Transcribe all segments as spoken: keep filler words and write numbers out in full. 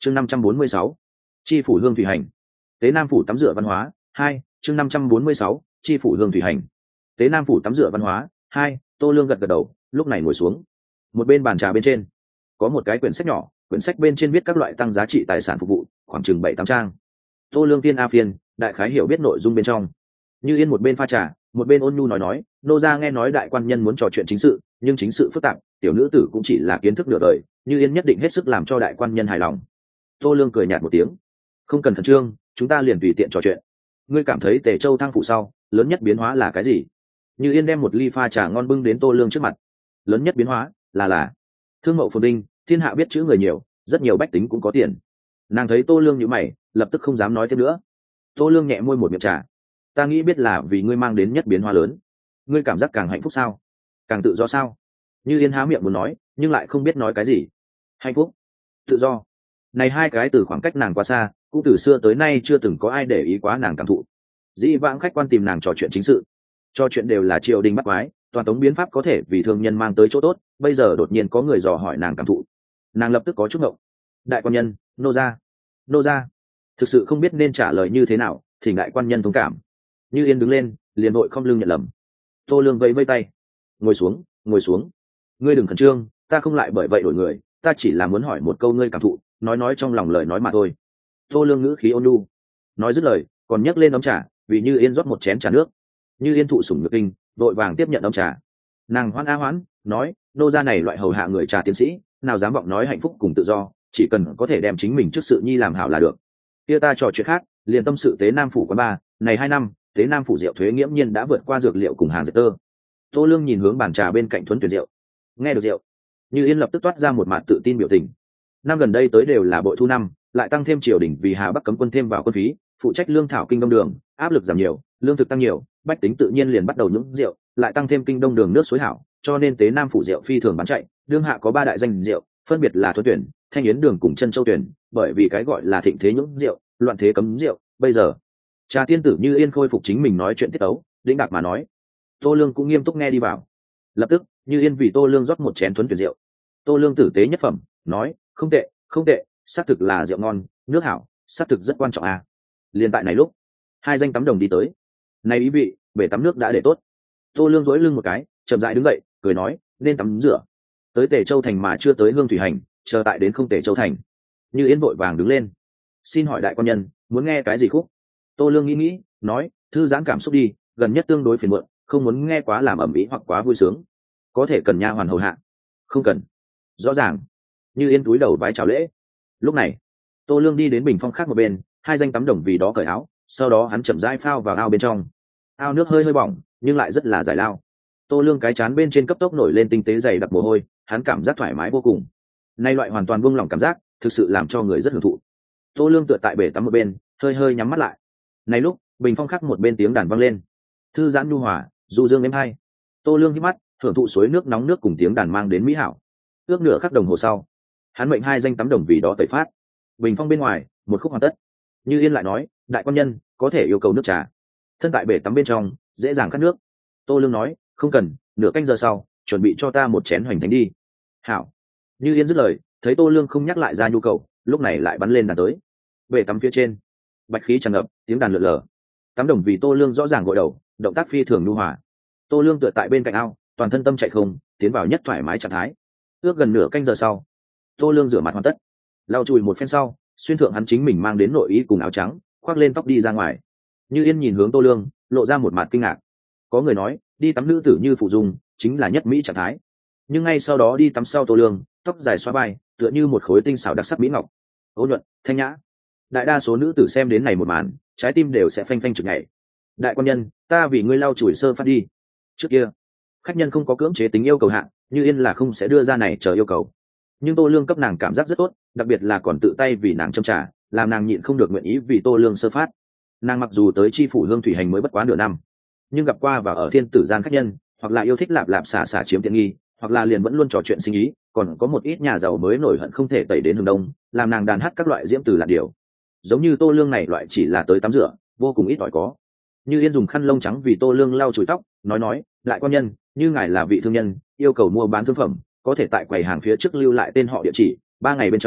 chương năm trăm bốn mươi sáu chi phủ hương thủy hành tế nam phủ tắm rửa văn hóa hai chương năm trăm bốn mươi sáu chi phủ hương thủy hành tế nam phủ tắm rửa văn hóa hai. Tô Lương gật gật đầu, lúc này ngồi xuống. Một bên bàn trà bên trên có một cái quyển sách nhỏ, quyển sách bên trên viết các loại tăng giá trị tài sản phục vụ, khoảng chừng bảy tám trang. Tô Lương phiên a phiên, đại khái hiểu biết nội dung bên trong. Như Yên một bên pha trà, một bên ôn nhu nói nói, nô gia nghe nói đại quan nhân muốn trò chuyện chính sự, nhưng chính sự phức tạp, tiểu nữ tử cũng chỉ là kiến thức nửa đời, Như Yên nhất định hết sức làm cho đại quan nhân hài lòng. Tô Lương cười nhạt một tiếng, không cần khẩn trương, chúng ta liền tùy tiện trò chuyện. Ngươi cảm thấy Tề Châu thăng phụ sau, lớn nhất biến hóa là cái gì? Như Yên đem một ly pha trà ngon bưng đến Tô Lương trước mặt. Lớn nhất biến hóa là là thương mậu phồn vinh, thiên hạ biết chữ người nhiều, rất nhiều bách tính cũng có tiền. Nàng thấy Tô Lương nhíu mày, lập tức không dám nói thêm nữa. Tô Lương nhẹ môi một miệng trà. Ta nghĩ biết là vì ngươi mang đến nhất biến hóa lớn. Ngươi cảm giác càng hạnh phúc sao? Càng tự do sao? Như Yên há miệng muốn nói, nhưng lại không biết nói cái gì. Hạnh phúc, tự do, này hai cái từ khoảng cách nàng quá xa, cũng từ xưa tới nay chưa từng có ai để ý quá nàng cảm thụ. Dĩ vãng khách quan tìm nàng trò chuyện chính sự, trò chuyện đều là triều đình bắt quái, toàn tống biến pháp có thể vì thương nhân mang tới chỗ tốt, bây giờ đột nhiên có người dò hỏi nàng cảm thụ, nàng lập tức có chút ngộng. Đại quan nhân, nô gia, nô gia, thực sự không biết nên trả lời như thế nào, thì đại quan nhân thông cảm. Như Yên đứng lên, liền vội không lưng nhận lầm. Tô Lương vẫy vẫy tay, ngồi xuống, ngồi xuống. Ngươi đừng khẩn trương, ta không lại bởi vậy đổi người, ta chỉ là muốn hỏi một câu ngươi cảm thụ, nói nói trong lòng lời nói mà thôi. Tô Lương ngữ khí ôn nhu, nói dứt lời, còn nhấc lên ấm trà, vì Như Yên rót một chén trà nước. Như Yên thụ sủng nhược kinh, vội vàng tiếp nhận ấm trà. Nàng hoan a hoãn, nói, nô gia này loại hầu hạ người trà tiến sĩ, nào dám vọng nói hạnh phúc cùng tự do, chỉ cần có thể đem chính mình trước sự nhi làm hảo là được. Kia ta trò chuyện khác, liền tâm sự tế Nam phủ quán ba, này hai năm, tế Nam phủ rượu thuế nghiễm nhiên đã vượt qua dược liệu cùng hàng dệt tơ. Tô Lương nhìn hướng bàn trà bên cạnh Thuấn Tuyển rượu, nghe được rượu, Như Yên lập tức toát ra một mặt tự tin biểu tình. Năm gần đây tới đều là bội thu năm, lại tăng thêm triều đình vì Hà Bắc cấm quân thêm vào quân phí, phụ trách lương thảo kinh đông đường, áp lực giảm nhiều, lương thực tăng nhiều, bách tính tự nhiên liền bắt đầu nhúng rượu, lại tăng thêm kinh đông đường nước suối hảo, cho nên tế Nam phủ rượu phi thường bán chạy. Đương hạ có ba đại danh rượu, phân biệt là Thuấn Tuyển, Thanh Yến đường cùng Chân Châu Tuyển, bởi vì cái gọi là thịnh thế nhúng rượu, loạn thế cấm rượu. Bây giờ Trà tiên tử Như Yên khôi phục chính mình nói chuyện tiết tấu, đĩnh đạc mà nói. Tô Lương cũng nghiêm túc nghe đi vào. Lập tức, Như Yên vì Tô Lương rót một chén Thuấn Tuyển rượu. Tô Lương tử tế nhất phẩm, nói, không tệ, không tệ, xác thực là rượu ngon, nước hảo, xác thực rất quan trọng à. Liên tại này lúc, hai danh tắm đồng đi tới. Này ý vị, bể tắm nước đã để tốt. Tô Lương duỗi lưng một cái, chậm rãi đứng dậy, cười nói, nên tắm rửa. Tới Tề Châu thành mà chưa tới Hương Thủy hành, chờ tại đến không Tề Châu thành. Như Yên vội vàng đứng lên. Xin hỏi đại quan nhân, muốn nghe cái gì khúc? Tô Lương nghĩ nghĩ, nói, thư giãn cảm xúc đi, gần nhất tương đối phiền muộn, không muốn nghe quá làm ẩm ĩ hoặc quá vui sướng. Có thể cần nha hoàn hầu hạ. Không cần. Rõ ràng. Như Yên túi đầu vái chào lễ. Lúc này, Tô Lương đi đến bình phong khác một bên, hai danh tắm đồng vì đó cởi áo, sau đó hắn chậm rãi phao vào ao bên trong. Ao nước hơi hơi bỏng, nhưng lại rất là giải lao. Tô Lương cái chán bên trên cấp tốc nổi lên tinh tế dày đặc mồ hôi, hắn cảm giác thoải mái vô cùng. Nay loại hoàn toàn buông lỏng cảm giác, thực sự làm cho người rất hưởng thụ. Tô Lương tựa tại bể tắm một bên, hơi hơi nhắm mắt lại. Này lúc, bình phong khác một bên tiếng đàn vang lên, thư giãn nhu hòa, du dương êm hay. Tô Lương hít mắt, hưởng thụ suối nước nóng nước cùng tiếng đàn mang đến mỹ hảo. Ước nửa khắc đồng hồ sau, hắn mệnh hai danh tắm đồng vì đó tẩy phát. Bình phong bên ngoài, một khúc hoàn tất. Như Yên lại nói, đại quan nhân có thể yêu cầu nước trà. Thân tại bể tắm bên trong, dễ dàng khát nước. Tô Lương nói, không cần, nửa canh giờ sau, chuẩn bị cho ta một chén hoành thánh đi. Hảo. Như Yên dứt lời, thấy Tô Lương không nhắc lại ra nhu cầu, lúc này lại bắn lên đàn tới. Bể tắm phía trên, bạch khí tràn ngập, tiếng đàn lượn lờ. Tắm đồng vì Tô Lương rõ ràng gội đầu, động tác phi thường nhu hòa. Tô Lương tựa tại bên cạnh ao, toàn thân tâm chạy không, tiến vào nhất thoải mái trạng thái. Ước gần nửa canh giờ sau, Tô Lương rửa mặt hoàn tất, lau chùi một phen sau, xuyên thượng hắn chính mình mang đến nội y cùng áo trắng, khoác lên tóc đi ra ngoài. Như Yên nhìn hướng Tô Lương, lộ ra một mặt kinh ngạc. Có người nói, đi tắm nữ tử như phụ dung, chính là nhất mỹ trạng thái. Nhưng ngay sau đó đi tắm sau Tô Lương, tóc dài xóa vai, tựa như một khối tinh xảo đặc sắc mỹ ngọc, ôn nhuận, thanh nhã. Đại đa số nữ tử xem đến này một màn, trái tim đều sẽ phanh phanh chực nhảy. Đại quan nhân, ta vì ngươi lau chùi sơ phát đi. Trước kia, khách nhân không có cưỡng chế tính yêu cầu hạn, Như Yên là không sẽ đưa ra này chờ yêu cầu. Nhưng Tô Lương cấp nàng cảm giác rất tốt, đặc biệt là còn tự tay vì nàng châm trà, làm nàng nhịn không được nguyện ý vì Tô Lương sơ phát. Nàng mặc dù tới chi phủ Hương Thủy hành mới bất quá nửa năm, nhưng gặp qua và ở thiên tử gian khách nhân, hoặc là yêu thích lạp lạp xả xả chiếm tiện nghi, hoặc là liền vẫn luôn trò chuyện sinh ý, còn có một ít nhà giàu mới nổi hận không thể tẩy đến hướng đông, làm nàng đàn hát các loại diễm từ lạt điều. Giống như Tô Lương này loại chỉ là tới tắm rửa, vô cùng ít ỏi có. Như Yên dùng khăn lông trắng vì Tô Lương lau chùi tóc, nói nói, lại quan nhân, như ngài là vị thương nhân, yêu cầu mua bán thương phẩm, có thể tại quầy hàng phía trước lưu lại tên họ địa chỉ, ba ngày bên trong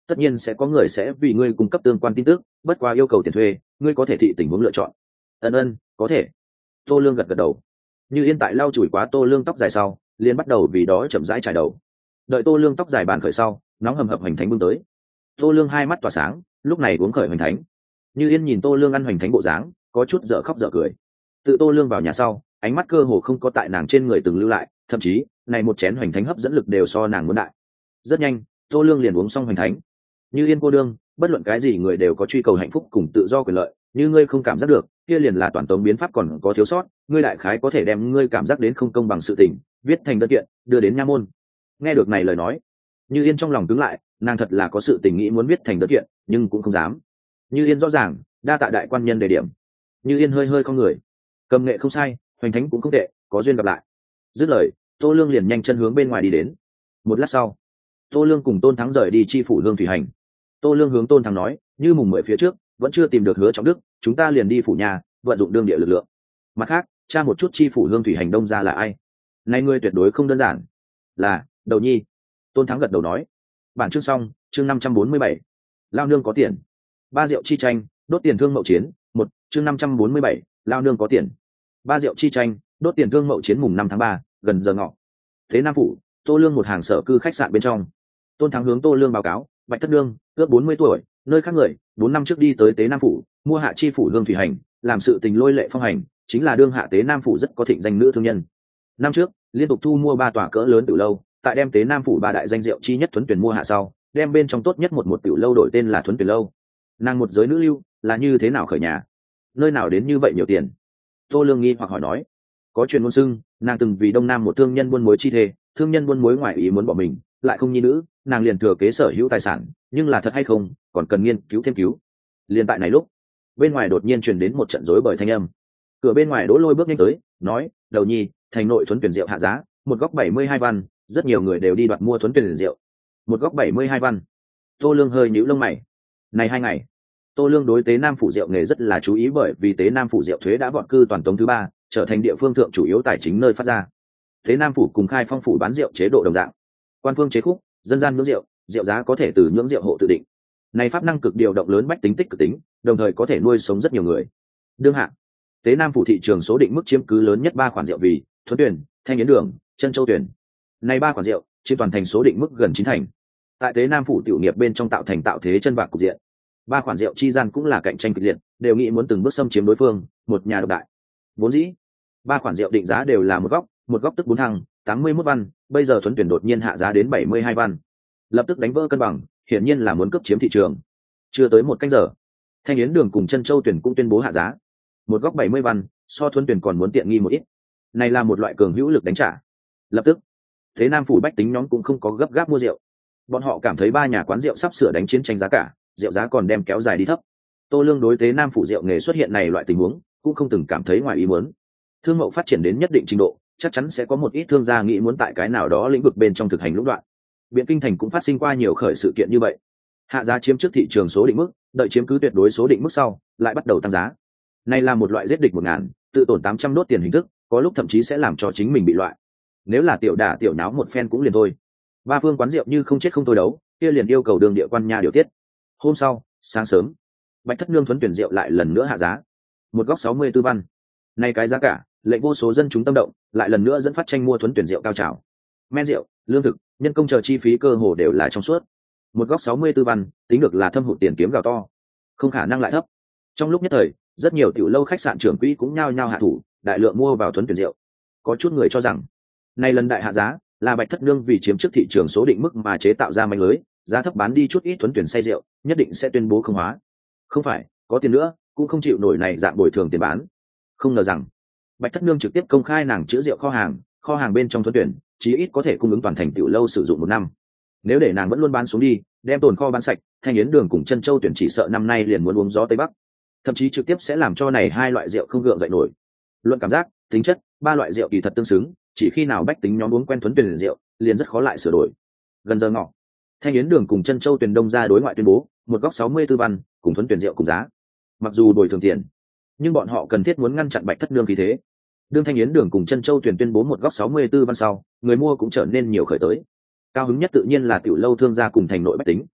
tất nhiên sẽ có người sẽ vì ngươi cung cấp tương quan tin tức, bất qua yêu cầu tiền thuê, ngươi có thể thị tình huống lựa chọn. Ân ân, có thể. Tô Lương gật gật đầu. Như Yên tại lau chùi quá Tô Lương tóc dài sau, liền bắt đầu vì đó chậm rãi trải đầu. Đợi Tô Lương tóc dài bàn khởi sau, nóng hầm hập hoành thánh bưng tới. Tô Lương hai mắt tỏa sáng, lúc này uống khởi hoành thánh. Như Yên nhìn Tô Lương ăn hoành thánh bộ dáng, có chút dở khóc dở cười. Tự Tô Lương vào nhà sau, ánh mắt cơ hồ không có tại nàng trên người từng lưu lại, thậm chí này một chén hoành thánh hấp dẫn lực đều so nàng muốn đại. Rất nhanh, Tô Lương liền uống xong hoành thánh. Như Yên cô đương, bất luận cái gì người đều có truy cầu hạnh phúc cùng tự do quyền lợi, như ngươi không cảm giác được, kia liền là toàn tống biến pháp còn có thiếu sót, ngươi đại khái có thể đem ngươi cảm giác đến không công bằng sự tình, viết thành đơn kiện, đưa đến nha môn. Nghe được này lời nói, Như Yên trong lòng cứng lại, nàng thật là có sự tình nghĩ muốn viết thành đơn kiện, nhưng cũng không dám. Như Yên rõ ràng, đa tạ đại quan nhân đề điểm. Như Yên hơi hơi không người, cầm nghệ không sai, hoành thánh cũng không tệ, có duyên gặp lại. Dứt lời, Tô Lương liền nhanh chân hướng bên ngoài đi đến. Một lát sau, Tô Lương cùng Tôn Thắng rời đi chi phủ Hương Thủy Hành. Tô Lương hướng Tôn Thắng nói, như mùng mười phía trước vẫn chưa tìm được Hứa Trọng Đức, chúng ta liền đi phủ nhà, vận dụng đương địa lực lượng. Mặt khác, tra một chút chi phủ Hương Thủy Hành đông ra là ai. Nay ngươi tuyệt đối không đơn giản. Là Đầu Nhi. Tôn Thắng gật đầu nói. Bản chương xong, chương năm trăm bốn mươi bảy. Lao nương có tiền. Ba rượu chi tranh, đốt tiền thương mậu chiến. Một, chương năm trăm bốn mươi bảy. Lao nương có tiền. Ba rượu chi tranh, đốt tiền thương mậu chiến mùng năm tháng ba, gần giờ ngọ. Thế Nam phủ, Tô Lương một hàng sở cư khách sạn bên trong. Tôn Thắng hướng Tô Lương báo cáo, Bạch Thất Nương, ước bốn mươi tuổi, nơi khác người, bốn năm trước đi tới Tế Nam phủ, mua hạ chi phủ Hương Thủy Hành, làm sự tình lôi lệ phong hành, chính là đương hạ Tế Nam phủ rất có thịnh danh nữ thương nhân. Năm trước, liên tục thu mua ba tòa cỡ lớn tiểu lâu, tại đem Tế Nam phủ ba đại danh rượu chi nhất Thuấn Tuyển mua hạ sau, đem bên trong tốt nhất một một tiểu lâu đổi tên là Thuấn Tuyển lâu. Nàng một giới nữ lưu, là như thế nào khởi nhà? Nơi nào đến như vậy nhiều tiền? Tô Lương nghi hoặc hỏi nói. Có truyền ngôn xưng, nàng từng vì Đông Nam một thương nhân buôn muối chi thề, thương nhân buôn muối ngoại ý muốn bỏ mình, lại không nhi nữ, nàng liền thừa kế sở hữu tài sản, nhưng là thật hay không, còn cần nghiên cứu thêm cứu. Liên tại này lúc, bên ngoài đột nhiên truyền đến một trận rối bời thanh âm. Cửa bên ngoài Đỗ Lôi bước nhanh tới, nói, Đầu Nhi, thành nội Thuấn Tuyển rượu hạ giá, một góc bảy mươi hai văn, rất nhiều người đều đi đoạt mua Thuấn Tuyển rượu. Một góc bảy mươi hai văn. Tô Lương hơi nhíu lông mày. Này hai ngày, Tô Lương đối Tế Nam phủ rượu nghề rất là chú ý, bởi vì Tế Nam phủ rượu thuế đã vọt cư toàn tống thứ ba, trở thành địa phương thượng chủ yếu tài chính nơi phát ra. Tế Nam phủ cùng Khai Phong phủ bán rượu chế độ đồng dạng, quan phương chế khúc, dân gian nhưỡng rượu, rượu giá có thể từ nhưỡng rượu hộ tự định. Này pháp năng cực điều động lớn bách tính tích cực tính, đồng thời có thể nuôi sống rất nhiều người. Đương hạ, Tế Nam phủ thị trường số định mức chiếm cứ lớn nhất ba khoản rượu vì Thuấn Tuyển, Thanh Yến Đường, Chân Châu Tuyển. Này ba khoản rượu chiếm toàn thành số định mức gần chín thành. Tại Tế Nam phủ tiểu nghiệp bên trong tạo thành tạo thế chân bạc cục diện. Ba khoản rượu chi gian cũng là cạnh tranh kịch liệt, đều nghĩ muốn từng bước xâm chiếm đối phương, một nhà độc đại. Vốn dĩ, ba khoản rượu định giá đều là một góc, một góc tức bốn thăng, tám mươi mốt văn, bây giờ Thuấn Tuyển đột nhiên hạ giá đến bảy mươi hai văn. Lập tức đánh vỡ cân bằng, hiển nhiên là muốn cướp chiếm thị trường. Chưa tới một canh giờ, Thanh Yến Đường cùng Chân Châu Tuyển cũng tuyên bố hạ giá. Một góc bảy mươi văn, so Thuấn Tuyển còn muốn tiện nghi một ít. Này là một loại cường hữu lực đánh trả. Lập tức, Thế Nam phủ bách tính nhóm cũng không có gấp gáp mua rượu. Bọn họ cảm thấy ba nhà quán rượu sắp sửa đánh chiến tranh giá cả, rượu giá còn đem kéo dài đi thấp. Tô Lương đối Tế Nam phủ rượu nghề xuất hiện này loại tình huống, cũng không từng cảm thấy ngoài ý muốn. Thương mậu phát triển đến nhất định trình độ, chắc chắn sẽ có một ít thương gia nghĩ muốn tại cái nào đó lĩnh vực bên trong thực hành lũng đoạn. Biện Kinh thành cũng phát sinh qua nhiều khởi sự kiện như vậy. Hạ giá chiếm trước thị trường số định mức, đợi chiếm cứ tuyệt đối số định mức sau, lại bắt đầu tăng giá. Này là một loại giết địch một ngàn, tự tổn tám trăm đốt tiền hình thức, có lúc thậm chí sẽ làm cho chính mình bị loại. Nếu là tiểu đả tiểu náo một phen cũng liền thôi. Ba phương quán rượu như không chết không thôi đấu, kia liền yêu cầu đường địa quan nha điều tiết. Hôm sau, sáng sớm, Bạch Thất Nương Thuấn Tuyển rượu lại lần nữa hạ giá. Một góc sáu mươi tư văn. Này cái giá cả, lệnh vô số dân chúng tâm động, lại lần nữa dẫn phát tranh mua Thuấn Tuyển rượu cao trào. Men rượu, lương thực, nhân công chờ chi phí cơ hồ đều là trong suốt. Một góc sáu mươi tư văn, tính được là thâm hụt tiền kiếm gạo to, không khả năng lại thấp. Trong lúc nhất thời, rất nhiều tiểu lâu khách sạn trưởng quỹ cũng nhao nhao hạ thủ, đại lượng mua vào Thuấn Tuyển rượu. Có chút người cho rằng, này lần đại hạ giá là Bạch Thất Nương vì chiếm trước thị trường số định mức mà chế tạo ra manh lưới, giá thấp bán đi chút ít Thuấn Tuyển say rượu, nhất định sẽ tuyên bố không hóa. Không phải, có tiền nữa, cũng không chịu nổi này dạng bồi thường tiền bán. Không ngờ rằng, Bạch Thất Nương trực tiếp công khai nàng chứa rượu kho hàng, kho hàng bên trong Thuấn Tuyển, chí ít có thể cung ứng toàn thành tiểu lâu sử dụng một năm. Nếu để nàng vẫn luôn bán xuống đi, đem tồn kho bán sạch, Thanh Yến Đường cùng Chân Châu Tuyển chỉ sợ năm nay liền muốn uống gió tây bắc. Thậm chí trực tiếp sẽ làm cho này hai loại rượu không gượng dậy nổi. Luận cảm giác, tính chất, ba loại rượu kỳ thật tương xứng, chỉ khi nào bách tính nhóm uống quen Thuấn Tuyển rượu, liền rất khó lại sửa đổi. Gần giờ ngọ, Thanh Yến Đường cùng Chân Châu Tuyển đông ra đối ngoại tuyên bố, một góc sáu mươi tư văn, cùng Thuấn Tuyển rượu cùng giá. Mặc dù đổi thường tiền, nhưng bọn họ cần thiết muốn ngăn chặn Bạch Thất Nương khí thế. Đương Thanh Yến Đường cùng Chân Châu Tuyển tuyên bố một góc sáu mươi tư văn sau, người mua cũng trở nên nhiều khởi tới. Cao hứng nhất tự nhiên là tiểu lâu thương gia cùng thành nội bách tính.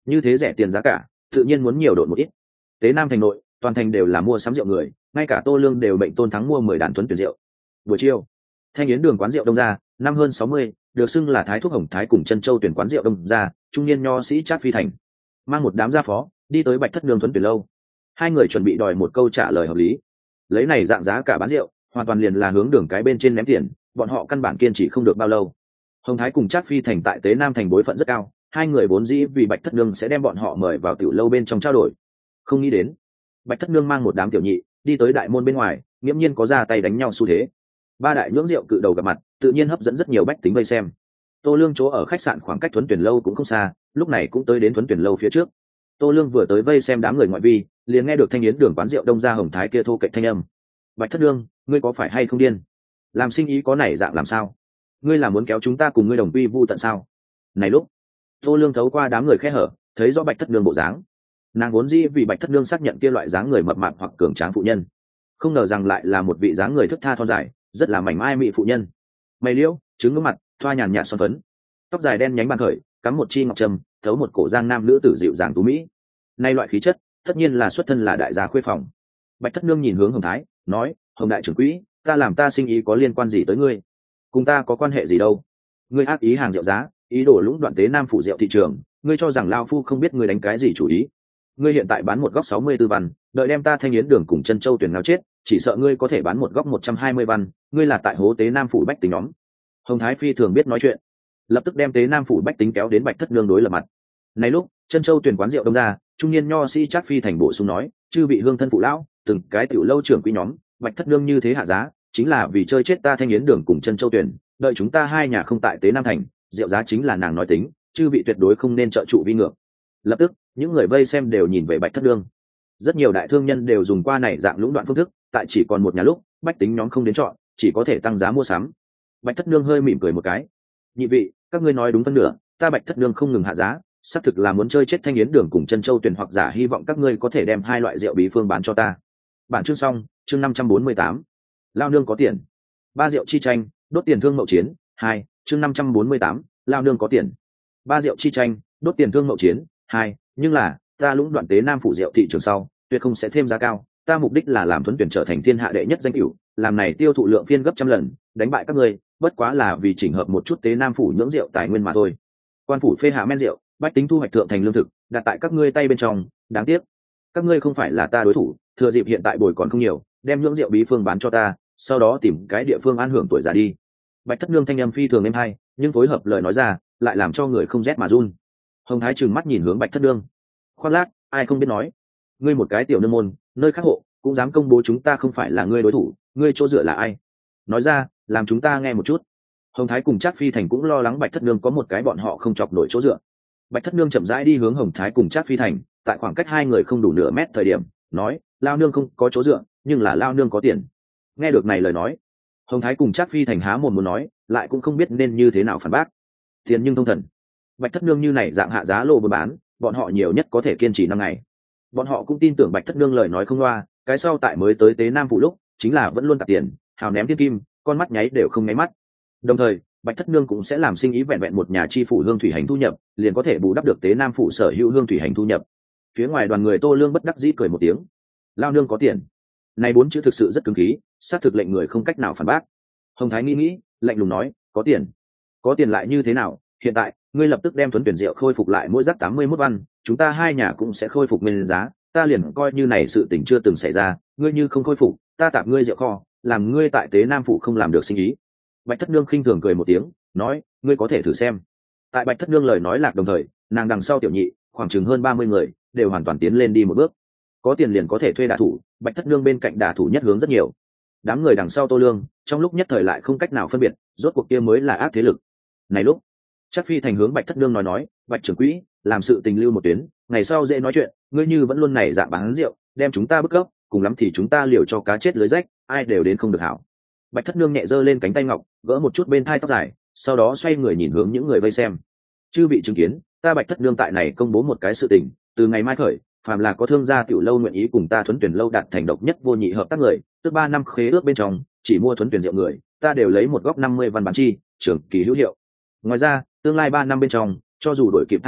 như thế rẻ tiền giá cả tự nhiên muốn nhiều độn một ít. Tế Nam thành nội toàn thành đều là mua sắm rượu người, ngay cả Tô Lương đều bệnh tôn thắng mua mười đàn tuấn tuyển rượu. Buổi chiều, thanh yến đường quán rượu đông ra, năm hơn sáu mươi, được xưng là thái thúc hồng thái cùng chân châu tuyển quán rượu đông ra, trung niên nho sĩ Trác Phi Thành mang một đám gia phó đi tới Bạch Thất Nương tuấn tuyển lâu. Hai người chuẩn bị đòi một câu trả lời hợp lý. Lấy này dạng giá cả bán rượu, hoàn toàn liền là hướng đường cái bên trên ném tiền, bọn họ căn bản kiên trì không được bao lâu. Hồng thái cùng Trác Phi Thành tại Tế Nam thành bối phận rất cao, hai người vốn dĩ vì Bạch Thất Nương sẽ đem bọn họ mời vào tiểu lâu bên trong trao đổi, không nghĩ đến Bạch Thất Nương mang một đám tiểu nhị đi tới đại môn bên ngoài, nghiễm nhiên có ra tay đánh nhau xu thế. Ba đại nhưỡng rượu cự đầu gặp mặt, tự nhiên hấp dẫn rất nhiều bách tính vây xem. Tô Lương chỗ ở khách sạn khoảng cách Thuấn Tuyển lâu cũng không xa, lúc này cũng tới đến Thuấn Tuyển lâu phía trước. Tô Lương vừa tới vây xem đám người ngoại vi, liền nghe được thanh yến đường quán rượu đông ra hồng thái kia thô kệch thanh âm. Bạch Thất Nương, ngươi có phải hay không điên? Làm sinh ý có nảy dạng làm sao? Ngươi là muốn kéo chúng ta cùng ngươi đồng quy vu tận sao? Này lúc, Tô Lương thấu qua đám người khe hở, thấy rõ Bạch Thất Nương bộ dáng. Nàng vốn dĩ vì Bạch Thất Nương xác nhận kia loại dáng người mập mạp hoặc cường tráng phụ nhân, không ngờ rằng lại là một vị dáng người thức tha thon dài, rất là mảnh mai mị phụ nhân. Mày liễu, trứng ngưỡng mặt, thoa nhàn nhạt son phấn, tóc dài đen nhánh bàn khởi, cắm một chi ngọc trâm, thấu một cổ giang nam nữ tử dịu dàng tú mỹ. Nay loại khí chất, tất nhiên là xuất thân là đại gia khuê phòng. Bạch Thất Nương nhìn hướng Hồng Thái, nói: Hồng đại trưởng quỹ, ta làm ta sinh ý có liên quan gì tới ngươi? Cùng ta có quan hệ gì đâu? Ngươi ác ý hàng rượu giá, ý đồ lũng đoạn Tế Nam phủ rượu thị trường, ngươi cho rằng lao phu không biết ngươi đánh cái gì chủ ý? Ngươi hiện tại bán một góc sáu mươi tư văn, đợi đem ta thanh yến đường cùng chân châu tuyển ngao chết, chỉ sợ ngươi có thể bán một góc một trăm hai mươi văn, ngươi là tại hố Tế Nam phủ bách tính nhóm. Hồng Thái phi thường biết nói chuyện, lập tức đem Tế Nam phủ bách tính kéo đến Bạch Thất Nương đối lập mặt. Này lúc, chân châu tuyển quán rượu đông ra, trung niên nho sĩ Trác Phi Thành bổ sung nói: chư vị hương thân phụ lão, từng cái tiểu lâu trưởng quý nhóm, Bạch Thất Nương như thế hạ giá, chính là vì chơi chết ta thanh yến đường cùng chân châu tuyển, đợi chúng ta hai nhà không tại Tế Nam thành, rượu giá chính là nàng nói tính, chư vị tuyệt đối không nên trợ trụ vi ngược. Lập tức, những người vây xem đều nhìn về Bạch Thất Nương. Rất nhiều đại thương nhân đều dùng qua này dạng lũng đoạn phương thức, tại chỉ còn một nhà lúc, bách tính nhóm không đến chọn, chỉ có thể tăng giá mua sắm. Bạch Thất Nương hơi mỉm cười một cái: nhị vị, các ngươi nói đúng phân nửa, ta Bạch Thất Nương không ngừng hạ giá, xác thực là muốn chơi chết thanh yến đường cùng chân châu tuyển, hoặc giả hy vọng các ngươi có thể đem hai loại rượu bí phương bán cho ta. Bản chương xong, chương năm trăm bốn mươi tám. Lao nương có tiền. Ba rượu chi tranh, đốt tiền thương mậu chiến, hai, chương năm trăm bốn mươi tám, lao nương có tiền. Ba rượu chi tranh, đốt tiền thương mậu chiến, hai, nhưng là, ta lũng đoạn Tế Nam phủ rượu thị trường sau, tuyệt không sẽ thêm giá cao, ta mục đích là làm Thuấn Tuyển trở thành thiên hạ đệ nhất danh hữu, làm này tiêu thụ lượng phiên gấp trăm lần, đánh bại các ngươi, bất quá là vì chỉnh hợp một chút Tế Nam phủ nhưỡng rượu tài nguyên mà thôi. Quan phủ phê hạ men rượu, bách tính thu hoạch thượng thành lương thực, đặt tại các ngươi tay bên trong, đáng tiếc, các ngươi không phải là ta đối thủ, thừa dịp hiện tại bồi còn không nhiều, đem nhưỡng rượu bí phương bán cho ta, sau đó tìm cái địa phương an hưởng tuổi già đi. Bạch Thất Nương thanh âm phi thường êm hay, nhưng phối hợp lời nói ra, lại làm cho người không rét mà run. Hồng Thái trừng mắt nhìn hướng Bạch Thất Nương, khoác lác, ai không biết nói, ngươi một cái tiểu nương môn, nơi khác hộ, cũng dám công bố chúng ta không phải là ngươi đối thủ, ngươi chỗ dựa là ai? Nói ra, làm chúng ta nghe một chút. Hồng Thái cùng Trác Phi Thành cũng lo lắng Bạch Thất Nương có một cái bọn họ không chọc nổi chỗ dựa. Bạch Thất Nương chậm rãi đi hướng Hồng Thái cùng Trác Phi Thành, tại khoảng cách hai người không đủ nửa mét thời điểm, nói: lao nương không có chỗ dựa, nhưng là lao nương có tiền. Nghe được này lời nói, Hồng Thái cùng Trác Phi Thành há mồm muốn nói, lại cũng không biết nên như thế nào phản bác. Tiền nhưng thông thần, Bạch Thất Nương như này dạng hạ giá lô buôn bán, bọn họ nhiều nhất có thể kiên trì năm ngày. Bọn họ cũng tin tưởng Bạch Thất Nương lời nói không loa, cái sau tại mới tới Tế Nam phủ lúc, chính là vẫn luôn tạp tiền, hào ném thiên kim, con mắt nháy đều không nháy mắt. Đồng thời, Bạch Thất Nương cũng sẽ làm sinh ý vẹn vẹn một nhà chi phủ hương thủy hành thu nhập, liền có thể bù đắp được Tế Nam phủ sở hữu hương thủy hành thu nhập. Phía ngoài đoàn người Tô Lương bất đắc dĩ cười một tiếng. Lao nương có tiền. Này bốn chữ thực sự rất cứng khí, xác thực lệnh người không cách nào phản bác. Hồng Thái nghĩ nghĩ, lạnh lùng nói: có tiền. Có tiền lại như thế nào? Hiện tại, ngươi lập tức đem Thuấn Tuyển rượu khôi phục lại mỗi rắc tám mươi mốt văn, chúng ta hai nhà cũng sẽ khôi phục nguyên giá, ta liền coi như này sự tình chưa từng xảy ra, ngươi như không khôi phục, ta tạm ngươi rượu kho, làm ngươi tại Tế Nam phủ không làm được sinh ý. Bạch Thất Nương khinh thường cười một tiếng, nói: ngươi có thể thử xem. Tại Bạch Thất Nương lời nói lạc đồng thời, nàng đằng sau tiểu nhị, khoảng chừng hơn ba mươi người, đều hoàn toàn tiến lên đi một bước. Có tiền liền có thể thuê đả thủ, Bạch Thất Nương bên cạnh đả thủ nhất hướng rất nhiều. Đám người đằng sau Tô Lương, trong lúc nhất thời lại không cách nào phân biệt, rốt cuộc kia mới là ác thế lực. Này lúc, Trác Phi Thành hướng Bạch Thất Nương nói nói: Bạch trưởng quỹ, làm sự tình lưu một tuyến, ngày sau dễ nói chuyện, ngươi như vẫn luôn này dạng bán rượu, đem chúng ta bức cấp, cùng lắm thì chúng ta liều cho cá chết lưới rách, ai đều đến không được hảo. Bạch Thất Nương nhẹ giơ lên cánh tay ngọc, gỡ một chút bên thai tóc dài, sau đó xoay người nhìn hướng những người vây xem. Chư vị chứng kiến, ta Bạch Thất Nương tại này công bố một cái sự tình, từ ngày mai khởi, phàm là có thương gia tiểu lâu nguyện ý cùng ta Thuấn Tuyển lâu đạt thành độc nhất vô nhị hợp tác người, tức ba năm khế ước bên trong, chỉ mua Thuấn Tuyển rượu người, ta đều lấy một góc năm mươi văn bán chi, trưởng kỳ hữu hiệu. Ngoài ra, tương lai ba năm bên trong, cho dù đổi kịp hai năm,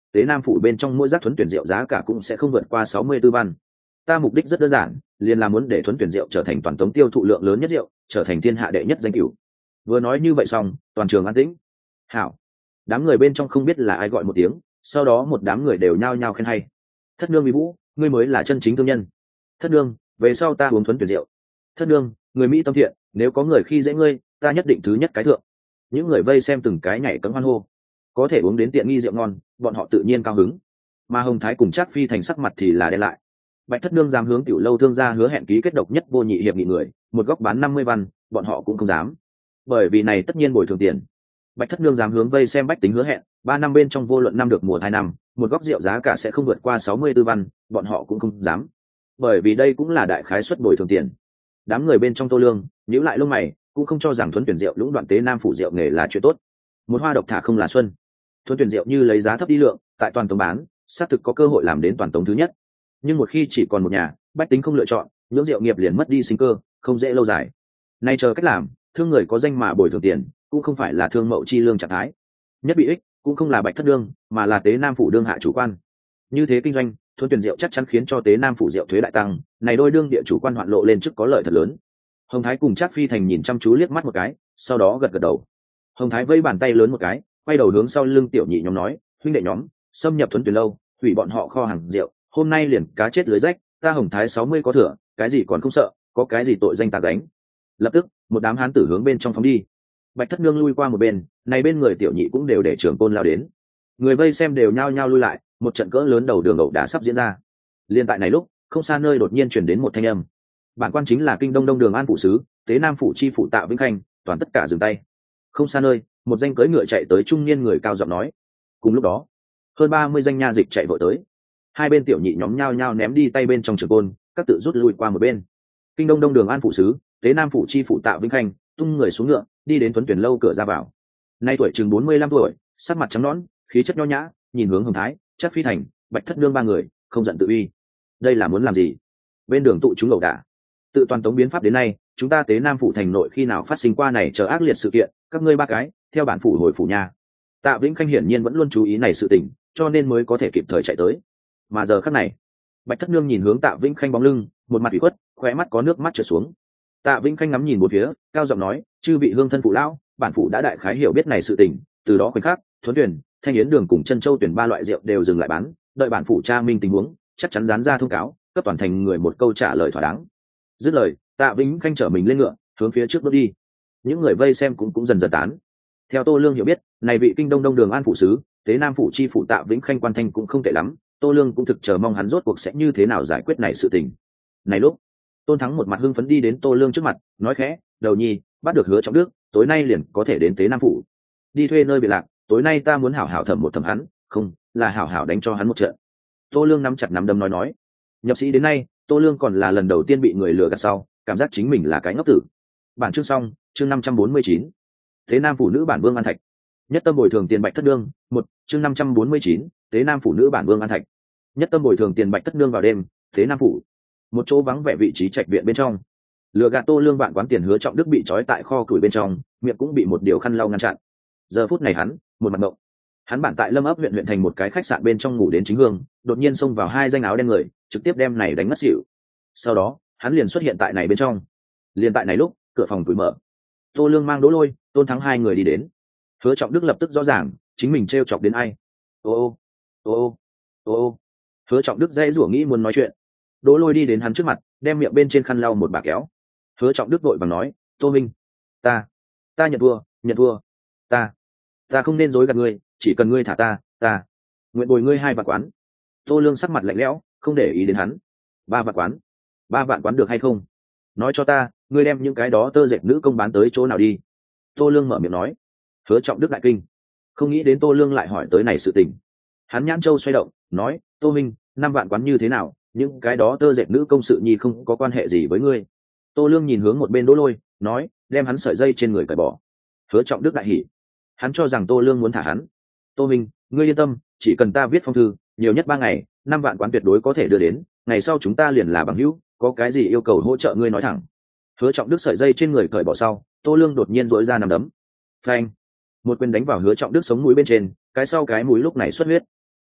tế nam phủ bên trong mỗi giác thuấn tuyển rượu giá cả cũng sẽ không vượt qua sáu mươi tư văn. Ta mục đích rất đơn giản, liền là muốn để thuấn tuyển rượu trở thành toàn tống tiêu thụ lượng lớn nhất rượu, trở thành thiên hạ đệ nhất danh cửu. Vừa nói như vậy xong, toàn trường an tĩnh. Hảo. Đám người bên trong không biết là ai gọi một tiếng, sau đó một đám người đều nhao nhao khen hay. Thất nương Mỹ Vũ, ngươi mới là chân chính thương nhân. Thất nương, về sau ta uống thuấn tuyển rượu. Thất nương, người Mỹ tâm thiện, nếu có người khi dễ ngươi, ta nhất định thứ nhất cái thượng. Những người vây xem từng cái nhảy cẫng hoan hô. Có thể uống đến tiện nghi rượu ngon, bọn họ tự nhiên cao hứng. Mà Hồng Thái cùng Trác Phi thành sắc mặt thì là đen lại. Bạch Thất nương dám hướng tiểu lâu thương gia hứa hẹn ký kết độc nhất vô nhị hiệp nghị người, một góc bán năm mươi văn, bọn họ cũng không dám. Bởi vì này tất nhiên bồi thường tiền. Bạch Thất nương dám hướng vây xem bách tính hứa hẹn, ba năm bên trong vô luận năm được mùa hai năm, một góc rượu giá cả sẽ không vượt qua sáu mươi tư văn, bọn họ cũng không dám. Bởi vì đây cũng là đại khái suất bồi thường tiền. Đám người bên trong Tô Lương, nhíu lại lông mày, cũng không cho rằng thuấn tuyển rượu lũng đoạn tế nam phủ rượu nghề là chuyện tốt. Một hoa độc thả không là xuân. Thuấn tuyển rượu như lấy giá thấp đi lượng, tại toàn tống bán, xác thực có cơ hội làm đến toàn tống thứ nhất. Nhưng một khi chỉ còn một nhà, bách tính không lựa chọn, những rượu nghiệp liền mất đi sinh cơ, không dễ lâu dài. Nay chờ cách làm, thương người có danh mà bồi thường tiền, cũng không phải là thương mậu chi lương trạng thái. Nhất bị ích, cũng không là Bạch Thất đương, mà là tế nam phủ đương hạ chủ quan. Như thế kinh doanh, thuấn tuyển rượu chắc chắn khiến cho tế nam phủ rượu thuế đại tăng, này đôi đương địa chủ quan hoạn lộ lên trước có lợi thật lớn. Hồng Thái cùng Trác Phi thành nhìn chăm chú liếc mắt một cái, sau đó gật gật đầu. Hồng Thái vây bàn tay lớn một cái, quay đầu hướng sau lưng tiểu nhị nhóm nói, huynh đệ nhóm, xâm nhập thuấn tuyển lâu, hủy bọn họ kho hàng rượu, hôm nay liền cá chết lưới rách, ta Hồng Thái sáu mươi có thừa, cái gì còn không sợ, có cái gì tội danh ta gánh. Lập tức, một đám hán tử hướng bên trong phóng đi. Bạch Thất nương lui qua một bên, này bên người tiểu nhị cũng đều để trưởng côn lao đến. Người vây xem đều nhao nhao lui lại, một trận cỡ lớn đầu đường ẩu đả sắp diễn ra. Liên tại này lúc, không xa nơi đột nhiên truyền đến một thanh âm. Bản quan chính là kinh đông đông đường an phụ sứ, tế nam phủ chi phủ Tạ Vĩnh Khanh, toàn tất cả dừng tay. Không xa nơi, một danh cưỡi ngựa chạy tới trung niên người cao giọng nói. Cùng lúc đó, hơn ba mươi danh nha dịch chạy vội tới. Hai bên tiểu nhị nhóm nhao nhao ném đi tay bên trong trường côn, các tự rút lui qua một bên. Kinh đông đông đường an phụ sứ, tế nam phủ chi phủ Tạ Vĩnh Khanh, tung người xuống ngựa, đi đến tuấn tuyển lâu cửa ra vào. Nay tuổi chừng bốn mươi lăm tuổi, sắc mặt trắng nõn, khí chất nho nhã, nhìn hướng Hồng Thái, Trác Phi thành, Bạch Thất nương ba người, không giận tự uy. Đây là muốn làm gì? Bên đường tụ chúng ẩu đả. Tự toàn tống biến pháp đến nay, chúng ta tế nam phủ thành nội khi nào phát sinh qua này chờ ác liệt sự kiện, các ngươi ba cái, theo bản phủ hồi phủ nhà. Tạ Vĩnh Khanh hiển nhiên vẫn luôn chú ý này sự tình, cho nên mới có thể kịp thời chạy tới. Mà giờ khắc này, Bạch Thất nương nhìn hướng Tạ Vĩnh Khanh bóng lưng, một mặt ủy khuất, khóe mắt có nước mắt trượt xuống. Tạ Vĩnh Khanh ngắm nhìn một phía, cao giọng nói, chư vị hương thân phụ lão, bản phủ đã đại khái hiểu biết này sự tình, từ đó khoảnh khắc, thuấn tuyển, thanh yến đường cùng chân châu tuyển ba loại rượu đều dừng lại bán, đợi bản phủ tra minh tình huống, chắc chắn dán ra thông cáo, cấp toàn thành người một câu trả lời thỏa đáng. Dứt lời, Tạ Vĩnh Khanh trở mình lên ngựa, hướng phía trước bước đi. Những người vây xem cũng cũng dần dần tán. Theo Tô Lương hiểu biết, này vị kinh đông đông đường an phủ sứ, tế nam phủ chi phủ Tạ Vĩnh Khanh quan thanh cũng không tệ lắm, Tô Lương cũng thực chờ mong hắn rốt cuộc sẽ như thế nào giải quyết này sự tình. Này lúc, Tôn Thắng một mặt hưng phấn đi đến Tô Lương trước mặt, nói khẽ, đầu nhi, bắt được Hứa Trọng Đức, tối nay liền có thể đến tế nam phủ. Đi thuê nơi biệt lạc, tối nay ta muốn hảo hảo thẩm một thẩm hắn, không, là hảo hảo đánh cho hắn một trận. Tô Lương nắm chặt nắm đấm nói nói, nhập sĩ đến nay, Tô Lương còn là lần đầu tiên bị người lừa gạt sau, cảm giác chính mình là cái ngốc tử. Bản chương xong, chương năm trăm bốn mươi chín. Tế nam phủ nữ bản vương An Thạch. Nhất tâm bồi thường tiền Bạch Thất Nương, một, chương năm trăm bốn mươi chín, Tế nam phủ nữ bản vương An Thạch. Nhất tâm bồi thường tiền Bạch Thất Nương vào đêm, Tế nam phủ. Một chỗ vắng vẻ vị trí trạch viện bên trong. Lừa gạt Tô Lương bạn quán tiền Hứa Trọng Đức bị trói tại kho củi bên trong, miệng cũng bị một điều khăn lau ngăn chặn. Giờ phút này hắn, một mặt ngộng. Hắn bản tại Lâm ấp huyện huyện thành một cái khách sạn bên trong ngủ đến chính hương, đột nhiên xông vào hai danh áo đen người, trực tiếp đem này đánh ngất xỉu. Sau đó, hắn liền xuất hiện tại này bên trong. Liền tại này lúc, cửa phòng tuổi mở. Tô Lương mang Đỗ Lôi, Tôn Thắng hai người đi đến. Hứa Trọng Đức lập tức rõ ràng, chính mình trêu chọc đến ai. Ô ô, ô ô, ô ô. Hứa Trọng Đức dãy rủa nghĩ muốn nói chuyện. Đỗ Lôi đi đến hắn trước mặt, đem miệng bên trên khăn lau một bà kéo. Hứa Trọng Đức vội vàng nói, Tô Minh, ta, ta nhận thua, nhận thua, ta, ta không nên dối gạt ngươi, chỉ cần ngươi thả ta, ta, nguyện bồi ngươi hai vạn quán. Tô Lương sắc mặt lạnh lẽo, không để ý đến hắn. Ba vạn quán, ba vạn quán được hay không? Nói cho ta, ngươi đem những cái đó tơ dệt nữ công bán tới chỗ nào đi? Tô Lương mở miệng nói. Hứa Trọng Đức đại kinh, không nghĩ đến Tô Lương lại hỏi tới này sự tình. Hắn nhãn châu xoay động, nói, Tô Minh, năm vạn quán như thế nào? Những cái đó tơ dệt nữ công sự nhi không có quan hệ gì với ngươi. Tô Lương nhìn hướng một bên Đỗ Lôi, nói, đem hắn sợi dây trên người cởi bỏ. Hứa Trọng Đức đại hỉ, hắn cho rằng Tô Lương muốn thả hắn. Tô Minh, ngươi yên tâm, chỉ cần ta viết phong thư, nhiều nhất ba ngày, năm vạn quán tuyệt đối có thể đưa đến, ngày sau chúng ta liền là bằng hữu, có cái gì yêu cầu hỗ trợ ngươi nói thẳng. Hứa Trọng Đức sợi dây trên người cởi bỏ sau, Tô Lương đột nhiên duỗi ra nằm đấm. Phanh! Một quyền đánh vào Hứa Trọng Đức sống mũi bên trên, cái sau cái mũi lúc này xuất huyết.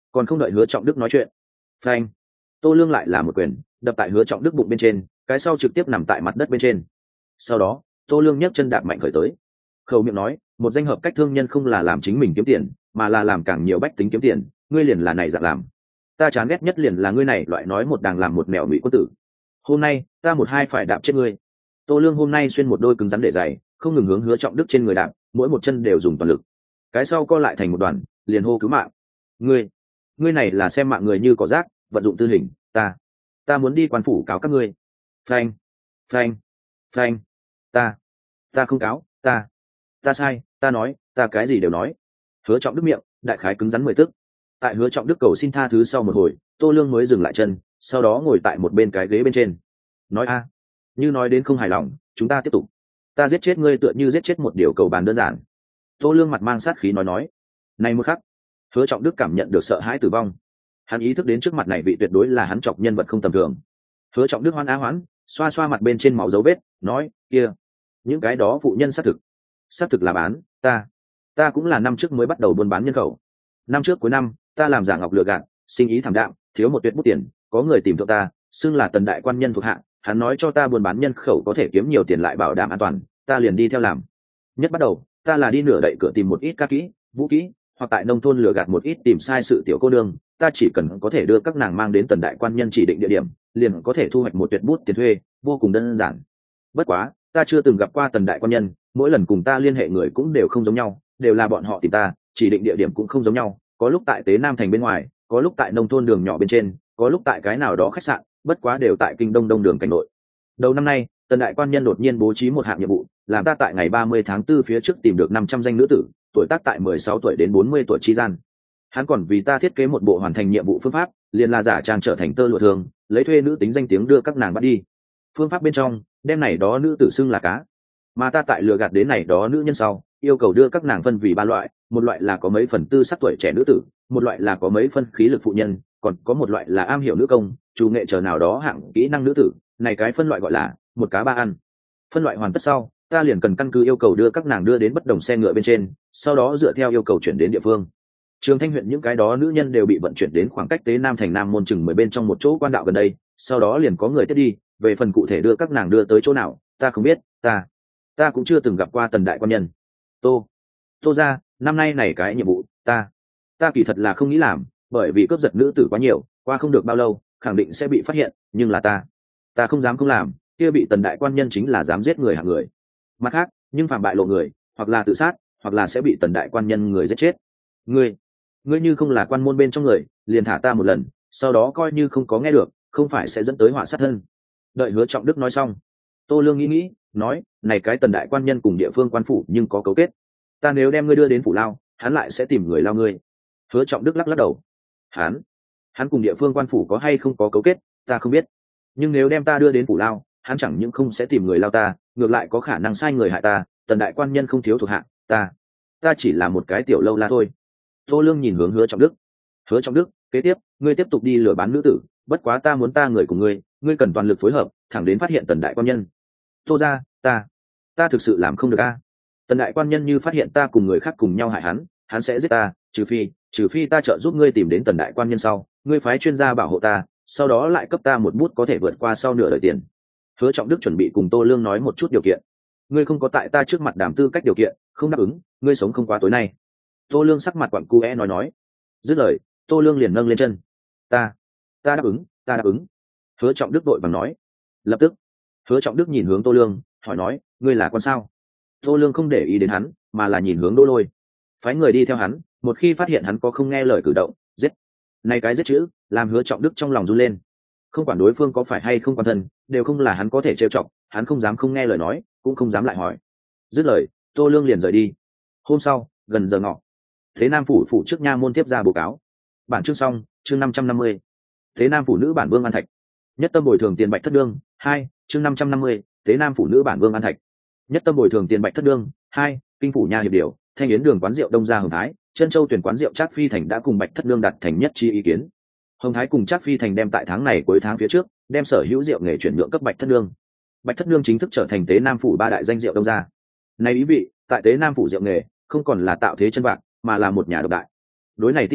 còn không đợi Hứa Trọng Đức nói chuyện. Phanh! Tô Lương lại là một quyền đập tại Hứa Trọng Đức bụng bên trên, cái sau trực tiếp nằm tại mặt đất bên trên. Sau đó Tô Lương nhấc chân đạp mạnh khởi tới, khẩu miệng nói, một danh hợp cách thương nhân không là làm chính mình kiếm tiền, mà là làm càng nhiều bách tính kiếm tiền, ngươi liền là này dạng làm. Ta chán ghét nhất liền là ngươi này loại nói một đàng làm một mèo ngụy quân tử. Hôm nay ta một hai phải đạp chết ngươi. Tô Lương hôm nay xuyên một đôi cứng rắn để dày, không ngừng hướng Hứa Trọng Đức trên người đạp, mỗi một chân đều dùng toàn lực. Cái sau co lại thành một đoàn, liền hô cứu mạng. Ngươi, ngươi này là xem mạng người như cỏ rác, vận dụng tư hình, ta, ta muốn đi quan phủ cáo các ngươi. Phanh, phanh, phanh, ta, ta không cáo, ta, ta sai, ta nói, ta cái gì đều nói. Hứa Trọng Đức miệng đại khái cứng rắn mười tức. Tại Hứa Trọng Đức cầu xin tha thứ sau một hồi, Tô Lương mới dừng lại chân, sau đó ngồi tại một bên cái ghế bên trên. Nói a, như nói đến không hài lòng, chúng ta tiếp tục. Ta giết chết ngươi tựa như giết chết một điều cầu bàn đơn giản. Tô Lương mặt mang sát khí nói nói. Này một khắc, Hứa Trọng Đức cảm nhận được sợ hãi tử vong. Hắn ý thức đến trước mặt này vị tuyệt đối là hắn chọc nhân vật không tầm thường. Hứa Trọng Đức hoan á hoán, xoa xoa mặt bên trên máu dấu vết, nói, kia, những cái đó phụ nhân xác thực, xác thực là bán, ta, ta cũng là năm trước mới bắt đầu buôn bán nhân khẩu. Năm trước cuối năm, ta làm giả ngọc lừa gạt, sinh ý thảm đạm, thiếu một tuyệt bút tiền, có người tìm thượng ta, xưng là Tần đại quan nhân thuộc hạ, hắn nói cho ta buôn bán nhân khẩu có thể kiếm nhiều tiền lại bảo đảm an toàn, ta liền đi theo làm. Nhất bắt đầu, ta là đi nửa đậy cửa tìm một ít ca kỹ, vũ kỹ, hoặc tại nông thôn lừa gạt một ít tìm sai sự tiểu cô nương, ta chỉ cần có thể đưa các nàng mang đến Tần đại quan nhân chỉ định địa điểm, liền có thể thu hoạch một tuyệt bút tiền thuê, vô cùng đơn giản. Bất quá, ta chưa từng gặp qua Tần đại quan nhân, mỗi lần cùng ta liên hệ người cũng đều không giống nhau, đều là bọn họ tìm ta, chỉ định địa điểm cũng không giống nhau, có lúc tại Tế Nam thành bên ngoài, có lúc tại nông thôn đường nhỏ bên trên, có lúc tại cái nào đó khách sạn, bất quá đều tại kinh đông đông đường cảnh nội. Đầu năm nay, Tần đại quan nhân đột nhiên bố trí một hạng nhiệm vụ, làm ta tại ngày ba mươi tháng tư phía trước tìm được năm trăm danh nữ tử, tuổi tác tại mười sáu tuổi đến bốn mươi tuổi chi gian. Hắn còn vì ta thiết kế một bộ hoàn thành nhiệm vụ phương pháp, liền là giả trang trở thành tơ lụa thường, lấy thuê nữ tính danh tiếng đưa các nàng bắt đi. Phương pháp bên trong, đem này đó nữ tử xưng là cá, mà ta tại lừa gạt đến này đó nữ nhân sau, yêu cầu đưa các nàng phân vì ba loại, một loại là có mấy phần tư sắc tuổi trẻ nữ tử, một loại là có mấy phân khí lực phụ nhân, còn có một loại là am hiểu nữ công, chủ nghệ chờ nào đó hạng kỹ năng nữ tử, này cái phân loại gọi là một cá ba ăn. Phân loại hoàn tất sau, ta liền cần căn cứ yêu cầu đưa các nàng đưa đến bất đồng xe ngựa bên trên, sau đó dựa theo yêu cầu chuyển đến địa phương. Trường Thanh huyện những cái đó nữ nhân đều bị vận chuyển đến khoảng cách Tế Nam thành Nam môn chừng mười bên trong một chỗ quan đạo gần đây, sau đó liền có người tiếp đi, về phần cụ thể đưa các nàng đưa tới chỗ nào, ta không biết, ta, ta cũng chưa từng gặp qua Tần đại quan nhân. Tô, Tô gia, năm nay này cái nhiệm vụ, ta, ta kỳ thật là không nghĩ làm, bởi vì cướp giật nữ tử quá nhiều, qua không được bao lâu, khẳng định sẽ bị phát hiện, nhưng là ta, ta không dám không làm, kia bị Tần đại quan nhân chính là dám giết người hạng người. Mặt khác, nhưng phạm bại lộ người, hoặc là tự sát, hoặc là sẽ bị Tần đại quan nhân người giết chết. Ngươi, ngươi như không là quan môn bên trong người, liền thả ta một lần, sau đó coi như không có nghe được, không phải sẽ dẫn tới họa sát thân. Đợi Hứa Trọng Đức nói xong, Tô Lương nghĩ nghĩ, nói, này cái Tần đại quan nhân cùng địa phương quan phủ nhưng có cấu kết, ta nếu đem ngươi đưa đến phủ lao, hắn lại sẽ tìm người lao ngươi. Hứa Trọng Đức lắc lắc đầu, hắn, hắn cùng địa phương quan phủ có hay không có cấu kết, ta không biết, nhưng nếu đem ta đưa đến phủ lao, hắn chẳng những không sẽ tìm người lao ta, ngược lại có khả năng sai người hại ta. Tần đại quan nhân không thiếu thuộc hạ, ta, ta chỉ là một cái tiểu lâu la thôi. Tô Lương nhìn hướng Hứa Trọng Đức. Hứa Trọng Đức, kế tiếp, ngươi tiếp tục đi lừa bán nữ tử, bất quá ta muốn ta người của ngươi, ngươi cần toàn lực phối hợp, thẳng đến phát hiện Tần đại quan nhân. Tô gia, ta, ta thực sự làm không được a. Tần đại quan nhân như phát hiện ta cùng người khác cùng nhau hại hắn, hắn sẽ giết ta, trừ phi, trừ phi ta trợ giúp ngươi tìm đến Tần đại quan nhân sau, ngươi phái chuyên gia bảo hộ ta, sau đó lại cấp ta một bút có thể vượt qua sau nửa đời tiền. Hứa Trọng Đức chuẩn bị cùng Tô Lương nói một chút điều kiện. Ngươi không có tại ta trước mặt đàm tư cách điều kiện, không đáp ứng, ngươi sống không qua tối nay. Tô Lương sắc mặt quặn cu é nói nói. Dứt lời, Tô Lương liền nâng lên chân. Ta, ta đáp ứng, ta đáp ứng. Hứa Trọng Đức đội bằng nói. Lập tức, Hứa Trọng Đức nhìn hướng Tô Lương, hỏi nói, ngươi là con sao? Tô Lương không để ý đến hắn, mà là nhìn hướng Đỗ Lôi. Phái người đi theo hắn, một khi phát hiện hắn có không nghe lời cử động, giết. Này cái giết chữ, làm Hứa Trọng Đức trong lòng run lên. Không quản đối phương có phải hay không quan thân, đều không là hắn có thể trêu chọc, hắn không dám không nghe lời nói, cũng không dám lại hỏi. Dứt lời, Tô Lương liền rời đi. Hôm sau, gần giờ ngọ, Thế Nam phủ phủ trước nha môn tiếp ra báo cáo. Bản chương xong, chương năm trăm năm mươi. Thế Nam phủ nữ bản vương An Thạch. Nhất tâm bồi thường tiền bạch thất đương, hai, chương năm trăm năm mươi. Thế Nam phủ nữ bản vương An Thạch. Nhất tâm bồi thường tiền bạch thất đương, hai, kinh phủ nha hiệp điều, Thanh Yến đường quán rượu Đông Gia Hồng Thái, Trân Châu tuyển quán rượu Trác Phi Thành đã cùng bạch thất đương đặt thành nhất chi ý kiến. Hồng Thái cùng Trác Phi Thành đem tại tháng này cuối tháng phía trước, đem sở hữu rượu nghề chuyển nhượng cấp bạch thất đương. Bạch thất đương chính thức trở thành Tế Nam phủ ba đại danh rượu Đông Gia. Này ý vị, tại Tế Nam phủ rượu nghề không còn là tạo thế chân bạc, mà là một nhà độc đại. Đối này tin tức,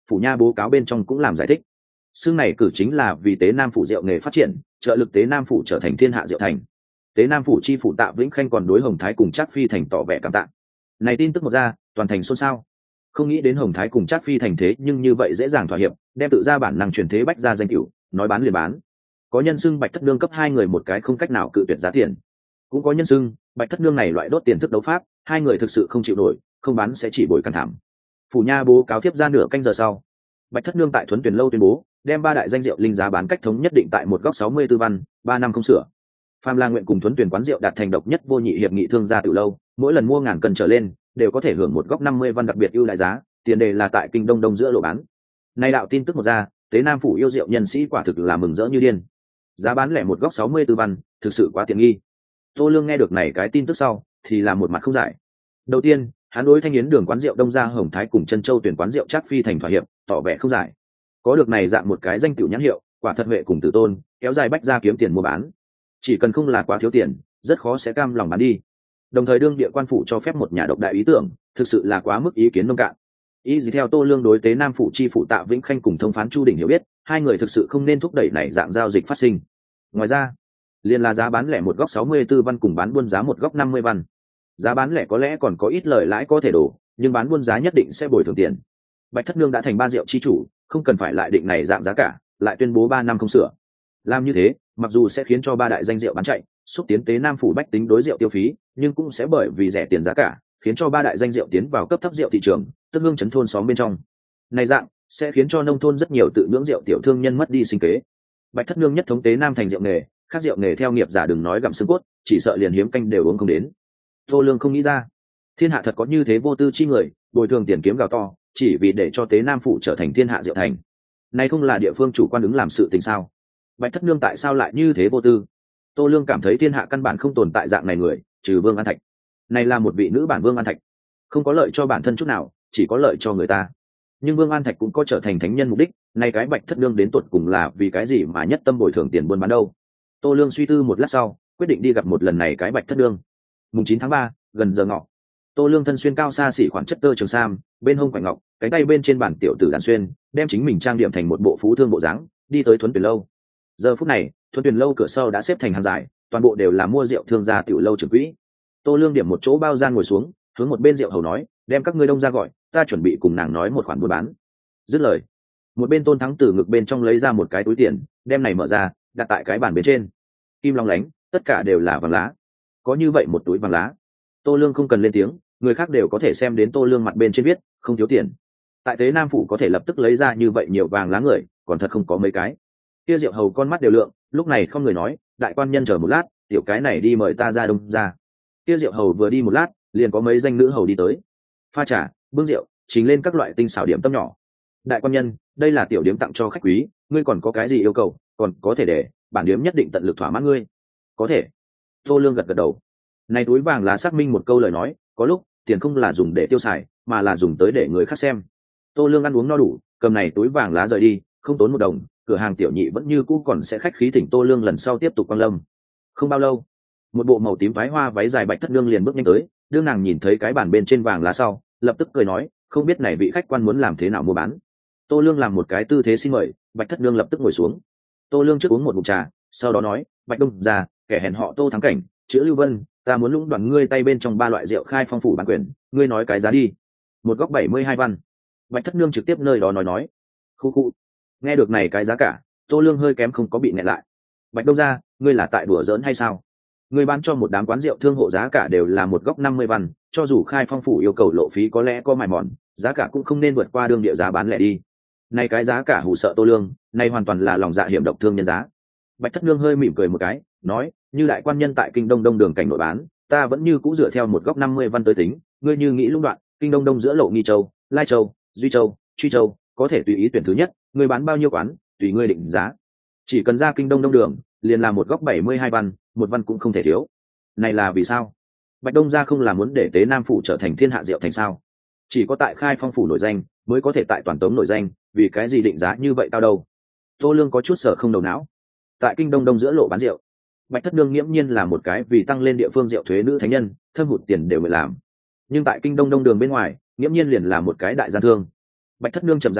phủ nha báo cáo bên trong cũng làm giải thích. Xương này cử chính là vì Tế Nam phủ rượu nghề phát triển, trợ lực Tế Nam phủ trở thành thiên hạ rượu thành. Tế Nam phủ chi phủ Tạ Vĩnh Khanh còn đối Hồng Thái cùng Trác Phi thành tỏ vẻ cảm tạ. Này tin tức một ra, toàn thành xôn xao. Không nghĩ đến Hồng Thái cùng Trác Phi thành thế nhưng như vậy dễ dàng thỏa hiệp, đem tự ra bản năng truyền thế bách ra danh cửu, nói bán liền bán. Có nhân xưng Bạch Thất Nương cấp hai người một cái không cách nào cự tuyệt giá tiền, cũng có nhân xưng Bạch Thất Nương này loại đốt tiền thức đấu pháp, hai người thực sự không chịu nổi, không bán sẽ chỉ bồi căng thảm. Phủ nha bố cáo tiếp ra nửa canh giờ sau, Bạch Thất Nương tại Thuấn Tuyển lâu tuyên bố đem ba đại danh rượu linh giá bán cách thống nhất định tại một góc sáu mươi tư văn, ba năm không sửa. Phạm La nguyện cùng Thuấn Tuyển quán rượu đạt thành độc nhất vô nhị hiệp nghị thương gia tiểu lâu, mỗi lần mua ngàn cân trở lên đều có thể hưởng một góc năm mươi văn đặc biệt ưu đại giá, tiền đề là tại kinh đông đông giữa lộ bán. Nay đạo tin tức một ra, Tế Nam phủ yêu rượu nhân sĩ quả thực là mừng rỡ như điên. Giá bán lẻ một góc sáu mươi tư văn, thực sự quá tiện nghi. Tô Lương nghe được này cái tin tức sau, thì là một mặt không giải. Đầu tiên, hắn đối Thanh Yến đường quán rượu Đông Gia Hồng Thái cùng Chân Châu tuyển quán rượu Trác Phi thành thỏa hiệp, tỏ vẻ không giải. Có được này dạng một cái danh tiểu nhãn hiệu, quả thật huệ cùng tử tôn, kéo dài bách ra kiếm tiền mua bán. Chỉ cần không là quá thiếu tiền, rất khó sẽ cam lòng bán đi. Đồng thời đương địa quan phủ cho phép một nhà độc đại ý tưởng, thực sự là quá mức ý kiến nông cạn. Ý gì theo Tô Lương đối Tế Nam phủ chi phủ Tạ Vĩnh Khanh cùng thông phán Chu Đình hiểu biết, hai người thực sự không nên thúc đẩy này dạng giao dịch phát sinh. Ngoài ra, liên là giá bán lẻ một góc sáu mươi tư văn cùng bán buôn giá một góc năm mươi văn. Giá bán lẻ có lẽ còn có ít lời lãi có thể đổ, nhưng bán buôn giá nhất định sẽ bồi thường tiền. Bạch Thất Nương đã thành ba rượu chi chủ, không cần phải lại định này dạng giá cả, lại tuyên bố ba năm không sửa. Làm như thế, mặc dù sẽ khiến cho ba đại danh rượu bán chạy, xúc tiến Tế Nam phủ bách tính đối rượu tiêu phí, nhưng cũng sẽ bởi vì rẻ tiền giá cả, khiến cho ba đại danh rượu tiến vào cấp thấp rượu thị trường, tức hương chấn thôn xóm bên trong. Này dạng sẽ khiến cho nông thôn rất nhiều tự nhưỡng rượu tiểu thương nhân mất đi sinh kế. Bạch Thất Nương nhất thống Tế Nam thành rượu nghề, khác rượu nghề theo nghiệp giả đừng nói gặm xương cốt, chỉ sợ liền hiếm canh đều uống không đến. Tô Lương không nghĩ ra, thiên hạ thật có như thế vô tư chi người, bồi thường tiền kiếm gào to, chỉ vì để cho Tế Nam phủ trở thành thiên hạ rượu thành. Này không là địa phương chủ quan ứng làm sự tình sao? Bạch Thất Nương tại sao lại như thế vô tư? Tô Lương cảm thấy thiên hạ căn bản không tồn tại dạng này người, trừ Vương An Thạch. Này là một vị nữ bản Vương An Thạch, không có lợi cho bản thân chút nào, chỉ có lợi cho người ta. Nhưng Vương An Thạch cũng có trở thành thánh nhân mục đích, này cái Bạch Thất Nương đến tột cùng là vì cái gì mà nhất tâm bồi thường tiền buôn bán đâu? Tô Lương suy tư một lát sau, quyết định đi gặp một lần này cái Bạch Thất Nương. Mùng chín tháng ba, gần giờ ngọ. Tô Lương thân xuyên cao xa xỉ khoản chất tơ trường sam, bên hông quải ngọc, cánh tay bên trên bản tiểu tử đàn xuyên, đem chính mình trang điểm thành một bộ phú thương bộ dáng, đi tới Thuấn Tuyển lâu. Giờ phút này, Thuấn Tuyển lâu cửa sau đã xếp thành hàng dài, toàn bộ đều là mua rượu thương gia tiểu lâu trưởng quỹ. Tô Lương điểm một chỗ bao gian ngồi xuống, hướng một bên rượu hầu nói, đem các ngươi đông ra gọi, ta chuẩn bị cùng nàng nói một khoản buôn bán. Dứt lời, một bên Tôn Thắng từ ngực bên trong lấy ra một cái túi tiền, đem này mở ra, đặt tại cái bàn bên trên. Kim long lánh, tất cả đều là vàng lá. Có như vậy một túi vàng lá, Tô Lương không cần lên tiếng, người khác đều có thể xem đến Tô Lương mặt bên trên viết không thiếu tiền. Tại Tế Nam phủ có thể lập tức lấy ra như vậy nhiều vàng lá người, còn thật không có mấy cái. Kia Diệu hầu con mắt đều lượng, lúc này không người nói, đại quan nhân chờ một lát, tiểu cái này đi mời ta ra đông ra. Kia Diệu hầu vừa đi một lát, liền có mấy danh nữ hầu đi tới, pha trà, bưng rượu, chính lên các loại tinh xảo điểm tâm nhỏ. Đại quan nhân, đây là tiểu điếm tặng cho khách quý, ngươi còn có cái gì yêu cầu, còn có thể để bản điếm nhất định tận lực thỏa mãn ngươi. Có thể. Tô Lương gật gật đầu. Này túi vàng là xác minh một câu lời nói, có lúc tiền không là dùng để tiêu xài, mà là dùng tới để người khác xem. Tô Lương ăn uống no đủ, cầm này túi vàng lá rời đi, không tốn một đồng, cửa hàng tiểu nhị vẫn như cũ còn sẽ khách khí thỉnh Tô Lương lần sau tiếp tục quan lâm. Không bao lâu, một bộ màu tím váy hoa váy dài Bạch Thất Nương liền bước nhanh tới, đương nàng nhìn thấy cái bàn bên trên vàng lá sau, lập tức cười nói, không biết này vị khách quan muốn làm thế nào mua bán. Tô Lương làm một cái tư thế xin mời, Bạch Thất Nương lập tức ngồi xuống. Tô Lương trước uống một ngụm trà, sau đó nói, Bạch Đông gia, kẻ hèn họ Tô Thắng Cảnh, chữ Lưu Vân, ta muốn lũng đoạn ngươi tay bên trong ba loại rượu khai phong phủ bản quyền, ngươi nói cái giá đi. Một góc bảy mươi hai văn. Bạch Thất Nương trực tiếp nơi đó nói nói. Khu khu. Nghe được này cái giá cả, Tô Lương hơi kém không có bị nghẹn lại. Bạch Đông gia, ngươi là tại đùa giỡn hay sao? Ngươi bán cho một đám quán rượu thương hộ giá cả đều là một góc năm mươi văn, cho dù khai phong phủ yêu cầu lộ phí có lẽ có mài mòn, giá cả cũng không nên vượt qua đương địa giá bán lẻ đi. Này cái giá cả hù sợ Tô Lương, này hoàn toàn là lòng dạ hiểm độc thương nhân giá. Bạch Thất Nương hơi mỉm cười một cái, nói, như đại quan nhân tại kinh đông đông đường cảnh nội bán, ta vẫn như cũ dựa theo một góc năm mươi văn tới tính, ngươi như nghĩ lũng đoạn, kinh đông đông giữa lộ Nghi Châu, Lai Châu, Duy Châu, Truy Châu, có thể tùy ý tuyển thứ nhất, ngươi bán bao nhiêu quán, tùy ngươi định giá. Chỉ cần ra kinh đông đông đường, liền là một góc bảy mươi hai văn, một văn cũng không thể thiếu. Này là vì sao? Bạch Đông gia không là muốn để Tế Nam phủ trở thành thiên hạ rượu thành sao? Chỉ có tại khai phong phủ nổi danh, mới có thể tại toàn tống nổi danh, vì cái gì định giá như vậy tao đâu? Tô Lương có chút sở không đầu não. Tại kinh đông đông giữa lộ bán rượu, Bạch Thất Nương nghiễm nhiên là một cái vì tăng lên địa phương rượu thuế nữ thánh nhân, thâm hụt tiền đều phải làm. Nhưng tại kinh đông đông đường bên ngoài, nghiễm nhiên liền là một cái đại gian thương. Bạch Thất Nương trầm rãi nói,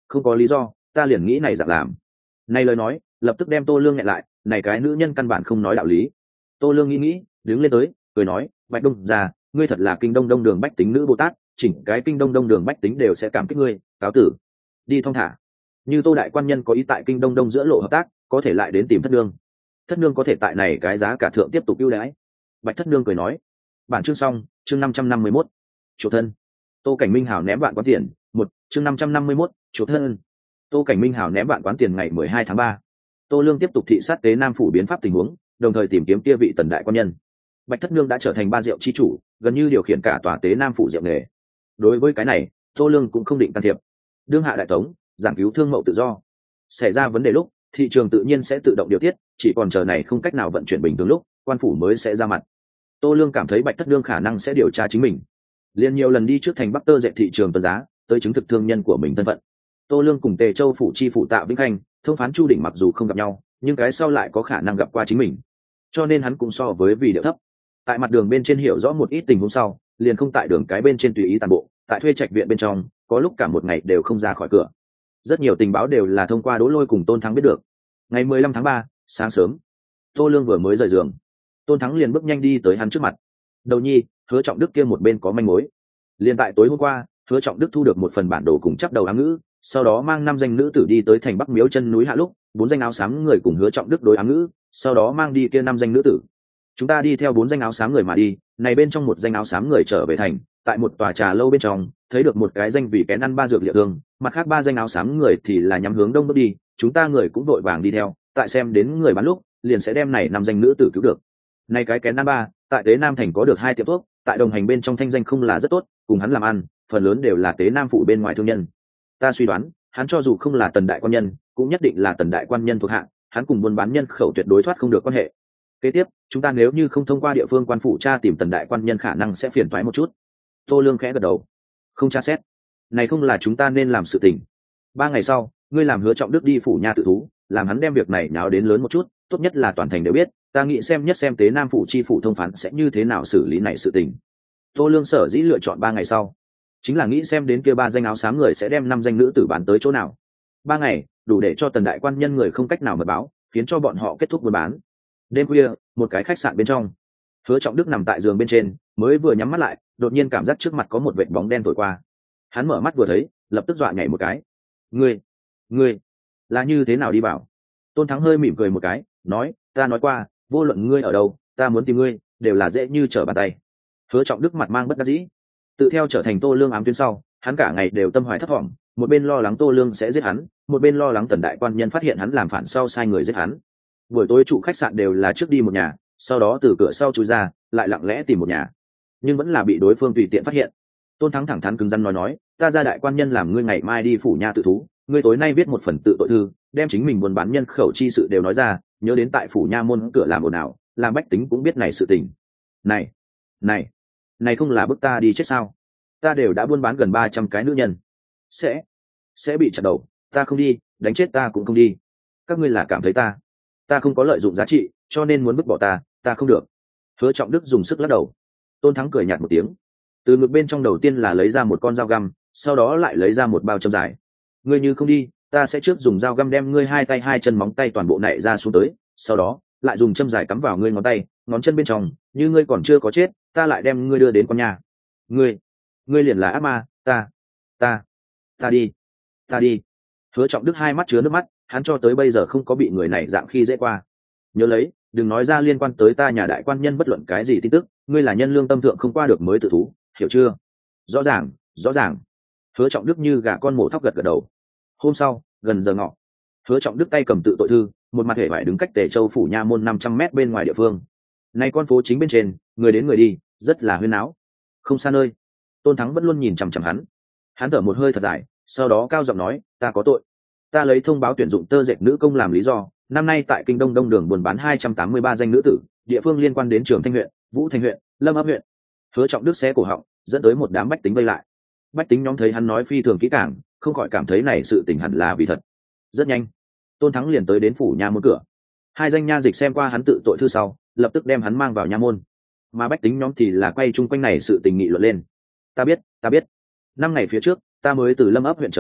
không có lý do ta liền nghĩ này dạng làm. Này lời nói lập tức đem Tô Lương nghẹn lại, này cái nữ nhân căn bản không nói đạo lý. Tô Lương nghĩ nghĩ đứng lên tới cười nói, Bạch Đông già, ngươi thật là kinh đông đông đường bách tính nữ Bồ Tát, chỉnh cái kinh đông đông đường bách tính đều sẽ cảm kích ngươi, cáo tử đi thong thả. Như Tô đại quan nhân có ý tại kinh đông đông giữa lộ hợp tác, có thể lại đến tìm thất nương, thất nương có thể tại này cái giá cả thượng tiếp tục ưu đãi. Bạch thất nương cười nói. Bản chương xong. Chương năm trăm năm mươi mốt chủ thân. Tô Cảnh Minh Hảo ném vạn quán tiền. Một chương năm trăm năm mươi mốt chủ thân. Tô Cảnh Minh Hảo ném vạn quán tiền ngày mười hai tháng ba. Tô Lương tiếp tục thị sát tế Nam phủ biến pháp tình huống, đồng thời tìm kiếm kia vị tần đại quan nhân. Bạch thất nương đã trở thành ba rượu chi chủ, gần như điều khiển cả tòa tế Nam phủ rượu nghề. Đối với cái này, Tô Lương cũng không định can thiệp. Đương hạ đại tống, giảng cứu thương mậu tự do. Xảy ra vấn đề lúc, thị trường tự nhiên sẽ tự động điều tiết, chỉ còn chờ này không cách nào vận chuyển bình thường lúc, quan phủ mới sẽ ra mặt. Tô Lương cảm thấy Bạch thất nương khả năng sẽ điều tra chính mình, liên nhiều lần đi trước thành Bắc Tơ dệt thị trường tuần giá, tới chứng thực thương nhân của mình thân phận. Tô Lương cùng Tề Châu phủ chi phủ Tạ Vĩnh Khanh, thông phán Chu Đỉnh mặc dù không gặp nhau, nhưng cái sau lại có khả năng gặp qua chính mình, cho nên hắn cũng so với vì điệu thấp. Tại mặt đường bên trên hiểu rõ một ít tình huống sau, liền không tại đường cái bên trên tùy ý tàn bộ, tại thuê trạch viện bên trong, có lúc cả một ngày đều không ra khỏi cửa. Rất nhiều tình báo đều là thông qua Đỗ Lôi cùng Tôn Thắng biết được. Ngày mười lăm tháng ba, sáng sớm, Tô Lương vừa mới rời giường, Tôn Thắng liền bước nhanh đi tới hắn trước mặt. Đầu nhi, Hứa Trọng Đức kia một bên có manh mối. Liên tại tối hôm qua, Hứa Trọng Đức thu được một phần bản đồ cùng chắp đầu ám ngữ, sau đó mang năm danh nữ tử đi tới thành Bắc Miếu chân núi hạ lúc, bốn danh áo xám người cùng Hứa Trọng Đức đối ám ngữ, sau đó mang đi kia năm danh nữ tử. Chúng ta đi theo bốn danh áo xám người mà đi, này bên trong một danh áo xám người trở về thành, tại một tòa trà lâu bên trong, thấy được một cái danh vì kén ăn ba dược liệu thương, mặt khác ba danh áo xám người thì là nhắm hướng đông bước đi, chúng ta người cũng đội vàng đi theo, tại xem đến người bán lúc, liền sẽ đem này năm danh nữ tử cứu được. Này cái kén ăn ba, tại Tế Nam thành có được hai tiệm thuốc, tại đồng hành bên trong thanh danh không là rất tốt, cùng hắn làm ăn, phần lớn đều là Tế Nam phụ bên ngoài thương nhân. Ta suy đoán, hắn cho dù không là tần đại quan nhân, cũng nhất định là tần đại quan nhân thuộc hạ, hắn cùng buôn bán nhân khẩu tuyệt đối thoát không được quan hệ. Kế tiếp, chúng ta nếu như không thông qua địa phương quan phủ tra tìm tần đại quan nhân khả năng sẽ phiền toái một chút. Tô Lương khẽ gật đầu. Không tra xét, này không là chúng ta nên làm sự tình. Ba ngày sau, ngươi làm Hứa Trọng Đức đi phủ nha tự thú, làm hắn đem việc này nháo đến lớn một chút, tốt nhất là toàn thành đều biết. Ta nghĩ xem nhất xem Tế Nam phủ chi phủ thông phán sẽ như thế nào xử lý này sự tình. Tô Lương sở dĩ lựa chọn ba ngày sau, chính là nghĩ xem đến kia ba danh áo xám người sẽ đem năm danh nữ tử bán tới chỗ nào. Ba ngày đủ để cho tần đại quan nhân người không cách nào mật báo, khiến cho bọn họ kết thúc buôn bán. Đêm khuya, một cái khách sạn bên trong, Hứa Trọng Đức nằm tại giường bên trên, mới vừa nhắm mắt lại, đột nhiên cảm giác trước mặt có một vệt bóng đen thổi qua. Hắn mở mắt vừa thấy, lập tức dọa nhảy một cái. Ngươi, ngươi, là như thế nào đi vào? Tôn Thắng hơi mỉm cười một cái, nói, ta nói qua, vô luận ngươi ở đâu, ta muốn tìm ngươi, đều là dễ như trở bàn tay. Hứa Trọng Đức mặt mang bất đắc dĩ, tự theo trở thành Tô Lương ám tuyến sau, hắn cả ngày đều tâm hoài thất vọng, một bên lo lắng Tô Lương sẽ giết hắn, một bên lo lắng tần đại quan nhân phát hiện hắn làm phản sau sai người giết hắn. Buổi tối trụ khách sạn đều là trước đi một nhà, sau đó từ cửa sau chui ra, lại lặng lẽ tìm một nhà, nhưng vẫn là bị đối phương tùy tiện phát hiện. Tôn Thắng thẳng thắn cứng rắn nói nói, ta ra đại quan nhân làm ngươi ngày mai đi phủ nha tự thú, ngươi tối nay viết một phần tự tội thư, đem chính mình buôn bán nhân khẩu chi sự đều nói ra, nhớ đến tại phủ nha môn cửa làm ồn ào, làm bách tính cũng biết này sự tình. Này, này, này không là bức ta đi chết sao? Ta đều đã buôn bán gần ba trăm cái nữ nhân, sẽ sẽ bị chặt đầu, ta không đi, đánh chết ta cũng không đi. Các ngươi là cảm thấy ta ta không có lợi dụng giá trị, cho nên muốn bức bỏ ta, ta không được. Hứa Trọng Đức dùng sức lắc đầu. Tôn Thắng cười nhạt một tiếng, từ ngực bên trong đầu tiên là lấy ra một con dao găm, sau đó lại lấy ra một bao châm dài. Ngươi như không đi, ta sẽ trước dùng dao găm đem ngươi hai tay hai chân móng tay toàn bộ nảy ra xuống tới, sau đó lại dùng châm dài cắm vào ngươi ngón tay ngón chân bên trong, như ngươi còn chưa có chết, ta lại đem ngươi đưa đến con nhà. Ngươi, ngươi liền là ác ma, ta, ta, ta đi, ta đi. Hứa Trọng Đức hai mắt chứa nước mắt, hắn cho tới bây giờ không có bị người này dạng khi dễ qua. Nhớ lấy, đừng nói ra liên quan tới ta nhà đại quan nhân bất luận cái gì tin tức, ngươi là nhân lương tâm thượng không qua được mới tự thú, hiểu chưa? Rõ ràng, rõ ràng. Hứa Trọng Đức như gà con mổ thóc gật gật đầu. Hôm sau, gần giờ ngọ, Hứa Trọng Đức tay cầm tự tội thư, một mặt hề vải đứng cách Tề Châu phủ nha môn năm trăm mét bên ngoài địa phương. Nay con phố chính bên trên, người đến người đi, rất là huyên náo. Không xa nơi, Tôn Thắng vẫn luôn nhìn chằm chằm hắn. Hắn thở một hơi thật dài, sau đó cao giọng nói, ta có tội. Ta lấy thông báo tuyển dụng tơ dệt nữ công làm lý do, năm nay tại kinh đông đông đường buôn bán hai trăm tám mươi ba danh nữ tử, địa phương liên quan đến Trường Thanh huyện, Vũ Thanh huyện, Lâm ấp huyện. Hứa Trọng Đức xé cổ họng, dẫn tới một đám bách tính vây lại. Bách tính nhóm thấy hắn nói phi thường kỹ càng, không khỏi cảm thấy này sự tình hẳn là vì thật. Rất nhanh, Tôn Thắng liền tới đến phủ nha môn cửa. Hai danh nha dịch xem qua hắn tự tội thư sau, lập tức đem hắn mang vào nha môn. Mà bách tính nhóm thì là quay chung quanh này sự tình nghị luận lên. Ta biết, ta biết. Năm ngày phía trước, ta mới từ Lâm ấp huyện trở về,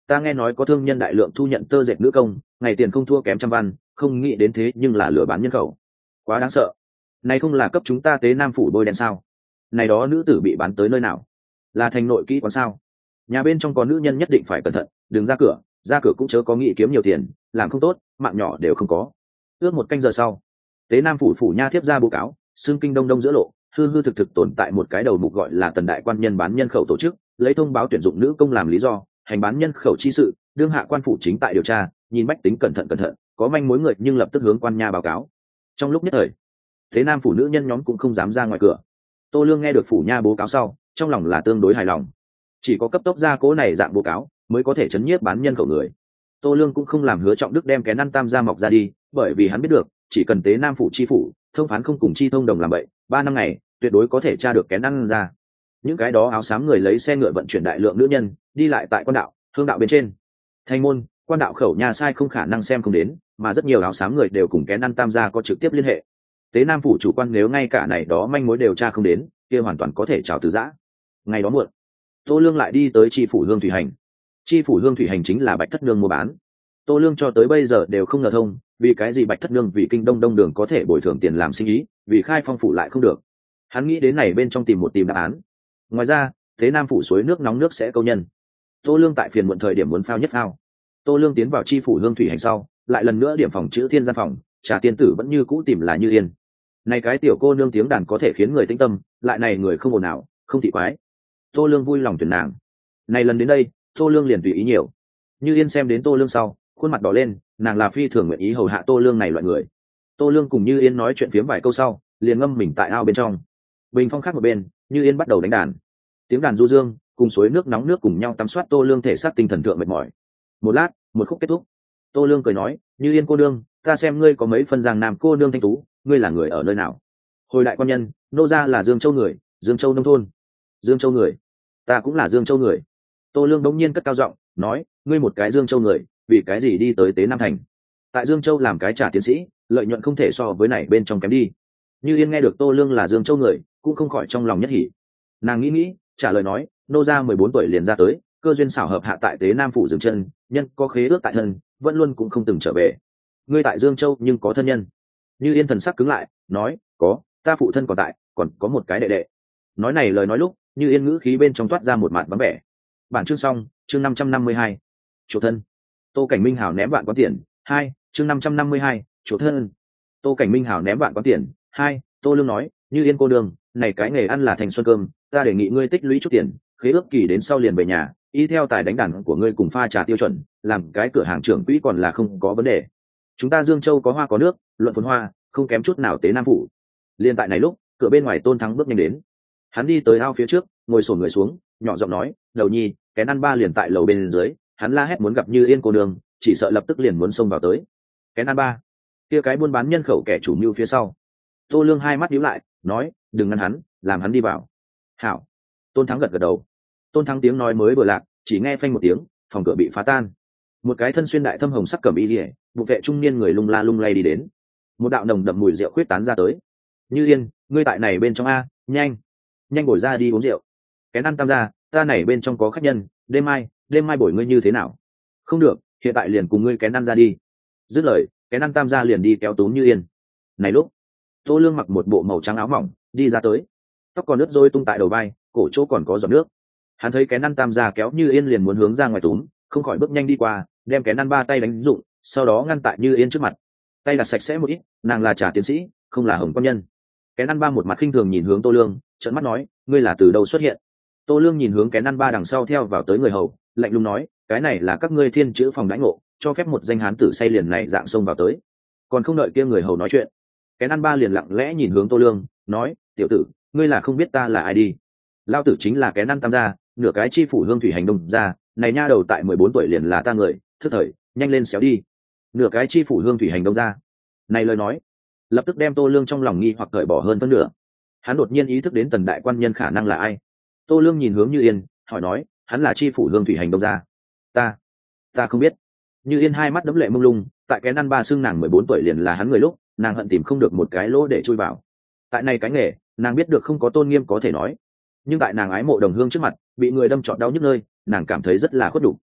ta nghe nói có thương nhân đại lượng thu nhận tơ dệt nữ công, ngày tiền không thua kém trăm văn, không nghĩ đến thế nhưng là lừa bán nhân khẩu, quá đáng sợ. Này không là cấp chúng ta tế nam phủ bôi đen sao? Này đó nữ tử bị bán tới nơi nào? Là thành nội kỹ quán sao? Nhà bên trong có nữ nhân nhất định phải cẩn thận, đừng ra cửa, ra cửa cũng chớ có nghĩ kiếm nhiều tiền, làm không tốt mạng nhỏ đều không có. Ước một canh giờ sau, tế nam phủ phủ nha thiếp ra báo cáo, xương kinh đông đông giữa lộ, hư hư thực thực tồn tại một cái đầu mục gọi là tần đại quan nhân bán nhân khẩu tổ chức, lấy thông báo tuyển dụng nữ công làm lý do hành bán nhân khẩu chi sự, đương hạ quan phủ chính tại điều tra, nhìn bách tính cẩn thận cẩn thận, có manh mối người nhưng lập tức hướng quan nha báo cáo. Trong lúc nhất thời, thế nam phủ nữ nhân nhóm cũng không dám ra ngoài cửa. Tô Lương nghe được phủ nha báo cáo sau, trong lòng là tương đối hài lòng, chỉ có cấp tốc ra cố này dạng báo cáo mới có thể chấn nhiếp bán nhân khẩu người. Tô Lương cũng không làm Hứa Trọng Đức đem kén ăn tam gia mọc ra đi, bởi vì hắn biết được chỉ cần tế nam phủ chi phủ thông phán không cùng chi thông đồng làm vậy, ba năm ngày tuyệt đối có thể tra được kén ăn ra. Những cái đó áo xám người lấy xe ngựa vận chuyển đại lượng nữ nhân đi lại tại quan đạo hương đạo bên trên thanh môn quan đạo khẩu nhà sai không khả năng xem không đến, mà rất nhiều áo xám người đều cùng kén ăn tam gia có trực tiếp liên hệ. Tế nam phủ chủ quan nếu ngay cả này đó manh mối đều tra không đến, kia hoàn toàn có thể trào từ giã. Ngày đó muộn, Tô Lương lại đi tới tri phủ Hương Thủy Hành. Tri phủ Hương Thủy Hành chính là Bạch Thất Nương mua bán. Tô Lương cho tới bây giờ đều không ngờ thông, vì cái gì Bạch Thất Nương vì kinh đông đông đường có thể bồi thường tiền làm sinh ý, vì khai phong phủ lại không được. Hắn nghĩ đến này bên trong tìm một tìm đáp án. Ngoài ra, thế nam phủ suối nước nóng nước sẽ câu nhân. Tô Lương tại phiền muộn thời điểm muốn phao nhất phao. Tô Lương tiến vào tri phủ Hương Thủy Hành sau, lại lần nữa điểm phòng chữ thiên gian phòng, Trà tiên tử vẫn như cũ tìm là Như Yên. Này cái tiểu cô nương tiếng đàn có thể khiến người tĩnh tâm, lại này người không ồn ào, không thị quái. Tô Lương vui lòng tuyển nàng. Này lần đến đây, Tô Lương liền tùy ý nhiều. Như Yên xem đến Tô Lương sau, khuôn mặt đỏ lên, nàng là phi thường nguyện ý hầu hạ Tô Lương này loại người. Tô Lương cùng Như Yên nói chuyện phiếm vài câu sau, liền ngâm mình tại ao bên trong. Bình phong khác một bên, Như Yên bắt đầu đánh đàn. Tiếng đàn du dương cùng suối nước nóng nước cùng nhau tắm soát Tô Lương thể xác tinh thần thượng mệt mỏi. Một lát, một khúc kết thúc. Tô Lương cười nói, Như Yên cô nương, ta xem ngươi có mấy phân giang nam cô nương thanh tú, ngươi là người ở nơi nào? Hồi đại quan nhân, nô gia là Dương Châu người, Dương Châu nông thôn. Dương Châu người? Ta cũng là Dương Châu người. Tô Lương bỗng nhiên cất cao giọng, nói, ngươi một cái Dương Châu người, vì cái gì đi tới Tế Nam thành? Tại Dương Châu làm cái trà tiến sĩ, lợi nhuận không thể so với này bên trong kém đi. Như Yên nghe được Tô Lương là Dương Châu người, cũng không khỏi trong lòng nhất hỉ. Nàng nghĩ nghĩ, trả lời nói, nô gia mười bốn tuổi liền ra tới, cơ duyên xảo hợp hạ tại Tế Nam phủ dừng chân, nhân có khế ước tại thân, vẫn luôn cũng không từng trở về. Ngươi tại Dương Châu nhưng có thân nhân? Như Yên thần sắc cứng lại, nói, có, ta phụ thân còn tại, còn có một cái đệ đệ. Nói này lời nói lúc, Như Yên ngữ khí bên trong toát ra một mạt vắng vẻ. Bản chương xong, chương năm trăm năm mươi hai, chủ thân. Tô Cảnh Minh Hảo ném vạn quán tiền, hai, chương năm trăm năm mươi hai, chủ thân. Tô Cảnh Minh Hảo ném vạn quán tiền, hai, Tô Lương nói, Như Yên cô đường, này cái nghề ăn là thành xuân cơm, ta đề nghị ngươi tích lũy chút tiền, khế ước kỳ đến sau liền về nhà, y theo tài đánh đàn của ngươi cùng pha trà tiêu chuẩn, làm cái cửa hàng trưởng quỹ còn là không có vấn đề. Chúng ta Dương Châu có hoa có nước, luận phồn hoa, không kém chút nào Tế Nam phủ. Liên tại này lúc, cửa bên ngoài Tôn Thắng bước nhanh đến. Hắn đi tới ao phía trước, ngồi xổm người xuống, nhỏ giọng nói, đầu nhi, cái ăn ba liền tại lầu bên dưới, hắn la hét muốn gặp Như Yên cô đường, chỉ sợ lập tức liền muốn xông vào tới. Cái ăn ba, kia cái buôn bán nhân khẩu kẻ chủ mưu phía sau. Tô Lương hai mắt nhíu lại, nói, đừng ngăn hắn, làm hắn đi vào. Hảo. Tôn Thắng gật gật đầu. Tôn Thắng tiếng nói mới vừa lạc, chỉ nghe phanh một tiếng, phòng cửa bị phá tan. Một cái thân xuyên đại thâm hồng sắc cẩm y liễu, bụng vệ trung niên người lung la lung lay đi đến. Một đạo nồng đậm mùi rượu khuyết tán ra tới. Như Yên, ngươi tại này bên trong a, nhanh, nhanh bồi ra đi uống rượu. Cái ăn tam gia, ta này bên trong có khách nhân, đêm mai, đêm mai bồi ngươi như thế nào? Không được, hiện tại liền cùng ngươi cái ăn ra đi. Dứt lời, cái ăn tam gia liền đi kéo túm Như Yên. Này lúc, Tô Lương mặc một bộ màu trắng áo mỏng, đi ra tới, tóc còn ướt rối tung tại đầu vai, cổ chỗ còn có giọt nước. Hắn thấy cái ăn tam gia kéo Như Yên liền muốn hướng ra ngoài túm, không khỏi bước nhanh đi qua, đem cái ăn ba tay đánh dụng, sau đó ngăn tại Như Yên trước mặt. Tay đặt sạch sẽ một ít, nàng là trà tiến sĩ, không là hồng quan nhân. Cái ăn ba một mặt khinh thường nhìn hướng Tô Lương, trợn mắt nói, ngươi là từ đâu xuất hiện? Tô Lương nhìn hướng cái ăn ba đằng sau theo vào tới người hầu, lạnh lùng nói, cái này là các ngươi thiên chữ phòng đãi ngộ, cho phép một danh hán tử say liền này dạng xông vào tới. Còn không đợi kia người hầu nói chuyện, cái ăn ba liền lặng lẽ nhìn hướng Tô Lương, nói, tiểu tử, ngươi là không biết ta là ai đi? Lao tử chính là cái ăn tam gia, nửa cái chi phủ Hương Thủy Hành đông gia, này nha đầu tại mười bốn tuổi liền là ta người, thức thời, nhanh lên xéo đi. Nửa cái chi phủ Hương Thủy Hành đông gia. Này lời nói, lập tức đem Tô Lương trong lòng nghi hoặc cởi bỏ hơn phân nửa. Hắn đột nhiên ý thức đến tần đại quan nhân khả năng là ai. Tô Lương nhìn hướng Như Yên, hỏi nói, hắn là chi phủ Hương Thủy Hành đông gia? Ta, ta không biết. Như Yên hai mắt đẫm lệ mông lung, tại cái ăn ba xương nàng mười bốn tuổi liền là hắn người lúc, nàng hận tìm không được một cái lỗ để chui vào. Tại này cái nghề, nàng biết được không có tôn nghiêm có thể nói, nhưng tại nàng ái mộ đồng hương trước mặt, bị người đâm trọn đau nhức nơi, nàng cảm thấy rất là khuất đủ.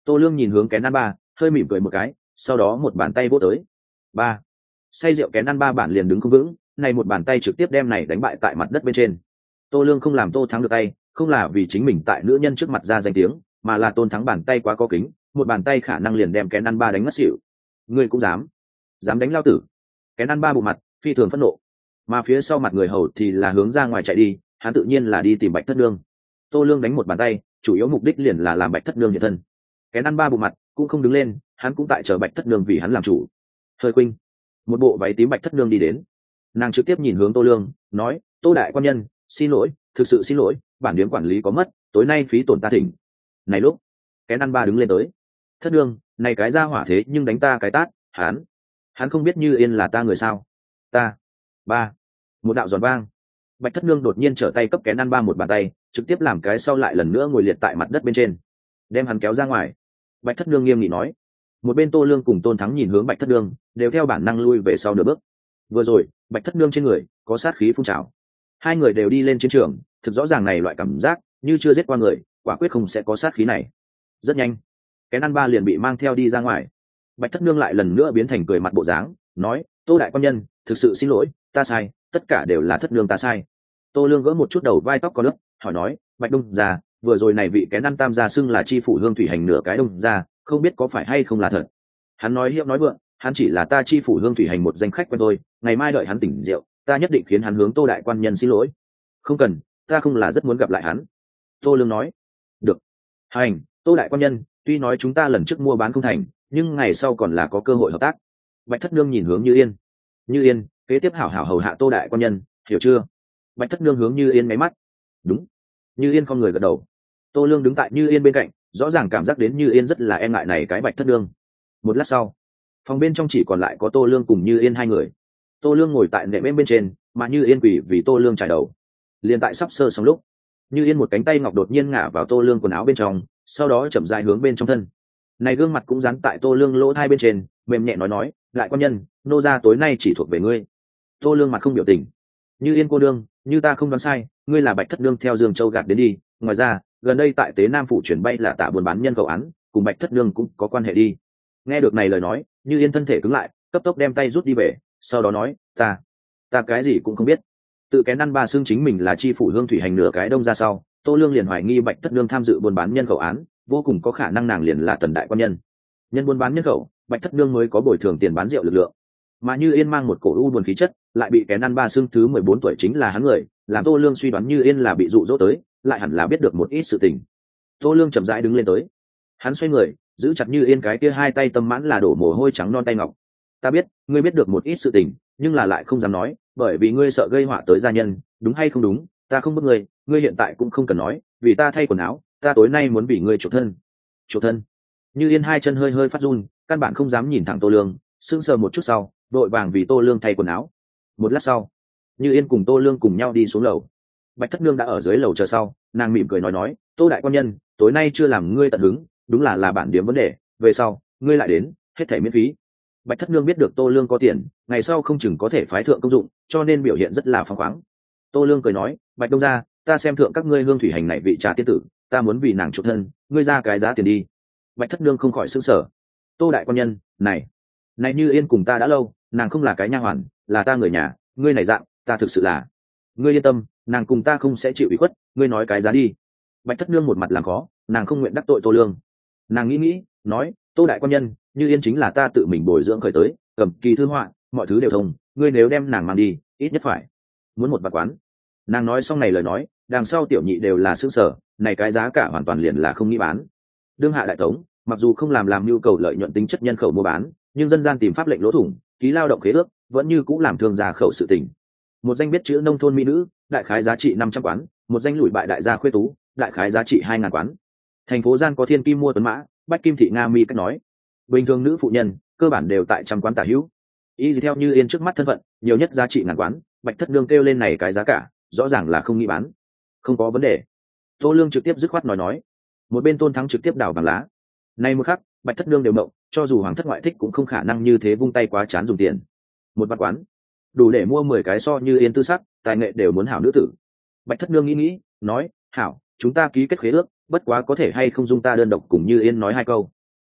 Tô Lương nhìn hướng kén ăn ba, hơi mỉm cười một cái, sau đó một bàn tay vỗ tới. Ba. Say rượu kén ăn ba bản liền đứng không vững, này một bàn tay trực tiếp đem này đánh bại tại mặt đất bên trên. Tô Lương không làm Tô Thắng được tay, không là vì chính mình tại nữ nhân trước mặt ra danh tiếng, mà là Tôn Thắng bàn tay quá có kính, một bàn tay khả năng liền đem kén ăn ba đánh ngất xỉu. Ngươi cũng dám? Dám đánh lao tử? Kén ăn ba bộ mặt phi thường phẫn nộ, mà phía sau mặt người hầu thì là hướng ra ngoài chạy đi, hắn tự nhiên là đi tìm Bạch Thất Nương. Tô Lương đánh một bàn tay, chủ yếu mục đích liền là làm Bạch Thất Nương hiện thân. Kén ăn ba bộ mặt cũng không đứng lên, hắn cũng tại chờ Bạch Thất Nương vì hắn làm chủ. Hơi Khuynh, một bộ váy tím Bạch Thất Nương đi đến, nàng trực tiếp nhìn hướng Tô Lương, nói: Tô đại quan nhân, xin lỗi, thực sự xin lỗi, bản điếm quản lý có mất, tối nay phí tổn ta thỉnh. Này lúc kén ăn ba đứng lên tới: Thất Nương, này cái ra hỏa thế nhưng đánh ta cái tát, hắn hắn không biết Như Yên là ta người sao? Ta ba một đạo giòn vang, Bạch Thất Nương đột nhiên trở tay cấp kén ăn ba một bàn tay, trực tiếp làm cái sau lại lần nữa ngồi liệt tại mặt đất bên trên, đem hắn kéo ra ngoài. Bạch Thất Nương nghiêm nghị nói. Một bên Tô Lương cùng Tôn Thắng nhìn hướng Bạch Thất Nương, đều theo bản năng lui về sau nửa bước. Vừa rồi Bạch Thất Nương trên người có sát khí phun trào, hai người đều đi lên chiến trường, thực rõ ràng này loại cảm giác như chưa giết qua người, quả quyết không sẽ có sát khí này. Rất nhanh kén ăn ba liền bị mang theo đi ra ngoài. Bạch Thất Nương lại lần nữa biến thành cười mặt bộ dáng, nói: Tô đại quan nhân, thực sự xin lỗi, ta sai, tất cả đều là Thất Nương ta sai. Tô Lương gỡ một chút đầu vai tóc có nước, hỏi nói: Bạch đông gia, vừa rồi này vị kén ăn tam gia xưng là chi phủ Hương Thủy Hành nửa cái đông gia, không biết có phải hay không là thật? Hắn nói hiệu nói vượng, hắn chỉ là ta chi phủ Hương Thủy Hành một danh khách quen thôi, ngày mai đợi hắn tỉnh rượu, ta nhất định khiến hắn hướng Tô đại quan nhân xin lỗi. Không cần, ta không là rất muốn gặp lại hắn. Tô Lương nói. Được. Hành, Tô đại quan nhân, tuy nói chúng ta lần trước mua bán không thành, nhưng ngày sau còn là có cơ hội hợp tác. Bạch Thất Nương nhìn hướng Như Yên. Như Yên, kế tiếp hảo hảo hầu hạ Tô đại quan nhân, hiểu chưa? Bạch Thất Nương hướng Như Yên máy mắt. Đúng. Như Yên con người gật đầu. Tô Lương đứng tại Như Yên bên cạnh, rõ ràng cảm giác đến Như Yên rất là e ngại này cái Bạch Thất Nương. Một lát sau, phòng bên trong chỉ còn lại có Tô Lương cùng Như Yên hai người. Tô Lương ngồi tại nệm bên bên trên, mà Như Yên quỳ vì Tô Lương trải đầu. Liên tại sắp sơ xong lúc, Như Yên một cánh tay ngọc đột nhiên ngả vào Tô Lương quần áo bên trong, sau đó chậm rãi hướng bên trong thân. Này gương mặt cũng dán tại Tô Lương lỗ tai bên trên, mềm nhẹ nói nói: Lại quan nhân, nô gia tối nay chỉ thuộc về ngươi. Tô Lương mặt không biểu tình. Như Yên cô đương, như ta không đoán sai, ngươi là Bạch Thất Nương theo Dương Châu gạt đến đi. Ngoài ra, gần đây tại Tế Nam phủ chuyển bay là tạ buôn bán nhân khẩu án, cùng Bạch Thất Nương cũng có quan hệ đi. Nghe được này lời nói, Như Yên thân thể cứng lại, cấp tốc đem tay rút đi về, sau đó nói: Ta, ta cái gì cũng không biết. Tự kén ăn ba xương chính mình là chi phủ Hương Thủy Hành nửa cái đông ra sau, Tô Lương liền hoài nghi Bạch Thất Nương tham dự buôn bán nhân khẩu án, vô cùng có khả năng nàng liền là Tần đại quan nhân. Nhân buôn bán nhân khẩu, Bạch Thất Nương mới có bồi thường tiền bán rượu lực lượng. Mà Như Yên mang một cổ u buồn khí chất, lại bị kén ăn ba xương thứ mười bốn tuổi chính là hắn người, làm Tô Lương suy đoán Như Yên là bị dụ dỗ tới, lại hẳn là biết được một ít sự tình. Tô Lương chậm rãi đứng lên tới, hắn xoay người, giữ chặt Như Yên cái kia hai tay tâm mãn là đổ mồ hôi trắng non tay ngọc. Ta biết, ngươi biết được một ít sự tình, nhưng là lại không dám nói, bởi vì ngươi sợ gây họa tới gia nhân, đúng hay không đúng? Ta không bức ngươi, ngươi hiện tại cũng không cần nói, vì ta thay quần áo, ta tối nay muốn vì ngươi chuộc thân. Chuộc thân? Như Yên hai chân hơi hơi phát run, căn bản không dám nhìn thẳng Tô Lương, sững sờ một chút sau, đội vàng vì Tô Lương thay quần áo. Một lát sau, Như Yên cùng Tô Lương cùng nhau đi xuống lầu. Bạch Thất Nương đã ở dưới lầu chờ sau, nàng mỉm cười nói nói: Tô đại quan nhân, tối nay chưa làm ngươi tận hứng, đúng là là bản điểm vấn đề, về sau ngươi lại đến, hết thảy miễn phí. Bạch Thất Nương biết được Tô Lương có tiền, ngày sau không chừng có thể phái thượng công dụng, cho nên biểu hiện rất là phóng khoáng. Tô Lương cười nói: Bạch đông gia, ta xem thượng các ngươi Hương Thủy Hành này vị trà tiên tử, ta muốn vì nàng chuộc thân, ngươi ra cái giá tiền đi. Bạch Thất Nương không khỏi sững sờ. Tô đại quan nhân, này, này Như Yên cùng ta đã lâu, nàng không là cái nha hoàn, là ta người nhà, ngươi này dạng, ta thực sự là. Ngươi yên tâm, nàng cùng ta không sẽ chịu ủy khuất, ngươi nói cái giá đi. Bạch Thất Nương một mặt làm khó, nàng không nguyện đắc tội Tô Lương. Nàng nghĩ nghĩ, nói: Tô đại quan nhân, Như Yên chính là ta tự mình bồi dưỡng khởi tới, cầm kỳ thư họa, mọi thứ đều thông, ngươi nếu đem nàng mang đi, ít nhất phải muốn một bạc quán. Nàng nói xong này lời nói, đằng sau tiểu nhị đều là sững sờ, này cái giá cả hoàn toàn liền là không nghĩ bán. Đương hạ đại tống, mặc dù không làm làm nhu cầu lợi nhuận tính chất nhân khẩu mua bán, nhưng dân gian tìm pháp lệnh lỗ thủng, ký lao động khế ước, vẫn như cũng làm thương gia khẩu sự tình. Một danh biết chữ nông thôn mỹ nữ, đại khái giá trị năm trăm quán, một danh lùi bại đại gia khuê tú, đại khái giá trị hai ngàn quán. Thành phố gian có thiên kim mua tuấn mã, bách kim thị nga mi cách nói. Bình thường nữ phụ nhân, cơ bản đều tại trăm quán tả hữu. Y theo Như Yên trước mắt thân phận, nhiều nhất giá trị ngàn quán, Bạch Thất Nương kêu lên này cái giá cả, rõ ràng là không nghĩ bán. Không có vấn đề. Tô Lương trực tiếp dứt khoát nói nói. Một bên Tôn Thắng trực tiếp đảo vàng lá. Nay một khắc, Bạch Thất Nương đều động, cho dù hoàng thất ngoại thích cũng không khả năng như thế vung tay quá chán dùng tiền. Một bát quán, đủ để mua mười cái so Như Yên tư sắc, tài nghệ đều muốn hảo nữ tử. Bạch Thất Nương nghĩ nghĩ, nói: Hảo, chúng ta ký kết khế ước, bất quá có thể hay không dung ta đơn độc cùng Như Yên nói hai câu.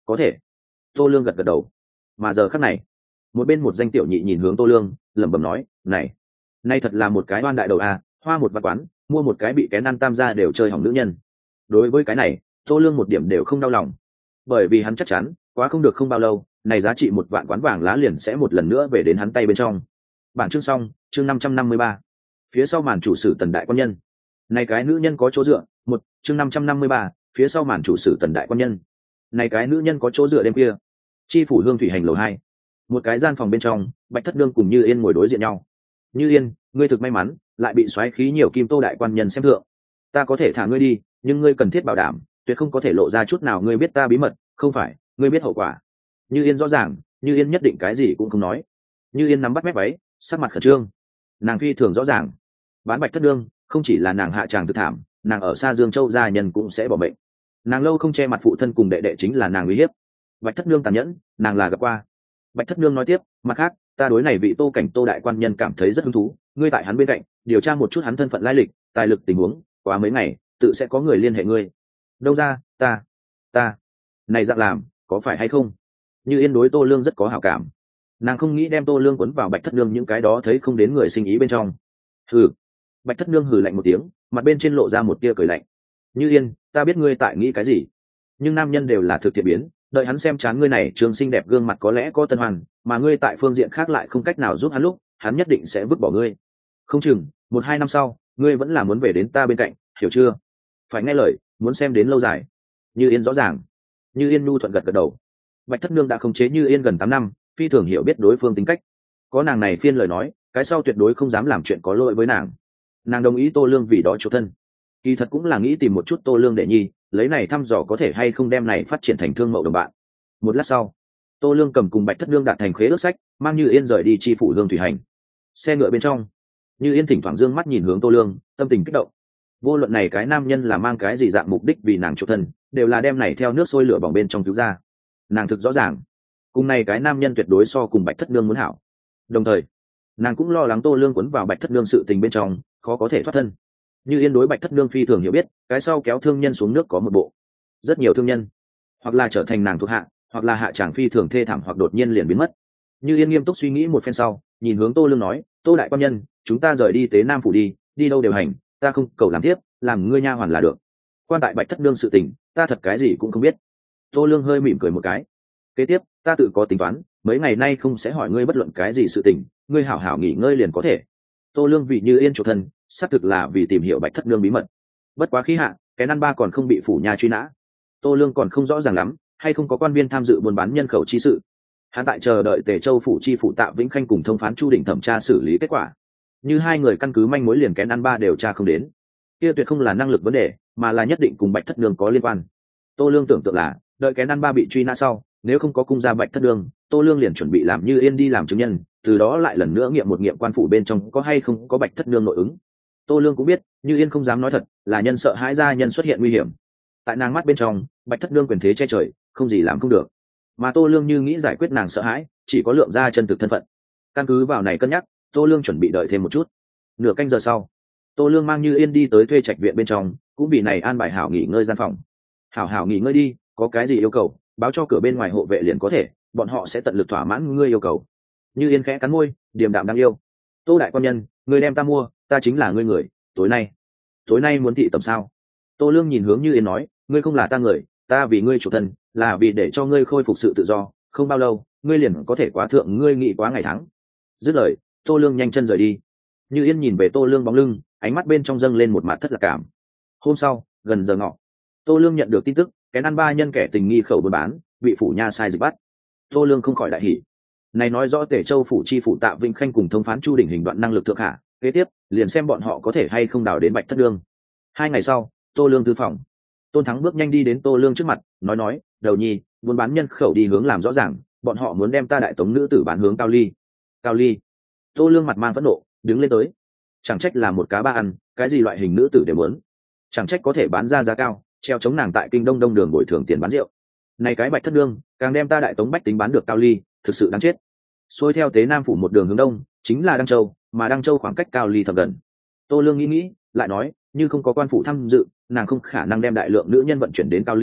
có thể. Tô Lương gật gật đầu. Mà giờ khắc này, một bên một danh tiểu nhị nhìn hướng Tô Lương, lẩm bẩm nói, này nay thật là một cái oan đại đầu à, hoa một vạn quán mua một cái bị kén ăn tam gia đều chơi hỏng nữ nhân. Đối với cái này, Tô Lương một điểm đều không đau lòng, bởi vì hắn chắc chắn quá không được không bao lâu này giá trị một vạn quán vàng lá liền sẽ một lần nữa về đến hắn tay bên trong. Bản chương xong, chương năm trăm năm mươi ba. Phía sau màn chủ sử Tần đại quan nhân. Này cái nữ nhân có chỗ dựa, một, chương năm trăm năm mươi ba, phía sau màn chủ sử Tần đại quan nhân. Này cái nữ nhân có chỗ dựa đêm kia. Chi phủ Hương Thủy hành lầu hai. Một cái gian phòng bên trong, Bạch Thất Nương cùng Như Yên ngồi đối diện nhau. Như Yên, ngươi thực may mắn, lại bị xoáy khí nhiều Kim Tô đại quan nhân xem thượng. Ta có thể thả ngươi đi, nhưng ngươi cần thiết bảo đảm, tuyệt không có thể lộ ra chút nào ngươi biết ta bí mật, không phải, ngươi biết hậu quả. Như Yên rõ ràng, Như Yên nhất định cái gì cũng không nói. Như Yên nắm bắt mép váy, sắc mặt khẩn trương. Nàng phi thường rõ ràng, bán Bạch Thất Nương không chỉ là nàng hạ tràng thực thảm, nàng ở xa Dương Châu gia nhân cũng sẽ bỏ bệnh. Nàng lâu không che mặt phụ thân cùng đệ đệ chính là nàng uy hiếp. Bạch Thất Nương tàn nhẫn, nàng là gặp qua. Bạch Thất Nương nói tiếp, mặt khác, ta đối này vị Tô Cảnh Tô đại quan nhân cảm thấy rất hứng thú, ngươi tại hắn bên cạnh, điều tra một chút hắn thân phận lai lịch, tài lực tình huống, qua mấy ngày, tự sẽ có người liên hệ ngươi. Đâu ra, ta, ta, này dạng làm, có phải hay không? Như Yên đối Tô Lương rất có hảo cảm, nàng không nghĩ đem Tô Lương cuốn vào Bạch Thất Nương những cái đó thấy không đến người sinh ý bên trong. Hừ. Bạch Thất Nương hừ lạnh một tiếng, mặt bên trên lộ ra một tia cười lạnh. Như Yên, ta biết ngươi tại nghĩ cái gì, nhưng nam nhân đều là thực thiện biến, đợi hắn xem chán ngươi này trường xinh đẹp gương mặt có lẽ có tân hoàn, mà ngươi tại phương diện khác lại không cách nào giúp hắn lúc, hắn nhất định sẽ vứt bỏ ngươi. Không chừng một hai năm sau, ngươi vẫn là muốn về đến ta bên cạnh, hiểu chưa? Phải nghe lời, muốn xem đến lâu dài. Như Yên rõ ràng. Như Yên nhu thuận gật gật đầu. Bạch Thất Nương đã khống chế Như Yên gần tám năm, phi thường hiểu biết đối phương tính cách. Có nàng này phiên lời nói, cái sau tuyệt đối không dám làm chuyện có lỗi với nàng. Nàng đồng ý Tô Lương vì đó chủ thân, kỳ thật cũng là nghĩ tìm một chút Tô Lương đệ nhi, lấy này thăm dò có thể hay không đem này phát triển thành thương mậu đồng bạn. Một lát sau, Tô Lương cầm cùng Bạch Thất Nương đạt thành khế ước sách, mang Như Yên rời đi chi phủ Hương Thủy hành. Xe ngựa bên trong, Như Yên thỉnh thoảng dương mắt nhìn hướng Tô Lương, tâm tình kích động. Vô luận này cái nam nhân là mang cái gì dạng mục đích vì nàng chủ thân, đều là đem này theo nước sôi lửa bỏng bên trong cứu ra. Nàng thực rõ ràng, cùng này cái nam nhân tuyệt đối so cùng Bạch Thất Nương muốn hảo. Đồng thời, nàng cũng lo lắng Tô Lương cuốn vào Bạch Thất Nương sự tình bên trong, khó có thể thoát thân. Như Yên đối Bạch Thất Nương phi thường hiểu biết, cái sau kéo thương nhân xuống nước có một bộ. Rất nhiều thương nhân, hoặc là trở thành nàng thuộc hạ, hoặc là hạ tràng phi thường thê thảm hoặc đột nhiên liền biến mất. Như Yên nghiêm túc suy nghĩ một phen sau, nhìn hướng Tô Lương nói, Tô đại quan nhân, chúng ta rời đi Tế Nam phủ đi, đi đâu đều hành, ta không cầu làm tiếp, làm ngươi nha hoàn là được. Quan tại Bạch Thất Nương sự tình, ta thật cái gì cũng không biết. Tô Lương hơi mỉm cười một cái. Kế tiếp, ta tự có tính toán, mấy ngày nay không sẽ hỏi ngươi bất luận cái gì sự tình, ngươi hảo hảo nghỉ ngơi liền có thể. Tô Lương vì Như Yên chủ thân, xác thực là vì tìm hiểu Bạch Thất Nương bí mật. Bất quá khí hạ, cái năn ba còn không bị phủ nhà truy nã. Tô Lương còn không rõ ràng lắm, hay không có quan viên tham dự buôn bán nhân khẩu chi sự. Hắn tại chờ đợi Tề Châu phủ chi phủ Tạ Vĩnh Khanh cùng thông phán Chu Định thẩm tra xử lý kết quả. Như hai người căn cứ manh mối liền kén ăn ba đều tra không đến, kia tuyệt không là năng lực vấn đề, mà là nhất định cùng Bạch Thất Nương có liên quan. Tô Lương tưởng tượng là, đợi kén ăn ba bị truy nã sau, nếu không có cung ra Bạch Thất Nương, Tô Lương liền chuẩn bị làm Như Yên đi làm chứng nhân, từ đó lại lần nữa nghiệm một nghiệm quan phủ bên trong có hay không có Bạch Thất Nương nội ứng. Tô Lương cũng biết, Như Yên không dám nói thật, là nhân sợ hãi gia nhân xuất hiện nguy hiểm. Tại nàng mắt bên trong, Bạch Thất Nương quyền thế che trời, không gì làm không được. Mà Tô Lương như nghĩ giải quyết nàng sợ hãi, chỉ có lượng ra chân thực thân phận. Căn cứ vào này cân nhắc, Tô Lương chuẩn bị đợi thêm một chút. Nửa canh giờ sau, Tô Lương mang Như Yên đi tới thuê trạch viện bên trong, cũng vì này an bài hảo nghỉ ngơi gian phòng. Hảo hảo nghỉ ngơi đi, có cái gì yêu cầu, báo cho cửa bên ngoài hộ vệ liền có thể, bọn họ sẽ tận lực thỏa mãn ngươi yêu cầu. Như Yên khẽ cắn môi, điềm đạm đáng yêu. Tô đại quan nhân, ngươi đem ta mua, ta chính là ngươi người, tối nay. Tối nay muốn thị tầm sao? Tô Lương nhìn hướng Như Yên nói, ngươi không là ta người, ta vì ngươi chủ thân, là vì để cho ngươi khôi phục sự tự do, không bao lâu, ngươi liền có thể quá thượng ngươi nghị quá ngày tháng. Dứt lời, Tô Lương nhanh chân rời đi. Như Yên nhìn về Tô Lương bóng lưng, ánh mắt bên trong dâng lên một mặt thất lạc cảm. Hôm sau, gần giờ ngọ, Tô Lương nhận được tin tức, cái ăn ba nhân kẻ tình nghi khẩu buôn bán, bị phủ nha sai dịch bắt. Tô Lương không khỏi đại hỉ. Này nói rõ Tề Châu phủ chi phủ Tạ Vĩnh Khanh cùng thông phán Chu Đỉnh hình đoạn năng lực thượng hạ, kế tiếp, liền xem bọn họ có thể hay không đào đến Bạch Thất Nương. Hai ngày sau, Tô Lương tư phòng. Tôn Thắng bước nhanh đi đến Tô Lương trước mặt, nói nói, đầu nhi, buôn bán nhân khẩu đi hướng làm rõ ràng, bọn họ muốn đem ta đại tống nữ tử bán hướng Cao Ly. Cao Ly. Tô Lương mặt mang phẫn nộ, đứng lên tới. Chẳng trách là một cá ba ăn, cái gì loại hình nữ tử đều muốn. Chẳng trách có thể bán ra giá cao, treo chống nàng tại kinh đông đông đường bồi thường tiền bán rượu. Này cái Bạch Thất Nương, càng đem ta đại tống bách tính bán được Cao Ly, thực sự đáng chết. Xuôi theo Tế Nam phủ một đường hướng đông, chính là Đăng Châu, mà Đăng Châu khoảng cách Cao Ly thật gần. Tô Lương nghĩ nghĩ, lại nói, như không có quan phủ tham dự, nàng không khả năng đem đại lượng nữ nhân vận chuyển đến Cao Ly,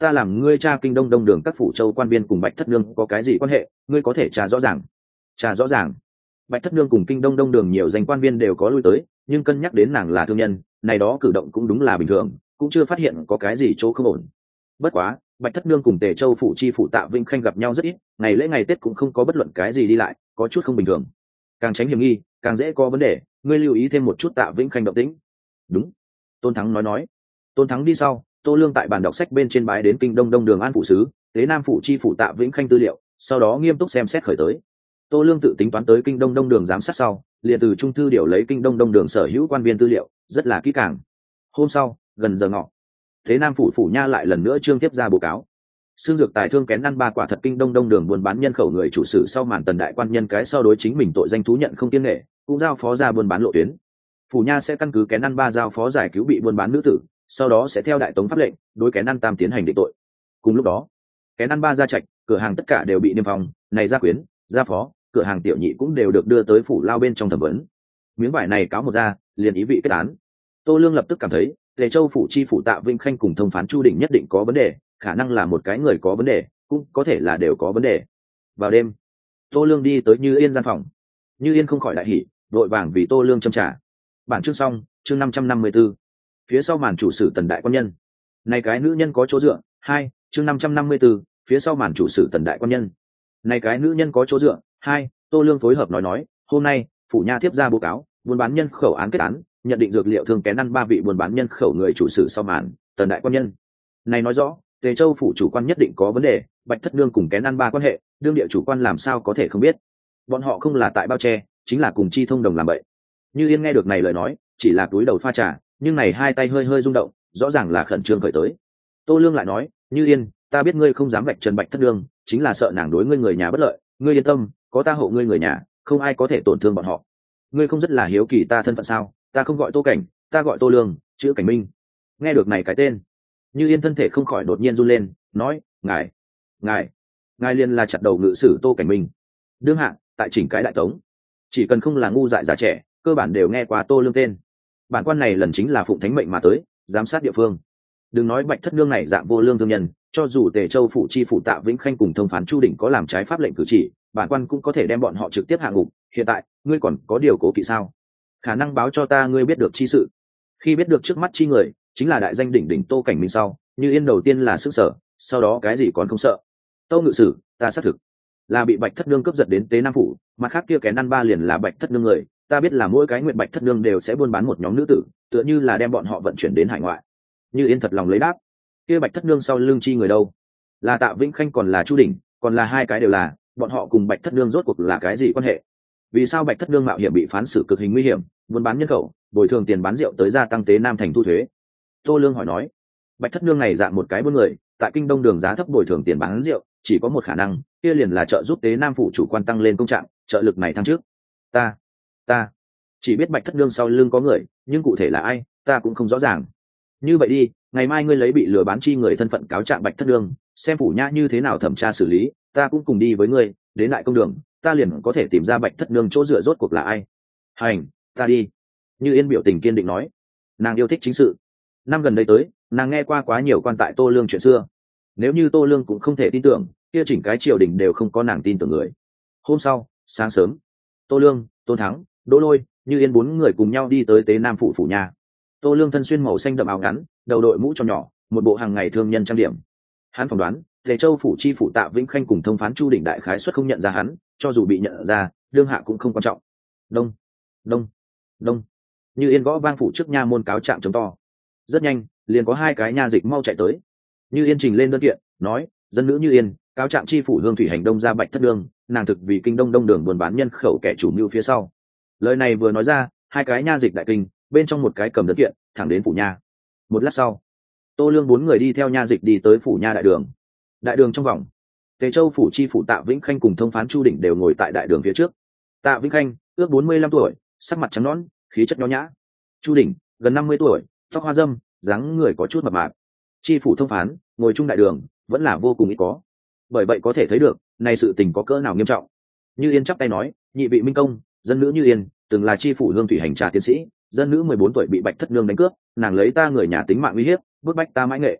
ta làm ngươi tra kinh đông đông đường các phủ châu quan viên cùng bạch thất nương có cái gì quan hệ, ngươi có thể tra rõ ràng. Tra rõ ràng. Bạch thất nương cùng kinh đông đông đường nhiều danh quan viên đều có lui tới, nhưng cân nhắc đến nàng là thương nhân, này đó cử động cũng đúng là bình thường, cũng chưa phát hiện có cái gì chỗ không ổn. Bất quá bạch thất nương cùng tề châu phủ chi phủ Tạ Vĩnh Khanh gặp nhau rất ít, ngày lễ ngày tết cũng không có bất luận cái gì đi lại, có chút không bình thường. Càng tránh hiểm nghi càng dễ có vấn đề, ngươi lưu ý thêm một chút Tạ Vĩnh Khanh động tĩnh. Đúng. Tôn Thắng nói nói. Tôn Thắng đi sau, Tô Lương tại bàn đọc sách bên trên bái đến kinh đông đông đường an phủ sứ, tế nam phủ chi phủ Tạ Vĩnh Khanh tư liệu, sau đó nghiêm túc xem xét khởi tới. Tô Lương tự tính toán tới kinh đông đông đường giám sát sau, liền từ trung thư điều lấy kinh đông đông đường sở hữu quan viên tư liệu, rất là kỹ càng. Hôm sau gần giờ ngọ, thế nam phủ phủ nha lại lần nữa trương tiếp ra báo cáo. Xương dược tài thương kén ăn ba quả thật kinh đông đông đường buôn bán nhân khẩu người chủ sự sau màn tần đại quan nhân cái sau đối chính mình tội danh thú nhận không kiêng nghệ, cũng giao phó ra buôn bán lộ tuyến. Phủ nha sẽ căn cứ kén ăn ba giao phó giải cứu bị buôn bán nữ tử, sau đó sẽ theo đại tống pháp lệnh đối kén ăn tam tiến hành định tội. Cùng lúc đó, kén ăn ba gia trạch, cửa hàng tất cả đều bị niêm phong, này gia quyến, gia phó, cửa hàng tiểu nhị cũng đều được đưa tới phủ lao bên trong thẩm vấn. Miếng vải này cáo một ra, liền ý vị kết án. Tô Lương lập tức cảm thấy Tề Châu phủ chi phủ Tạ Vĩnh Khanh cùng thông phán Chu Định nhất định có vấn đề, khả năng là một cái người có vấn đề, cũng có thể là đều có vấn đề. Vào đêm, Tô Lương đi tới Như Yên gian phòng. Như Yên không khỏi đại hỉ, vội vàng vì Tô Lương châm trà. Bản chương xong, chương năm trăm năm mươi 54. Phía sau màn chủ sử Tần đại quan nhân. Này cái nữ nhân có chỗ dựa. Hai, chương năm trăm năm mươi 54. Phía sau màn chủ sử Tần đại quan nhân. Này cái nữ nhân có chỗ dựa. Hai, Tô Lương phối hợp nói nói, hôm nay phủ nha tiếp ra báo cáo, buôn bán nhân khẩu án kết án, nhận định dược liệu thương kén ăn ba vị buôn bán nhân khẩu người chủ sử sau màn, Tần đại quan nhân. Này nói rõ, Tề Châu phủ chủ quan nhất định có vấn đề, bạch thất nương cùng kén ăn ba quan hệ, đương địa chủ quan làm sao có thể không biết. Bọn họ không là tại bao che, chính là cùng chi thông đồng làm bậy. Như Yên nghe được này lời nói, chỉ là túi đầu pha trà, nhưng này hai tay hơi hơi rung động, rõ ràng là khẩn trương khởi tới. Tô Lương lại nói, Như Yên, ta biết ngươi không dám vạch trần bạch thất nương, chính là sợ nàng đối ngươi người nhà bất lợi, ngươi yên tâm, có ta hộ ngươi người nhà, không ai có thể tổn thương bọn họ. Ngươi không rất là hiếu kỳ ta thân phận sao? Ta không gọi Tô Cảnh, ta gọi Tô Lương, chữ Cảnh Minh. Nghe được này cái tên, Như Yên thân thể không khỏi đột nhiên run lên, nói, ngài, ngài, ngài liền là chặt đầu ngự sử Tô Cảnh Minh. Đương hạ, tại chỉnh cái đại tống, chỉ cần không là ngu dại già trẻ, cơ bản đều nghe qua Tô Lương tên. Bản quan này lần chính là phụng thánh mệnh mà tới, giám sát địa phương. Đừng nói bạch thất nương này dạng vô lương thương nhân, cho dù Tề Châu phủ chi phủ Tạ Vĩnh Khanh cùng thông phán Chu Đỉnh có làm trái pháp lệnh cử chỉ, bản quan cũng có thể đem bọn họ trực tiếp hạ ngục. Hiện tại ngươi còn có điều cố kỵ sao? Khả năng báo cho ta ngươi biết được chi sự. Khi biết được trước mắt chi người chính là đại danh đỉnh đỉnh Tô Cảnh Minh sau, Như Yên đầu tiên là sức sở, sau đó cái gì còn không sợ. Tô ngự sử, ta xác thực là bị bạch thất nương cướp giật đến Tế Nam phủ, mặt khác kia kén ăn ba liền là bạch thất nương người, ta biết là mỗi cái nguyện bạch thất nương đều sẽ buôn bán một nhóm nữ tử, tựa như là đem bọn họ vận chuyển đến hải ngoại. Như Yên thật lòng lấy đáp, kia bạch thất nương sau lưng chi người đâu? Là Tạ Vĩnh Khanh còn là Chu Đỉnh, còn là hai cái đều là, bọn họ cùng bạch thất nương rốt cuộc là cái gì quan hệ? Vì sao bạch thất nương mạo hiểm bị phán xử cực hình nguy hiểm, buôn bán nhân khẩu, bồi thường tiền bán rượu tới gia tăng Tế Nam thành thu thuế? Tô Lương hỏi nói, bạch thất nương này dạng một cái buôn người, tại kinh đông đường giá thấp bồi thường tiền bán rượu, chỉ có một khả năng, kia liền là trợ giúp Tế Nam phủ chủ quan tăng lên công trạng, trợ lực này thăng trước. Ta, ta chỉ biết bạch thất nương sau lưng có người, nhưng cụ thể là ai, ta cũng không rõ ràng. Như vậy đi, ngày mai ngươi lấy bị lừa bán chi người thân phận cáo trạng bạch thất nương, xem phủ nhã như thế nào thẩm tra xử lý, ta cũng cùng đi với ngươi, đến lại công đường, ta liền có thể tìm ra bạch thất nương chỗ dựa rốt cuộc là ai. Hành, ta đi. Như Yên biểu tình kiên định nói, nàng yêu thích chính sự. Năm gần đây tới, nàng nghe qua quá nhiều quan tại Tô Lương chuyện xưa. Nếu như Tô Lương cũng không thể tin tưởng, kia chỉnh cái triều đình đều không có nàng tin tưởng người. Hôm sau, sáng sớm, Tô Lương, Tôn Thắng, Đỗ Lôi, Như Yên bốn người cùng nhau đi tới Tế Nam phủ phủ nhà. Tô Lương thân xuyên màu xanh đậm áo ngắn, đầu đội mũ tròn nhỏ, một bộ hàng ngày thương nhân trang điểm. Hắn phỏng đoán, Tề Châu phủ chi phủ Tạ Vĩnh Khanh cùng thông phán Chu Đỉnh đại khái suất không nhận ra hắn, cho dù bị nhận ra, đương hạ cũng không quan trọng. Đông, đông, đông. Như Yên gõ vang phủ trước nha môn cáo trạng chống to. Rất nhanh, liền có hai cái nha dịch mau chạy tới. Như Yên trình lên đơn kiện, nói, dân nữ Như Yên, cáo trạng chi phủ Hương Thủy hành đông ra bạch thất đường, nàng thực vì kinh đông đông đường buôn bán nhân khẩu kẻ chủ mưu phía sau. Lời này vừa nói ra, hai cái nha dịch đại kinh, bên trong một cái cầm đơn kiện, thẳng đến phủ nha. Một lát sau, Tô Lương bốn người đi theo nha dịch đi tới phủ nha đại đường. Đại đường trong vòng, Tề Châu phủ chi phủ Tạ Vĩnh Khanh cùng thông phán Chu Đỉnh đều ngồi tại đại đường phía trước. Tạ Vĩnh Khanh ước bốn mươi lăm tuổi, sắc mặt trắng nõn, khí chất nho nhã. Chu Đỉnh gần năm mươi tuổi, tóc hoa râm, dáng người có chút mập mạp. Chi phủ thông phán ngồi chung đại đường vẫn là vô cùng ít có, bởi vậy có thể thấy được này sự tình có cỡ nào nghiêm trọng. Như Yên chắp tay nói, nhị vị minh công, dân nữ Như Yên từng là chi phủ Hương Thủy hành trà tiến sĩ, dân nữ mười bốn tuổi bị bạch thất nương đánh cướp, nàng lấy ta người nhà tính mạng uy hiếp, bức bách ta mãi nghệ.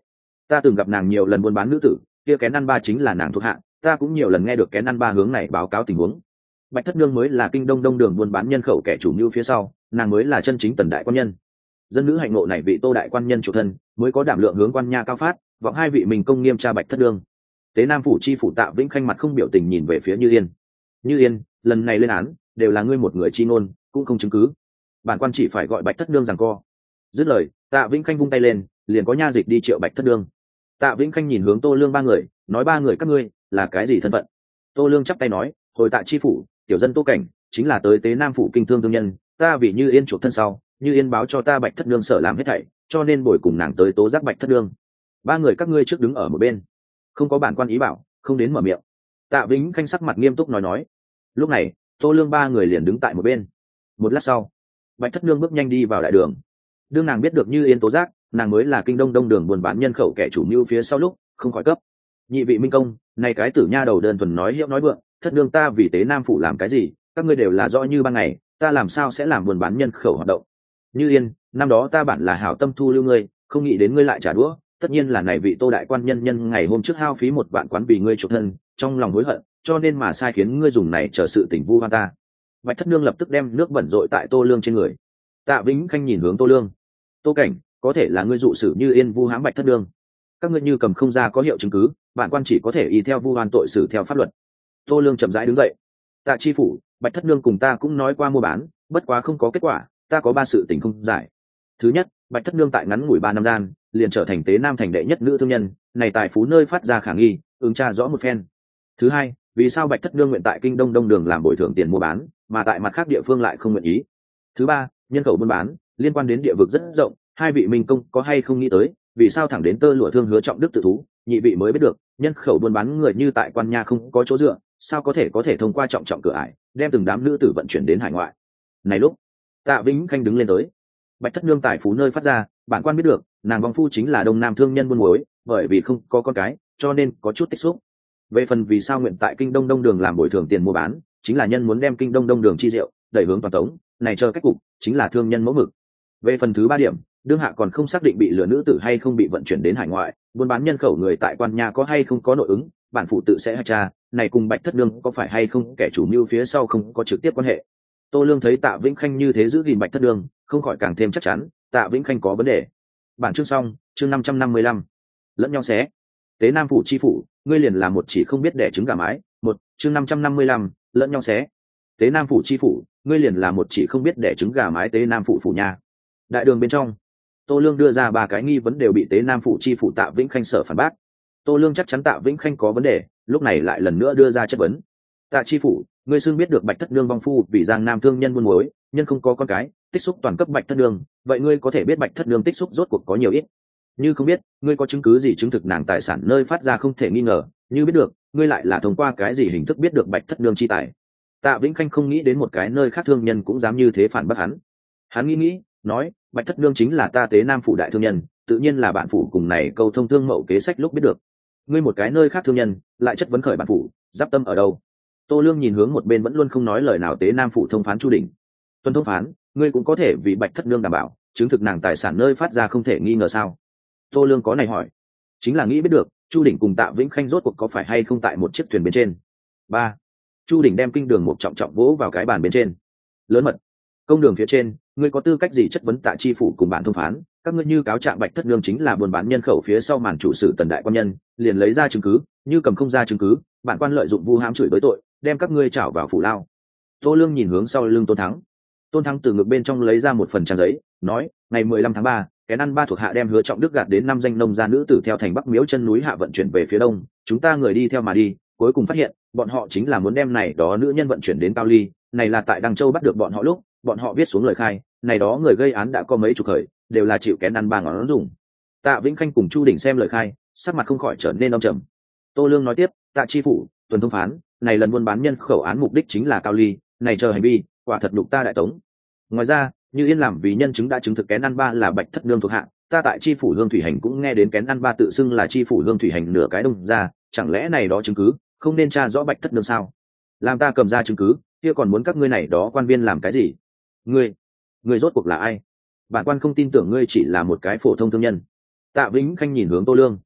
ta từng gặp nàng nhiều lần buôn bán nữ tử, kia kén ăn ba chính là nàng thuộc hạ, ta cũng nhiều lần nghe được kén ăn ba hướng này báo cáo tình huống. Bạch thất nương mới là kinh đông đông đường buôn bán nhân khẩu kẻ chủ mưu phía sau, nàng mới là chân chính tần đại quan nhân. Dân nữ hạnh ngộ này vị Tô đại quan nhân chủ thân, mới có đảm lượng hướng quan nha cao phát, vọng hai vị mình công nghiêm tra Bạch thất nương. Tế Nam phủ chi phủ Tạ Vĩnh Khanh mặt không biểu tình nhìn về phía Như Yên. Như Yên, lần này lên án đều là ngươi một người chi ngôn, cũng không chứng cứ. Bản quan chỉ phải gọi Bạch thất nương giằng co. Dứt lời, Tạ Vĩnh Khanh vung tay lên, liền có nha dịch đi triệu Bạch thất nương. Tạ Vĩnh Khanh nhìn hướng Tô Lương ba người, nói ba người các ngươi là cái gì thân phận? Tô Lương chắp tay nói, hồi Tạ chi phủ, tiểu dân Tô Cảnh, chính là tới Tế Nam phủ kinh thương thương nhân, ta vì Như Yên chuộc thân sau, Như Yên báo cho ta Bạch thất nương sợ làm hết thảy, cho nên bồi cùng nàng tới tố giác Bạch thất nương. Ba người các ngươi trước đứng ở một bên, không có bản quan ý bảo, không đến mở miệng. Tạ Vĩnh Khanh sắc mặt nghiêm túc nói nói. Lúc này, Tô Lương ba người liền đứng tại một bên. Một lát sau, Bạch thất nương bước nhanh đi vào đại đường. Đương nàng biết được Như Yên tố giác, nàng mới là kinh đông đông đường buôn bán nhân khẩu kẻ chủ mưu phía sau lúc không khỏi cấp. Nhị vị minh công, này cái tử nha đầu đơn thuần nói hiệu nói vượng, thất nương ta vì Tế Nam phủ làm cái gì, các ngươi đều là rõ như ban ngày, ta làm sao sẽ làm buôn bán nhân khẩu hoạt động. Như Yên, năm đó ta bản là hảo tâm thu lưu ngươi, không nghĩ đến ngươi lại trả đũa, tất nhiên là này vị Tô đại quan nhân nhân ngày hôm trước hao phí một vạn quán vì ngươi chuộc thân, trong lòng hối hận, cho nên mà sai khiến ngươi dùng này chờ sự tình vu oan ta. Bạch thất nương lập tức đem nước bẩn rội tại Tô Lương trên người. Tạ Vĩnh Khanh nhìn hướng Tô Lương. Tô Cảnh, có thể là ngươi dụ sử Như Yên vu hãm Bạch thất nương. Các ngươi như cầm không ra có hiệu chứng cứ, bản quan chỉ có thể y theo vu oan tội xử theo pháp luật. Tô Lương chậm rãi đứng dậy. Tạ chi phủ, Bạch thất nương cùng ta cũng nói qua mua bán, bất quá không có kết quả, ta có ba sự tình không giải. Thứ nhất, Bạch thất nương tại ngắn ngủi ba năm gian, liền trở thành Tế Nam thành đệ nhất nữ thương nhân, này tài phú nơi phát ra khả nghi, ứng tra rõ một phen. Thứ hai, vì sao Bạch thất nương nguyện tại kinh đông đông đường làm bồi thường tiền mua bán, mà tại mặt khác địa phương lại không nguyện ý. Thứ ba, nhân khẩu buôn bán liên quan đến địa vực rất rộng, hai vị minh công có hay không nghĩ tới, vì sao thẳng đến Tơ Lụa thương Hứa Trọng Đức tự thú, nhị vị mới biết được, nhân khẩu buôn bán người như tại quan nha không có chỗ dựa, sao có thể có thể thông qua trọng trọng cửa ải, đem từng đám nữ tử vận chuyển đến hải ngoại. Này lúc, Tạ Vĩnh Khanh đứng lên tới. Bạch thất nương tài phú nơi phát ra, bản quan biết được, nàng vong phu chính là đông nam thương nhân buôn muối, bởi vì không có con cái, cho nên có chút tích xúc. Về phần vì sao nguyện tại kinh đông đông đường làm bồi thường tiền mua bán, chính là nhân muốn đem kinh đông đông đường chi rượu đẩy hướng toàn tống, này chờ cách cục chính là thương nhân mẫu mực. Về phần thứ ba điểm, đương hạ còn không xác định bị lừa nữ tử hay không bị vận chuyển đến hải ngoại, buôn bán nhân khẩu người tại quan nhà có hay không có nội ứng, bản phụ tự sẽ tra tra, này cùng Bạch thất nương có phải hay không kẻ chủ mưu phía sau không có trực tiếp quan hệ. Tô Lương thấy Tạ Vĩnh Khanh như thế giữ gìn Bạch thất nương, không khỏi càng thêm chắc chắn, Tạ Vĩnh Khanh có vấn đề. Bản chương xong, chương năm trăm năm mươi lăm. Lẫn nhau xé. Tế Nam phủ chi phủ, ngươi liền là một chỉ không biết đẻ trứng gà mái. Một, chương năm trăm năm mươi lăm, lẫn nhau xé. Tế Nam phủ chi phủ, ngươi liền là một chỉ không biết đẻ trứng gà mái. Tế Nam phủ phủ nhà. Đại đường bên trong, Tô Lương đưa ra ba cái nghi vấn đều bị Tế Nam phủ chi phủ Tạ Vĩnh Khanh sở phản bác. Tô Lương chắc chắn Tạ Vĩnh Khanh có vấn đề, lúc này lại lần nữa đưa ra chất vấn. Tạ chi phủ, ngươi xưng biết được Bạch thất nương vong phu vì Giang Nam thương nhân buôn muối, nhân không có con cái, tích xúc toàn cấp Bạch thất nương, vậy ngươi có thể biết Bạch thất nương tích xúc rốt cuộc có nhiều ít? Như không biết, ngươi có chứng cứ gì chứng thực nàng tài sản nơi phát ra không thể nghi ngờ? Như biết được, ngươi lại là thông qua cái gì hình thức biết được Bạch thất nương chi tài? Tạ Vĩnh Khanh không nghĩ đến một cái nơi khác thương nhân cũng dám như thế phản bác hắn. Hắn nghĩ nghĩ, nói, Bạch thất nương chính là ta Tế Nam phủ đại thương nhân, tự nhiên là bạn phủ cùng này câu thông thương mậu kế sách lúc biết được. Ngươi một cái nơi khác thương nhân, lại chất vấn khởi bạn phủ, giáp tâm ở đâu? Tô Lương nhìn hướng một bên vẫn luôn không nói lời nào Tế Nam phủ thông phán Chu Đỉnh. Tuân thông phán, ngươi cũng có thể vì Bạch thất nương đảm bảo, chứng thực nàng tài sản nơi phát ra không thể nghi ngờ sao? Tô Lương có này hỏi, chính là nghĩ biết được, Chu Đỉnh cùng Tạ Vĩnh Khanh rốt cuộc có phải hay không tại một chiếc thuyền bên trên. Ba, Chu Đỉnh đem kinh đường một trọng trọng vỗ vào cái bàn bên trên. Lớn mật, công đường phía trên, ngươi có tư cách gì chất vấn Tạ chi phủ cùng bản thông phán? Các ngươi như cáo trạng Bạch thất nương chính là buôn bán nhân khẩu phía sau màn chủ sử Tần đại quan nhân, liền lấy ra chứng cứ, như cầm không ra chứng cứ, bản quan lợi dụng vu hãm chửi bới tội, đem các ngươi trảo vào phủ lao. Tô Lương nhìn hướng sau lưng Tôn Thắng. Tôn Thắng từ ngực bên trong lấy ra một phần trang giấy, nói, ngày mười lăm tháng ba, kén ăn ba thuộc hạ đem Hứa Trọng Đức gạt đến năm danh nông gia nữ tử theo thành Bắc Miếu chân núi hạ vận chuyển về phía đông, chúng ta người đi theo mà đi, cuối cùng phát hiện, bọn họ chính là muốn đem này đó nữ nhân vận chuyển đến Cao Ly, này là tại Đăng Châu bắt được bọn họ lúc, bọn họ viết xuống lời khai, này đó người gây án đã có mấy chục khởi, đều là chịu kén ăn ba ngón dùng. Tạ Vĩnh Khanh cùng Chu Đỉnh xem lời khai, sắc mặt không khỏi trở nên âm trầm. Tô Lương nói tiếp, Tạ chi phủ, tuần thông phán, này lần buôn bán nhân khẩu án mục đích chính là Cao Ly, này chờ hành vi, quả thật đục ta đại tống. Ngoài ra, Như Yên làm vì nhân chứng đã chứng thực kén ăn ba là Bạch thất nương thuộc hạ, ta tại chi phủ Hương Thủy Hành cũng nghe đến kén ăn ba tự xưng là chi phủ Hương Thủy Hành nửa cái đông ra, chẳng lẽ này đó chứng cứ không nên tra rõ Bạch thất nương sao? Làm ta cầm ra chứng cứ, kia còn muốn các ngươi này đó quan viên làm cái gì? Ngươi, ngươi rốt cuộc là ai? Bản quan không tin tưởng ngươi chỉ là một cái phổ thông thương nhân. Tạ Vĩnh Khanh nhìn hướng Tô Lương.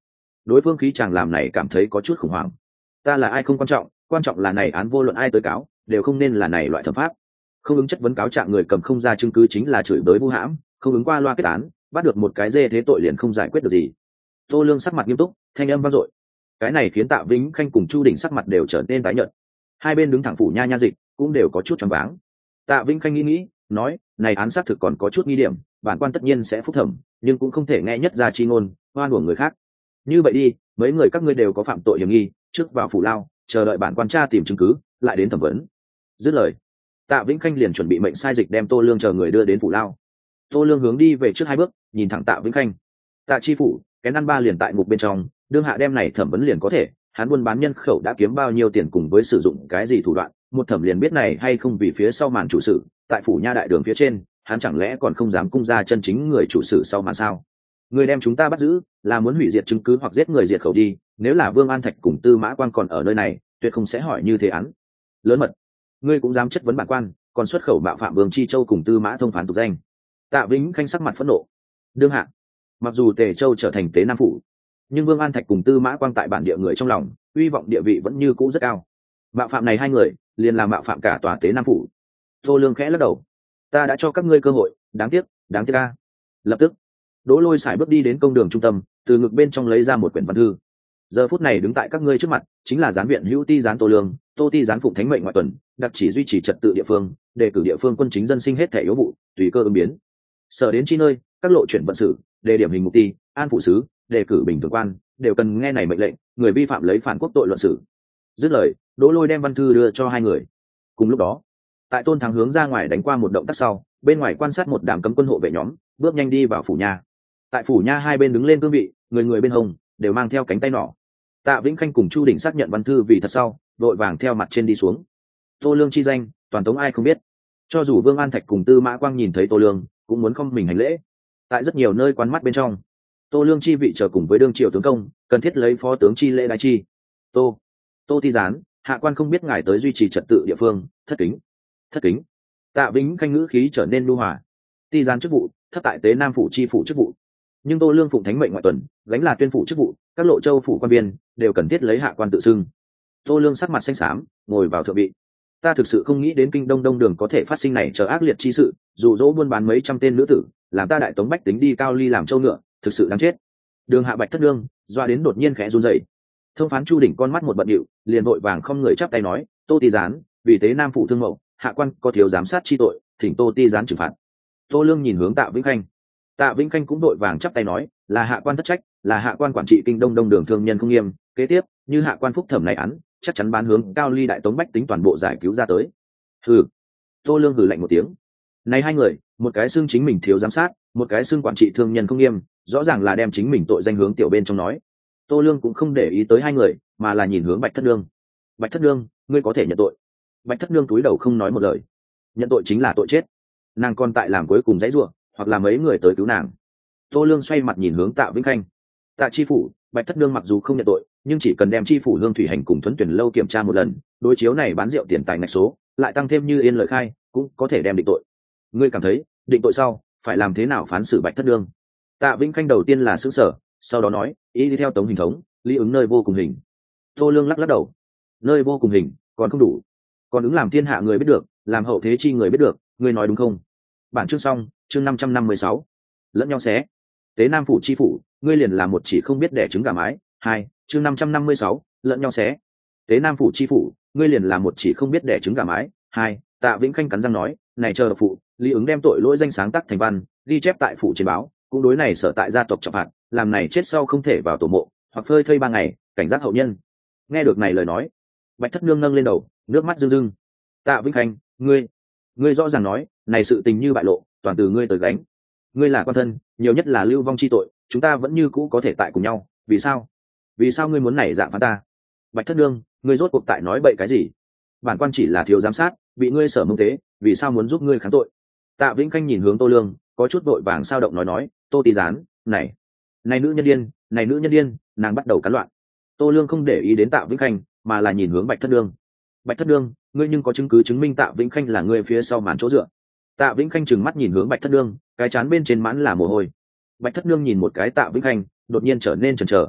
đối phương khí chàng làm này cảm thấy có chút khủng hoảng. Ta là ai không quan trọng, quan trọng là này án vô luận ai tới cáo đều không nên là này loại thẩm pháp. Không ứng chất vấn cáo trạng người cầm không ra chứng cứ chính là chửi bới vu hãm, không ứng qua loa kết án, bắt được một cái dê thế tội liền không giải quyết được gì. Tô Lương sắc mặt nghiêm túc, thanh âm vang dội. Cái này khiến Tạ Vĩnh Khanh cùng Chu Đỉnh sắc mặt đều trở nên tái nhợt. Hai bên đứng thẳng phủ nha nha dịch cũng đều có chút choáng váng. Tạ Vĩnh Khanh nghĩ nghĩ, nói, này án xác thực còn có chút nghi điểm, bản quan tất nhiên sẽ phúc thẩm, nhưng cũng không thể nghe nhất ra chi ngôn, oan uổng người khác. Như vậy đi, mấy người các ngươi đều có phạm tội hiểm nghi, trước vào phủ lao, chờ đợi bản quan tra tìm chứng cứ, lại đến thẩm vấn. Dứt lời, Tạ Vĩnh Khanh liền chuẩn bị mệnh sai dịch đem Tô Lương chờ người đưa đến phủ lao. Tô Lương hướng đi về trước hai bước, nhìn thẳng Tạ Vĩnh Khanh. Tạ chi phủ, cái ăn ba liền tại ngục bên trong, đương hạ đem này thẩm vấn liền có thể, hắn buôn bán nhân khẩu đã kiếm bao nhiêu tiền cùng với sử dụng cái gì thủ đoạn, một thẩm liền biết này hay không, vì phía sau màn chủ sự, tại phủ nha đại đường phía trên, hắn chẳng lẽ còn không dám cung ra chân chính người chủ sự sau màn sao? Người đem chúng ta bắt giữ, là muốn hủy diệt chứng cứ hoặc giết người diệt khẩu đi, nếu là Vương An Thạch cùng Tư Mã Quan còn ở nơi này, tuyệt không sẽ hỏi như thế án. Lớn mật, ngươi cũng dám chất vấn bản quan, còn xuất khẩu bạo phạm Vương Chi Châu cùng Tư Mã Thông phán tục danh. Tạ Vĩnh Khanh sắc mặt phẫn nộ. Đương hạ, mặc dù Tề Châu trở thành tế nam phủ, nhưng Vương An Thạch cùng Tư Mã Quang tại bản địa người trong lòng, uy vọng địa vị vẫn như cũ rất cao. Mạo phạm này hai người, liền làm mạo phạm cả tòa tế nam phủ. Tô Lương khẽ lắc đầu. Ta đã cho các ngươi cơ hội, đáng tiếc, đáng tiếc a. Lập tức, Đỗ Lôi sải bước đi đến công đường trung tâm, từ ngực bên trong lấy ra một quyển văn thư. Giờ phút này đứng tại các ngươi trước mặt, chính là gián viện hữu ti gián Tô Lương, Tô ti gián phụng thánh mệnh ngoại tuần, đặc chỉ duy trì trật tự địa phương, đề cử địa phương quân chính dân sinh hết thể yếu vụ, tùy cơ ứng biến. Sở đến chi nơi, các lộ chuyển vận sự, đề điểm hình mục ti, an phụ sứ, đề cử bình thường quan, đều cần nghe này mệnh lệnh, người vi phạm lấy phản quốc tội luận xử. Dứt lời, Đỗ Lôi đem văn thư đưa cho hai người. Cùng lúc đó, tại Tôn Thắng hướng ra ngoài đánh qua một động tác sau, bên ngoài quan sát một đám cấm quân hộ vệ nhóm, bước nhanh đi vào phủ nha. Tại phủ nha hai bên đứng lên cương vị, người người bên hông đều mang theo cánh tay nỏ. Tạ Vĩnh Khanh cùng Chu Đỉnh xác nhận văn thư vì thật sau, đội vàng theo mặt trên đi xuống. Tô Lương chi danh, toàn tống ai không biết. Cho dù Vương An Thạch cùng Tư Mã Quang nhìn thấy Tô Lương, cũng muốn không mình hành lễ. Tại rất nhiều nơi quán mắt bên trong, Tô Lương chi vị chờ cùng với đương triều tướng công, cần thiết lấy phó tướng chi lễ đại chi. Tô, Tô ti gián, hạ quan không biết ngài tới duy trì trật tự địa phương, thất kính, thất kính. Tạ Vĩnh Khanh ngữ khí trở nên nhu hòa. Ti gián chức vụ, thất tại tế nam phủ chi phủ chức vụ, nhưng Tô Lương phụng thánh mệnh ngoại tuần, gánh là tuyên phủ chức vụ, các lộ châu phủ quan biên đều cần thiết lấy hạ quan tự xưng. Tô Lương sắc mặt xanh xám, ngồi vào thượng vị. Ta thực sự không nghĩ đến kinh đông đông đường có thể phát sinh này chờ ác liệt chi sự, dù dỗ buôn bán mấy trăm tên nữ tử, làm ta đại tống bách tính đi cao ly làm châu ngựa, thực sự đáng chết. Đường hạ bạch thất đương, doa đến đột nhiên khẽ run rẩy. Thông phán Chu Đỉnh con mắt một bận điệu, liền vội vàng không người chắp tay nói, Tô ti gián, vì tế nam phủ thương mậu, hạ quan có thiếu giám sát chi tội, thỉnh Tô ti gián trừng phạt. Tô Lương nhìn hướng Tạ Vĩnh Khanh. Tạ Vĩnh Khanh cũng vội vàng chắp tay nói, là hạ quan thất trách, là hạ quan quản trị kinh đông đông đường thương nhân không nghiêm, kế tiếp, như hạ quan phúc thẩm này án, chắc chắn bán hướng cao ly đại tống bách tính toàn bộ giải cứu ra tới. Hừ. Tô Lương hừ lạnh một tiếng. Này hai người, một cái xưng chính mình thiếu giám sát, một cái xưng quản trị thương nhân không nghiêm, rõ ràng là đem chính mình tội danh hướng tiểu bên trong nói. Tô Lương cũng không để ý tới hai người, mà là nhìn hướng Bạch Thất Nương. Bạch Thất Nương, ngươi có thể nhận tội. Bạch Thất Nương cúi đầu không nói một lời. Nhận tội chính là tội chết. Nàng còn tại làm cuối cùng dãy rủa, hoặc là mấy người tới cứu nàng. Tô Lương xoay mặt nhìn hướng Tạ Vĩnh Khanh. Tạ chi phủ, Bạch Thất Nương mặc dù không nhận tội, nhưng chỉ cần đem chi phủ Hương Thủy Hành cùng Thuấn Tuyển lâu kiểm tra một lần, đối chiếu này bán rượu tiền tài ngạch số, lại tăng thêm như yên lời khai, cũng có thể đem định tội. Ngươi cảm thấy, định tội sau, phải làm thế nào phán xử Bạch Thất Nương? Tạ Vĩnh Khanh đầu tiên là sững sờ, sau đó nói, ý đi theo tống hình thống, lý ứng nơi vô cùng hình. Tô Lương lắc lắc đầu. Nơi vô cùng hình, còn không đủ. Còn ứng làm thiên hạ người biết được, làm hậu thế chi người biết được, ngươi nói đúng không? Bản chương xong, chương năm trăm năm mươi sáu. Lẫn nhau xé. Tế Nam phủ chi phủ, ngươi liền là một chỉ không biết đẻ trứng gà mái. Hai, chương năm trăm năm mươi sáu, lẫn nhau xé. Tế Nam phủ chi phủ, ngươi liền là một chỉ không biết đẻ trứng gà mái. Hai, Tạ Vĩnh Khanh cắn răng nói, này chờ phụ, lý ứng đem tội lỗi danh sáng tác thành văn, ghi chép tại phủ trên báo, cũng đối này sở tại gia tộc trọng phạt, làm này chết sau không thể vào tổ mộ, hoặc phơi thây ba ngày, cảnh giác hậu nhân. Nghe được này lời nói, Bạch Thất Nương nâng lên đầu, nước mắt rưng rưng. Tạ Vĩnh Khanh, ngươi, ngươi rõ ràng nói, này sự tình như bại lộ, toàn từ ngươi tới gánh. Ngươi là quan thân, nhiều nhất là lưu vong chi tội, chúng ta vẫn như cũ có thể tại cùng nhau, vì sao? Vì sao ngươi muốn nảy dạng phán ta? Bạch Thất Nương, ngươi rốt cuộc tại nói bậy cái gì? Bản quan chỉ là thiếu giám sát, bị ngươi sở mông tế, vì sao muốn giúp ngươi kháng tội? Tạ Vĩnh Khanh nhìn hướng Tô Lương, có chút vội vàng sao động nói nói, Tô tí gián, này, này nữ nhân điên, này nữ nhân điên, nàng bắt đầu cắn loạn. Tô Lương không để ý đến Tạ Vĩnh Khanh, mà là nhìn hướng Bạch Thất Nương. Bạch Thất Nương, ngươi nhưng có chứng cứ chứng minh Tạ Vĩnh Khanh là người phía sau màn chỗ dựa? Tạ Vĩnh Khanh trừng mắt nhìn hướng Bạch Thất Nương, cái chán bên trên mãn là mồ hôi. Bạch Thất Nương nhìn một cái Tạ Vĩnh Khanh, đột nhiên trở nên chần chờ.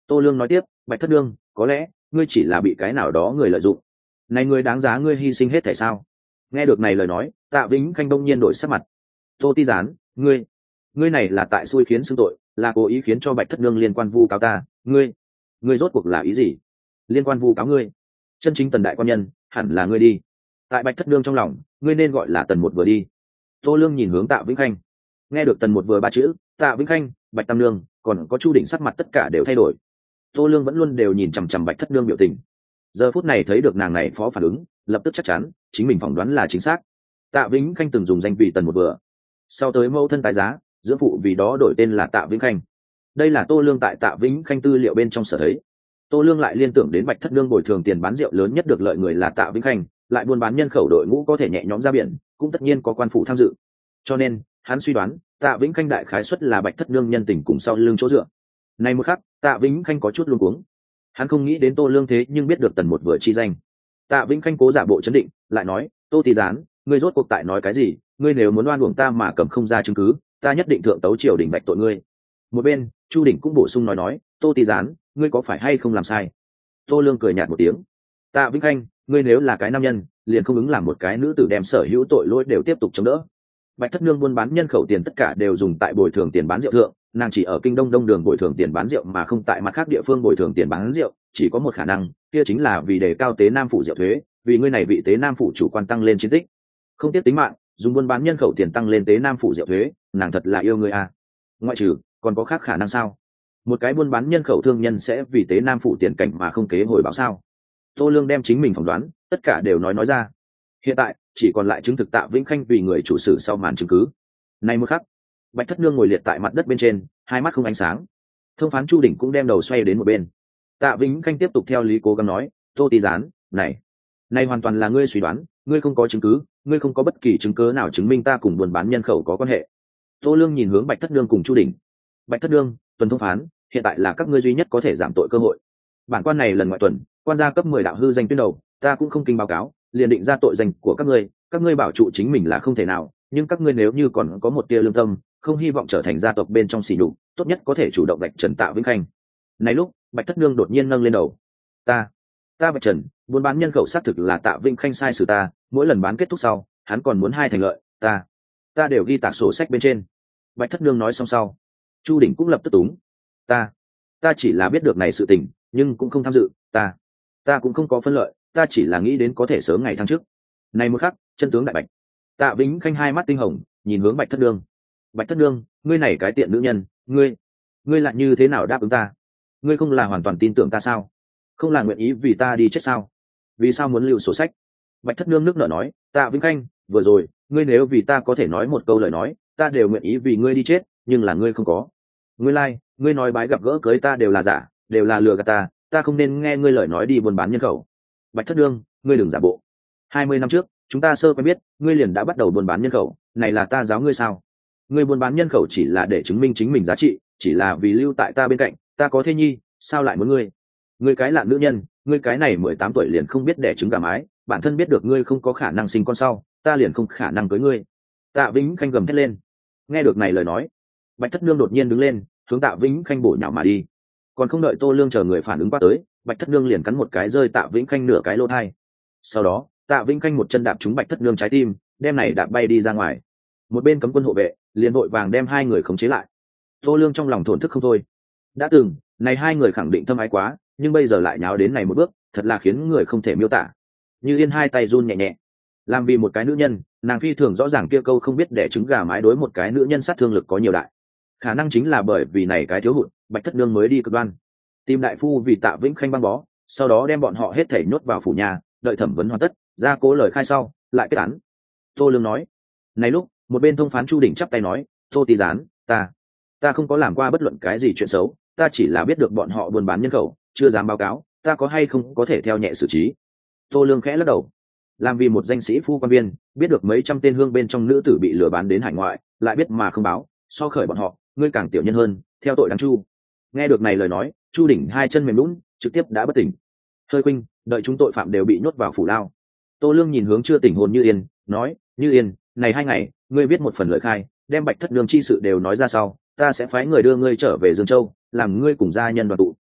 Tô Lương nói tiếp, Bạch Thất Nương, có lẽ ngươi chỉ là bị cái nào đó người lợi dụng, này ngươi đáng giá ngươi hy sinh hết thể sao? Nghe được này lời nói, Tạ Vĩnh Khanh đông nhiên đổi sắc mặt. Tô Ti Gián, ngươi ngươi này là tại xui khiến xưng tội, là cố ý khiến cho Bạch Thất Nương liên quan vu cáo ta, ngươi ngươi rốt cuộc là ý gì? Liên quan vu cáo ngươi? Chân chính tần đại quan nhân hẳn là ngươi đi. Tại Bạch Thất Nương trong lòng, ngươi nên gọi là tần một vừa đi. Tô Lương nhìn hướng Tạ Vĩnh Khanh. Nghe được tần một vừa ba chữ, Tạ Vĩnh Khanh, Bạch Tam Nương, còn có Chu Đỉnh sắc mặt tất cả đều thay đổi. Tô Lương vẫn luôn đều nhìn chằm chằm Bạch Thất Nương biểu tình. Giờ phút này thấy được nàng này phó phản ứng, lập tức chắc chắn chính mình phỏng đoán là chính xác. Tạ Vĩnh Khanh từng dùng danh vị tần một vừa, sau tới mẫu thân tái giá, dưỡng phụ vì đó đổi tên là Tạ Vĩnh Khanh. Đây là Tô Lương tại Tạ Vĩnh Khanh tư liệu bên trong sở thấy. Tô Lương lại liên tưởng đến Bạch Thất Nương bồi thường tiền bán rượu lớn nhất được lợi người là Tạ Vĩnh Khanh, lại buôn bán nhân khẩu đội ngũ có thể nhẹ nhõm ra biển, cũng tất nhiên có quan phủ tham dự. Cho nên, hắn suy đoán, Tạ Vĩnh Khanh đại khái suất là Bạch Thất Nương nhân tình cùng sau lưng chỗ dựa. Này một khắc, Tạ Vĩnh Khanh có chút luống cuống. Hắn không nghĩ đến Tô Lương thế nhưng biết được tần một vừa chi danh. Tạ Vĩnh Khanh cố giả bộ chấn định, lại nói, Tô Tỷ Gián, ngươi rốt cuộc tại nói cái gì? Ngươi nếu muốn oan uổng ta mà cầm không ra chứng cứ, ta nhất định thượng tấu triều đình bạch tội ngươi. Một bên, Chu Đỉnh cũng bổ sung nói nói, Tô Tỷ Gián, ngươi có phải hay không làm sai? Tô Lương cười nhạt một tiếng. Tạ Vĩnh Khanh, ngươi nếu là cái nam nhân, liền không ứng làm một cái nữ tử đem sở hữu tội lỗi đều tiếp tục chống đỡ. Bạch Thất Nương buôn bán nhân khẩu tiền tất cả đều dùng tại bồi thường tiền bán rượu thượng, nàng chỉ ở kinh đông đông đường bồi thường tiền bán rượu mà không tại mặt khác địa phương bồi thường tiền bán rượu, chỉ có một khả năng, kia chính là vì đề cao tế nam phủ rượu thuế, vì ngươi này vị tế nam phủ chủ quan tăng lên chiến tích, không tiếc tính mạng, dùng buôn bán nhân khẩu tiền tăng lên tế nam phủ rượu thuế, nàng thật là yêu ngươi à? Ngoại trừ, còn có khác khả năng sao? Một cái buôn bán nhân khẩu thương nhân sẽ vì tế nam phủ tiền cảnh mà không kế hồi báo sao? Tô Lương đem chính mình phỏng đoán, tất cả đều nói nói ra. Hiện tại, chỉ còn lại chứng thực Tạ Vĩnh Khanh vì người chủ sự sau màn chứng cứ. Này một khắc, Bạch Thất Nương ngồi liệt tại mặt đất bên trên, hai mắt không ánh sáng. Thông phán Chu Đỉnh cũng đem đầu xoay đến một bên. Tạ Vĩnh Khanh tiếp tục theo lý cố gắng nói, Tô Tỷ Gián, này, này hoàn toàn là ngươi suy đoán, ngươi không có chứng cứ, ngươi không có bất kỳ chứng cứ nào chứng minh ta cùng buôn bán nhân khẩu có quan hệ. Tô Lương nhìn hướng Bạch Thất Nương cùng Chu Đỉnh. Bạch Thất Nương, tuần thông phán, hiện tại là các ngươi duy nhất có thể giảm tội cơ hội. Bản quan này lần ngoại tuần, quan gia cấp mười đạo hư danh tuyên đầu, ta cũng không kinh báo cáo, liền định ra tội danh của các ngươi, các ngươi bảo trụ chính mình là không thể nào, nhưng các ngươi nếu như còn có một tia lương tâm, không hy vọng trở thành gia tộc bên trong xỉ nhục, tốt nhất có thể chủ động vạch trần Tạ Vĩnh Khanh. Này lúc, Bạch Thất Nương đột nhiên nâng lên đầu. Ta, ta vạch trần, buôn bán nhân khẩu xác thực là Tạ Vĩnh Khanh sai xử ta, mỗi lần bán kết thúc sau, hắn còn muốn hai thành lợi, ta, ta đều ghi tạc sổ sách bên trên. Bạch Thất Nương nói xong sau, Chu Đỉnh cũng lập tức túng. Ta, ta chỉ là biết được này sự tình, nhưng cũng không tham dự, ta, ta cũng không có phân lợi, ta chỉ là nghĩ đến có thể sớm ngày thăng chức. Này một khắc, chân tướng đại bạch. Tạ Vĩnh Khanh hai mắt tinh hồng, nhìn hướng Bạch Thất Nương. Bạch Thất Nương, ngươi này cái tiện nữ nhân, ngươi, ngươi lại như thế nào đáp ứng ta? Ngươi không là hoàn toàn tin tưởng ta sao? Không là nguyện ý vì ta đi chết sao? Vì sao muốn lưu sổ sách? Bạch Thất Nương nước nở nói, Tạ Vĩnh Khanh, vừa rồi, ngươi nếu vì ta có thể nói một câu lời nói, ta đều nguyện ý vì ngươi đi chết, nhưng là ngươi không có. Ngươi lai, like, ngươi nói bái gặp gỡ cưới ta đều là giả, đều là lừa gạt ta, ta không nên nghe ngươi lời nói đi buôn bán nhân khẩu. Bạch Thất Nương, ngươi đừng giả bộ. Hai mươi năm trước, chúng ta sơ quen biết, ngươi liền đã bắt đầu buôn bán nhân khẩu, này là ta giáo ngươi sao? Ngươi buôn bán nhân khẩu chỉ là để chứng minh chính mình giá trị, chỉ là vì lưu tại ta bên cạnh, ta có thê nhi, sao lại muốn ngươi? Ngươi cái lạ nữ nhân, ngươi cái này mười tám tuổi liền không biết đẻ trứng gà mái, bản thân biết được ngươi không có khả năng sinh con sau, ta liền không khả năng cưới ngươi. Tạ Vĩnh Khanh gầm thét lên. Nghe được này lời nói, Bạch Thất Nương đột nhiên đứng lên, hướng Tạ Vĩnh Khanh bổ nhào mà đi. Còn không đợi Tô Lương chờ người phản ứng qua tới, Bạch Thất Nương liền cắn một cái rơi Tạ Vĩnh Khanh nửa cái lỗ tai. Sau đó, Tạ Vĩnh Khanh một chân đạp trúng Bạch Thất Nương trái tim, đem này đạp bay đi ra ngoài. Một bên cấm quân hộ vệ liền vội vàng đem hai người khống chế lại. Tô Lương trong lòng thổn thức không thôi. Đã từng, này hai người khẳng định thâm ái quá, nhưng bây giờ lại nháo đến này một bước, thật là khiến người không thể miêu tả. Như Yên hai tay run nhẹ nhẹ. Làm vì một cái nữ nhân, nàng phi thường rõ ràng kia câu không biết đẻ trứng gà mái đối một cái nữ nhân sát thương lực có nhiều đại. Khả năng chính là bởi vì này cái thiếu hụt, Bạch Thất Nương mới đi cực đoan. Tìm đại phu vì Tạ Vĩnh Khanh băng bó, sau đó đem bọn họ hết thảy nhốt vào phủ nhà, đợi thẩm vấn hoàn tất, ra cố lời khai sau, lại kết án. Tô Lương nói. Này lúc, một bên thông phán Chu Đỉnh chắp tay nói, Tô Tỷ Gián, ta, ta không có làm qua bất luận cái gì chuyện xấu, ta chỉ là biết được bọn họ buôn bán nhân khẩu, chưa dám báo cáo, ta có hay không có thể theo nhẹ xử trí. Tô Lương khẽ lắc đầu. Làm vì một danh sĩ phu quan viên, biết được mấy trăm tên hương bên trong nữ tử bị lừa bán đến hải ngoại, lại biết mà không báo, so khởi bọn họ, ngươi càng tiểu nhân hơn, theo tội đáng chu. Nghe được này lời nói, Chu Đỉnh hai chân mềm lún, trực tiếp đã bất tỉnh. Hơi huynh, đợi chúng tội phạm đều bị nhốt vào phủ lao. Tô Lương nhìn hướng chưa tỉnh hồn Như Yên, nói, Như Yên, này hai ngày, ngươi viết một phần lời khai, đem Bạch Thất Nương chi sự đều nói ra sau, ta sẽ phái người đưa ngươi trở về Dương Châu, làm ngươi cùng gia nhân đoàn tụ.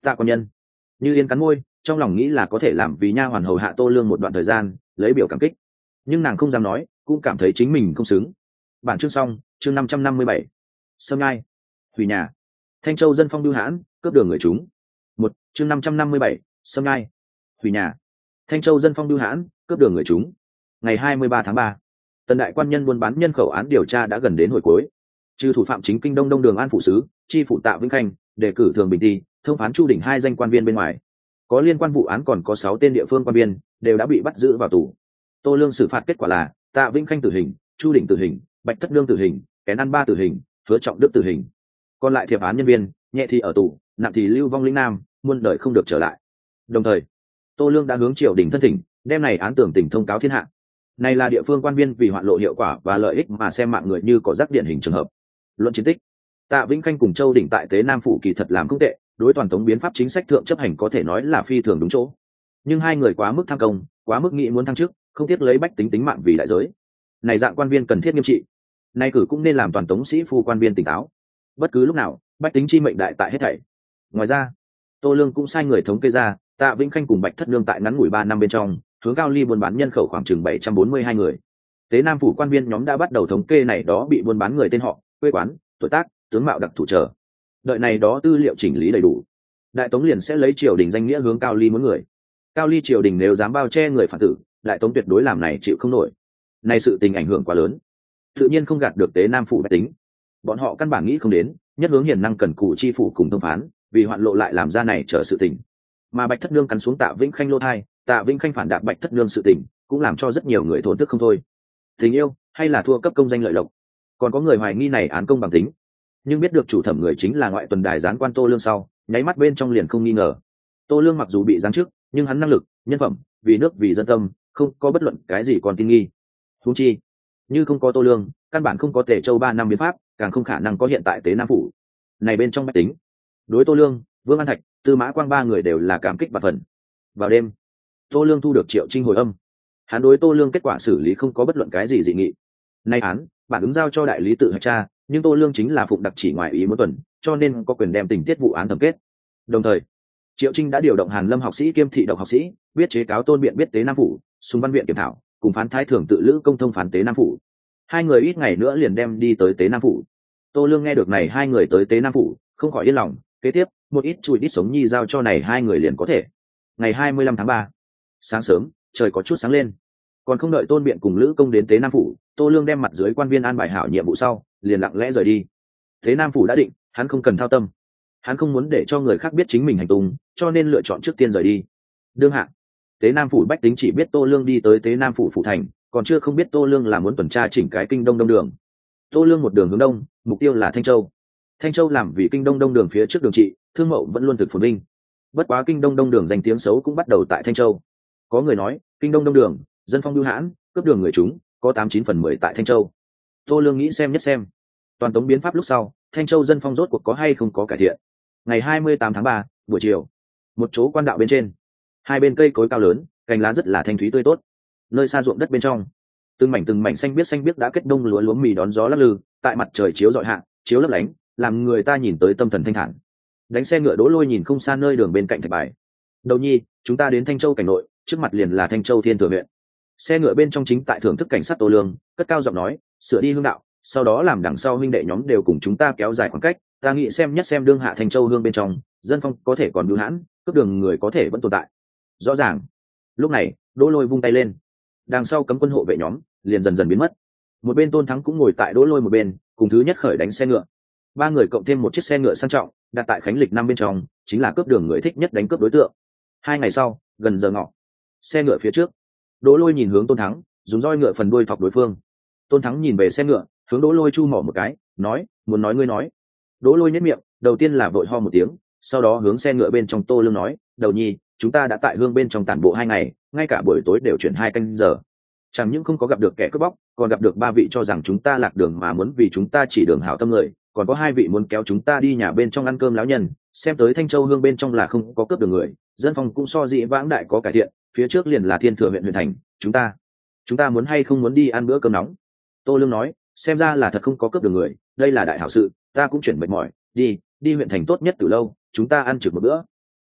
Tạ quan nhân. Như Yên cắn môi, trong lòng nghĩ là có thể làm vì nha hoàn hầu hạ Tô Lương một đoạn thời gian, lấy biểu cảm kích. Nhưng nàng không dám nói, cũng cảm thấy chính mình không xứng. Bản chương xong, chương năm trăm năm mươi bảy. Sâm Ngai. Hủy nhà. Thanh Châu dân phong bưu hãn, cướp đường người chúng. Một, chương năm trăm năm mươi bảy. Sâm Ngai. Hủy nhà. Thanh Châu dân phong bưu hãn, cướp đường người chúng. Ngày hai mươi ba tháng ba, Tần đại quan nhân buôn bán nhân khẩu án điều tra đã gần đến hồi cuối. Trừ thủ phạm chính kinh đông đông đường an phụ sứ, chi phụ Tạ Vĩnh Khanh, đề cử thường bình ti, thông phán Chu Đỉnh hai danh quan viên bên ngoài, có liên quan vụ án còn có sáu tên địa phương quan viên đều đã bị bắt giữ vào tù. Tô Lương xử phạt kết quả là Tạ Vĩnh Khanh tử hình, Chu Đỉnh tử hình, Bạch Thất Lương tử hình, Kén Ăn Ba tử hình, Hứa Trọng Đức tử hình. Còn lại thiệp án nhân viên, nhẹ thì ở tù, nặng thì lưu vong lĩnh nam, muôn đời không được trở lại. Đồng thời, Tô Lương đã hướng triều đình thân thỉnh, đem này án tưởng tỉnh thông cáo thiên hạ. Này là địa phương quan viên vì hoạn lộ hiệu quả và lợi ích mà xem mạng người như có rắc điển hình trường hợp. Luận chiến tích, Tạ Vĩnh Khanh cùng Châu Đỉnh tại Tế Nam phủ kỳ thật làm không tệ, đối toàn tống biến pháp chính sách thượng chấp hành có thể nói là phi thường đúng chỗ. Nhưng hai người quá mức tham công, quá mức nghĩ muốn thăng chức, không tiếc lấy bách tính tính mạng vì đại giới. Này dạng quan viên cần thiết nghiêm trị. Nay cử cũng nên làm toàn tống sĩ phu quan viên tỉnh táo. Bất cứ lúc nào, bách tính chi mệnh đại tại hết thảy. Ngoài ra, Tô Lương cũng sai người thống kê ra, Tạ Vĩnh Khanh cùng Bạch Thất Lương tại ngắn ngủi ba năm bên trong, hướng Cao Ly buôn bán nhân khẩu khoảng chừng bảy trăm bốn mươi hai người. Tế Nam phủ quan viên nhóm đã bắt đầu thống kê này đó bị buôn bán người tên họ, quê quán, tuổi tác, tướng mạo đặc thù trở. Đợi này đó tư liệu chỉnh lý đầy đủ, Đại Tống liền sẽ lấy triều đình danh nghĩa hướng Cao Ly muốn người. Cao Ly triều đình nếu dám bao che người phản tử, Đại Tống tuyệt đối làm này chịu không nổi. Này sự tình ảnh hưởng quá lớn, tự nhiên không gạt được Tế Nam phủ bách tính. Bọn họ căn bản nghĩ không đến, nhất hướng hiền năng cần cù chi phủ cùng thông phán, vì hoạn lộ lại làm ra này trở sự tình. Mà Bạch Thất Lương cắn xuống Tạ Vĩnh Khanh lô thai, Tạ Vĩnh Khanh phản đạp Bạch Thất Lương sự tình, cũng làm cho rất nhiều người thốn tức không thôi. Tình yêu hay là thua cấp công danh lợi lộc, còn có người hoài nghi này án công bằng tính. Nhưng biết được chủ thẩm người chính là ngoại tuần đài gián quan Tô Lương sau, nháy mắt bên trong liền không nghi ngờ. Tô Lương mặc dù bị giáng chức, nhưng hắn năng lực, nhân phẩm, vì nước vì dân tâm, không có bất luận cái gì còn tin nghi. Huống chi, như không có Tô Lương, căn bản không có Tề Châu ba năm biến pháp, càng không khả năng có hiện tại Tế Nam phủ. Này bên trong bách tính, đối Tô Lương, Vương An Thạch, Tư Mã Quang ba người đều là cảm kích và phần. Vào đêm, Tô Lương thu được Triệu Trinh hồi âm. Hắn đối Tô Lương kết quả xử lý không có bất luận cái gì dị nghị. Nay án, bản ứng giao cho đại lý tự hạch tra, nhưng Tô Lương chính là phụng đặc chỉ ngoài ý muốn tuần, cho nên có quyền đem tình tiết vụ án thẩm kết. Đồng thời, Triệu Trinh đã điều động Hàn Lâm học sĩ kiêm thị độc học sĩ, biết chế cáo tôn biện biết Tế Nam phủ, Sùng Văn viện kiểm thảo, cùng phán thái thưởng tự lữ công thông phán Tế Nam phủ. Hai người ít ngày nữa liền đem đi tới Tế Nam phủ. Tô Lương nghe được này hai người tới Tế Nam phủ, không khỏi yên lòng, kế tiếp, một ít chùi ít sống nhi giao cho này hai người liền có thể. Ngày hai mươi lăm tháng ba, sáng sớm, trời có chút sáng lên. Còn không đợi tôn biện cùng lữ công đến Tế Nam phủ, Tô Lương đem mặt dưới quan viên an bài hảo nhiệm vụ sau, liền lặng lẽ rời đi. Tế Nam phủ đã định, hắn không cần thao tâm. Hắn không muốn để cho người khác biết chính mình hành tung, cho nên lựa chọn trước tiên rời đi. Đương hạ, Tế Nam phủ bách tính chỉ biết Tô Lương đi tới Tế Nam phủ phủ thành, còn chưa không biết Tô Lương là muốn tuần tra chỉnh cái kinh đông đông đường. Tô Lương một đường hướng đông, mục tiêu là Thanh Châu. Thanh Châu làm vì kinh đông đông đường phía trước đường trị, thương mậu vẫn luôn thực phồn vinh. Bất quá kinh đông đông đường danh tiếng xấu cũng bắt đầu tại Thanh Châu. Có người nói, kinh đông đông đường, dân phong bưu hãn, cướp đường người chúng, có tám chín phần mười tại Thanh Châu. Tô Lương nghĩ xem nhất xem. Toàn tống biến pháp lúc sau, Thanh Châu dân phong rốt cuộc có hay không có cải thiện. Ngày hai mươi tám tháng ba, buổi chiều, một chỗ quan đạo bên trên, hai bên cây cối cao lớn, cành lá rất là thanh thúy tươi tốt. Nơi xa ruộng đất bên trong, từng mảnh từng mảnh xanh biếc xanh biếc đã kết đông lúa lúa mì đón gió lắc lư, tại mặt trời chiếu rọi hạ, chiếu lấp lánh, làm người ta nhìn tới tâm thần thanh thản. Đánh xe ngựa Đỗ Lôi nhìn không xa nơi đường bên cạnh thạch bài. Đầu nhi, chúng ta đến Thanh Châu cảnh nội, trước mặt liền là Thanh Châu Thiên Thừa huyện. Xe ngựa bên trong chính tại thưởng thức cảnh sát Tô Lương, cất cao giọng nói, sửa đi hương đạo, sau đó làm đằng sau huynh đệ nhóm đều cùng chúng ta kéo dài khoảng cách. Ta nghĩ xem nhất xem đương hạ Thanh Châu hương bên trong, dân phong có thể còn bưu hãn, cướp đường người có thể vẫn tồn tại. Rõ ràng. Lúc này, Đỗ Lôi vung tay lên, đằng sau cấm quân hộ vệ nhóm liền dần dần biến mất. Một bên Tôn Thắng cũng ngồi tại Đỗ Lôi một bên, cùng thứ nhất khởi đánh xe ngựa. Ba người cộng thêm một chiếc xe ngựa sang trọng, đặt tại Khánh Lịch năm bên trong, chính là cướp đường người thích nhất đánh cướp đối tượng. Hai ngày sau, gần giờ ngọ, xe ngựa phía trước, Đỗ Lôi nhìn hướng Tôn Thắng, dùng roi ngựa phần đuôi thọc đối phương. Tôn Thắng nhìn về xe ngựa, hướng Đỗ Lôi chu mỏ một cái, nói, muốn nói ngươi nói. Đỗ Lôi nhếch miệng, đầu tiên là vội ho một tiếng, sau đó hướng xe ngựa bên trong Tô Lương nói, đầu nhi, chúng ta đã tại hương bên trong tản bộ hai ngày, ngay cả buổi tối đều chuyển hai canh giờ. Chẳng những không có gặp được kẻ cướp bóc, còn gặp được ba vị cho rằng chúng ta lạc đường mà muốn vì chúng ta chỉ đường hảo tâm người, còn có hai vị muốn kéo chúng ta đi nhà bên trong ăn cơm lão nhân. Xem tới Thanh Châu hương bên trong là không có cướp đường người, dân phòng cũng so dị vãng đại có cải thiện, phía trước liền là Thiên Thừa huyện huyện thành, chúng ta chúng ta muốn hay không muốn đi ăn bữa cơm nóng? Tô Lương nói, xem ra là thật không có cướp đường người, đây là đại hảo sự, ta cũng chuyển mệt mỏi, đi đi huyện thành tốt nhất từ lâu, chúng ta ăn trực một bữa.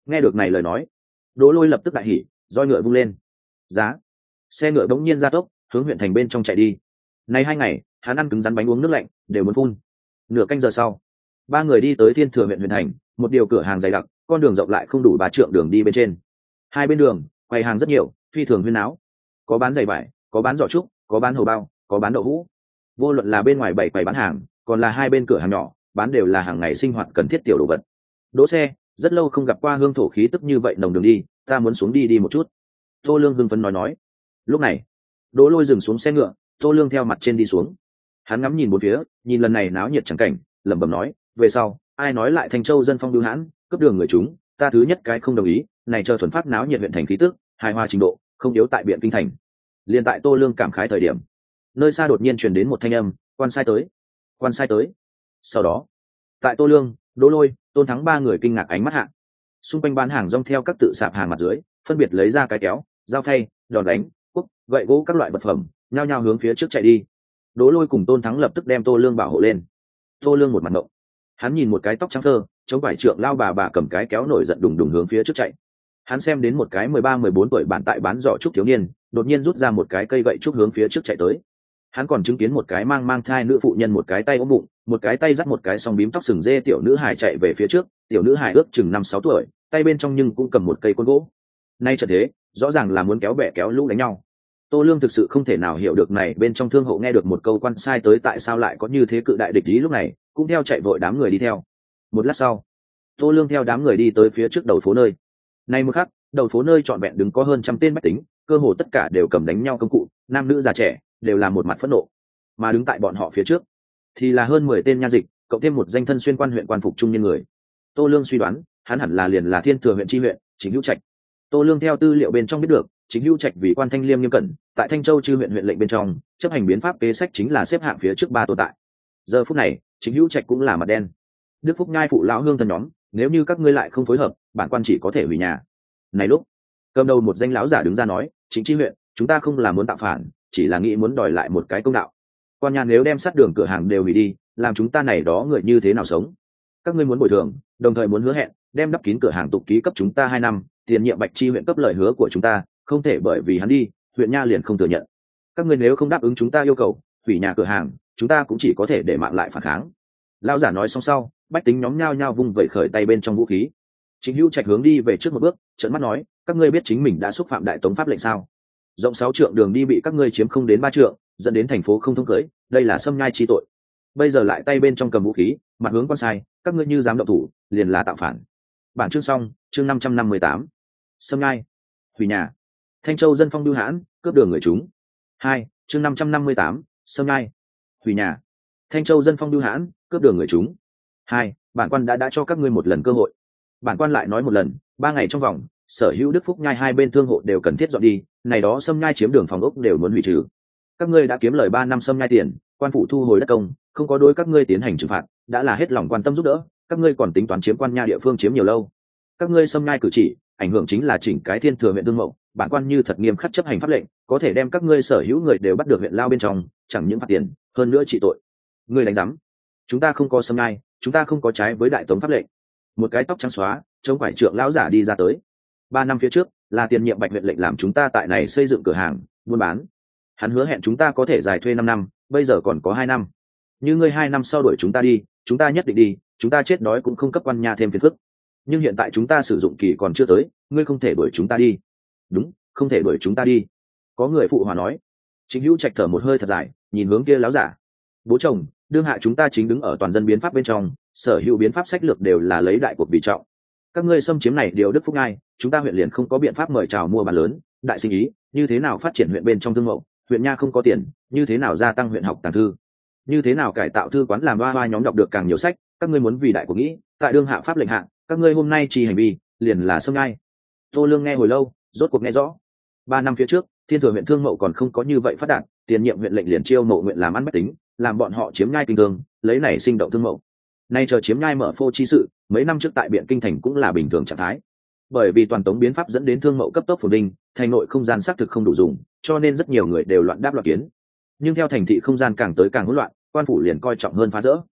Nghe được này lời nói, Đỗ Lôi lập tức đại hỉ, roi ngựa vung lên. Giá. Xe ngựa bỗng nhiên gia tốc, hướng huyện thành bên trong chạy đi. Này hai ngày, hắn ăn cứng rắn bánh uống nước lạnh, đều muốn phun. Nửa canh giờ sau, ba người đi tới Thiên Thừa huyện huyện thành, một điều cửa hàng dày đặc, con đường rộng lại không đủ ba trượng đường đi bên trên. Hai bên đường, quầy hàng rất nhiều, phi thường huyên náo. Có bán giày vải, có bán giỏ trúc, có bán hầu bao, có bán đậu hũ. Vô luận là bên ngoài bảy quầy bán hàng, còn là hai bên cửa hàng nhỏ, bán đều là hàng ngày sinh hoạt cần thiết tiểu đồ vật. Đỗ xe, rất lâu không gặp qua hương thổ khí tức như vậy nồng đường đi, ta muốn xuống đi đi một chút. Tô Lương hưng phấn nói nói. Lúc này, Đỗ Lôi dừng xuống xe ngựa, Tô Lương theo mặt trên đi xuống. Hắn ngắm nhìn bốn phía, nhìn lần này náo nhiệt chẳng cảnh, lẩm bẩm nói, về sau, ai nói lại Thanh Châu dân phong bưu hãn, cướp đường người chúng, ta thứ nhất cái không đồng ý, này chờ thuần phát náo nhiệt huyện thành khí tức, hài hòa trình độ, không yếu tại biện kinh thành. Liên tại Tô Lương cảm khái thời điểm, nơi xa đột nhiên truyền đến một thanh âm, quan sai tới, quan sai tới. Sau đó, tại Tô Lương, Đỗ Lôi, Tôn Thắng ba người kinh ngạc ánh mắt hạ, xung quanh bán hàng rong theo các tự sạp hàng mặt dưới, phân biệt lấy ra cái kéo, dao phay, đòn đánh, cuốc, gậy gỗ các loại vật phẩm, nhao nhao hướng phía trước chạy đi. Đỗ Lôi cùng Tôn Thắng lập tức đem Tô Lương bảo hộ lên. Tô Lương một mặt ngộng, hắn nhìn một cái tóc trắng thơ, chống vải trượng lao bà bà cầm cái kéo nổi giận đùng đùng hướng phía trước chạy. Hắn xem đến một cái mười ba mười bốn tuổi bạn tại bán giỏ trúc thiếu niên, đột nhiên rút ra một cái cây gậy trúc hướng phía trước chạy tới. Hắn còn chứng kiến một cái mang mang thai nữ phụ nhân một cái tay ôm bụng, một cái tay dắt một cái song bím tóc sừng dê tiểu nữ hài chạy về phía trước, tiểu nữ hài ước chừng năm sáu tuổi, tay bên trong nhưng cũng cầm một cây côn gỗ. Nay trận thế, rõ ràng là muốn kéo bè kéo lũ đánh nhau. Tô Lương thực sự không thể nào hiểu được này bên trong thương hộ nghe được một câu quan sai tới tại sao lại có như thế cự đại địch ý lúc này, cũng theo chạy vội đám người đi theo. Một lát sau, Tô Lương theo đám người đi tới phía trước đầu phố nơi. Nay một khắc, đầu phố nơi trọn vẹn đứng có hơn trăm tên bách tính, cơ hồ tất cả đều cầm đánh nhau công cụ, nam nữ già trẻ đều là một mặt phẫn nộ. Mà đứng tại bọn họ phía trước thì là hơn mười tên nha dịch, cộng thêm một danh thân xuyên quan huyện quan phục trung niên người. Tô Lương suy đoán, hắn hẳn là liền là Thiên Thừa huyện tri huyện, Chính Hữu Trạch. Tô Lương theo tư liệu bên trong biết được, Chính Hữu Trạch vì quan thanh liêm nghiêm cẩn, tại Thanh Châu chư huyện huyện lệnh bên trong, chấp hành biến pháp kế sách chính là xếp hạng phía trước ba tồn tại. Giờ phút này, Chính Hữu Trạch cũng là mặt đen. Đức Phúc Nhai phụ lão hương thân nhóm, nếu như các ngươi lại không phối hợp, bản quan chỉ có thể hủy nhà. Này lúc, cầm đầu một danh lão giả đứng ra nói, Chính tri huyện, chúng ta không là muốn tạo phản, chỉ là nghĩ muốn đòi lại một cái công đạo. Quan nhà nếu đem sát đường cửa hàng đều hủy đi, làm chúng ta này đó người như thế nào sống? Các ngươi muốn bồi thường, đồng thời muốn hứa hẹn, đem đắp kín cửa hàng tục ký cấp chúng ta hai năm, tiền nhiệm Bạch Chi huyện cấp lời hứa của chúng ta, không thể bởi vì hắn đi, huyện nha liền không thừa nhận. Các ngươi nếu không đáp ứng chúng ta yêu cầu, hủy nhà cửa hàng, chúng ta cũng chỉ có thể để mạng lại phản kháng. Lão giả nói xong sau, bách tính nhóm nhao nhao vung vẩy khởi tay bên trong vũ khí. Chính Hữu Trạch hướng đi về trước một bước, trợn mắt nói, các ngươi biết chính mình đã xúc phạm đại tống pháp lệnh sao? Rộng sáu trượng đường đi bị các ngươi chiếm không đến ba trượng, dẫn đến thành phố không thông cưới, đây là xâm nhai chi tội. Bây giờ lại tay bên trong cầm vũ khí, mặt hướng quan sai, các ngươi như dám động thủ, liền là tạo phản. Bản chương xong, chương năm trăm năm mươi tám. Xâm nhai, hủy nhà. Thanh Châu dân phong bưu hãn, cướp đường người chúng. Hai, chương năm trăm năm mươi tám, xâm nhai, hủy nhà. Thanh Châu dân phong bưu hãn, cướp đường người chúng. Hai, bản quan đã đã cho các ngươi một lần cơ hội. Bản quan lại nói một lần, ba ngày trong vòng, sở hữu Đức Phúc Nhai hai bên thương hộ đều cần thiết dọn đi, này đó xâm nhai chiếm đường phòng ốc đều muốn hủy trừ. Các ngươi đã kiếm lời ba năm xâm nhai tiền, quan phủ thu hồi đất công, không có đối các ngươi tiến hành trừng phạt, đã là hết lòng quan tâm giúp đỡ, các ngươi còn tính toán chiếm quan nha địa phương chiếm nhiều lâu. Các ngươi xâm nhai cử chỉ, ảnh hưởng chính là chỉnh cái Thiên Thừa huyện tương mậu, bản quan như thật nghiêm khắc chấp hành pháp lệnh, có thể đem các ngươi sở hữu người đều bắt được huyện lao bên trong, chẳng những phạt tiền, hơn nữa trị tội. Ngươi đánh rắm? Chúng ta không có xâm nhai, chúng ta không có trái với đại tống pháp lệnh. Một cái tóc trắng xóa, chống quải trượng lão giả đi ra tới. Ba năm phía trước, là tiền nhiệm Bạch huyện lệnh làm chúng ta tại này xây dựng cửa hàng, buôn bán. Hắn hứa hẹn chúng ta có thể giải thuê năm năm, bây giờ còn có hai năm. Như ngươi hai năm sau đuổi chúng ta đi, chúng ta nhất định đi, chúng ta chết đói cũng không cấp quan nha thêm phiền phức. Nhưng hiện tại chúng ta sử dụng kỳ còn chưa tới, ngươi không thể đuổi chúng ta đi. Đúng, không thể đuổi chúng ta đi. Có người phụ hòa nói. Chính Hữu Trạch thở một hơi thật dài, nhìn hướng kia láo giả. Bố chồng, đương hạ chúng ta chính đứng ở toàn dân biến pháp bên trong, sở hữu biến pháp sách lược đều là lấy đại cuộc vì trọng. Các ngươi xâm chiếm này điều Đức Phúc Ngai, chúng ta huyện liền không có biện pháp mời chào mua bán lớn, đại sinh ý, như thế nào phát triển huyện bên trong thương mậu, huyện nha không có tiền, như thế nào gia tăng huyện học tàng thư, như thế nào cải tạo thư quán làm hoa hoa nhóm đọc được càng nhiều sách, các ngươi muốn vì đại cuộc nghĩ, tại đương hạ pháp lệnh hạ, các ngươi hôm nay chỉ hành vi, liền là xâm ngai. Tô Lương nghe hồi lâu, rốt cuộc nghe rõ. Ba năm phía trước, Thiên Thừa huyện thương mậu còn không có như vậy phát đạt, tiền nhiệm huyện lệnh liền chiêu mộ nguyện làm ăn bách tính, làm bọn họ chiếm nhai kinh thương, lấy này sinh động thương mậu. Nay chờ chiếm nhai mở phô chi sự, mấy năm trước tại Biện Kinh thành cũng là bình thường trạng thái. Bởi vì toàn tống biến pháp dẫn đến thương mậu cấp tốc phồn vinh, thành nội không gian xác thực không đủ dùng, cho nên rất nhiều người đều loạn đáp loạn kiến. Nhưng theo thành thị không gian càng tới càng hỗn loạn, quan phủ liền coi trọng hơn phá rỡ.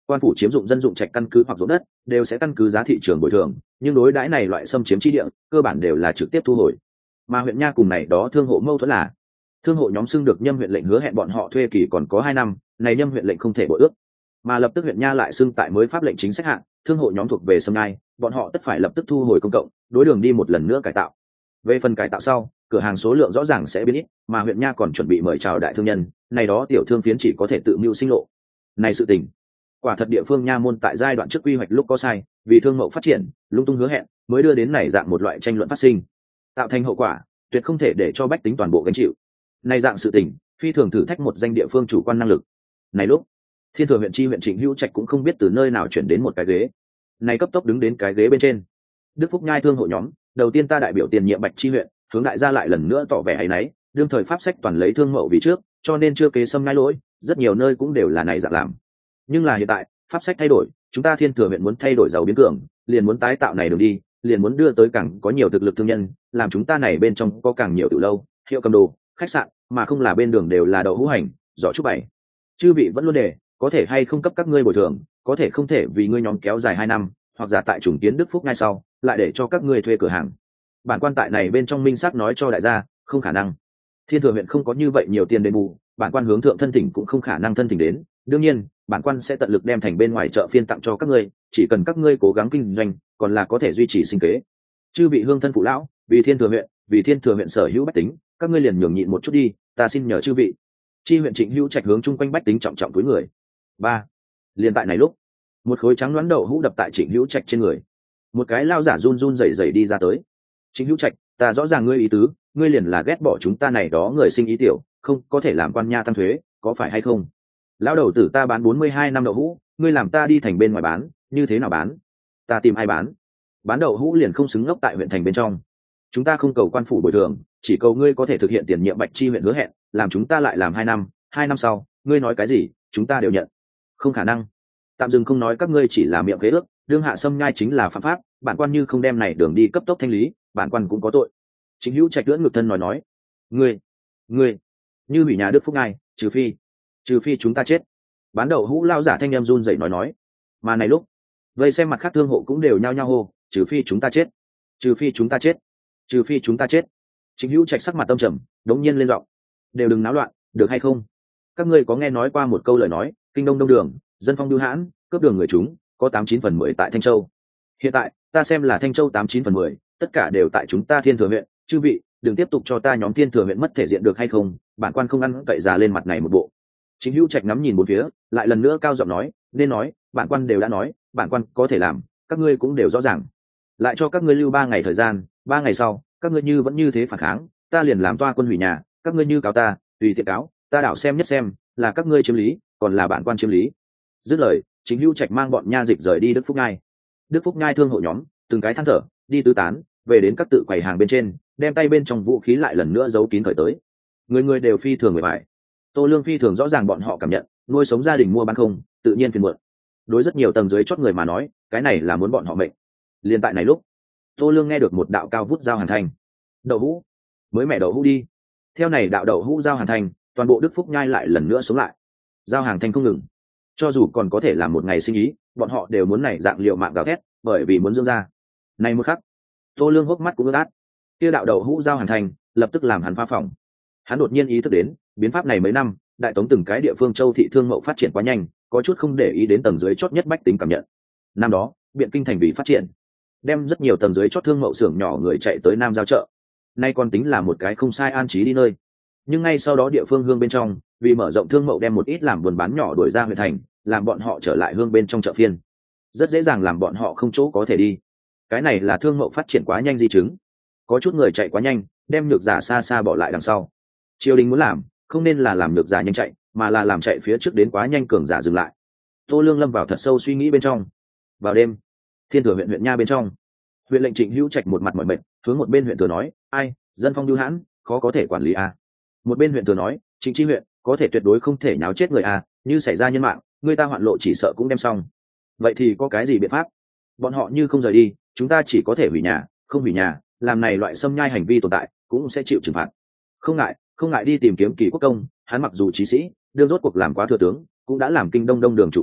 Quan phủ chiếm dụng dân dụng trạch căn cứ hoặc ruộng đất đều sẽ căn cứ giá thị trường bồi thường, nhưng đối đãi này loại xâm chiếm chi địa cơ bản đều là trực tiếp thu hồi. Mà huyện nha cùng này đó thương hộ mâu thuẫn là thương hộ nhóm xưng được Nhâm huyện lệnh hứa hẹn bọn họ thuê kỳ còn có hai năm, này Nhâm huyện lệnh không thể bội ước, mà lập tức huyện nha lại xưng tại mới pháp lệnh chính sách hạn, thương hộ nhóm thuộc về xâm nhai, bọn họ tất phải lập tức thu hồi công cộng, đối đường đi một lần nữa cải tạo. Về phần cải tạo sau, cửa hàng số lượng rõ ràng sẽ biến ít, mà huyện nha còn chuẩn bị mời chào đại thương nhân, này đó tiểu thương phiến chỉ có thể tự mưu sinh lộ. Này sự tình, quả thật địa phương nha môn tại giai đoạn trước quy hoạch lúc có sai, vì thương mậu phát triển, lung tung hứa hẹn, mới đưa đến này dạng một loại tranh luận phát sinh, tạo thành hậu quả, tuyệt không thể để cho bách tính toàn bộ gánh chịu. Này dạng sự tình, phi thường thử thách một danh địa phương chủ quan năng lực. Này lúc, Thiên Thừa huyện chi huyện Trịnh Hữu Trạch cũng không biết từ nơi nào chuyển đến một cái ghế, này cấp tốc đứng đến cái ghế bên trên. Đức Phúc Nhai thương hộ nhóm, đầu tiên ta đại biểu tiền nhiệm Bạch chi huyện, hướng đại gia lại lần nữa tỏ vẻ áy náy, đương thời pháp sách toàn lấy thương mậu vì trước, cho nên chưa kế xâm nhai lỗi, rất nhiều nơi cũng đều là này dạng làm. Nhưng là hiện tại, pháp sách thay đổi, chúng ta Thiên Thừa huyện muốn thay đổi giàu biến cường, liền muốn tái tạo này đường đi, liền muốn đưa tới càng có nhiều thực lực thương nhân, làm chúng ta này bên trong có càng nhiều tiểu lâu, hiệu cầm đồ, khách sạn, mà không là bên đường đều là đậu hũ hành, giỏ trúc bảy. Chư vị vẫn luôn đề, có thể hay không cấp các ngươi bồi thường, có thể không thể vì ngươi nhóm kéo dài hai năm, hoặc giả tại trùng kiến Đức Phúc ngay sau, lại để cho các ngươi thuê cửa hàng. Bản quan tại này bên trong minh xác nói cho đại gia, không khả năng. Thiên Thừa huyện không có như vậy nhiều tiền đền bù, bản quan hướng thượng thân thỉnh cũng không khả năng thân thỉnh đến. Đương nhiên, bản quan sẽ tận lực đem thành bên ngoài chợ phiên tặng cho các ngươi, chỉ cần các ngươi cố gắng kinh doanh, còn là có thể duy trì sinh kế. Chư vị hương thân phụ lão, vì Thiên Thừa huyện, vì Thiên Thừa huyện sở hữu bách tính, các ngươi liền nhường nhịn một chút đi, ta xin nhờ chư vị. Chi huyện Trịnh Hữu Trạch hướng chung quanh bách tính trọng trọng túi người. Ba. Liền tại này lúc, một khối trắng đoán đậu hũ đập tại Trịnh Hữu Trạch trên người. Một cái lao giả run run rẩy rẩy đi ra tới. Trịnh Hữu Trạch, ta rõ ràng ngươi ý tứ, ngươi liền là ghét bỏ chúng ta này đó người sinh ý tiểu, không có thể làm quan nha tăng thuế, có phải hay không? Lão đầu tử ta bán bốn mươi hai năm đậu hũ, ngươi làm ta đi thành bên ngoài bán, như thế nào bán? Ta tìm ai bán? Bán đậu hũ liền không xứng ngốc tại huyện thành bên trong. Chúng ta không cầu quan phủ bồi thường, chỉ cầu ngươi có thể thực hiện tiền nhiệm Bạch chi huyện hứa hẹn, làm chúng ta lại làm hai năm, hai năm sau, ngươi nói cái gì, chúng ta đều nhận. Không khả năng. Tạm dừng không nói các ngươi chỉ là miệng khế ước, đương hạ xâm nhai chính là phạm pháp, bản quan như không đem này đường đi cấp tốc thanh lý, bản quan cũng có tội. Trịnh Hữu Trạch lưỡn ngực thân nói nói, ngươi, ngươi, như hủy nhà Đức Phúc Ngai, trừ phi, trừ phi chúng ta chết. Bán đậu hũ lao giả thanh em run rẩy nói nói, mà này lúc, vây xem mặt khác thương hộ cũng đều nhao nhao hô, trừ phi chúng ta chết, trừ phi chúng ta chết, trừ phi chúng ta chết. Trịnh Hữu Trạch sắc mặt tâm trầm, đống nhiên lên giọng, đều đừng náo loạn, được hay không? Các ngươi có nghe nói qua một câu lời nói, kinh đông đông đường, dân phong lưu hãn, cướp đường người chúng, có tám chín phần mười tại Thanh Châu. Hiện tại, ta xem là Thanh Châu tám chín phần mười, tất cả đều tại chúng ta Thiên Thừa huyện, chư vị, đừng tiếp tục cho ta nhóm Thiên Thừa huyện mất thể diện được hay không? Bản quan không ăn cậy già lên mặt này một bộ. Trịnh Hữu Trạch ngắm nhìn bốn phía, lại lần nữa cao giọng nói, nên nói, bản quan đều đã nói, bản quan có thể làm, các ngươi cũng đều rõ ràng. Lại cho các ngươi lưu ba ngày thời gian, ba ngày sau, các ngươi như vẫn như thế phản kháng, ta liền làm toa quân hủy nhà, các ngươi như cáo ta, tùy tiện cáo, ta đảo xem nhất xem, là các ngươi chiếm lý, còn là bản quan chiếm lý. Dứt lời, Trịnh Hữu Trạch mang bọn nha dịch rời đi Đức Phúc Nhai. Đức Phúc Nhai thương hộ nhóm, từng cái than thở, đi tứ tán, về đến các tự quầy hàng bên trên, đem tay bên trong vũ khí lại lần nữa giấu kín khởi tới. Người người đều phi thường người bại. Tô Lương phi thường rõ ràng bọn họ cảm nhận, nuôi sống gia đình mua bán không, tự nhiên phiền muộn. Đối rất nhiều tầng dưới chót người mà nói, cái này là muốn bọn họ mệnh. Liên tại này lúc, Tô Lương nghe được một đạo cao vút giao hàn thanh. Đậu hũ, mới mẹ đậu hũ đi. Theo này đạo đậu hũ giao hàn thanh, toàn bộ Đức Phúc Nhai lại lần nữa sống lại. Giao hàng thanh không ngừng, cho dù còn có thể làm một ngày sinh ý, bọn họ đều muốn này dạng liệu mạng gào thét, bởi vì muốn dưỡng ra. Này một khắc, Tô Lương hốc mắt cũng ướt át. Kia đạo đậu hũ giao hàn thanh, lập tức làm hắn phá phòng. Hắn đột nhiên ý thức đến, biến pháp này mấy năm, đại tống từng cái địa phương châu thị thương mậu phát triển quá nhanh, có chút không để ý đến tầng dưới chót nhất bách tính cảm nhận. Năm đó, biện kinh thành vì phát triển, đem rất nhiều tầng dưới chót thương mậu xưởng nhỏ người chạy tới Nam giao chợ. Nay còn tính là một cái không sai an trí đi nơi. Nhưng ngay sau đó địa phương hương bên trong, vì mở rộng thương mậu đem một ít làm buôn bán nhỏ đuổi ra huyện thành, làm bọn họ trở lại hương bên trong chợ phiên, rất dễ dàng làm bọn họ không chỗ có thể đi. Cái này là thương mậu phát triển quá nhanh di chứng. Có chút người chạy quá nhanh, đem nhược giả xa xa bỏ lại đằng sau. Triều đình muốn làm, không nên là làm nhược giả nhanh chạy, mà là làm chạy phía trước đến quá nhanh cường giả dừng lại. Tô Lương lâm vào thật sâu suy nghĩ bên trong. Vào đêm, Thiên Thừa huyện huyện nha bên trong, huyện lệnh Trịnh Hữu Trạch một mặt mỏi mệt, hướng một bên huyện thừa nói, ai, dân phong lưu hãn, khó có thể quản lý à. Một bên huyện thừa nói, Trịnh chi huyện có thể tuyệt đối không thể nháo chết người à, như xảy ra nhân mạng, người ta hoạn lộ chỉ sợ cũng đem xong. Vậy thì có cái gì biện pháp? Bọn họ như không rời đi, chúng ta chỉ có thể hủy nhà, không hủy nhà, làm này loại xâm nhai hành vi tồn tại, cũng sẽ chịu trừng phạt. Không ngại, không ngại đi tìm kiếm Kỳ Quốc Công, hắn mặc dù trí sĩ, đương rốt cuộc làm quá thừa tướng, cũng đã làm kinh đông đông đường chủ quan,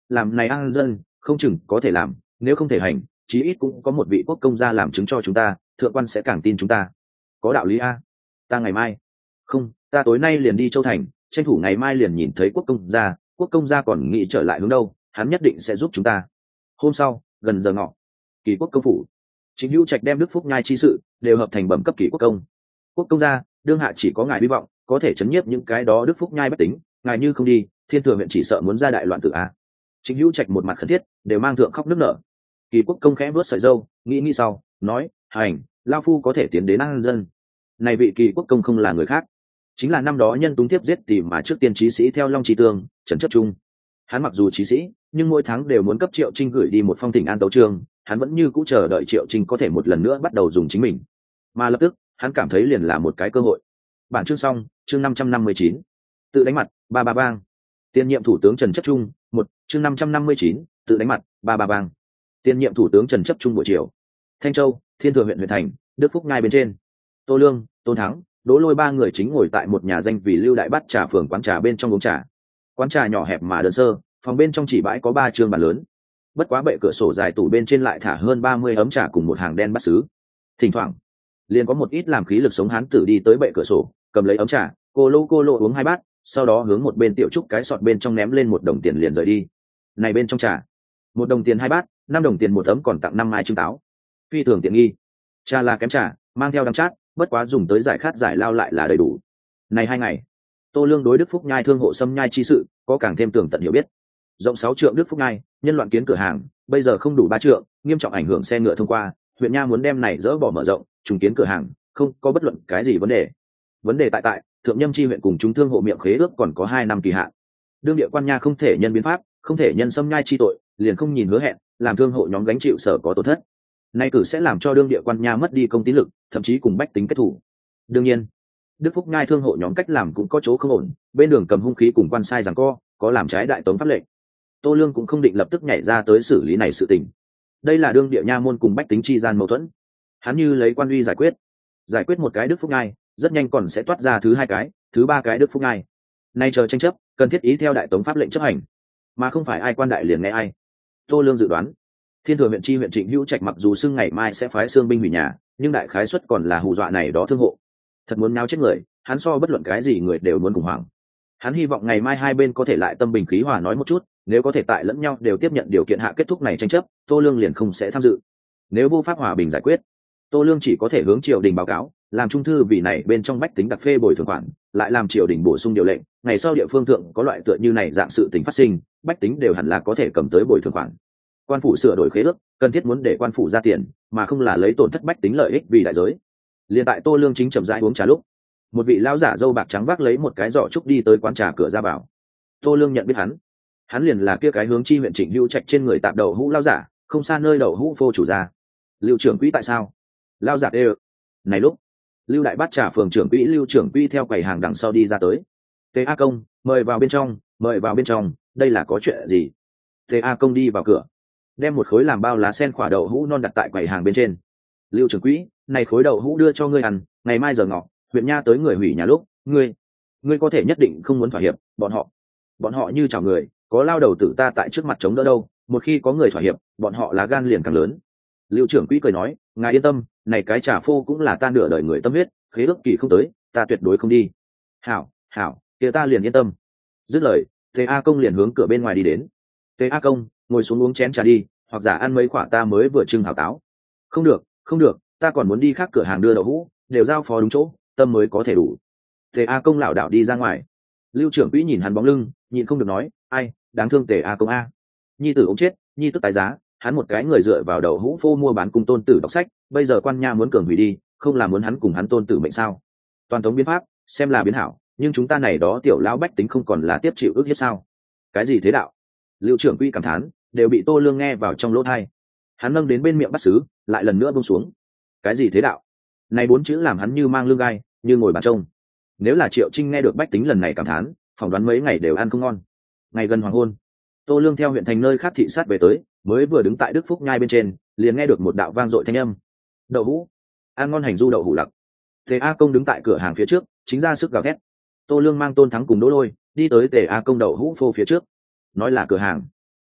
làm này an dân không chừng có thể làm, nếu không thể hành, chí ít cũng có một vị quốc công gia làm chứng cho chúng ta, thượng quan sẽ càng tin chúng ta. Có đạo lý a. Ta ngày mai không, ta tối nay liền đi Châu Thành, tranh thủ ngày mai liền nhìn thấy quốc công gia, quốc công gia còn nghĩ trở lại hướng đâu, hắn nhất định sẽ giúp chúng ta. Hôm sau gần giờ ngọ, Kỳ Quốc công phủ, Trịnh Hữu Trạch đem Đức Phúc Nhai chi sự đều hợp thành bẩm cấp Kỳ Quốc công. Quốc công gia, đương hạ chỉ có ngài hy vọng có thể chấn nhiếp những cái đó Đức Phúc Nhai bất tính, ngài như không đi, Thiên Thừa huyện chỉ sợ muốn ra đại loạn tử a. Trịnh Hữu Trạch một mặt khẩn thiết, đều mang thượng khóc nức nở. Kỳ Quốc công khẽ vuốt sợi râu, nghĩ nghĩ sau, nói: "Hành, lão phu có thể tiến đến an dân." Này vị Kỳ Quốc công không là người khác, chính là năm đó nhân túng tiếp giết tìm mà trước tiên trí sĩ theo Long Chi Tương, Trần Chấp Trung. Hắn mặc dù trí sĩ, nhưng mỗi tháng đều muốn cấp Triệu Trinh gửi đi một phong thỉnh an tấu chương, hắn vẫn như cũ chờ đợi Triệu Trinh có thể một lần nữa bắt đầu dùng chính mình. Mà lập tức, hắn cảm thấy liền là một cái cơ hội. Bản chương xong, chương năm trăm năm mươi chín. Tự đánh mặt, ba ba bang. Tiền nhiệm thủ tướng Trần Chấp Trung, một, chương năm trăm năm mươi chín, tự đánh mặt, ba ba bang. Tiền nhiệm thủ tướng Trần Chấp Trung buổi chiều. Thanh Châu, Thiên Thừa huyện huyện thành, Đức Phúc Nhai bên trên. Tô Lương, Tôn Thắng, Đỗ Lôi ba người chính ngồi tại một nhà danh vì Lưu Đại Bát trà phường quán trà bên trong uống trà. Quán trà nhỏ hẹp mà đơn sơ, phòng bên trong chỉ bãi có ba trường bàn lớn. Bất quá bệ cửa sổ dài tủ bên trên lại thả hơn ba mươi ấm trà cùng một hàng đen bát sứ. Thỉnh thoảng, liền có một ít làm khí lực sống hán tử đi tới bệ cửa sổ, cầm lấy ấm trà, cô lô cô lô uống hai bát, sau đó hướng một bên tiểu trúc cái sọt bên trong ném lên một đồng tiền liền rời đi. Này bên trong trà, một đồng tiền hai bát, năm đồng tiền một ấm còn tặng năm mai trứng táo. Phi thường tiện nghi. Trà là kém trà, mang theo đắng chát, bất quá dùng tới giải khát giải lao lại là đầy đủ. Này hai ngày, Tô Lương đối Đức Phúc Nhai thương hộ xâm nhai chi sự có càng thêm tường tận hiểu biết. Rộng sáu trượng Đức Phúc Nhai, nhân loạn kiến cửa hàng, bây giờ không đủ ba trượng, nghiêm trọng ảnh hưởng xe ngựa thông qua, huyện nha muốn đem này dỡ bỏ mở rộng, trùng kiến cửa hàng, không có bất luận cái gì vấn đề. Vấn đề tại tại, thượng nhâm chi huyện cùng chúng thương hộ miệng khế ước còn có hai năm kỳ hạn. Đương địa quan nha không thể nhân biến pháp, không thể nhân xâm nhai chi tội, liền không nhìn hứa hẹn, làm thương hộ nhóm gánh chịu sở có tổn thất. Nay cử sẽ làm cho đương địa quan nha mất đi công tín lực, thậm chí cùng bách tính kết thủ. Đương nhiên, Đức Phúc Nhai thương hộ nhóm cách làm cũng có chỗ không ổn, bên đường cầm hung khí cùng quan sai giằng co, có làm trái đại tống pháp lệnh. Tô Lương cũng không định lập tức nhảy ra tới xử lý này sự tình. Đây là đương địa nha môn cùng bách tính chi gian mâu thuẫn, hắn như lấy quan uy giải quyết, giải quyết một cái Đức Phúc Nhai, rất nhanh còn sẽ toát ra thứ hai cái, thứ ba cái Đức Phúc Nhai. Nay chờ tranh chấp, cần thiết ý theo đại tống pháp lệnh chấp hành, mà không phải ai quan đại liền nghe ai. Tô Lương dự đoán, Thiên Thừa huyện chi huyện Trịnh Hữu Trạch mặc dù xưng ngày mai sẽ phái xương binh hủy nhà, nhưng đại khái suất còn là hù dọa này đó thương hộ. Thật muốn náo chết người, hắn so bất luận cái gì người đều muốn khủng hoảng. Hắn hy vọng ngày mai hai bên có thể lại tâm bình khí hòa nói một chút, nếu có thể tại lẫn nhau đều tiếp nhận điều kiện hạ kết thúc này tranh chấp, Tô Lương liền không sẽ tham dự. Nếu vô pháp hòa bình giải quyết, Tô Lương chỉ có thể hướng triều đình báo cáo, làm trung thư vì này bên trong bách tính đặc phê bồi thường khoản, lại làm triều đình bổ sung điều lệnh, ngày sau địa phương thượng có loại tựa như này dạng sự tình phát sinh, bách tính đều hẳn là có thể cầm tới bồi thường khoản. Quan phủ sửa đổi khế ước, cần thiết muốn để quan phủ ra tiền, mà không là lấy tổn thất bách tính lợi ích vì đại giới. Liên tại Tô Lương chính chậm rãi uống trà lúc, một vị lão giả râu bạc trắng vác lấy một cái giỏ trúc đi tới quán trà cửa ra vào. Tô Lương nhận biết hắn, hắn liền là kia cái hướng chi huyện Trịnh Hữu Trạch trên người tạm đậu hũ lão giả, không xa nơi đậu hũ phô chủ gia. Lưu trưởng quỹ tại sao? Lão giả đều. Này lúc, Lưu Đại Bát trà phường trưởng quỹ Lưu trưởng quỹ theo quầy hàng đằng sau đi ra tới. Tề A Công, mời vào bên trong, mời vào bên trong, đây là có chuyện gì? Tề A Công đi vào cửa, đem một khối làm bao lá sen quả đậu hũ non đặt tại quầy hàng bên trên. Lưu trưởng quỹ, này khối đậu hũ đưa cho ngươi ăn, ngày mai giờ ngọ, huyện nha tới người hủy nhà lúc, ngươi, ngươi có thể nhất định không muốn thỏa hiệp, bọn họ, bọn họ như chào người, có lao đầu tử ta tại trước mặt chống đỡ đâu, một khi có người thỏa hiệp, bọn họ lá gan liền càng lớn. Lưu trưởng quỹ cười nói, ngài yên tâm, này cái trà phô cũng là ta nửa đời người tâm huyết, khế ước kỳ không tới, ta tuyệt đối không đi. Hảo, hảo, kia ta liền yên tâm. Dứt lời, Tề A Công liền hướng cửa bên ngoài đi đến. Tề A Công, ngồi xuống uống chén trà đi, hoặc giả ăn mấy quả ta mới vừa trưng hảo táo. Không được, không được, ta còn muốn đi khác cửa hàng đưa đậu hũ, đều giao phó đúng chỗ, tâm mới có thể đủ. Tề A Công lảo đảo đi ra ngoài. Lưu trưởng quỹ nhìn hắn bóng lưng, nhịn không được nói, ai, đáng thương Tề A Công a. Nhi tử ông chết, nhi tức tái giá, hắn một cái người dựa vào đậu hũ phô mua bán cùng tôn tử đọc sách, bây giờ quan nha muốn cường hủy đi, không là muốn hắn cùng hắn tôn tử mệnh sao? Toàn tống biến pháp, xem là biến hảo, nhưng chúng ta này đó tiểu lão bách tính không còn là tiếp chịu ước hiếp sao? Cái gì thế đạo? Lưu trưởng quỹ cảm thán, đều bị Tô Lương nghe vào trong lỗ tai. Hắn nâng đến bên miệng bắt sứ, lại lần nữa buông xuống. Cái gì thế đạo? Này bốn chữ làm hắn như mang lưng gai, như ngồi bàn trông. Nếu là Triệu Trinh nghe được bách tính lần này cảm thán, phỏng đoán mấy ngày đều ăn không ngon. Ngày gần hoàng hôn, Tô Lương theo huyện thành nơi khác thị sát về tới, mới vừa đứng tại Đức Phúc Nhai bên trên, liền nghe được một đạo vang dội thanh âm. Đậu hũ, ăn ngon hành du đậu hũ lặc. Tề A Công đứng tại cửa hàng phía trước, chính ra sức gào thét. Tô Lương mang Tôn Thắng cùng Đỗ Lôi đi tới Tề A Công đậu hũ phô phía trước, nói là cửa hàng.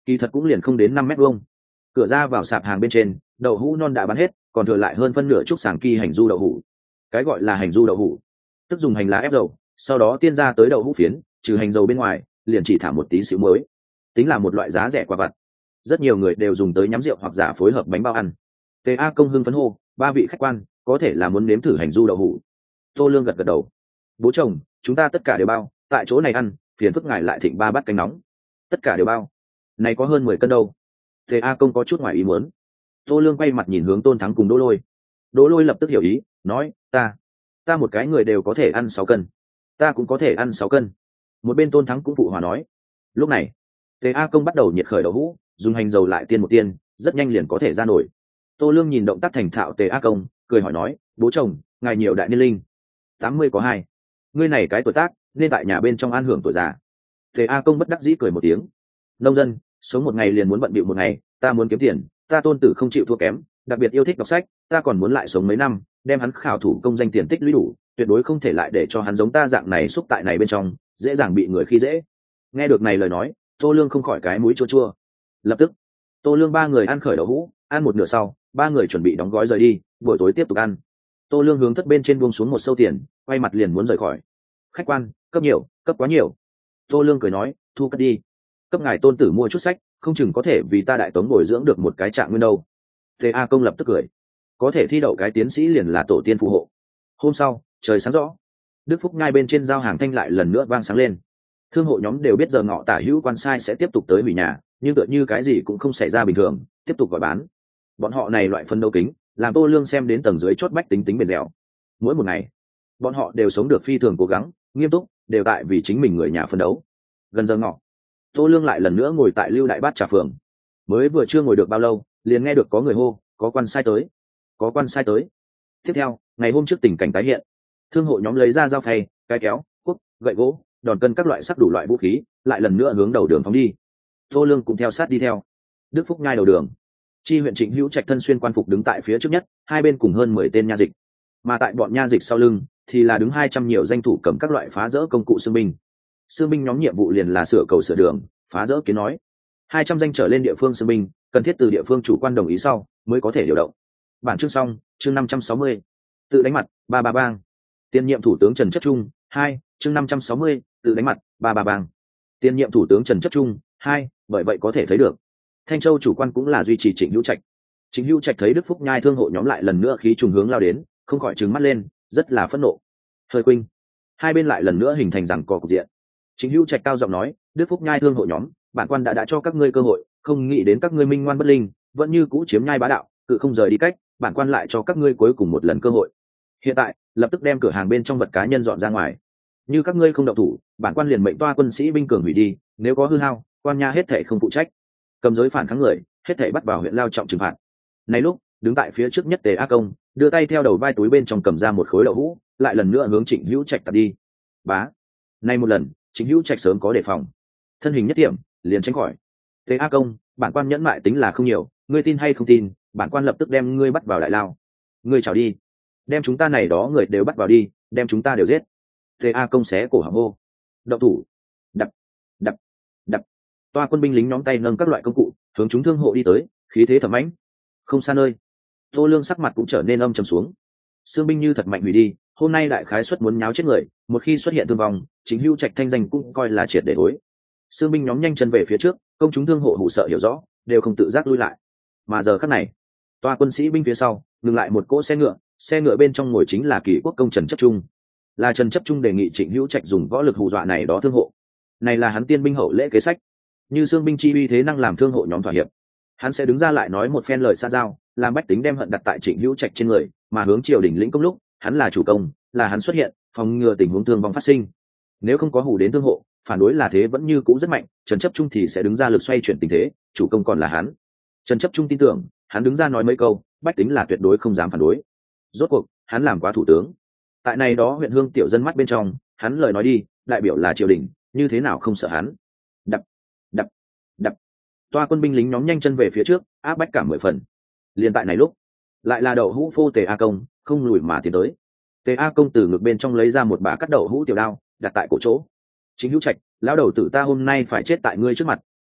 kỳ thật cũng liền không đến năm mét vuông. Cửa ra vào sạp hàng bên trên đậu hũ non đã bán hết, còn thừa lại hơn phân nửa trúc sàng kỳ hành du đậu hũ. Cái gọi là hành du đậu hũ tức dùng hành lá ép dầu, sau đó tiên ra tới đậu hũ phiến, trừ hành dầu bên ngoài liền chỉ thả một tí xíu muối, tính là một loại giá rẻ quả vặt. Rất nhiều người đều dùng tới nhắm rượu hoặc giả phối hợp bánh bao ăn. Tề A Công hưng phấn hô, ba vị khách quan có thể là muốn nếm thử hành du đậu hũ. Tô Lương gật gật đầu. Bố chồng, chúng ta tất cả đều bao, tại chỗ này ăn, phiền phức ngài lại thịnh ba bát canh nóng. Tất cả đều bao. Này có hơn mười cân đâu. Tề A Công có chút ngoài ý muốn. Tô Lương quay mặt nhìn hướng Tôn Thắng cùng Đỗ Lôi. Đỗ Lôi lập tức hiểu ý, nói, ta, ta một cái người đều có thể ăn sáu cân, ta cũng có thể ăn sáu cân. Một bên Tôn Thắng cũng phụ hòa nói. Lúc này, Tề A Công bắt đầu nhiệt khởi đậu hũ, dùng hành dầu lại tiên một tiên, rất nhanh liền có thể ra nổi. Tô Lương nhìn động tác thành thạo Tề A Công, cười hỏi nói, bố chồng, ngài nhiều đại niên linh. Tám mươi có hai. Ngươi này cái tuổi tác, nên tại nhà bên trong an hưởng tuổi già. Tề A Công bất đắc dĩ cười một tiếng. Nông dân, sống một ngày liền muốn bận bịu một ngày, ta muốn kiếm tiền, ta tôn tử không chịu thua kém, đặc biệt yêu thích đọc sách, ta còn muốn lại sống mấy năm, đem hắn khảo thủ công danh tiền tích lũy đủ, tuyệt đối không thể lại để cho hắn giống ta dạng này xúc tại này bên trong, dễ dàng bị người khi dễ. Nghe được này lời nói, Tô Lương không khỏi cái mũi chua chua. Lập tức, Tô Lương ba người ăn khởi đậu hũ, ăn một nửa sau, ba người chuẩn bị đóng gói rời đi, buổi tối tiếp tục ăn. Tô Lương hướng thất bên trên buông xuống một sâu tiền, quay mặt liền muốn rời khỏi. Khách quan, cấp nhiều, cấp quá nhiều. Tô Lương cười nói, thu cất đi. Cấp ngài tôn tử mua chút sách, không chừng có thể vì ta đại tống bồi dưỡng được một cái trạng nguyên đâu. Tề A Công lập tức cười. Có thể thi đậu cái tiến sĩ liền là tổ tiên phù hộ. Hôm sau, trời sáng rõ. Đức Phúc ngay bên trên giao hàng thanh lại lần nữa vang sáng lên. Thương hộ nhóm đều biết giờ ngọ tả hữu quan sai sẽ tiếp tục tới hủy nhà, nhưng tựa như cái gì cũng không xảy ra bình thường, tiếp tục gọi bán. Bọn họ này loại phân đấu kính, làm Tô Lương xem đến tầng dưới chót bách tính tính bền dẻo. Mỗi một ngày, bọn họ đều sống được phi thường cố gắng, nghiêm túc, đều tại vì chính mình người nhà phân đấu. Gần giờ ngọ, Tô Lương lại lần nữa ngồi tại Lưu Đại Bát trà phường. Mới vừa chưa ngồi được bao lâu, liền nghe được có người hô, có quan sai tới, có quan sai tới. Tiếp theo, ngày hôm trước tình cảnh tái hiện. Thương hộ nhóm lấy ra dao phay, cái kéo, cuốc, gậy gỗ, đòn cân các loại sắc đủ loại vũ khí, lại lần nữa hướng đầu đường phóng đi. Tô Lương cũng theo sát đi theo. Đức Phúc ngay đầu đường. Chi huyện Trịnh Hữu Trạch thân xuyên quan phục đứng tại phía trước nhất, hai bên cùng hơn mười tên nha dịch. Mà tại bọn nha dịch sau lưng thì là đứng hai trăm nhiều danh thủ cầm các loại phá rỡ công cụ xương binh. Xương binh nhóm nhiệm vụ liền là sửa cầu sửa đường, phá rỡ kiến nói. hai trăm danh trở lên địa phương xương binh, cần thiết từ địa phương chủ quan đồng ý sau mới có thể điều động. Bản chương xong, chương năm trăm sáu mươi. Tự đánh mặt, ba ba bang. Tiền nhiệm thủ tướng Trần Chấp Trung, hai, chương năm trăm sáu mươi, tự đánh mặt, ba ba bang. Tiền nhiệm thủ tướng Trần Chấp Trung, hai, bởi vậy có thể thấy được Thanh Châu chủ quan cũng là duy trì Trịnh Hữu Trạch. Trịnh Hữu Trạch thấy Đức Phúc Nhai thương hộ nhóm lại lần nữa khí trùng hướng lao đến, không khỏi trừng mắt lên, rất là phẫn nộ. Hơi Quynh, hai bên lại lần nữa hình thành rằng cò cục diện. Trịnh Hữu Trạch cao giọng nói, Đức Phúc Nhai thương hộ nhóm, bản quan đã đã cho các ngươi cơ hội, không nghĩ đến các ngươi minh ngoan bất linh, vẫn như cũ chiếm nhai bá đạo, cự không rời đi cách, bản quan lại cho các ngươi cuối cùng một lần cơ hội. Hiện tại, lập tức đem cửa hàng bên trong vật cá nhân dọn ra ngoài. Như các ngươi không động thủ, bản quan liền mệnh toa quân sĩ binh cường hủy đi, nếu có hư hao, quan nha hết thảy không phụ trách. Cầm giới phản kháng người, hết thảy bắt vào huyện lao trọng trừng phạt. Này lúc, đứng tại phía trước nhất Tề A Công, đưa tay theo đầu vai túi bên trong cầm ra một khối đậu hũ, lại lần nữa hướng Trịnh Hữu Trạch tập đi. Bá. Này một lần, Trịnh Hữu Trạch sớm có đề phòng, thân hình nhất điểm, liền tránh khỏi. Tề A Công, bản quan nhẫn mại tính là không nhiều, ngươi tin hay không tin, bản quan lập tức đem ngươi bắt vào đại lao. Ngươi chào đi, đem chúng ta này đó người đều bắt vào đi, đem chúng ta đều giết. Tề A Công xé cổ họng hô. Động thủ. Đập, đập, đập. Toa quân binh lính nhóm tay nâng các loại công cụ, hướng chúng thương hộ đi tới, khí thế thẩm mãnh. Không xa nơi, Tô Lương sắc mặt cũng trở nên âm trầm xuống. Xương binh như thật mạnh hủy đi, hôm nay đại khái suất muốn nháo chết người, một khi xuất hiện thương vong, Chính Hữu Trạch thanh danh cũng coi là triệt để đối. Xương binh nhóm nhanh chân về phía trước, công chúng thương hộ hụ sợ hiểu rõ, đều không tự giác lui lại. Mà giờ khắc này, toa quân sĩ binh phía sau ngừng lại một cỗ xe ngựa, xe ngựa bên trong ngồi chính là Kỷ Quốc công Trần Chấp Trung. Là Trần Chấp Trung đề nghị Trịnh Hữu Trạch dùng võ lực hù dọa này đó thương hộ. Này là hắn tiên binh hậu lễ kế sách. Như xương binh chi uy thế năng làm thương hộ nhóm thỏa hiệp, hắn sẽ đứng ra lại nói một phen lời xa giao, làm bách tính đem hận đặt tại Trịnh Hữu Trạch trên người, mà hướng triều đình lĩnh công lúc, hắn là chủ công, là hắn xuất hiện, phòng ngừa tình huống thương vong phát sinh. Nếu không có hù đến thương hộ, phản đối là thế vẫn như cũ rất mạnh, Trần Chấp Trung thì sẽ đứng ra lực xoay chuyển tình thế, chủ công còn là hắn. Trần Chấp Trung tin tưởng, hắn đứng ra nói mấy câu, bách tính là tuyệt đối không dám phản đối. Rốt cuộc, hắn làm quá thủ tướng. Tại này đó huyện hương tiểu dân mắt bên trong, hắn lời nói đi, đại biểu là triều đình, như thế nào không sợ hắn. Đập, đập, đập. Toa quân binh lính nhóm nhanh chân về phía trước, áp bách cả mười phần. Liên tại này lúc, lại là đậu hũ phô Tề A Công, không lùi mà tiến tới. Tề A Công từ ngực bên trong lấy ra một bả cắt đậu hũ tiểu đao, đặt tại cổ chỗ. Chính Hữu Trạch, lão đầu tử ta hôm nay phải chết tại ngươi trước mặt,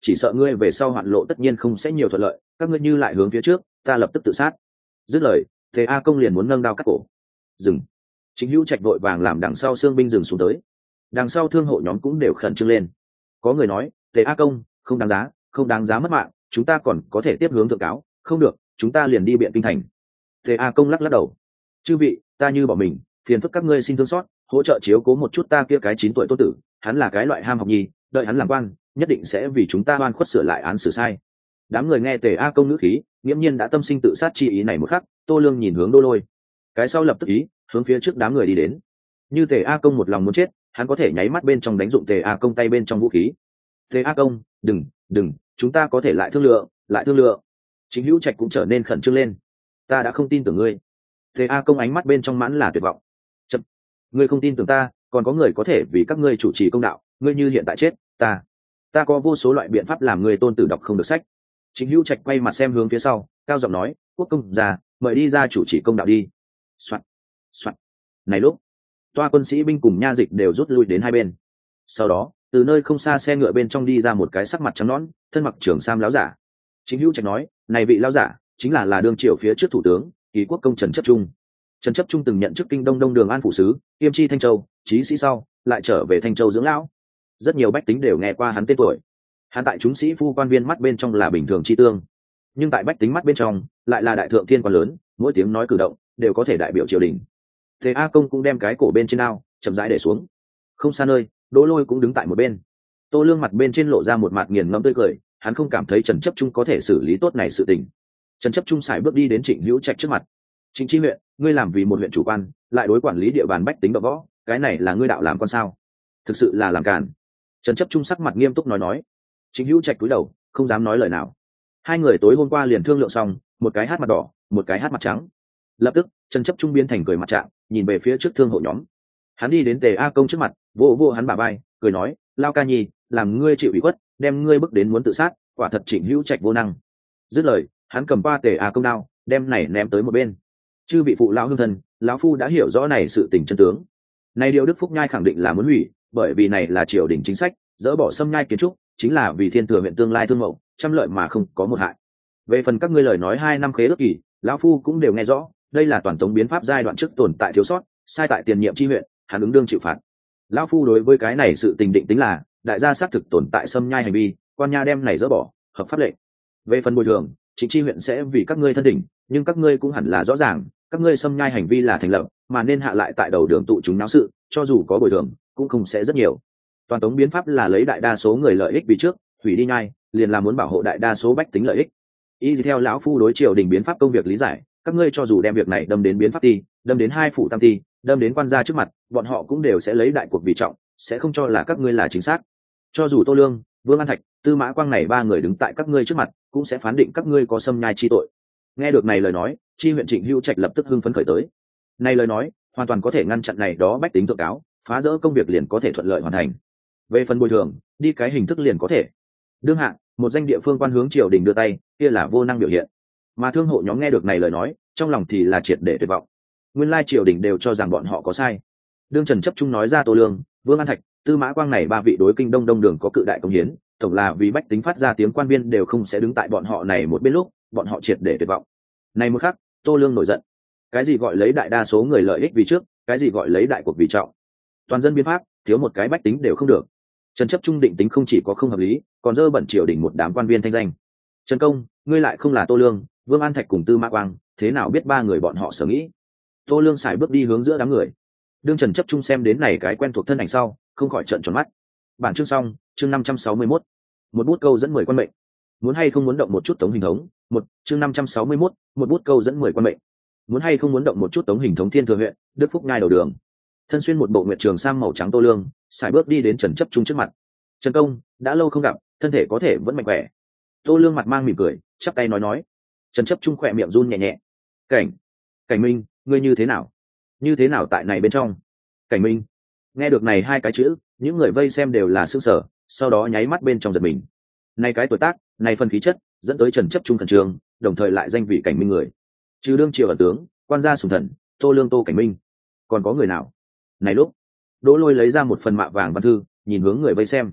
chỉ sợ ngươi về sau hoạn lộ tất nhiên không sẽ nhiều thuận lợi, các ngươi như lại hướng phía trước, ta lập tức tự sát. Dứt lời, Tề A Công liền muốn nâng đao cắt cổ. Dừng. Trịnh Hữu Trạch vội vàng làm đằng sau xương binh dừng xuống tới. Đằng sau thương hộ nhóm cũng đều khẩn trương lên. Có người nói, Tề A Công, không đáng giá, không đáng giá mất mạng, chúng ta còn có thể tiếp hướng thượng cáo, không được, chúng ta liền đi biện kinh thành. Tề A Công lắc lắc đầu. Chư vị, ta như bỏ mình, phiền phức các ngươi xin thương xót, hỗ trợ chiếu cố một chút ta kia cái chín tuổi tốt tử, hắn là cái loại ham học nhi, đợi hắn làm quan, nhất định sẽ vì chúng ta oan khuất sửa lại án xử sai. Đám người nghe Tề A Công ngữ khí, nghiễm nhiên đã tâm sinh tự sát chi ý này một khắc. Tô Lương nhìn hướng Đỗ Lôi, cái sau lập tức ý hướng phía trước đám người đi đến. Như Tề A Công một lòng muốn chết, hắn có thể nháy mắt bên trong đánh dụng Tề A Công tay bên trong vũ khí. Tề A Công, đừng, đừng, chúng ta có thể lại thương lượng, lại thương lượng. Chính Hữu Trạch cũng trở nên khẩn trương lên. Ta đã không tin tưởng ngươi. Tề A Công ánh mắt bên trong mãn là tuyệt vọng. Chậm, ngươi không tin tưởng ta, còn có người có thể vì các ngươi chủ trì công đạo, ngươi như hiện tại chết, ta, ta có vô số loại biện pháp làm người tôn tử đọc không được sách. Chính Hữu Trạch quay mặt xem hướng phía sau, cao giọng nói, quốc công già, mời đi ra chủ trì công đạo đi. Soạn, soạn. Này lúc, toa quân sĩ binh cùng nha dịch đều rút lui đến hai bên. Sau đó, từ nơi không xa xe ngựa bên trong đi ra một cái sắc mặt trắng nõn, thân mặc trường sam láo giả. Chính Hữu Trạch nói, này vị láo giả chính là là đương triều phía trước thủ tướng Kỳ Quốc công Trần Chấp Trung. Trần Chấp Trung từng nhận chức kinh đông đông đường an phủ sứ, kiêm chi Thanh Châu, chí sĩ sau lại trở về Thanh Châu dưỡng lão. Rất nhiều bách tính đều nghe qua hắn tên tuổi. Hắn tại chúng sĩ phu quan viên mắt bên trong là bình thường chi tương, nhưng tại bách tính mắt bên trong lại là đại thượng thiên quan lớn, mỗi tiếng nói cử động đều có thể đại biểu triều đình. Thế A Công cũng đem cái cổ bên trên ao chậm rãi để xuống. Không xa nơi, Đỗ Lôi cũng đứng tại một bên. Tô Lương mặt bên trên lộ ra một mặt nghiền ngẫm tươi cười, hắn không cảm thấy Trần Chấp Trung có thể xử lý tốt này sự tình. Trần Chấp Trung sải bước đi đến Trịnh Hữu Trạch trước mặt. Trịnh Chi huyện, ngươi làm vì một huyện chủ quan, lại đối quản lý địa bàn bách tính đọ võ, cái này là ngươi đạo làm con sao? Thực sự là làm càn. Trần Chấp Trung sắc mặt nghiêm túc nói nói. Trịnh Hữu Trạch cúi đầu, không dám nói lời nào. Hai người tối hôm qua liền thương lượng xong, một cái hát mặt đỏ, một cái hát mặt trắng. Lập tức, Trần Chấp Trung biến thành cười mặt trạng, nhìn về phía trước thương hộ nhóm. Hắn đi đến Tề A Công trước mặt, vỗ vỗ hắn bả vai, cười nói, Lao ca nhi, làm ngươi chịu ủy khuất, đem ngươi bức đến muốn tự sát, quả thật Trịnh Hữu Trạch vô năng. Dứt lời, hắn cầm qua Tề A Công đao, đem này ném tới một bên. Chư vị phụ lão hương thân, lão phu đã hiểu rõ này sự tình chân tướng. Này điều Đức Phúc Nhai khẳng định là muốn hủy, bởi vì này là triều đình chính sách, dỡ bỏ xâm nhai kiến trúc, chính là vì thiên thừa huyện tương lai thương mậu, trăm lợi mà không có một hại. Về phần các ngươi lời nói hai năm khế ước kỳ, lão phu cũng đều nghe rõ, đây là toàn tống biến pháp giai đoạn trước tồn tại thiếu sót, sai tại tiền nhiệm chi huyện, hắn ứng đương chịu phạt. Lão phu đối với cái này sự tình định tính là, đại gia xác thực tồn tại xâm nhai hành vi, quan nha đem này dỡ bỏ, hợp pháp lệnh. Về phần bồi thường, Trịnh chi huyện sẽ vì các ngươi thân đỉnh, nhưng các ngươi cũng hẳn là rõ ràng, các ngươi xâm nhai hành vi là thành lập, mà nên hạ lại tại đầu đường tụ chúng náo sự, cho dù có bồi thường, cũng không sẽ rất nhiều. Toàn tống biến pháp là lấy đại đa số người lợi ích vì trước, hủy đi nhai, liền là muốn bảo hộ đại đa số bách tính lợi ích. Y theo lão phu đối triều đình biến pháp công việc lý giải, các ngươi cho dù đem việc này đâm đến biến pháp ti, đâm đến hai phủ tam ti, đâm đến quan gia trước mặt, bọn họ cũng đều sẽ lấy đại cuộc vì trọng, sẽ không cho là các ngươi là chính xác. Cho dù Tô Lương, Vương An Thạch, Tư Mã Quang này ba người đứng tại các ngươi trước mặt, cũng sẽ phán định các ngươi có xâm nhai chi tội. Nghe được này lời nói, chi huyện Trịnh Hữu Trạch lập tức hưng phấn khởi tới. Này lời nói, hoàn toàn có thể ngăn chặn này đó bách tính thượng cáo, phá rỡ công việc liền có thể thuận lợi hoàn thành. Về phần bồi thường, đi cái hình thức liền có thể. Đương hạ, một danh địa phương quan hướng triều đình đưa tay, kia là vô năng biểu hiện. Mà thương hộ nhóm nghe được này lời nói, trong lòng thì là triệt để tuyệt vọng. Nguyên lai triều đình đều cho rằng bọn họ có sai. Đương Trần Chấp Trung nói ra Tô Lương, Vương An Thạch, Tư Mã Quang này ba vị đối kinh đông đông đường có cự đại công hiến, tổng là vì bách tính phát ra tiếng quan viên đều không sẽ đứng tại bọn họ này một bên lúc, bọn họ triệt để tuyệt vọng. Này một khắc, Tô Lương nổi giận. Cái gì gọi lấy đại đa số người lợi ích vì trước, cái gì gọi lấy đại cuộc vì trọng. Toàn dân biến pháp, thiếu một cái bách tính đều không được. Trần Chấp Trung định tính không chỉ có không hợp lý, còn dơ bẩn triều đình một đám quan viên thanh danh. Trần Công, ngươi lại không là Tô Lương, Vương An Thạch cùng Tư Mã Quang, thế nào biết ba người bọn họ sở nghĩ? Tô Lương xài bước đi hướng giữa đám người. Đương Trần Chấp Trung xem đến này cái quen thuộc thân ảnh sau, không khỏi trợn tròn mắt. Bản chương xong, chương năm trăm sáu mươi mốt. Một bút câu dẫn mười quan mệnh. Muốn hay không muốn động một chút tống hình thống, một chương năm trăm sáu mươi mốt, một bút câu dẫn mười quan mệnh. Muốn hay không muốn động một chút tống hình thống thiên thừa huyện, Đức Phúc Nhai đầu đường. Thân xuyên một bộ nguyệt trường sam màu trắng Tô Lương, xài bước đi đến Trần Chấp Trung trước mặt. Trần Công, đã lâu không gặp, thân thể có thể vẫn mạnh khỏe. Tô Lương mặt mang mỉm cười, chắp tay nói nói. Trần Chấp Trung khỏe miệng run nhẹ nhẹ. Cảnh, Cảnh Minh, ngươi như thế nào? Như thế nào tại này bên trong? Cảnh Minh. Nghe được này hai cái chữ, những người vây xem đều là sững sờ, sau đó nháy mắt bên trong giật mình. Này cái tuổi tác, này phần khí chất, dẫn tới Trần Chấp Trung khẩn trương, đồng thời lại danh vị Cảnh Minh người. Trừ đương triều ẩn tướng, quan gia sủng thần, Tô Lương Tô Cảnh Minh, còn có người nào? Này lúc, Đỗ Lôi lấy ra một phần mạ vàng văn thư, nhìn hướng người vây xem.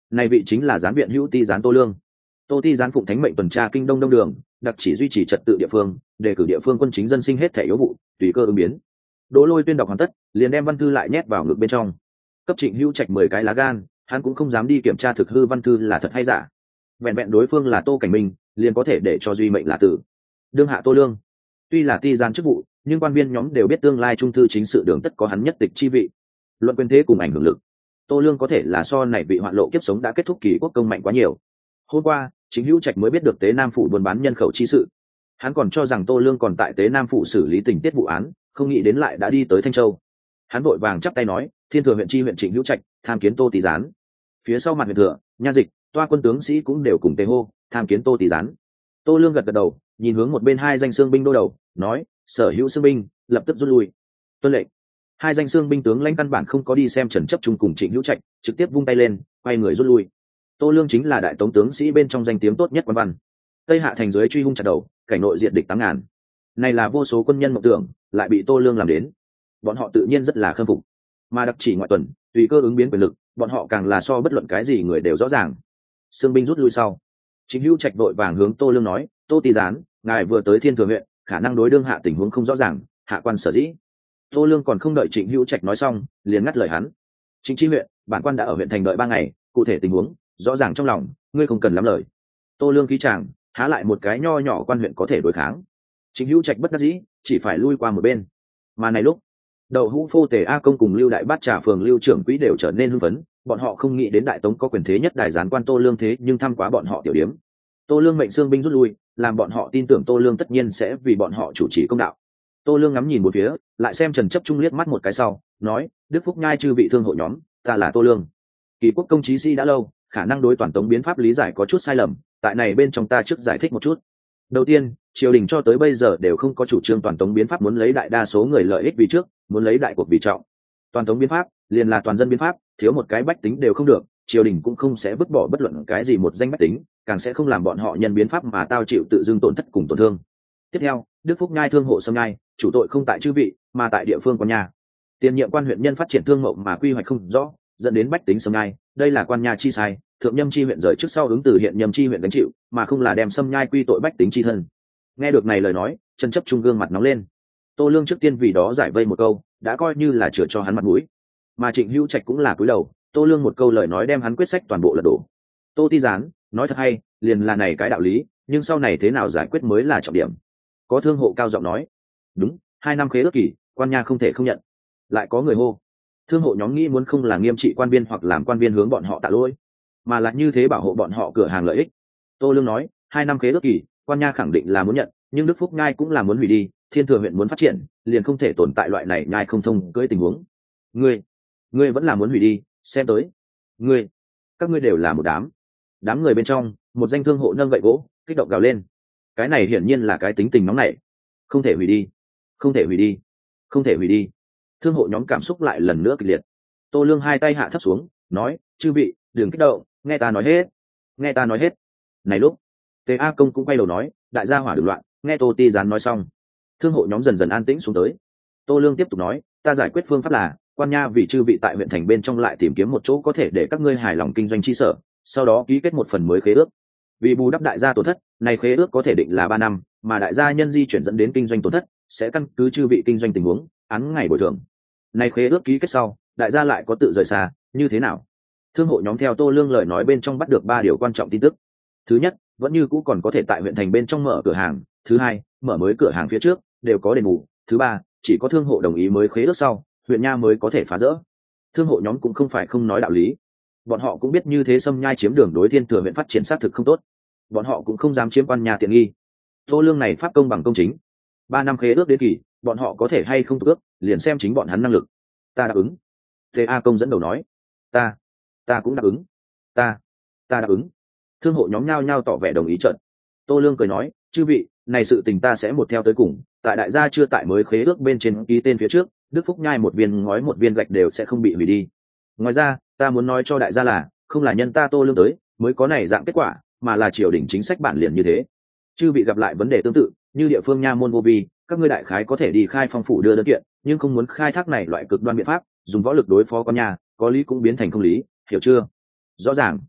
Này vị chính là gián viện hữu ti gián Tô Lương. Tô ti gián phụng thánh mệnh tuần tra kinh đông đông đường, đặc chỉ duy trì trật tự địa phương, đề cử địa phương quân chính dân sinh hết thể yếu vụ, tùy cơ ứng biến. Đỗ Lôi tuyên đọc hoàn tất, liền đem văn thư lại nhét vào ngực bên trong. Cấp Trịnh Hữu Trạch mười cái lá gan, hắn cũng không dám đi kiểm tra thực hư văn thư là thật hay giả. Vẹn vẹn đối phương là Tô Cảnh Minh, liền có thể để cho duy mệnh là tử. Đương hạ Tô Lương, tuy là ti gián chức vụ, nhưng quan viên nhóm đều biết tương lai trung thư chính sự đường tất có hắn nhất tịch chi vị. Luận quyền thế cùng ảnh hưởng lực, Tô Lương có thể là so này vị hoạn lộ kiếp sống đã kết thúc kỳ quốc công mạnh quá nhiều. Hôm qua, Chính Hữu Trạch mới biết được Tế Nam phủ buôn bán nhân khẩu chi sự. Hắn còn cho rằng Tô Lương còn tại Tế Nam phủ xử lý tình tiết vụ án, không nghĩ đến lại đã đi tới Thanh Châu. Hắn vội vàng chắp tay nói, Thiên Thừa huyện chi huyện Trịnh Hữu Trạch, tham kiến Tô Tỷ Gián. Phía sau mặt huyện thừa, nha dịch, toa quân tướng sĩ cũng đều cùng tề hô, tham kiến Tô Tỷ Gián. Tô Lương gật gật đầu, nhìn hướng một bên hai danh xương binh đô đầu, nói, sở hữu xương binh, lập tức rút lui. Tuân lệnh. Hai danh xương binh tướng lãnh căn bản không có đi xem Trần Chấp Trung cùng Trịnh Hữu Trạch, trực tiếp vung tay lên, quay người rút lui. Tô Lương chính là đại tống tướng sĩ bên trong danh tiếng tốt nhất quan văn. Tây hạ thành dưới truy hung chặt đầu, cảnh nội diện địch tám ngàn. Này là vô số quân nhân mộng tưởng, lại bị Tô Lương làm đến. Bọn họ tự nhiên rất là khâm phục. Mà đặc chỉ ngoại tuần, tùy cơ ứng biến quyền lực, bọn họ càng là so bất luận cái gì người đều rõ ràng. Xương binh rút lui sau, Trịnh Hữu Trạch vội vàng hướng Tô Lương nói, Tô Tỷ Gián, ngài vừa tới Thiên Thừa huyện, khả năng đối đương hạ tình huống không rõ ràng, hạ quan sở dĩ. Tô Lương còn không đợi Trịnh Hữu Trạch nói xong, liền ngắt lời hắn. Trịnh Chi huyện, bản quan đã ở huyện thành đợi ba ngày, cụ thể tình huống rõ ràng trong lòng, ngươi không cần lắm lời. Tô Lương khí chàng, há lại một cái nho nhỏ quan huyện có thể đối kháng. Trịnh Hữu Trạch bất đắc dĩ, chỉ phải lui qua một bên. Mà này lúc, Đậu Hũ Phô Tề A Công cùng Lưu Đại Bát Trà phường Lưu trưởng quỹ đều trở nên hưng phấn, bọn họ không nghĩ đến đại tống có quyền thế nhất đại gián quan Tô Lương thế nhưng thăm quá bọn họ tiểu điếm. Tô Lương mệnh xương binh rút lui, làm bọn họ tin tưởng Tô Lương tất nhiên sẽ vì bọn họ chủ trì công đạo. Tô Lương ngắm nhìn một phía, lại xem Trần Chấp Trung liếc mắt một cái sau, nói, Đức Phúc Nhai chư vị thương hộ nhóm, ta là Tô Lương. Kỳ quốc công chí sĩ đã lâu, khả năng đối toàn tống biến pháp lý giải có chút sai lầm, tại này bên trong ta trước giải thích một chút. Đầu tiên, triều đình cho tới bây giờ đều không có chủ trương toàn tống biến pháp muốn lấy đại đa số người lợi ích vì trước, muốn lấy đại cuộc vì trọng. Toàn tống biến pháp liền là toàn dân biến pháp, thiếu một cái bách tính đều không được, triều đình cũng không sẽ vứt bỏ bất luận cái gì một danh bách tính, càng sẽ không làm bọn họ nhân biến pháp mà tao chịu tự dưng tổn thất cùng tổn thương. Tiếp theo, Đức Phúc Nhai thương hộ xâm nhai, chủ tội không tại chư vị, mà tại địa phương quan nhà. Tiền nhiệm quan huyện nhân phát triển thương mậu mà quy hoạch không rõ, dẫn đến bách tính xâm nhai, đây là quan nhà chi sai, thượng nhâm chi huyện rời trước sau ứng từ hiện nhâm chi huyện gánh chịu, mà không là đem xâm nhai quy tội bách tính chi thân. Nghe được này lời nói, Trần Chấp Trung gương mặt nóng lên. Tô Lương trước tiên vì đó giải vây một câu, đã coi như là chữa cho hắn mặt mũi. Mà Trịnh Hữu Trạch cũng là cúi đầu, Tô Lương một câu lời nói đem hắn quyết sách toàn bộ lật đổ. Tô Ti Gián, nói thật hay, liền là này cái đạo lý, nhưng sau này thế nào giải quyết mới là trọng điểm. Có thương hộ cao giọng nói, đúng, hai năm khế ước kỳ, quan nha không thể không nhận. Lại có người hô, thương hộ nhóm nghĩ muốn không là nghiêm trị quan viên hoặc làm quan viên hướng bọn họ tạ lỗi, mà là như thế bảo hộ bọn họ cửa hàng lợi ích. Tô Lương nói, hai năm khế ước kỳ, quan nha khẳng định là muốn nhận, nhưng Đức Phúc Nhai cũng là muốn hủy đi, Thiên Thừa huyện muốn phát triển, liền không thể tồn tại loại này nhai không thông cưỡi tình huống. Ngươi, ngươi vẫn là muốn hủy đi, xem tới. Ngươi, các ngươi đều là một đám. Đám người bên trong, một danh thương hộ nâng gậy gỗ, kích động gào lên. Cái này hiển nhiên là cái tính tình nóng nảy. Không thể hủy đi, không thể hủy đi, không thể hủy đi. Thương hộ nhóm cảm xúc lại lần nữa kịch liệt. Tô Lương hai tay hạ thấp xuống, nói, chư vị, đừng kích động, nghe ta nói hết, nghe ta nói hết. Này lúc, Tề A Công cũng quay đầu nói, đại gia hỏa đừng loạn, nghe Tô Ti Gián nói xong. Thương hộ nhóm dần dần an tĩnh xuống tới. Tô Lương tiếp tục nói, ta giải quyết phương pháp là, quan nha vì chư vị tại huyện thành bên trong lại tìm kiếm một chỗ có thể để các ngươi hài lòng kinh doanh chi sở, sau đó ký kết một phần mới khế ước. Vì bù đắp đại gia tổn thất, này khế ước có thể định là ba năm, mà đại gia nhân di chuyển dẫn đến kinh doanh tổn thất, sẽ căn cứ chư vị kinh doanh tình huống, án ngày bồi thường. Này khế ước ký kết sau, đại gia lại có tự rời xa, như thế nào? Thương hộ nhóm theo Tô Lương lời nói bên trong bắt được ba điều quan trọng tin tức. Thứ nhất, vẫn như cũ còn có thể tại huyện thành bên trong mở cửa hàng. Thứ hai, mở mới cửa hàng phía trước đều có đền bù. Thứ ba, chỉ có thương hộ đồng ý mới khế ước sau, huyện nha mới có thể phá rỡ. Thương hộ nhóm cũng không phải không nói đạo lý, bọn họ cũng biết như thế xâm nhai chiếm đường đối Thiên Thừa huyện phát triển sát thực không tốt, bọn họ cũng không dám chiếm quan nhà tiện nghi. Tô Lương này pháp công bằng công chính, ba năm khế ước đến kỳ, bọn họ có thể hay không ước, liền xem chính bọn hắn năng lực. Ta đáp ứng. Thế A Công dẫn đầu nói, ta, ta cũng đáp ứng, ta, ta đáp ứng. Thương hộ nhóm nhao nhao tỏ vẻ đồng ý trận. Tô Lương cười nói, chư vị, này sự tình ta sẽ một theo tới cùng, tại đại gia chưa tại mới khế ước bên trên ký tên phía trước, Đức Phúc Nhai một viên ngói một viên gạch đều sẽ không bị hủy đi. Ngoài ra, ta muốn nói cho đại gia là, không là nhân ta Tô Lương tới, mới có này dạng kết quả, mà là triều đình chính sách bản liền như thế. Chư vị gặp lại vấn đề tương tự, như địa phương nha môn vô vi, các ngươi đại khái có thể đi khai phong phủ đưa đơn kiện, nhưng không muốn khai thác này loại cực đoan biện pháp, dùng võ lực đối phó con nhà, có lý cũng biến thành không lý, hiểu chưa? Rõ ràng.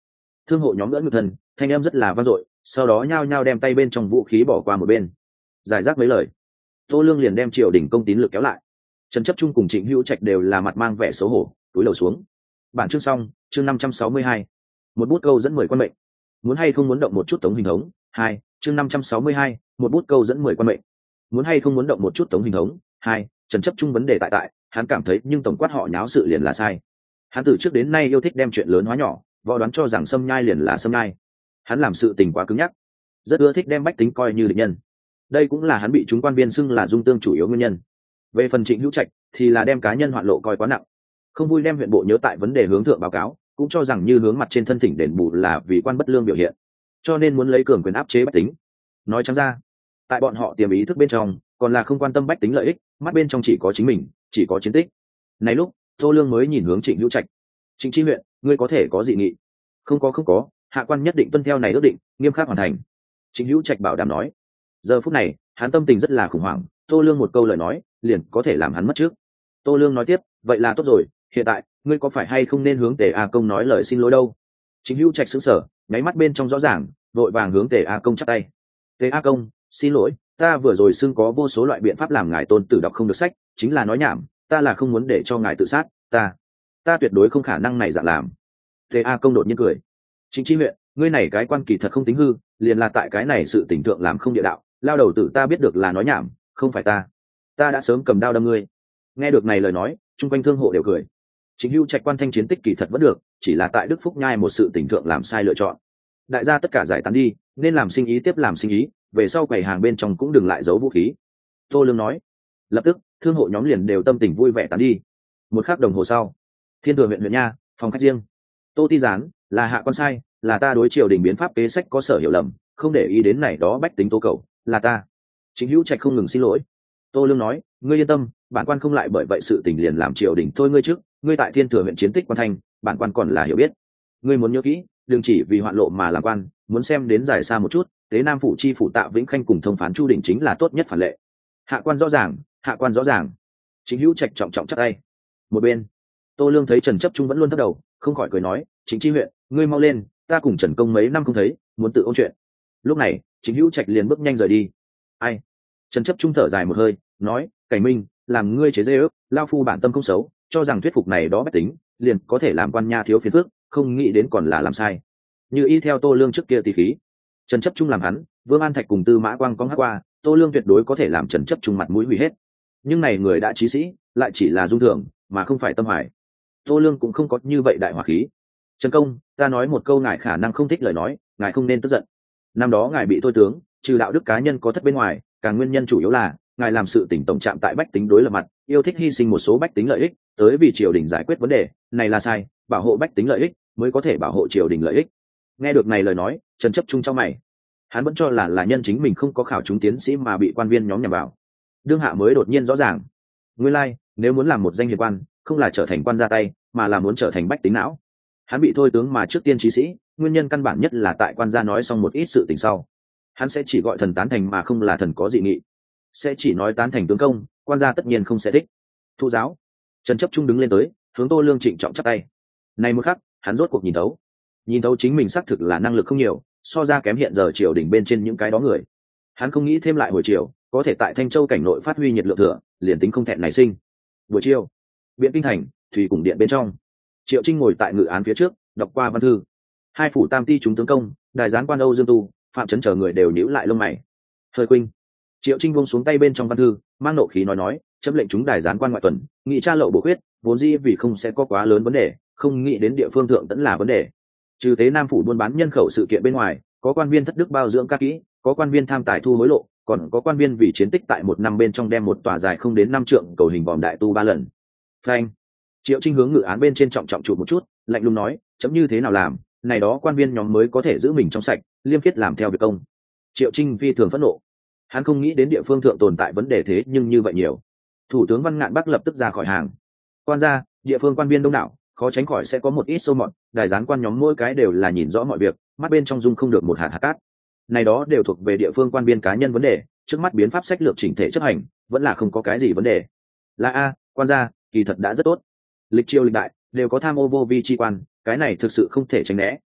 Thương hộ nhóm lẫn ngược thần thanh em rất là vang dội, sau đó nhao nhao đem tay bên trong vũ khí bỏ qua một bên. Giải rác mấy lời, Tô Lương liền đem triều đình công tín lực kéo lại. Trần Chấp Trung cùng Trịnh Hữu Trạch đều là mặt mang vẻ xấu hổ, túi lầu xuống. Bản chương xong, chương năm trăm sáu mươi hai. Một bút câu dẫn mười quan mệnh. Muốn hay không muốn động một chút Tống Hình Thống. Hai, chương năm trăm sáu mươi hai, một bút câu dẫn mười quan mệnh. Muốn hay không muốn động một chút Tống Hình Thống. Hai, Trần Chấp Trung vấn đề tại tại, hắn cảm thấy nhưng tổng quát họ nháo sự liền là sai. Hắn từ trước đến nay yêu thích đem chuyện lớn hóa nhỏ, võ đoán cho rằng xâm nhai liền là xâm nhai. Hắn làm sự tình quá cứng nhắc, rất ưa thích đem bách tính coi như địch nhân. Đây cũng là hắn bị chúng quan viên xưng là dung tương chủ yếu nguyên nhân. Về phần Trịnh Hữu Trạch thì là đem cá nhân hoạn lộ coi quá nặng, không vui đem huyện bộ nhớ tại vấn đề hướng thượng báo cáo, cũng cho rằng như hướng mặt trên thân thỉnh đền bù là vì quan bất lương biểu hiện, cho nên muốn lấy cường quyền áp chế bách tính. Nói trắng ra, tại bọn họ tiềm ý thức bên trong còn là không quan tâm bách tính lợi ích, mắt bên trong chỉ có chính mình, chỉ có chiến tích. Này lúc Tô Lương mới nhìn hướng Trịnh Hữu Trạch. Trịnh Chi huyện, ngươi có thể có dị nghị? Không có không có, hạ quan nhất định tuân theo này ước định, nghiêm khắc hoàn thành. Trịnh Hữu Trạch bảo đảm nói. Giờ phút này hắn tâm tình rất là khủng hoảng, Tô Lương một câu lời nói liền có thể làm hắn mất trước. Tô Lương nói tiếp, vậy là tốt rồi, hiện tại ngươi có phải hay không nên hướng Tề A Công nói lời xin lỗi đâu? Trịnh Hữu Trạch sững sờ, nháy mắt bên trong rõ ràng, vội vàng hướng Tề A Công chắp tay. Tề A Công, xin lỗi, ta vừa rồi xưng có vô số loại biện pháp làm ngài tôn tử đọc không được sách, chính là nói nhảm, ta là không muốn để cho ngài tự sát, ta, ta tuyệt đối không khả năng này dạng làm. Tề A Công đột nhiên cười. Trịnh Chi huyện, ngươi này cái quan kỳ thật không tính hư, liền là tại cái này sự tình thượng làm không địa đạo, lao đầu tử ta biết được là nói nhảm, không phải ta, ta đã sớm cầm đao đâm ngươi. Nghe được này lời nói, chung quanh thương hộ đều cười. Trịnh Hữu Trạch quan thanh chiến tích kỳ thật vẫn được, chỉ là tại Đức Phúc nhai một sự tình thượng làm sai lựa chọn. Đại gia tất cả giải tán đi, nên làm sinh ý tiếp làm sinh ý, về sau quầy hàng bên trong cũng đừng lại giấu vũ khí. Tô Lương nói. Lập tức thương hộ nhóm liền đều tâm tình vui vẻ tán đi. Một khắc đồng hồ sau, Thiên Thừa huyện huyện nha, phòng khách riêng. Tô Ti Gián, là hạ quan sai, là ta đối triều đình biến pháp kế sách có sở hiểu lầm, không để ý đến này đó bách tính tố cầu, là ta. Trịnh Hữu Trạch không ngừng xin lỗi. Tô Lương nói, ngươi yên tâm, bản quan không lại bởi vậy sự tình liền làm triều đình thôi ngươi trước, ngươi tại Thiên Thừa huyện chiến tích quan thành, bản quan còn là hiểu biết. Ngươi muốn nhớ kỹ, đừng chỉ vì hoạn lộ mà làm quan, muốn xem đến dài xa một chút, Tế Nam phủ chi phủ Tạ Vĩnh Khanh cùng thông phán Chu Đình chính là tốt nhất phản lệ. Hạ quan rõ ràng, hạ quan rõ ràng. Trịnh Hữu Trạch trọng trọng chắp tay. Một bên, Tô Lương thấy Trần Chấp Trung vẫn luôn thấp đầu, không khỏi cười nói, Trịnh Chi huyện, ngươi mau lên, ta cùng Trần Công mấy năm không thấy, muốn tự ôn chuyện. Lúc này Trịnh Hữu Trạch liền bước nhanh rời đi. Ai? Trần Chấp Trung thở dài một hơi, nói, Cảnh Minh, làm ngươi chế dê ước, lao phu bản tâm không xấu, cho rằng thuyết phục này đó bách tính liền có thể làm quan nha thiếu phiền phức, không nghĩ đến còn là làm sai. Như y theo Tô Lương trước kia tỷ khí, Trần Chấp Trung làm hắn, Vương An Thạch cùng Tư Mã Quang có hát qua, Tô Lương tuyệt đối có thể làm Trần Chấp Trung mặt mũi hủy hết. Nhưng này người đã trí sĩ, lại chỉ là dung thường, mà không phải tâm hoài. Tô Lương cũng không có như vậy đại hỏa khí. Trần Công, ta nói một câu ngài khả năng không thích lời nói, ngài không nên tức giận. Năm đó ngài bị thôi tướng, trừ đạo đức cá nhân có thất bên ngoài, càng nguyên nhân chủ yếu là ngài làm sự tỉnh tổng trạm tại bách tính đối lập mặt, yêu thích hy sinh một số bách tính lợi ích, tới vì triều đình giải quyết vấn đề, này là sai, bảo hộ bách tính lợi ích mới có thể bảo hộ triều đình lợi ích. Nghe được này lời nói, Trần Chấp Trung trong mày, hắn vẫn cho là là nhân chính mình không có khảo trúng tiến sĩ mà bị quan viên nhóm nhằm vào. Đương hạ mới đột nhiên rõ ràng, nguyên lai, nếu muốn làm một danh hiền quan, không là trở thành quan ra tay, mà là muốn trở thành bách tính não. Hắn bị thôi tướng mà trước tiên trí sĩ, nguyên nhân căn bản nhất là tại quan gia nói xong một ít sự tình sau, hắn sẽ chỉ gọi thần tán thành mà không là thần có dị nghị, sẽ chỉ nói tán thành tướng công, quan gia tất nhiên không sẽ thích. Thụ giáo. Trần Chấp Trung đứng lên tới, hướng Tô Lương trịnh trọng chắp tay. Này một khắc, hắn rốt cuộc nhìn thấu, nhìn thấu chính mình xác thực là năng lực không nhiều, so ra kém hiện giờ triều đình bên trên những cái đó người. Hắn không nghĩ thêm lại hồi chiều, có thể tại Thanh Châu cảnh nội phát huy nhiệt lượng thừa, liền tính không thẹn nảy sinh. Buổi chiều, Biện Kinh thành, Thủy Cùng điện bên trong, Triệu Trinh ngồi tại ngự án phía trước, đọc qua văn thư. Hai phủ tam ti chúng tướng công, đại gián quan Âu Dương Tu, Phạm Chấn chờ người đều nhíu lại lông mày. Hơi khuynh. Triệu Trinh buông xuống tay bên trong văn thư, mang nộ khí nói nói, chấm lệnh chúng đại gián quan ngoại tuần, nghị tra lậu bổ khuyết, vốn dĩ vì không sẽ có quá lớn vấn đề, không nghĩ đến địa phương thượng vẫn là vấn đề. Trừ Tế Nam phủ buôn bán nhân khẩu sự kiện bên ngoài, có quan viên thất đức bao dưỡng các kỹ, có quan viên tham tài thu hối lộ, còn có quan viên vì chiến tích tại một năm bên trong đem một tòa dài không đến năm trượng cầu hình vòm đại tu ba lần. Phanh. Triệu Trinh hướng ngự án bên trên trọng trọng trụ một chút, lạnh lùng nói, chấm như thế nào làm, này đó quan viên nhóm mới có thể giữ mình trong sạch, liêm khiết làm theo việc công. Triệu Trinh phi thường phẫn nộ, hắn không nghĩ đến địa phương thượng tồn tại vấn đề thế nhưng như vậy nhiều. Thủ tướng Văn Ngạn Bắc lập tức ra khỏi hàng. Quan gia, địa phương quan viên đông đảo, khó tránh khỏi sẽ có một ít sâu mọt, đại gián quan nhóm mỗi cái đều là nhìn rõ mọi việc, mắt bên trong dung không được một hạt hạt cát. Này đó đều thuộc về địa phương quan viên cá nhân vấn đề, trước mắt biến pháp sách lược chỉnh thể chấp hành, vẫn là không có cái gì vấn đề. Là a, quan gia, kỳ thật đã rất tốt. Lịch triều lịch đại đều có tham ô vô vi chi quan, cái này thực sự không thể tránh né,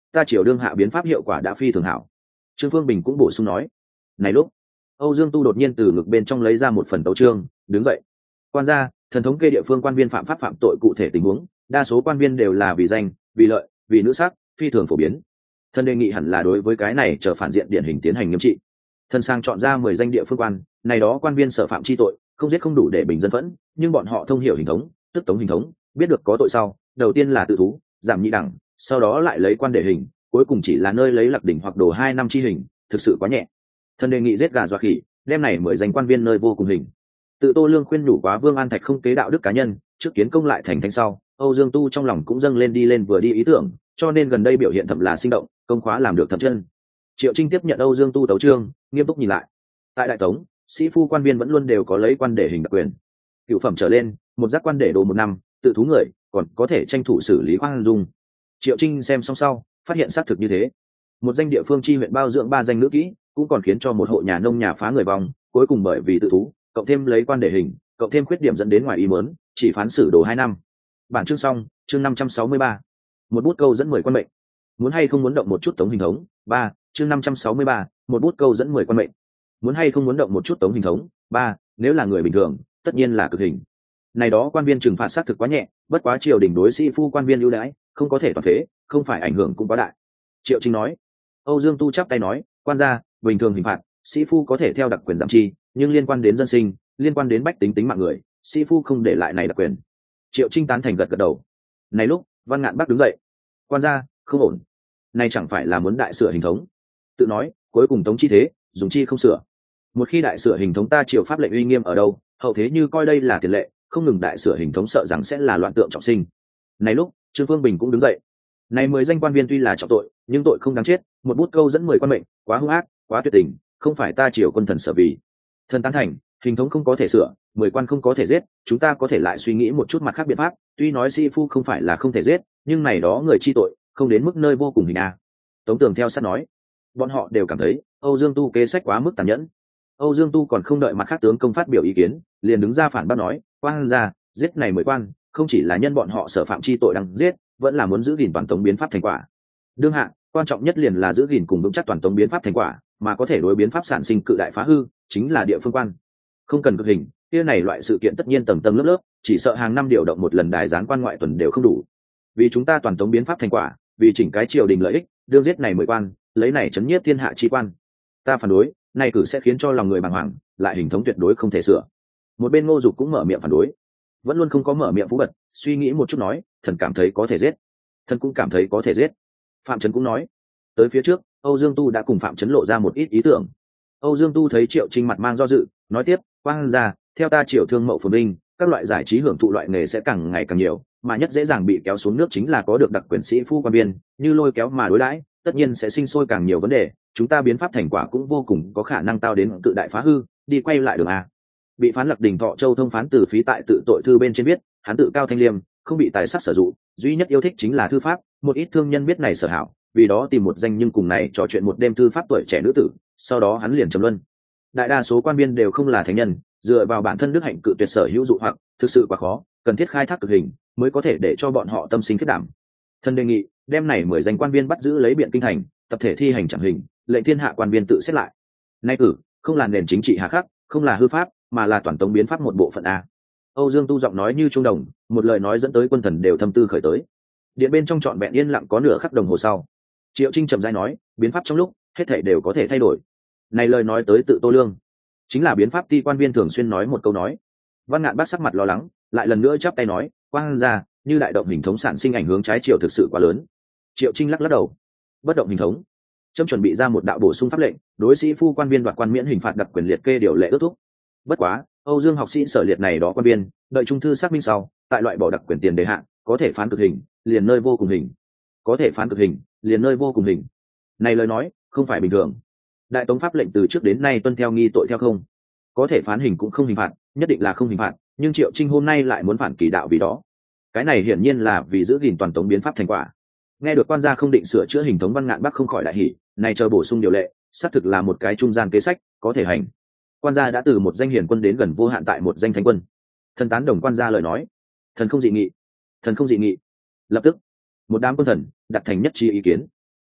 ta triều đương hạ biến pháp hiệu quả đã phi thường hảo. Trương Phương Bình cũng bổ sung nói. Này lúc Âu Dương Tu đột nhiên từ ngực bên trong lấy ra một phần tấu chương, đứng dậy. Quan gia, thần thống kê địa phương quan viên phạm pháp phạm tội cụ thể tình huống, đa số quan viên đều là vì danh, vì lợi, vì nữ sắc, phi thường phổ biến. Thần đề nghị hẳn là đối với cái này chờ phản diện điển hình tiến hành nghiêm trị. Thần sang chọn ra mười danh địa phương quan, này đó quan viên sở phạm chi tội, không giết không đủ để bình dân phẫn, nhưng bọn họ thông hiểu hình thống, tức tống hình thống, biết được có tội sau, đầu tiên là tự thú, giảm nhị đẳng, sau đó lại lấy quan để hình, cuối cùng chỉ là nơi lấy lạc đỉnh hoặc đồ hai năm chi hình, thực sự quá nhẹ. Thần đề nghị giết gà dọa khỉ, đem này mười danh quan viên nơi vô cùng hình. Tự Tô Lương khuyên nhủ quá Vương An Thạch không kế đạo đức cá nhân, trước kiến công lại thành thánh sau, Âu Dương Tu trong lòng cũng dâng lên đi lên vừa đi ý tưởng, cho nên gần đây biểu hiện thậm là sinh động, công khóa làm được thậm chân. Triệu Trinh tiếp nhận Âu Dương Tu tấu chương, nghiêm túc nhìn lại. Tại Đại Tống, sĩ phu quan viên vẫn luôn đều có lấy quan để hình đặc quyền. Cửu phẩm trở lên, một giác quan để đồ một năm, tự thú người, còn có thể tranh thủ xử lý khoan dung. Triệu Trinh xem xong sau, phát hiện xác thực như thế. Một danh địa phương chi huyện bao dưỡng ba danh nữ kỹ, cũng còn khiến cho một hộ nhà nông nhà phá người vong, cuối cùng bởi vì tự thú, cộng thêm lấy quan để hình, cộng thêm khuyết điểm dẫn đến ngoài ý muốn, chỉ phán xử đồ hai năm. Bản chương xong, chương năm trăm sáu mươi ba. Một bút câu dẫn mười quan mệnh. Muốn hay không muốn động một chút tống hình thống, ba, chương năm trăm sáu mươi ba, một bút câu dẫn mười quan mệnh. Muốn hay không muốn động một chút tống hình thống, ba, nếu là người bình thường, tất nhiên là cực hình. Này đó quan viên trừng phạt xác thực quá nhẹ, bất quá triều đình đối sĩ phu quan viên ưu đãi, không có thể toàn phế, không phải ảnh hưởng cũng quá đại. Triệu Trinh nói. Âu Dương Tu chắp tay nói, quan gia, bình thường hình phạt, sĩ phu có thể theo đặc quyền giảm chi, nhưng liên quan đến dân sinh, liên quan đến bách tính tính mạng người, sĩ phu không để lại này đặc quyền. Triệu Trinh tán thành gật gật đầu. Này lúc, Văn Ngạn Bắc đứng dậy. Quan gia, không ổn. Này chẳng phải là muốn đại sửa hình thống? Tự nói, cuối cùng tống chi thế, dùng chi không sửa. Một khi đại sửa hình thống ta triều pháp lệnh uy nghiêm ở đâu, hậu thế như coi đây là tiền lệ, không ngừng đại sửa hình thống sợ rằng sẽ là loạn tượng trọng sinh. Này lúc, Trương Phương Bình cũng đứng dậy. Này mười danh quan viên tuy là trọng tội, nhưng tội không đáng chết, một bút câu dẫn mười quan mệnh, quá hung ác, quá tuyệt tình, không phải ta triều quân thần sở vì. Thần tán thành, hình thống không có thể sửa, mười quan không có thể giết, chúng ta có thể lại suy nghĩ một chút mặt khác biện pháp, tuy nói sĩ phu không phải là không thể giết, nhưng này đó người chi tội, không đến mức nơi vô cùng hình a. Tống Tường theo sát nói, bọn họ đều cảm thấy Âu Dương Tu kế sách quá mức tàn nhẫn. Âu Dương Tu còn không đợi mặt khác tướng công phát biểu ý kiến, liền đứng ra phản bác nói, quan gia, giết này mười quan, không chỉ là nhân bọn họ sở phạm chi tội đang giết, vẫn là muốn giữ gìn toàn tống biến pháp thành quả. Đương hạ, quan trọng nhất liền là giữ gìn cùng vững chắc toàn tống biến pháp thành quả, mà có thể đối biến pháp sản sinh cự đại phá hư, chính là địa phương quan. Không cần cực hình, kia này loại sự kiện tất nhiên tầng tầng lớp lớp, chỉ sợ hàng năm điều động một lần đài gián quan ngoại tuần đều không đủ. Vì chúng ta toàn tống biến pháp thành quả, vì chỉnh cái triều đình lợi ích, đương giết này mười quan, lấy này chấn nhiếp thiên hạ chi quan. Ta phản đối, này cử sẽ khiến cho lòng người bàng hoàng, lại hình thống tuyệt đối không thể sửa. Một bên Ngô Dục cũng mở miệng phản đối, vẫn luôn không có mở miệng Phú Bật, suy nghĩ một chút nói, thần cảm thấy có thể giết, thần cũng cảm thấy có thể giết. Phạm Trấn cũng nói, tới phía trước, Âu Dương Tu đã cùng Phạm Trấn lộ ra một ít ý tưởng. Âu Dương Tu thấy Triệu Trinh mặt mang do dự, nói tiếp, quan gia, theo ta triều thương mậu phồn vinh, các loại giải trí hưởng thụ loại nghề sẽ càng ngày càng nhiều, mà nhất dễ dàng bị kéo xuống nước chính là có được đặc quyền sĩ phu quan viên, như lôi kéo mà đối đãi, tất nhiên sẽ sinh sôi càng nhiều vấn đề, chúng ta biến pháp thành quả cũng vô cùng có khả năng tao đến cự đại phá hư, đi quay lại đường a. Bị phán Lạc Đình Thọ Châu thông phán từ phí tại tự tội thư bên trên viết, hắn tự cao thanh liêm, không bị tài sắc sử dụng, duy nhất yêu thích chính là thư pháp, một ít thương nhân biết này sở hảo, vì đó tìm một danh nhưng cùng này trò chuyện một đêm thư pháp tuổi trẻ nữ tử, sau đó hắn liền trầm luân. Đại đa số quan viên đều không là thánh nhân, dựa vào bản thân đức hạnh cự tuyệt sở hữu dụ hoặc, thực sự quá khó, cần thiết khai thác cực hình mới có thể để cho bọn họ tâm sinh kết đảm. Thân đề nghị đem này mười danh quan viên bắt giữ lấy biện kinh thành, tập thể thi hành chẳng hình, lệnh thiên hạ quan viên tự xét lại. Nay cử không là nền chính trị hà khắc, không là hư pháp, mà là toàn tống biến pháp một bộ phận a. Âu Dương Tu giọng nói như trung đồng, một lời nói dẫn tới quân thần đều thâm tư khởi tới. Điện bên trong trọn vẹn yên lặng có nửa khắc đồng hồ sau, Triệu Trinh trầm rãi nói, biến pháp trong lúc hết thảy đều có thể thay đổi. Này lời nói tới tự Tô Lương, chính là biến pháp ti quan viên thường xuyên nói một câu nói. Văn Ngạn Bác sắc mặt lo lắng, lại lần nữa chắp tay nói, quan gia, như đại động hình thống sản sinh ảnh hướng trái chiều thực sự quá lớn. Triệu Trinh lắc lắc đầu, bất động hình thống, trâm chuẩn bị ra một đạo bổ sung pháp lệnh, đối sĩ phu quan viên đoạt quan miễn hình phạt đặc quyền liệt kê điều lệ ước thúc. Bất quá, Âu Dương học sĩ sở liệt này đó quan viên, đợi trung thư xác minh sau, tại loại bỏ đặc quyền tiền đề hạn, có thể phán cực hình, liền nơi vô cùng hình. Có thể phán cực hình, liền nơi vô cùng hình. Này lời nói, không phải bình thường. Đại tống pháp lệnh từ trước đến nay tuân theo nghi tội theo không. Có thể phán hình cũng không hình phạt, nhất định là không hình phạt, nhưng Triệu Trinh hôm nay lại muốn phản kỳ đạo vì đó. Cái này hiển nhiên là vì giữ gìn toàn tống biến pháp thành quả. Nghe được quan gia không định sửa chữa hình thống, Văn Ngạn Bắc không khỏi đại hỉ, này chờ bổ sung điều lệ, xác thực là một cái trung gian kế sách, có thể hành. Quan gia đã từ một danh hiền quân đến gần vô hạn tại một danh thánh quân. Thần tán đồng quan gia lời nói, thần không dị nghị, thần không dị nghị. Lập tức, một đám quân thần đặt thành nhất trí ý kiến.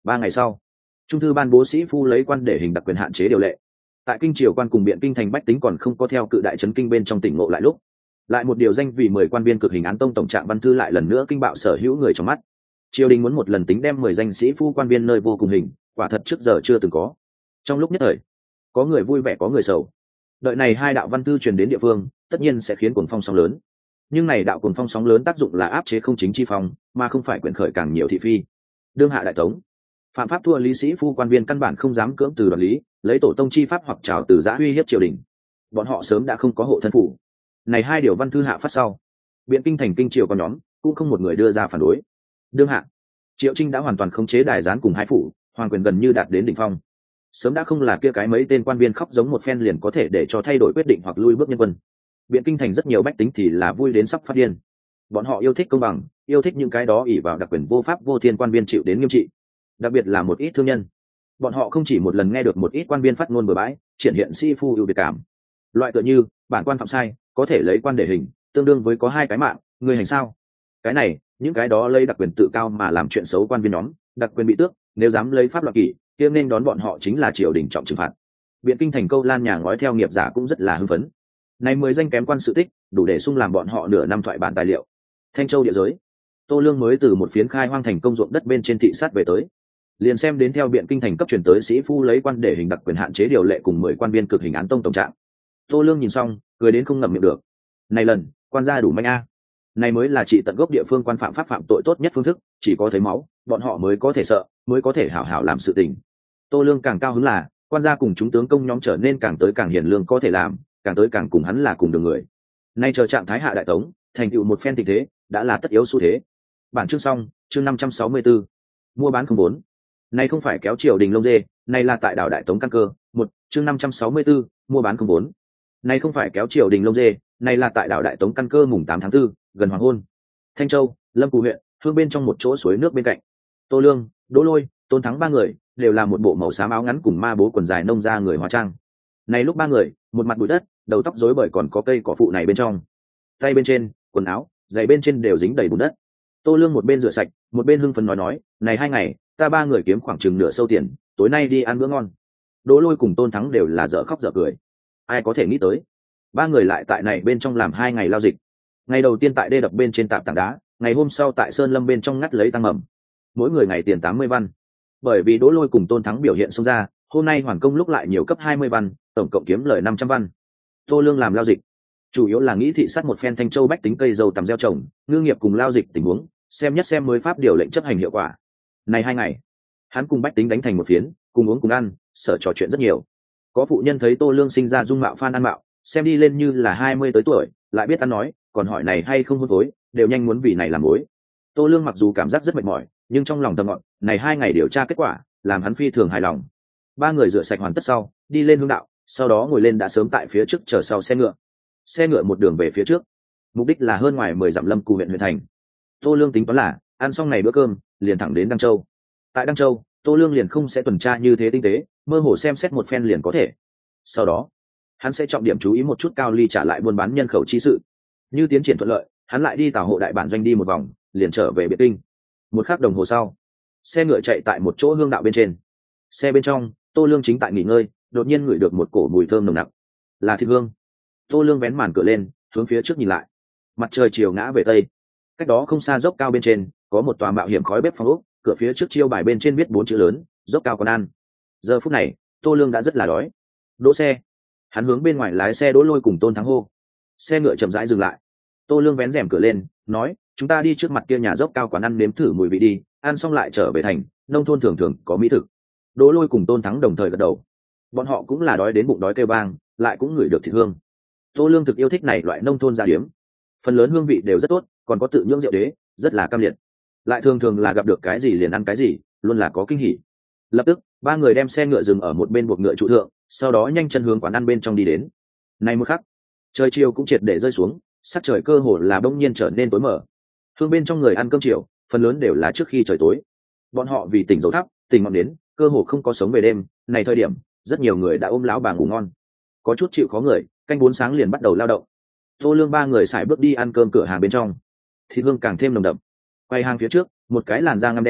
Ba ngày sau, trung thư ban bố sĩ phu lấy quan để hình đặc quyền hạn chế điều lệ. Tại kinh triều quan cùng biện kinh thành bách tính còn không có theo cự đại trấn kinh bên trong tỉnh ngộ lại lúc, lại một điều danh vì mười quan viên cực hình án tông tổng trạng văn thư lại lần nữa kinh bạo sở hữu người trong mắt. Triều đình muốn một lần tính đem mười danh sĩ phu quan viên nơi vô cùng hình, quả thật trước giờ chưa từng có. Trong lúc nhất thời, có người vui vẻ có người sầu. Đợi này hai đạo văn thư truyền đến địa phương, tất nhiên sẽ khiến cuồng phong sóng lớn. Nhưng này đạo cuồng phong sóng lớn tác dụng là áp chế không chính chi phong, mà không phải quyển khởi càng nhiều thị phi. Đương hạ đại tống, phạm pháp thua lý sĩ phu quan viên căn bản không dám cưỡng từ đoạt lý, lấy tổ tông chi pháp hoặc trào từ giã uy hiếp triều đình. Bọn họ sớm đã không có hộ thân phủ. Này hai điều văn thư hạ phát sau, biện kinh thành kinh triều có nhóm, cũng không một người đưa ra phản đối. Đương hạ, Triệu Trinh đã hoàn toàn khống chế đài gián cùng hai phủ, hoàng quyền gần như đạt đến đỉnh phong. Sớm đã không là kia cái mấy tên quan viên khóc giống một phen liền có thể để cho thay đổi quyết định hoặc lui bước nhân quân. Biện kinh thành rất nhiều bách tính thì là vui đến sắp phát điên. Bọn họ yêu thích công bằng, yêu thích những cái đó ỷ vào đặc quyền vô pháp vô thiên quan viên chịu đến nghiêm trị. Đặc biệt là một ít thương nhân, bọn họ không chỉ một lần nghe được một ít quan viên phát ngôn bừa bãi, triển hiện sĩ phu ưu việt cảm. Loại tựa như bản quan phạm sai, có thể lấy quan để hình, tương đương với có hai cái mạng, người hành sao? Cái này, những cái đó lấy đặc quyền tự cao mà làm chuyện xấu quan viên nhóm, đặc quyền bị tước, nếu dám lấy pháp luật kỷ, kia nên đón bọn họ chính là triều đình trọng trừng phạt. Biện kinh thành câu lan nhà ngói theo nghiệp giả cũng rất là hưng phấn. Này mười danh kém quan sự tích, đủ để sung làm bọn họ nửa năm thoại bản tài liệu. Thanh Châu địa giới, Tô Lương mới từ một phiến khai hoang thành công ruộng đất bên trên thị sát về tới, liền xem đến theo biện kinh thành cấp truyền tới sĩ phu lấy quan để hình đặc quyền hạn chế điều lệ cùng mười quan viên cực hình án tông tổng trạng. Tô Lương nhìn xong, cười đến không ngậm miệng được. Này lần, quan gia đủ manh a. Này mới là trị tận gốc địa phương quan phạm pháp phạm tội tốt nhất phương thức, chỉ có thấy máu, bọn họ mới có thể sợ, mới có thể hảo hảo làm sự tình. Tô Lương càng cao hứng là, quan gia cùng chúng tướng công nhóm trở nên càng tới càng hiền lương có thể làm, càng tới càng cùng hắn là cùng đường người. Nay chờ trạng thái hạ đại tống, thành tựu một phen tình thế, đã là tất yếu xu thế. Bản chương xong, chương năm trăm sáu mươi tư. Mua bán không bốn. Này không phải kéo triều đình lông dê, này là tại đảo đại tống căn cơ, một, chương năm trăm sáu mươi tư, mua bán không bốn. Này không phải kéo triều đình lông dê, này là tại đảo đại tống căn cơ mùng tám tháng tư, gần hoàng hôn. Thanh Châu, Lâm Cù huyện, hương bên trong một chỗ suối nước bên cạnh. Tô Lương, Đỗ Lôi, Tôn Thắng ba người đều là một bộ màu xám áo ngắn cùng ma bố quần dài nông ra người hóa trang. Này lúc ba người, một mặt bụi đất, đầu tóc rối bời còn có cây cỏ phụ này bên trong. Tay bên trên, quần áo, giày bên trên đều dính đầy bùn đất. Tô Lương một bên rửa sạch, một bên hưng phấn nói nói, này hai ngày, ta ba người kiếm khoảng chừng nửa sâu tiền, tối nay đi ăn bữa ngon. Đỗ Lôi cùng Tôn Thắng đều là dở khóc dở cười. Ai có thể nghĩ tới, ba người lại tại này bên trong làm hai ngày lao dịch. Ngày đầu tiên tại đê đập bên trên tạm tảng đá, ngày hôm sau tại sơn lâm bên trong ngắt lấy tăng mầm. Mỗi người ngày tiền tám mươi văn. Bởi vì Đỗ Lôi cùng Tôn Thắng biểu hiện xông ra, hôm nay hoàn công lúc lại nhiều cấp hai mươi văn, tổng cộng kiếm lời năm trăm văn. Tô Lương làm lao dịch, chủ yếu là nghĩ thị sát một phen Thanh Châu bách tính cây dầu tầm gieo trồng, ngư nghiệp cùng lao dịch tình huống, xem nhất xem mới pháp điều lệnh chấp hành hiệu quả. Này hai ngày, hắn cùng bách tính đánh thành một phiến, cùng uống cùng ăn, sở trò chuyện rất nhiều. Có phụ nhân thấy Tô Lương sinh ra dung mạo phan ăn mạo, xem đi lên như là hai mươi tới tuổi, lại biết ăn nói, còn hỏi này hay không hôn phối, đều nhanh muốn vì này làm mối. Tô Lương mặc dù cảm giác rất mệt mỏi, nhưng trong lòng thầm ngọn, này hai ngày điều tra kết quả, làm hắn phi thường hài lòng. Ba người rửa sạch hoàn tất sau, đi lên hương đạo, sau đó ngồi lên đã sớm tại phía trước chờ sau xe ngựa. Xe ngựa một đường về phía trước, mục đích là hơn ngoài mười dặm Lâm Cù huyện huyện thành. Tô Lương tính toán là, ăn xong này bữa cơm, liền thẳng đến Đăng Châu. Tại Đăng Châu, Tô Lương liền không sẽ tuần tra như thế tinh tế, mơ hồ xem xét một phen liền có thể. Sau đó, hắn sẽ trọng điểm chú ý một chút Cao Ly trả lại buôn bán nhân khẩu chi sự. Như tiến triển thuận lợi, hắn lại đi Tào Hộ đại bản doanh đi một vòng, liền trở về Biệt Kinh. Một khắc đồng hồ sau, xe ngựa chạy tại một chỗ hương đạo bên trên. Xe bên trong, Tô Lương chính tại nghỉ ngơi, đột nhiên ngửi được một cổ mùi thơm nồng nặc, là thịt hương. Tô Lương vén màn cửa lên, hướng phía trước nhìn lại. Mặt trời chiều ngã về tây, cách đó không xa dốc cao bên trên có một tòa mạo hiểm khói bếp phong ốc, cửa phía trước chiêu bài bên trên viết bốn chữ lớn, dốc cao còn ăn. Giờ phút này, Tô Lương đã rất là đói. Đỗ xe. Hắn hướng bên ngoài lái xe Đỗ Lôi cùng Tôn Thắng hô. Xe ngựa chậm rãi dừng lại. Tô Lương vén rèm cửa lên, nói, chúng ta đi trước mặt kia nhà dốc cao quán ăn nếm thử mùi vị đi, ăn xong lại trở về thành, nông thôn thường thường có mỹ thực. Đỗ Lôi cùng Tôn Thắng đồng thời gật đầu. Bọn họ cũng là đói đến bụng đói kêu vang, lại cũng ngửi được thịt hương. Tô Lương thực yêu thích này loại nông thôn gia điếm, phần lớn hương vị đều rất tốt, còn có tự nhưỡng rượu đế, rất là cam liệt. Lại thường thường là gặp được cái gì liền ăn cái gì, luôn là có kinh hỉ. Lập tức, ba người đem xe ngựa dừng ở một bên buộc ngựa trụ thượng, sau đó nhanh chân hướng quán ăn bên trong đi đến. Này một khắc, trời chiều cũng triệt để rơi xuống, sắc trời cơ hồ là bỗng nhiên trở nên tối mờ. Hương bên trong người ăn cơm chiều, phần lớn đều là trước khi trời tối. Bọn họ vì tỉnh dầu thắp, tỉnh ngọn đến, cơ hồ không có sống về đêm. Này thời điểm, rất nhiều người đã ôm lão bà ngủ ngon. Có chút chịu khó người, canh bốn sáng liền bắt đầu lao động. Tô Lương ba người xài bước đi ăn cơm cửa hàng bên trong, thịt hương càng thêm nồng đậm. Quay hàng phía trước, một cái làn da ngăm đen,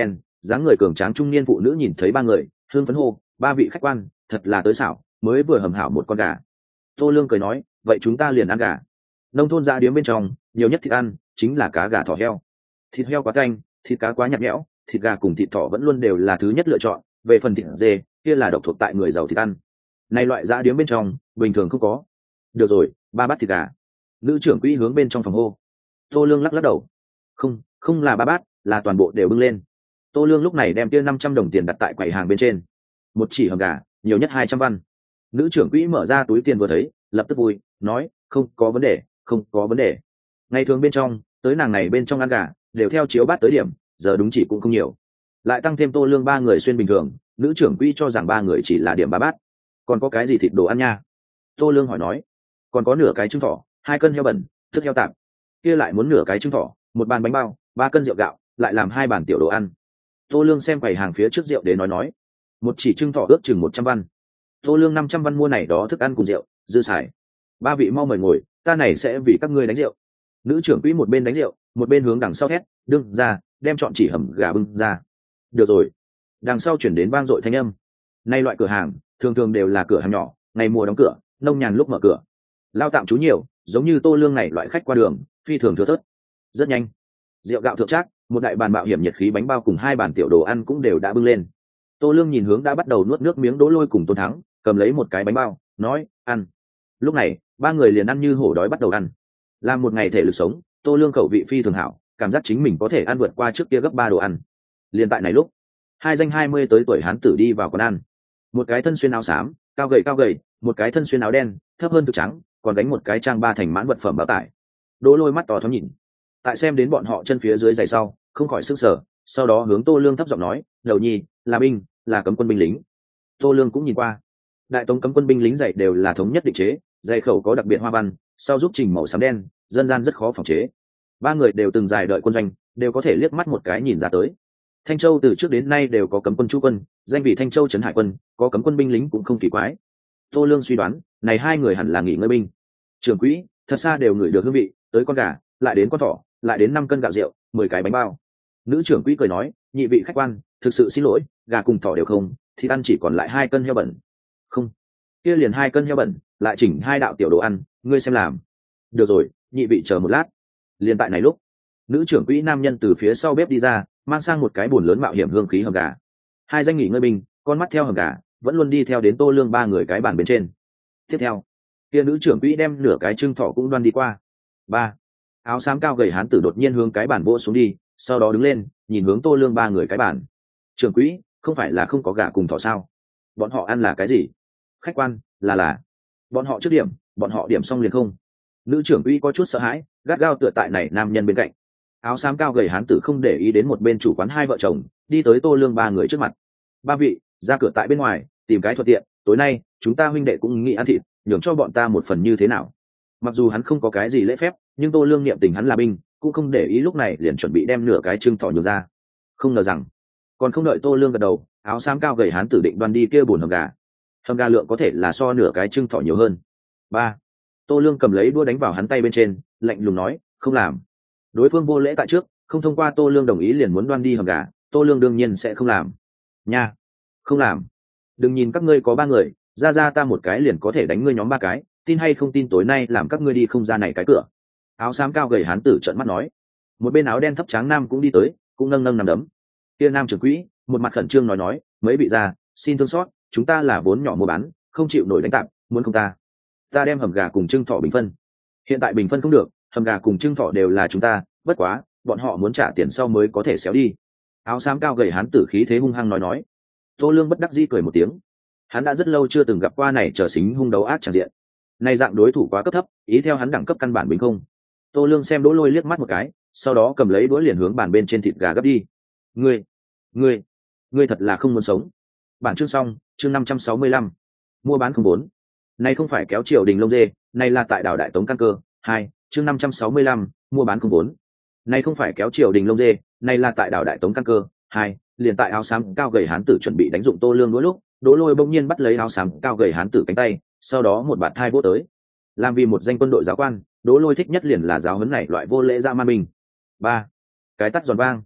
dáng người cường tráng trung niên phụ nữ nhìn thấy ba người hương phấn hô, ba vị khách quan thật là tới xảo, mới vừa hầm hảo một con gà. Tô Lương cười nói, vậy chúng ta liền ăn gà. Nông thôn gia điếm bên trong nhiều nhất thịt ăn chính là cá gà thỏ heo. Thịt heo quá canh, thịt cá quá nhạt nhẽo, thịt gà cùng thịt thỏ vẫn luôn đều là thứ nhất lựa chọn. Về phần thịt dê kia là độc thuộc tại người giàu thịt ăn, này loại gia điếm bên trong bình thường không có. Được rồi, ba bát thịt gà. Nữ trưởng quỹ hướng bên trong phòng hô. Tô Lương lắc lắc đầu, không không là ba bát, là toàn bộ đều bưng lên. Tô Lương lúc này đem kia năm trăm đồng tiền đặt tại quầy hàng bên trên. Một chỉ hầm gà nhiều nhất hai trăm văn. Nữ trưởng quỹ mở ra túi tiền vừa thấy lập tức vui nói, không có vấn đề, không có vấn đề. Ngày thường bên trong tới nàng này bên trong ăn gà đều theo chiếu bát tới điểm, giờ đúng chỉ cũng không nhiều, lại tăng thêm Tô Lương ba người xuyên bình thường, nữ trưởng quỹ cho rằng ba người chỉ là điểm ba bát. Còn có cái gì thịt đồ ăn nha? Tô Lương hỏi nói. Còn có nửa cái trứng thỏ, hai cân heo bẩn thức heo tạm, kia lại muốn nửa cái trứng thỏ, một bàn bánh bao, ba cân rượu gạo, lại làm hai bàn tiểu đồ ăn. Tô Lương xem quầy hàng phía trước rượu để nói nói, một chỉ trứng thỏ ước chừng một trăm văn. Tô Lương năm trăm văn mua này đó thức ăn cùng rượu dư xài. Ba vị mau mời ngồi, ta này sẽ vì các ngươi đánh rượu. Nữ trưởng quỹ một bên đánh rượu một bên hướng đằng sau thét, đương ra đem chọn chỉ hầm gà bưng ra. Được rồi. Đằng sau chuyển đến vang dội thanh âm. Nay loại cửa hàng thường thường đều là cửa hàng nhỏ, ngày mùa đóng cửa, nông nhàn lúc mở cửa. Lao tạm chú nhiều, giống như Tô Lương này loại khách qua đường phi thường thưa thớt. Rất nhanh, rượu gạo thượng trác, một đại bàn mạo hiểm nhiệt khí bánh bao cùng hai bàn tiểu đồ ăn cũng đều đã bưng lên. Tô Lương nhìn hướng đã bắt đầu nuốt nước miếng Đỗ Lôi cùng Tôn Thắng, cầm lấy một cái bánh bao nói, ăn. Lúc này ba người liền ăn như hổ đói bắt đầu ăn. Làm một ngày thể lực sống, Tô Lương khẩu vị phi thường hảo, cảm giác chính mình có thể ăn vượt qua trước kia gấp ba đồ ăn. Liền tại này lúc, hai danh hai mươi tới tuổi hán tử đi vào quán ăn. Một cái thân xuyên áo xám, cao gầy cao gầy, một cái thân xuyên áo đen, thấp hơn thực trắng, còn đánh một cái trang ba thành mãn vật phẩm báo tải. Đỗ Lôi mắt to thoáng nhìn, tại xem đến bọn họ chân phía dưới giày sau, không khỏi sức sở, sau đó hướng Tô Lương thấp giọng nói, đầu nhi là binh, là cấm quân binh lính. Tô Lương cũng nhìn qua, đại tống cấm quân binh lính giày đều là thống nhất định chế, giày khẩu có đặc biệt hoa văn, sau giúp trình màu xám đen, dân gian rất khó phòng chế. Ba người đều từng dài đợi quân doanh, đều có thể liếc mắt một cái nhìn ra tới. Thanh Châu từ trước đến nay đều có cấm quân chú quân, danh vị Thanh Châu trấn hải quân, có cấm quân binh lính cũng không kỳ quái. Tô Lương suy đoán, này hai người hẳn là nghỉ ngơi binh. Trưởng quỹ, thật xa đều ngửi được hương vị, tới con gà, lại đến con thỏ, lại đến năm cân gạo rượu, mười cái bánh bao. Nữ trưởng quỹ cười nói, nhị vị khách quan, thực sự xin lỗi, gà cùng thỏ đều không, thì ăn chỉ còn lại hai cân heo bẩn. Không, kia liền hai cân heo bẩn, lại chỉnh hai đạo tiểu đồ ăn, ngươi xem làm. Được rồi, nhị vị chờ một lát. Liền tại này lúc, nữ trưởng quỹ nam nhân từ phía sau bếp đi ra, mang sang một cái bồn lớn mạo hiểm hương khí hầm gà. Hai danh nghỉ ngơi binh, con mắt theo hầm gà, vẫn luôn đi theo đến Tô Lương ba người cái bàn bên trên. Tiếp theo, kia nữ trưởng quỹ đem nửa cái trưng thỏ cũng đoan đi qua. Ba, áo xám cao gầy hán tử đột nhiên hướng cái bàn vỗ xuống đi, sau đó đứng lên, nhìn hướng Tô Lương ba người cái bàn. Trưởng quỹ, không phải là không có gà cùng thỏ sao? Bọn họ ăn là cái gì? Khách quan, là là bọn họ trước điểm, bọn họ điểm xong liền không. Nữ trưởng quỹ có chút sợ hãi, gắt gao tựa tại này nam nhân bên cạnh. Áo xám cao gầy hán tử không để ý đến một bên chủ quán hai vợ chồng, đi tới Tô Lương ba người trước mặt. Ba vị, ra cửa tại bên ngoài, tìm cái thuận tiện, tối nay chúng ta huynh đệ cũng nghĩ ăn thịt, nhường cho bọn ta một phần như thế nào? Mặc dù hắn không có cái gì lễ phép, nhưng Tô Lương niệm tình hắn là binh, cũng không để ý lúc này liền chuẩn bị đem nửa cái trưng thỏ nhường ra. Không ngờ rằng, còn không đợi Tô Lương gật đầu, áo xám cao gầy hán tử định đoan đi kia buồn hầm gà. Hầm gà lượng có thể là so nửa cái trưng thỏ nhiều hơn. Ba, Tô Lương cầm lấy đũa đánh vào hắn tay bên trên, lạnh lùng nói, không làm. Đối phương vô lễ tại trước, không thông qua Tô Lương đồng ý liền muốn đoan đi hầm gà, Tô Lương đương nhiên sẽ không làm. Nha, không làm. Đừng nhìn các ngươi có ba người, ra ra ta một cái liền có thể đánh ngươi nhóm ba cái, tin hay không tin tối nay làm các ngươi đi không ra này cái cửa. Áo xám cao gầy hán tử trợn mắt nói. Một bên áo đen thấp tráng nam cũng đi tới, cũng nâng nâng nằm đấm. Kia nam trưởng quỹ, một mặt khẩn trương nói nói, mấy vị già, xin thương xót, chúng ta là vốn nhỏ mua bán, không chịu nổi đánh tạm, muốn không ta, ta đem hầm gà cùng trưng thỏ bình phân. Hiện tại bình phân không được, hầm gà cùng trưng thỏ đều là chúng ta, bất quá, bọn họ muốn trả tiền sau mới có thể xéo đi. Áo xám cao gầy hán tử khí thế hung hăng nói nói. Tô Lương bất đắc dĩ cười một tiếng. Hắn đã rất lâu chưa từng gặp qua này trở xính hung đấu ác tràn diện. Này dạng đối thủ quá cấp thấp, ý theo hắn đẳng cấp căn bản bình không. Tô Lương xem Đỗ Lôi liếc mắt một cái, sau đó cầm lấy đũa liền hướng bàn bên trên thịt gà gấp đi. Ngươi, ngươi, ngươi thật là không muốn sống. Bản chương xong, chương năm trăm sáu mươi lăm. Mua bán không bốn. Này không phải kéo triều đình lông dê, này là tại đảo Đại Tống căn cơ. Hai, chương năm trăm sáu mươi lăm, mua bán không bốn. Này không phải kéo triều đình lông dê, này là tại đảo Đại Tống căn cơ. Hai, liền tại áo xám cao gầy hán tử chuẩn bị đánh dụng Tô Lương đối lúc, Đỗ Lôi bỗng nhiên bắt lấy áo xám cao gầy hán tử cánh tay, sau đó một bạt thai vỗ tới. Làm vì một danh quân đội giáo quan, Đỗ Lôi thích nhất liền là giáo huấn này loại vô lễ dã man mình. Ba, cái tắt giòn vang.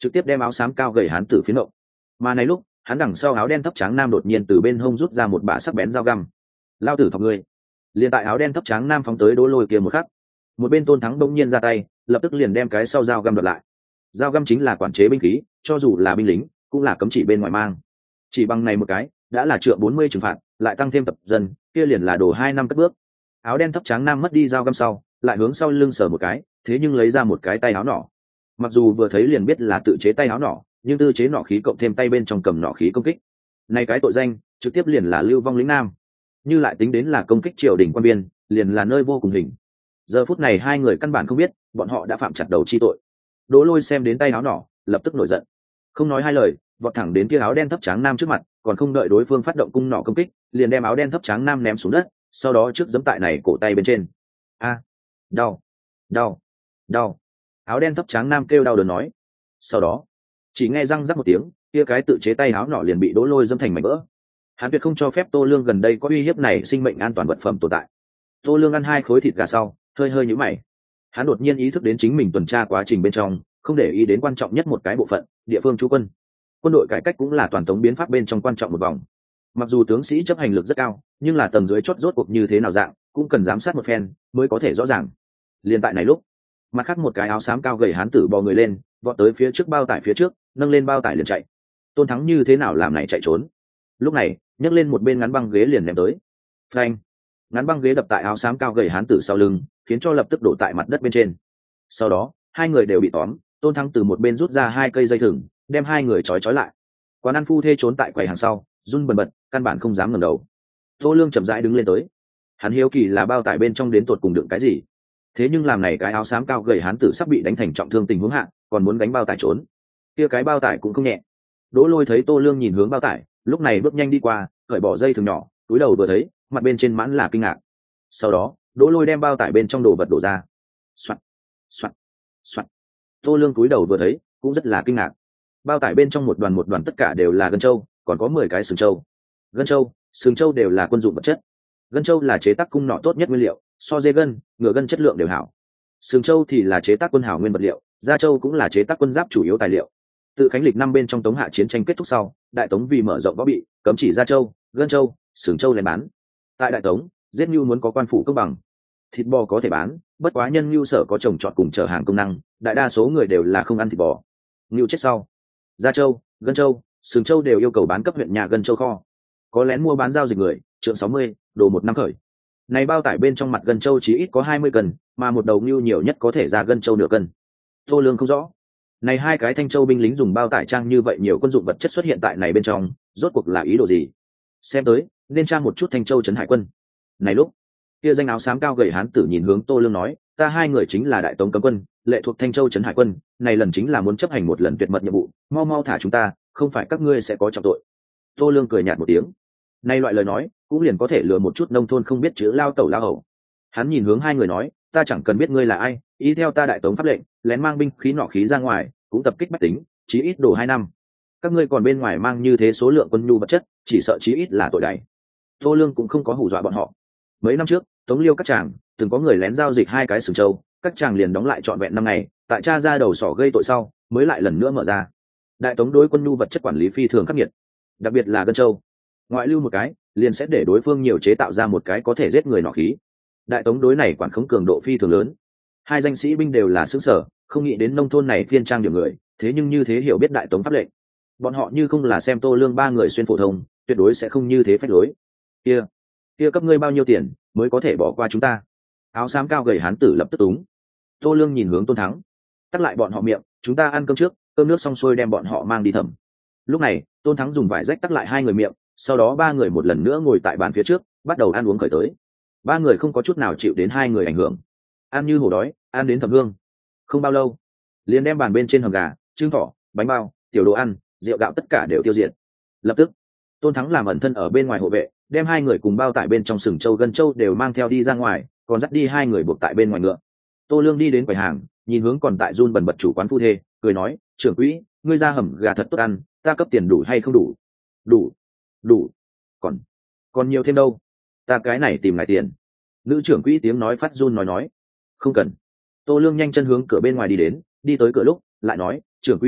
trực tiếp đem áo xám cao gầy hán tử phiến động. Mà này lúc hắn đằng sau áo đen thấp trắng nam đột nhiên từ bên hông rút ra một bả sắc bén dao găm. Lao tử thọc ngươi. Liền tại áo đen thấp trắng nam phóng tới Đỗ Lôi kia một khắc, một bên Tôn Thắng đông nhiên ra tay, lập tức liền đem cái sau dao găm đoạt lại. Dao găm chính là quản chế binh khí, cho dù là binh lính cũng là cấm chỉ bên ngoài mang. Chỉ bằng này một cái đã là trượng bốn mươi trừng phạt, lại tăng thêm tập dân, kia liền là đổ hai năm cất bước. Áo đen thấp trắng nam mất đi dao găm sau, lại hướng sau lưng sờ một cái, thế nhưng lấy ra một cái tay áo nỏ. Mặc dù vừa thấy liền biết là tự chế tay áo nỏ, nhưng tư chế nỏ khí cộng thêm tay bên trong cầm nỏ khí công kích, này cái tội danh trực tiếp liền là lưu vong lĩnh nam. Như lại tính đến là công kích triều đình quan biên, liền là nơi vô cùng hình. Giờ phút này hai người căn bản không biết bọn họ đã phạm chặt đầu chi tội. Đỗ Lôi xem đến tay áo nỏ, lập tức nổi giận, không nói hai lời, vọt thẳng đến kia áo đen thấp trắng nam trước mặt, còn không đợi đối phương phát động cung nỏ công kích, liền đem áo đen thấp trắng nam ném xuống đất, sau đó trước giẫm tại này cổ tay bên trên. A, đau, đau, đau. Áo đen thấp trắng nam kêu đau đớn nói. Sau đó, chỉ nghe răng rắc một tiếng, kia cái tự chế tay áo nỏ liền bị Đỗ Lôi dẫm thành mảnh vỡ. Hắn tuyệt không cho phép Tô Lương gần đây có uy hiếp này sinh mệnh an toàn vật phẩm tồn tại. Tô Lương ăn hai khối thịt gà sau, hơi hơi nhíu mày. Hắn đột nhiên ý thức đến chính mình tuần tra quá trình bên trong, không để ý đến quan trọng nhất một cái bộ phận, địa phương trú quân. Quân đội cải cách cũng là toàn tống biến pháp bên trong quan trọng một vòng. Mặc dù tướng sĩ chấp hành lực rất cao, nhưng là tầng dưới chót rốt cuộc như thế nào dạng, cũng cần giám sát một phen mới có thể rõ ràng. Liên tại này lúc, mặt khác một cái áo xám cao gầy hán tử bò người lên, vọt tới phía trước bao tải phía trước, nâng lên bao tải liền chạy. Tôn Thắng như thế nào làm này chạy trốn. Lúc này, nhấc lên một bên ngắn băng ghế liền ném tới. Phanh! Ngắn băng ghế đập tại áo xám cao gầy hán tử sau lưng, khiến cho lập tức đổ tại mặt đất bên trên. Sau đó, hai người đều bị tóm, Tôn Thắng từ một bên rút ra hai cây dây thừng, đem hai người trói trói lại. Quán ăn phu thê trốn tại quầy hàng sau, run bần bật, căn bản không dám ngẩng đầu. Tô Lương chậm rãi đứng lên tới. Hắn hiếu kỳ là bao tải bên trong đến tột cùng đựng cái gì. Thế nhưng làm này cái áo xám cao gầy hán tử sắp bị đánh thành trọng thương tình huống hạ, còn muốn đánh bao tải trốn. Kia cái bao tải cũng không nhẹ. Đỗ Lôi thấy Tô Lương nhìn hướng bao tải, lúc này bước nhanh đi qua, cởi bỏ dây thừng nhỏ, túi đầu vừa thấy, mặt bên trên mãn là kinh ngạc. Sau đó, Đỗ Lôi đem bao tải bên trong đồ vật đổ ra. Soạt, soạt, soạt. Tô Lương túi đầu vừa thấy, cũng rất là kinh ngạc. Bao tải bên trong một đoàn một đoàn tất cả đều là gân trâu, còn có mười cái sừng trâu. Gân trâu, sừng trâu đều là quân dụng vật chất. Gân trâu là chế tác cung nỏ tốt nhất nguyên liệu, so dê gân, ngựa gân chất lượng đều hảo. Sừng trâu thì là chế tác quân hảo nguyên vật liệu, da trâu cũng là chế tác quân giáp chủ yếu tài liệu. Tự khánh lịch năm bên trong Tống Hạ chiến tranh kết thúc sau, Đại Tống vì mở rộng võ bị, cấm chỉ da trâu, gân trâu, sừng trâu lên bán. Tại Đại Tống, giết nhu muốn có quan phủ công bằng. Thịt bò có thể bán, bất quá nhân nhu sở có trồng trọt cùng chở hàng công năng, đại đa số người đều là không ăn thịt bò. Nhu chết sau, da trâu, gân trâu, sừng trâu đều yêu cầu bán cấp huyện nhà gân trâu kho. Có lén mua bán giao dịch người, trượng sáu mươi, đồ một năm khởi. Này bao tải bên trong mặt gân trâu chỉ ít có hai mươi cân, mà một đầu nhu nhiều nhất có thể ra gân trâu nửa cân. Tô Lương không rõ. Này hai cái thanh châu binh lính dùng bao tải trang như vậy nhiều quân dụng vật chất xuất hiện tại này bên trong, rốt cuộc là ý đồ gì? Xem tới, nên tra một chút thanh châu trấn hải quân. Này lúc, kia danh áo xám cao gầy hán tử nhìn hướng Tô Lương nói, ta hai người chính là Đại Tống cấm quân, lệ thuộc thanh châu trấn hải quân, này lần chính là muốn chấp hành một lần tuyệt mật nhiệm vụ, mau mau thả chúng ta, không phải các ngươi sẽ có trọng tội. Tô Lương cười nhạt một tiếng. Này loại lời nói, cũng liền có thể lừa một chút nông thôn không biết chữ lao tẩu lao hậu. Hắn nhìn hướng hai người nói, ta chẳng cần biết ngươi là ai, ý theo ta Đại Tống pháp lệnh, lén mang binh khí nỏ khí ra ngoài, cũng tập kích bách tính, chí ít đổ hai năm. Các ngươi còn bên ngoài mang như thế số lượng quân nhu vật chất, chỉ sợ chí ít là tội đày. Tô Lương cũng không có hù dọa bọn họ. Mấy năm trước, Tống Liêu các chàng từng có người lén giao dịch hai cái sừng trâu, các chàng liền đóng lại trọn vẹn năm ngày, tại cha ra đầu sỏ gây tội sau, mới lại lần nữa mở ra. Đại Tống đối quân nhu vật chất quản lý phi thường khắc nghiệt, đặc biệt là gân trâu, ngoại lưu một cái, liền sẽ để đối phương nhiều chế tạo ra một cái có thể giết người nỏ khí. Đại Tống đối này quản khống cường độ phi thường lớn. Hai danh sĩ binh đều là xứ sở, không nghĩ đến nông thôn này phiên trang điểm người, thế nhưng như thế hiểu biết Đại Tống pháp lệnh. Bọn họ như không là xem Tô Lương ba người xuyên phổ thông, tuyệt đối sẽ không như thế phách lối. Kia, kia cấp ngươi bao nhiêu tiền mới có thể bỏ qua chúng ta? Áo xám cao gầy hán tử lập tức túng. Tô Lương nhìn hướng Tôn Thắng, tắt lại bọn họ miệng, chúng ta ăn cơm trước, cơm nước xong xuôi đem bọn họ mang đi thẩm. Lúc này, Tôn Thắng dùng vải rách tắt lại hai người miệng, sau đó ba người một lần nữa ngồi tại bàn phía trước, bắt đầu ăn uống khởi tới. Ba người không có chút nào chịu đến hai người ảnh hưởng, ăn như hổ đói, ăn đến thẩm hương. Không bao lâu, liền đem bàn bên trên hầm gà, trứng thỏ, bánh bao, tiểu đồ ăn, rượu gạo tất cả đều tiêu diệt. Lập tức, Tôn Thắng làm ẩn thân ở bên ngoài hộ vệ, đem hai người cùng bao tải bên trong sừng trâu gân trâu đều mang theo đi ra ngoài, còn dắt đi hai người buộc tại bên ngoài ngựa. Tô Lương đi đến quầy hàng, nhìn hướng còn tại run bần bật chủ quán phu thê, cười nói, trưởng quỹ, ngươi ra hầm gà thật tốt ăn, ta cấp tiền đủ hay không đủ? Đủ, đủ, còn còn nhiều thêm đâu, ta cái này tìm lại tiền. Nữ trưởng quỹ tiếng nói phát run nói nói, không cần. Tô Lương nhanh chân hướng cửa bên ngoài đi đến, đi tới cửa lúc lại nói, trưởng quỹ,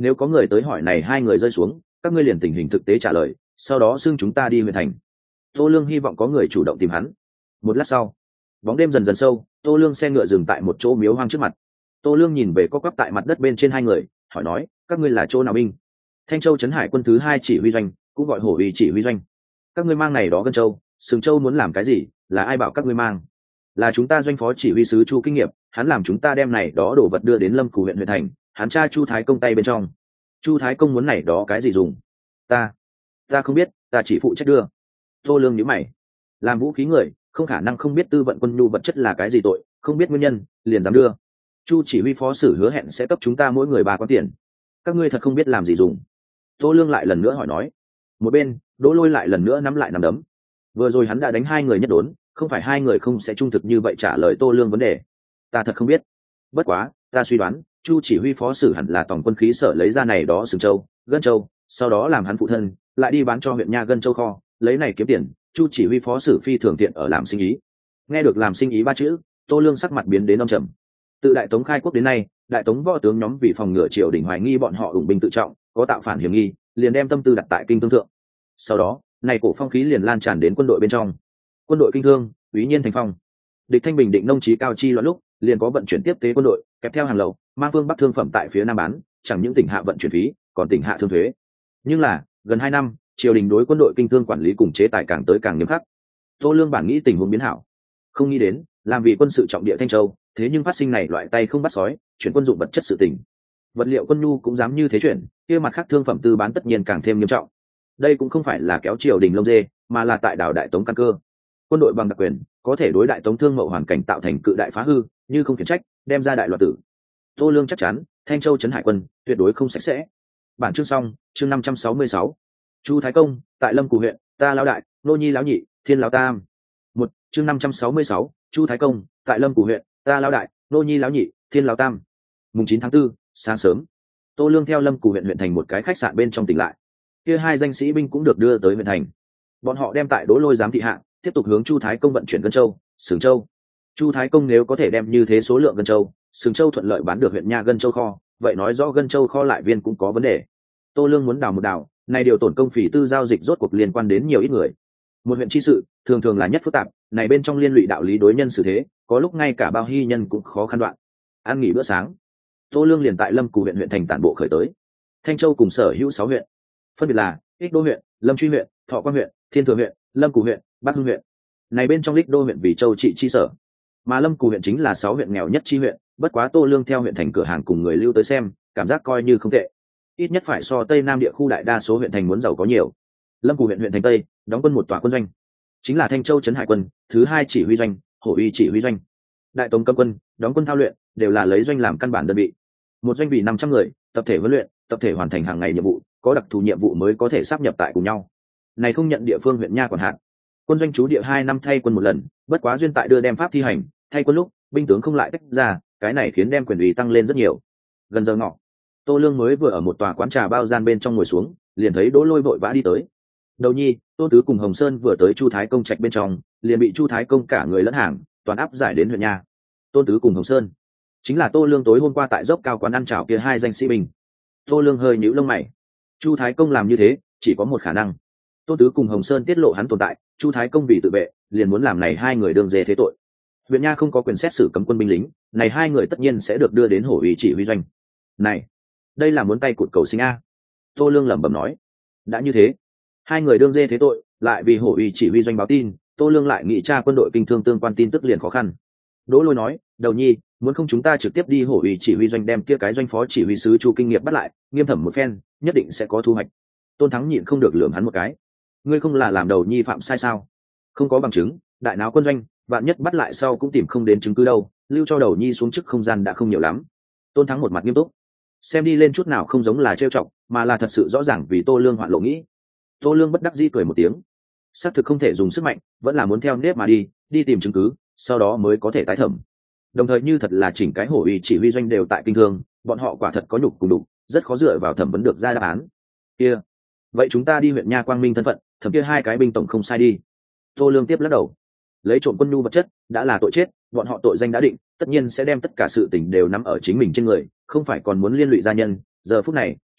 nếu có người tới hỏi này hai người rơi xuống, các ngươi liền tình hình thực tế trả lời, sau đó xưng chúng ta đi huyện thành. Tô Lương hy vọng có người chủ động tìm hắn. Một lát sau, bóng đêm dần dần sâu, Tô Lương xe ngựa dừng tại một chỗ miếu hoang trước mặt. Tô Lương nhìn về co quắp tại mặt đất bên trên hai người, hỏi nói, các ngươi là chỗ nào binh? Thanh Châu trấn hải quân thứ hai chỉ huy doanh, cũng gọi hổ uy chỉ huy doanh. Các ngươi mang này đó Gân Châu, Sừng Châu muốn làm cái gì? Là ai bảo các ngươi mang? Là chúng ta doanh phó chỉ huy sứ Chu Kinh Nghiệm, hắn làm chúng ta đem này đó đồ vật đưa đến Lâm Cù huyện huyện thành, hắn tra Chu Thái Công tay bên trong. Chu Thái Công muốn này đó cái gì dùng? Ta, ta không biết, ta chỉ phụ trách đưa. Tô Lương nhíu mày, làm vũ khí người, không khả năng không biết tư vận quân nhu vật chất là cái gì tội, không biết nguyên nhân, liền dám đưa. Chu chỉ huy phó sử hứa hẹn sẽ cấp chúng ta mỗi người ba con tiền. Các ngươi thật không biết làm gì dùng. Tô Lương lại lần nữa hỏi nói. Một bên, Đỗ Lôi lại lần nữa nắm lại nắm đấm. Vừa rồi hắn đã đánh hai người nhất đốn, không phải hai người không sẽ trung thực như vậy trả lời Tô Lương vấn đề. Ta thật không biết. Bất quá, ta suy đoán, Chu chỉ huy phó sử hẳn là tổng quân khí sở lấy ra này đó Sừng Châu, Gân Châu, sau đó làm hắn phụ thân, lại đi bán cho huyện nha Gân Châu kho, lấy này kiếm tiền. Chu chỉ huy phó sử phi thường tiện ở làm sinh ý. Nghe được làm sinh ý ba chữ, Tô Lương sắc mặt biến đến âm trầm. Từ đại tống khai quốc đến nay, đại tống võ tướng nhóm vì phòng ngừa triều đình hoài nghi bọn họ ủng binh tự trọng, có tạo phản hiểm nghi, liền đem tâm tư đặt tại kinh thương thượng. Sau đó, này cổ phong khí liền lan tràn đến quân đội bên trong. Quân đội kinh thương, úy nhiên thành phong. Địch Thanh Bình định nông trí cao chi loạn lúc, liền có vận chuyển tiếp tế quân đội, kèm theo hàng lậu, mang phương bắc thương phẩm tại phía nam bán, chẳng những tỉnh hạ vận chuyển phí, còn tỉnh hạ thương thuế. Nhưng là, gần hai năm, triều đình đối quân đội kinh thương quản lý cùng chế tài càng tới càng nghiêm khắc. Tô Lương bản nghĩ tình huống biến hảo, không nghĩ đến, làm vì quân sự trọng địa Thanh Châu, thế nhưng phát sinh này loại tay không bắt sói, chuyển quân dụng vật chất sự tình. Vật liệu quân nhu cũng dám như thế chuyển, kia mặt khác thương phẩm tư bán tất nhiên càng thêm nghiêm trọng. Đây cũng không phải là kéo triều đình lông dê, mà là tại đảo đại tống căn cơ. Quân đội bằng đặc quyền, có thể đối đại tống thương mậu hoàn cảnh tạo thành cự đại phá hư, như không khiển trách, đem ra đại loạn tử. Tô Lương chắc chắn, Thanh Châu trấn hải quân tuyệt đối không sạch sẽ. Bản chương xong, chương năm trăm sáu mươi sáu. Chu Thái Công, tại Lâm Cù huyện, ta lão đại, nô nhi lão nhị, thiên lão tam. Một, chương năm trăm sáu mươi sáu, Chu Thái Công, tại Lâm Cù huyện, ta lão đại, nô nhi lão nhị, thiên lão tam. Mùng chín tháng tư, sáng sớm, Tô Lương theo Lâm Cù huyện huyện thành một cái khách sạn bên trong tỉnh lại. Kia hai danh sĩ binh cũng được đưa tới huyện thành. Bọn họ đem tại Đỗ Lôi giám thị hạng, tiếp tục hướng Chu Thái Công vận chuyển Gân Châu, Sừng Châu. Chu Thái Công nếu có thể đem như thế số lượng Gân Châu, Sừng Châu thuận lợi bán được huyện nha Gân Châu kho, vậy nói rõ Gân Châu kho lại viên cũng có vấn đề. Tô Lương muốn đào một đào, này điều tổn công phỉ tư giao dịch rốt cuộc liên quan đến nhiều ít người. Một huyện chi sự, thường thường là nhất phức tạp, này bên trong liên lụy đạo lý đối nhân xử thế, có lúc ngay cả bao hy nhân cũng khó khăn đoạn. Ăn nghỉ bữa sáng, Tô Lương liền tại Lâm Cù huyện huyện thành tản bộ khởi tới. Thanh Châu cùng sở hữu sáu huyện, phân biệt là Ích Đô huyện, Lâm Truy huyện, Thọ Quang huyện, Thiên Thừa huyện, Lâm Cù huyện, Bắc Hưng huyện. Này bên trong Ích Đô huyện vì châu trị chi sở, mà Lâm Cù huyện chính là sáu huyện nghèo nhất chi huyện, bất quá Tô Lương theo huyện thành cửa hàng cùng người lưu tới xem, cảm giác coi như không tệ. Ít nhất phải so Tây Nam địa khu đại đa số huyện thành muốn giàu có nhiều. Lâm Cù huyện huyện thành Tây, đóng quân một tòa quân doanh, chính là Thanh Châu trấn hải quân thứ hai chỉ huy doanh, hổ uy chỉ huy doanh. Đại tống cấm quân, đóng quân thao luyện, đều là lấy doanh làm căn bản đơn vị. Một doanh vì năm trăm người, tập thể huấn luyện, tập thể hoàn thành hàng ngày nhiệm vụ, có đặc thù nhiệm vụ mới có thể sáp nhập tại cùng nhau. Này không nhận địa phương huyện nha quản hạt. Quân doanh trú địa hai năm thay quân một lần, bất quá duyên tại đưa đem pháp thi hành, thay quân lúc, binh tướng không lại tách ra, cái này khiến đem quyền ủy tăng lên rất nhiều. Gần giờ ngọ, Tô Lương mới vừa ở một tòa quán trà bao gian bên trong ngồi xuống, liền thấy Đỗ Lôi vội vã đi tới. Đầu nhi, Tô Tứ cùng Hồng Sơn vừa tới Chu Thái Công trạch bên trong, liền bị Chu Thái Công cả người lẫn hàng, toàn áp giải đến huyện nha. Tôn Tứ cùng Hồng Sơn chính là Tô Lương tối hôm qua tại dốc cao quán ăn chảo kia hai danh sĩ binh. Tô Lương hơi nhíu lông mày. Chu Thái Công làm như thế, chỉ có một khả năng. Tôn Tứ cùng Hồng Sơn tiết lộ hắn tồn tại, Chu Thái Công vì tự vệ, liền muốn làm này hai người đương dê thế tội. Huyện nha không có quyền xét xử cấm quân binh lính, này hai người tất nhiên sẽ được đưa đến hổ ủy chỉ huy doanh. Này, đây là muốn tay cụt cầu sinh a. Tô Lương lẩm bẩm nói. Đã như thế, hai người đương dê thế tội, lại vì hổ ủy chỉ huy doanh báo tin, Tô Lương lại nghĩ tra quân đội kinh thương tương quan tin tức liền khó khăn. Đỗ Lôi nói, đầu nhi, muốn không chúng ta trực tiếp đi hổ ủy chỉ huy doanh đem kia cái doanh phó chỉ huy sứ Chu Kinh Nghiệm bắt lại, nghiêm thẩm một phen, nhất định sẽ có thu hoạch. Tôn Thắng nhịn không được lườm hắn một cái. Ngươi không là làm đầu nhi phạm sai sao? Không có bằng chứng, đại náo quân doanh, vạn nhất bắt lại sau cũng tìm không đến chứng cứ đâu, lưu cho đầu nhi xuống chức không gian đã không nhiều lắm. Tôn Thắng một mặt nghiêm túc, xem đi lên chút nào không giống là trêu chọc, mà là thật sự rõ ràng vì Tô Lương hoạn lộ nghĩ. Tô Lương bất đắc dĩ cười một tiếng, xác thực không thể dùng sức mạnh, vẫn là muốn theo nếp mà đi, đi tìm chứng cứ, sau đó mới có thể tái thẩm. Đồng thời như thật là chỉnh cái hổ ủy chỉ huy doanh đều tại kinh thương, bọn họ quả thật có nhục cùng đục, rất khó dựa vào thẩm vấn được ra đáp án. Kia, vậy chúng ta đi huyện nha Quang Minh thân phận, thẩm kia hai cái binh tổng không sai đi. Tô Lương tiếp lắc đầu, lấy trộm quân nhu vật chất đã là tội chết, bọn họ tội danh đã định, tất nhiên sẽ đem tất cả sự tình đều nắm ở chính mình trên người, không phải còn muốn liên lụy gia nhân. Giờ phút này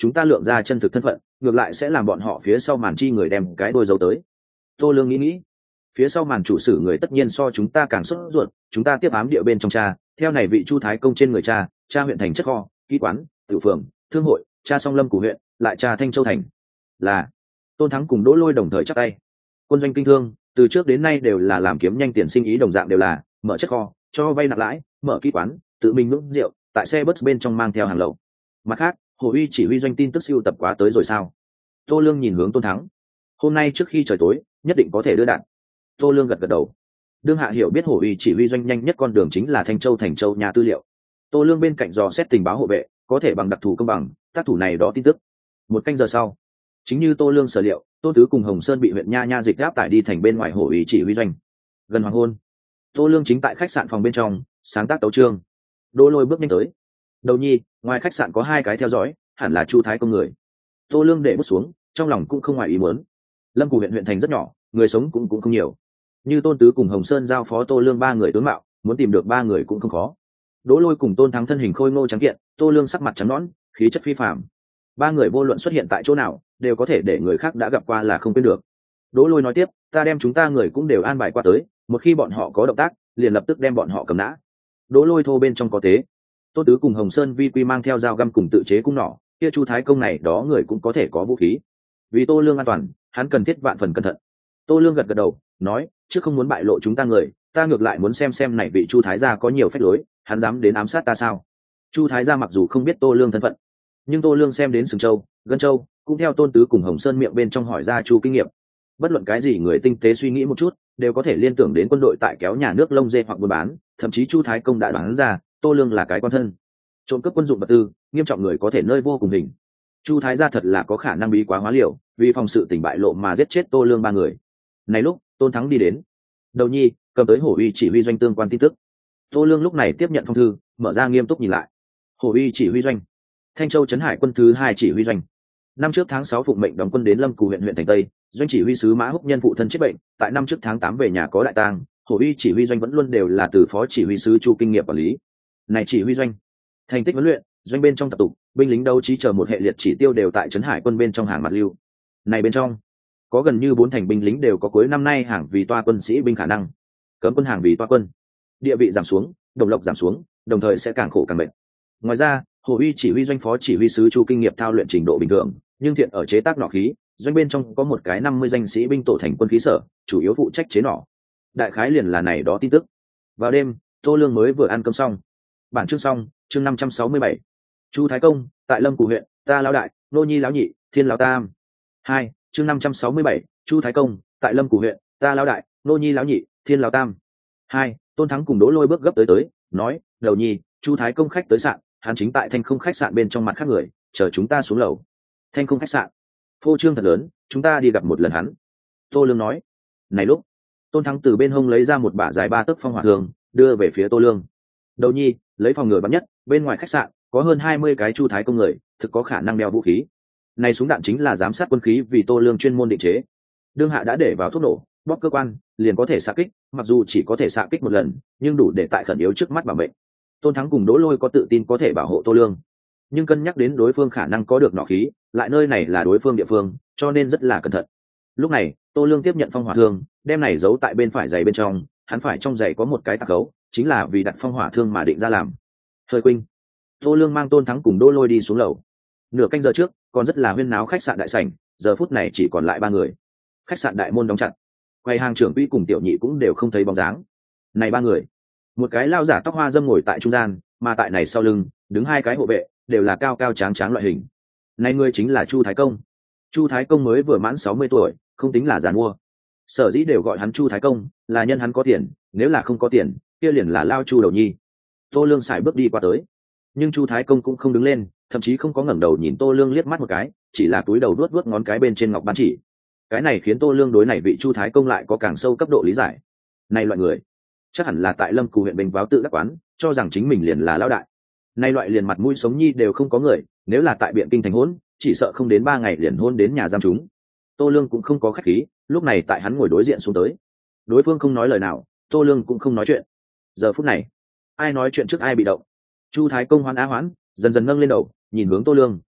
chúng ta lượng ra chân thực thân phận ngược lại sẽ làm bọn họ phía sau màn chi người đem cái đôi dấu tới. Tô Lương nghĩ nghĩ, phía sau màn chủ sử người tất nhiên so chúng ta càng sốt ruột, chúng ta tiếp ám địa bên trong cha, theo này vị Chu Thái Công trên người cha, cha huyện thành chất kho, kỹ quán, tự phường, thương hội, cha song lâm của huyện, lại cha Thanh Châu thành. Là Tôn Thắng cùng Đỗ Lôi đồng thời chắp tay. Quân doanh kinh thương từ trước đến nay đều là làm kiếm nhanh tiền sinh ý, đồng dạng đều là mở chất kho, cho vay nặng lãi, mở kỹ quán, tự mình ngưỡng rượu, tại xe bus bên trong mang theo hàng lậu. Mặt khác, Hồ Uy chỉ huy doanh tin tức siêu tập quá tới rồi sao? Tô Lương nhìn hướng Tôn Thắng. Hôm nay trước khi trời tối, nhất định có thể đưa đạn. Tô Lương gật gật đầu. Đương Hạ hiểu biết Hồ Uy chỉ huy doanh nhanh nhất con đường chính là Thanh Châu thành Châu nhà tư liệu. Tô Lương bên cạnh dò xét tình báo hộ vệ, có thể bằng đặc thù công bằng, tác thủ này đó tin tức. Một canh giờ sau, chính như Tô Lương sở liệu, Tô Tứ cùng Hồng Sơn bị huyện Nha Nha dịch áp tải đi thành bên ngoài Hồ Uy chỉ huy doanh. Gần hoàng hôn, Tô Lương chính tại khách sạn phòng bên trong sáng tác tấu chương. Đỗ Lôi bước nhanh tới. Đầu nhi, ngoài khách sạn có hai cái theo dõi, hẳn là Chu Thái Công người. Tô Lương để bút xuống, trong lòng cũng không ngoài ý muốn. Lâm Cù huyện huyện thành rất nhỏ, người sống cũng cũng không nhiều. Như Tôn Tứ cùng Hồng Sơn giao phó Tô Lương ba người tướng mạo, muốn tìm được ba người cũng không khó. Đỗ Lôi cùng Tôn Thắng thân hình khôi ngô trắng kiện, Tô Lương sắc mặt trắng nõn, khí chất phi phàm. Ba người vô luận xuất hiện tại chỗ nào, đều có thể để người khác đã gặp qua là không quên được. Đỗ Lôi nói tiếp, ta đem chúng ta người cũng đều an bài qua tới, một khi bọn họ có động tác, liền lập tức đem bọn họ cầm nã. Đỗ Lôi thô bên trong có tế. Tô Tứ cùng Hồng Sơn vi quy mang theo dao găm cùng tự chế cung nỏ, kia Chu Thái Công này đó người cũng có thể có vũ khí. Vì Tô Lương an toàn, hắn cần thiết vạn phần cẩn thận. Tô Lương gật gật đầu, nói, chứ không muốn bại lộ chúng ta người, ta ngược lại muốn xem xem này vị Chu Thái gia có nhiều phép lối, hắn dám đến ám sát ta sao? Chu Thái gia mặc dù không biết Tô Lương thân phận, nhưng Tô Lương xem đến Sừng Châu, Gân Châu, cũng theo Tôn Tứ cùng Hồng Sơn miệng bên trong hỏi ra Chu kinh nghiệm. Bất luận cái gì người tinh tế suy nghĩ một chút, đều có thể liên tưởng đến quân đội tại kéo nhà nước lông dê hoặc buôn bán, thậm chí Chu Thái Công đã đoán ra, Tô Lương là cái quan thân. Trộm cướp quân dụng vật tư, nghiêm trọng người có thể nơi vô cùng hình. Chu Thái gia thật là có khả năng bí quá hóa liều, vì phòng sự tình bại lộ mà giết chết Tô Lương ba người. Này lúc, Tôn Thắng đi đến. Đầu nhi, cầm tới Hổ Uy chỉ huy doanh tương quan tin tức. Tô Lương lúc này tiếp nhận phong thư, mở ra nghiêm túc nhìn lại. Hổ Uy chỉ huy doanh, Thanh Châu trấn hải quân thứ hai chỉ huy doanh. Năm trước tháng sáu phụng mệnh đóng quân đến Lâm Cù huyện huyện thành Tây, doanh chỉ huy sứ Mã Húc Nhân phụ thân chết bệnh, tại năm trước tháng tám về nhà có đại tang, Hổ Uy chỉ huy doanh vẫn luôn đều là từ phó chỉ huy sứ Chu kinh nghiệm quản lý. Này chỉ huy doanh, thành tích huấn luyện, doanh bên trong tập tụ, binh lính đấu trí chờ một hệ liệt chỉ tiêu đều tại trấn hải quân bên trong hàng mặt lưu. Này bên trong, có gần như bốn thành binh lính đều có cuối năm nay hàng vì toa quân sĩ binh khả năng. Cấm quân hàng vì toa quân, địa vị giảm xuống, đồng lộc giảm xuống, đồng thời sẽ càng khổ càng mệt. Ngoài ra, Hồ Uy chỉ huy doanh phó chỉ huy sứ Chu kinh nghiệm thao luyện trình độ bình thường, nhưng thiện ở chế tác nỏ khí, doanh bên trong có một cái năm mươi danh sĩ binh tổ thành quân khí sở, chủ yếu phụ trách chế nỏ. Đại khái liền là này đó tin tức. Vào đêm, Tô Lương mới vừa ăn cơm xong. Bản chương xong, chương năm trăm sáu mươi bảy. Chu Thái Công, tại Lâm Cù huyện, ta lão đại, nô nhi lão nhị, thiên lão tam. Hai, chương năm trăm sáu mươi bảy. Chu Thái Công, tại Lâm Cù huyện, ta lão đại, nô nhi lão nhị, thiên lão tam. Hai, Tôn Thắng cùng Đỗ Lôi bước gấp tới tới, nói, đầu nhi, Chu Thái Công khách tới sạn, hắn chính tại Thanh Không khách sạn bên trong mặt khác người, chờ chúng ta xuống lầu. Thanh Không khách sạn, phô trương thật lớn, chúng ta đi gặp một lần hắn. Tô Lương nói. Này lúc, Tôn Thắng từ bên hông lấy ra một bả dài ba tấc phong hỏa thường, đưa về phía Tô Lương. Đầu nhi, lấy phòng ngừa bắn nhất, bên ngoài khách sạn có hơn hai mươi cái Chu Thái Công người, thực có khả năng đeo vũ khí. Này súng đạn chính là giám sát quân khí vì Tô Lương chuyên môn định chế. Đương hạ đã để vào thuốc nổ, bóp cơ quan, liền có thể xạ kích, mặc dù chỉ có thể xạ kích một lần, nhưng đủ để tại khẩn yếu trước mắt bảo mệnh. Tôn Thắng cùng Đỗ Lôi có tự tin có thể bảo hộ Tô Lương, nhưng cân nhắc đến đối phương khả năng có được nỏ khí, lại nơi này là đối phương địa phương, cho nên rất là cẩn thận. Lúc này, Tô Lương tiếp nhận phong hỏa thương, đem này giấu tại bên phải giày bên trong, hắn phải trong giày có một cái tạc khấu, chính là vì đặt phong hỏa thương mà định ra làm. Thời Quynh, Tô Lương mang Tôn Thắng cùng Đỗ Lôi đi xuống lầu. Nửa canh giờ trước, còn rất là huyên náo khách sạn đại sảnh, giờ phút này chỉ còn lại ba người. Khách sạn đại môn đóng chặt, quầy hàng trưởng quỹ cùng tiểu nhị cũng đều không thấy bóng dáng. Này ba người, một cái lao giả tóc hoa dâm ngồi tại trung gian, mà tại này sau lưng đứng hai cái hộ vệ, đều là cao cao tráng tráng loại hình. Này người chính là Chu Thái Công. Chu Thái Công mới vừa mãn sáu mươi tuổi, không tính là già mua. Sở dĩ đều gọi hắn Chu Thái Công, là nhân hắn có tiền, nếu là không có tiền, kia liền là lao Chu đầu nhi. Tô Lương xài bước đi qua tới, nhưng Chu Thái Công cũng không đứng lên, thậm chí không có ngẩng đầu nhìn Tô Lương liếc mắt một cái, chỉ là túi đầu vuốt vuốt ngón cái bên trên ngọc ban chỉ. Cái này khiến Tô Lương đối này vị Chu Thái Công lại có càng sâu cấp độ lý giải. Này loại người, chắc hẳn là tại Lâm Cù huyện bình báo tự đắc quán, cho rằng chính mình liền là lão đại. Nay loại liền mặt mũi sống nhi đều không có người, nếu là tại Biện Kinh thành hôn, chỉ sợ không đến ba ngày liền hôn đến nhà giam chúng. Tô Lương cũng không có khách khí, lúc này tại hắn ngồi đối diện xuống tới. Đối phương không nói lời nào, Tô Lương cũng không nói chuyện. Giờ phút này, ai nói chuyện trước ai bị động. Chu Thái Công hoan á hoán, dần dần nâng lên đầu, nhìn hướng Tô Lương,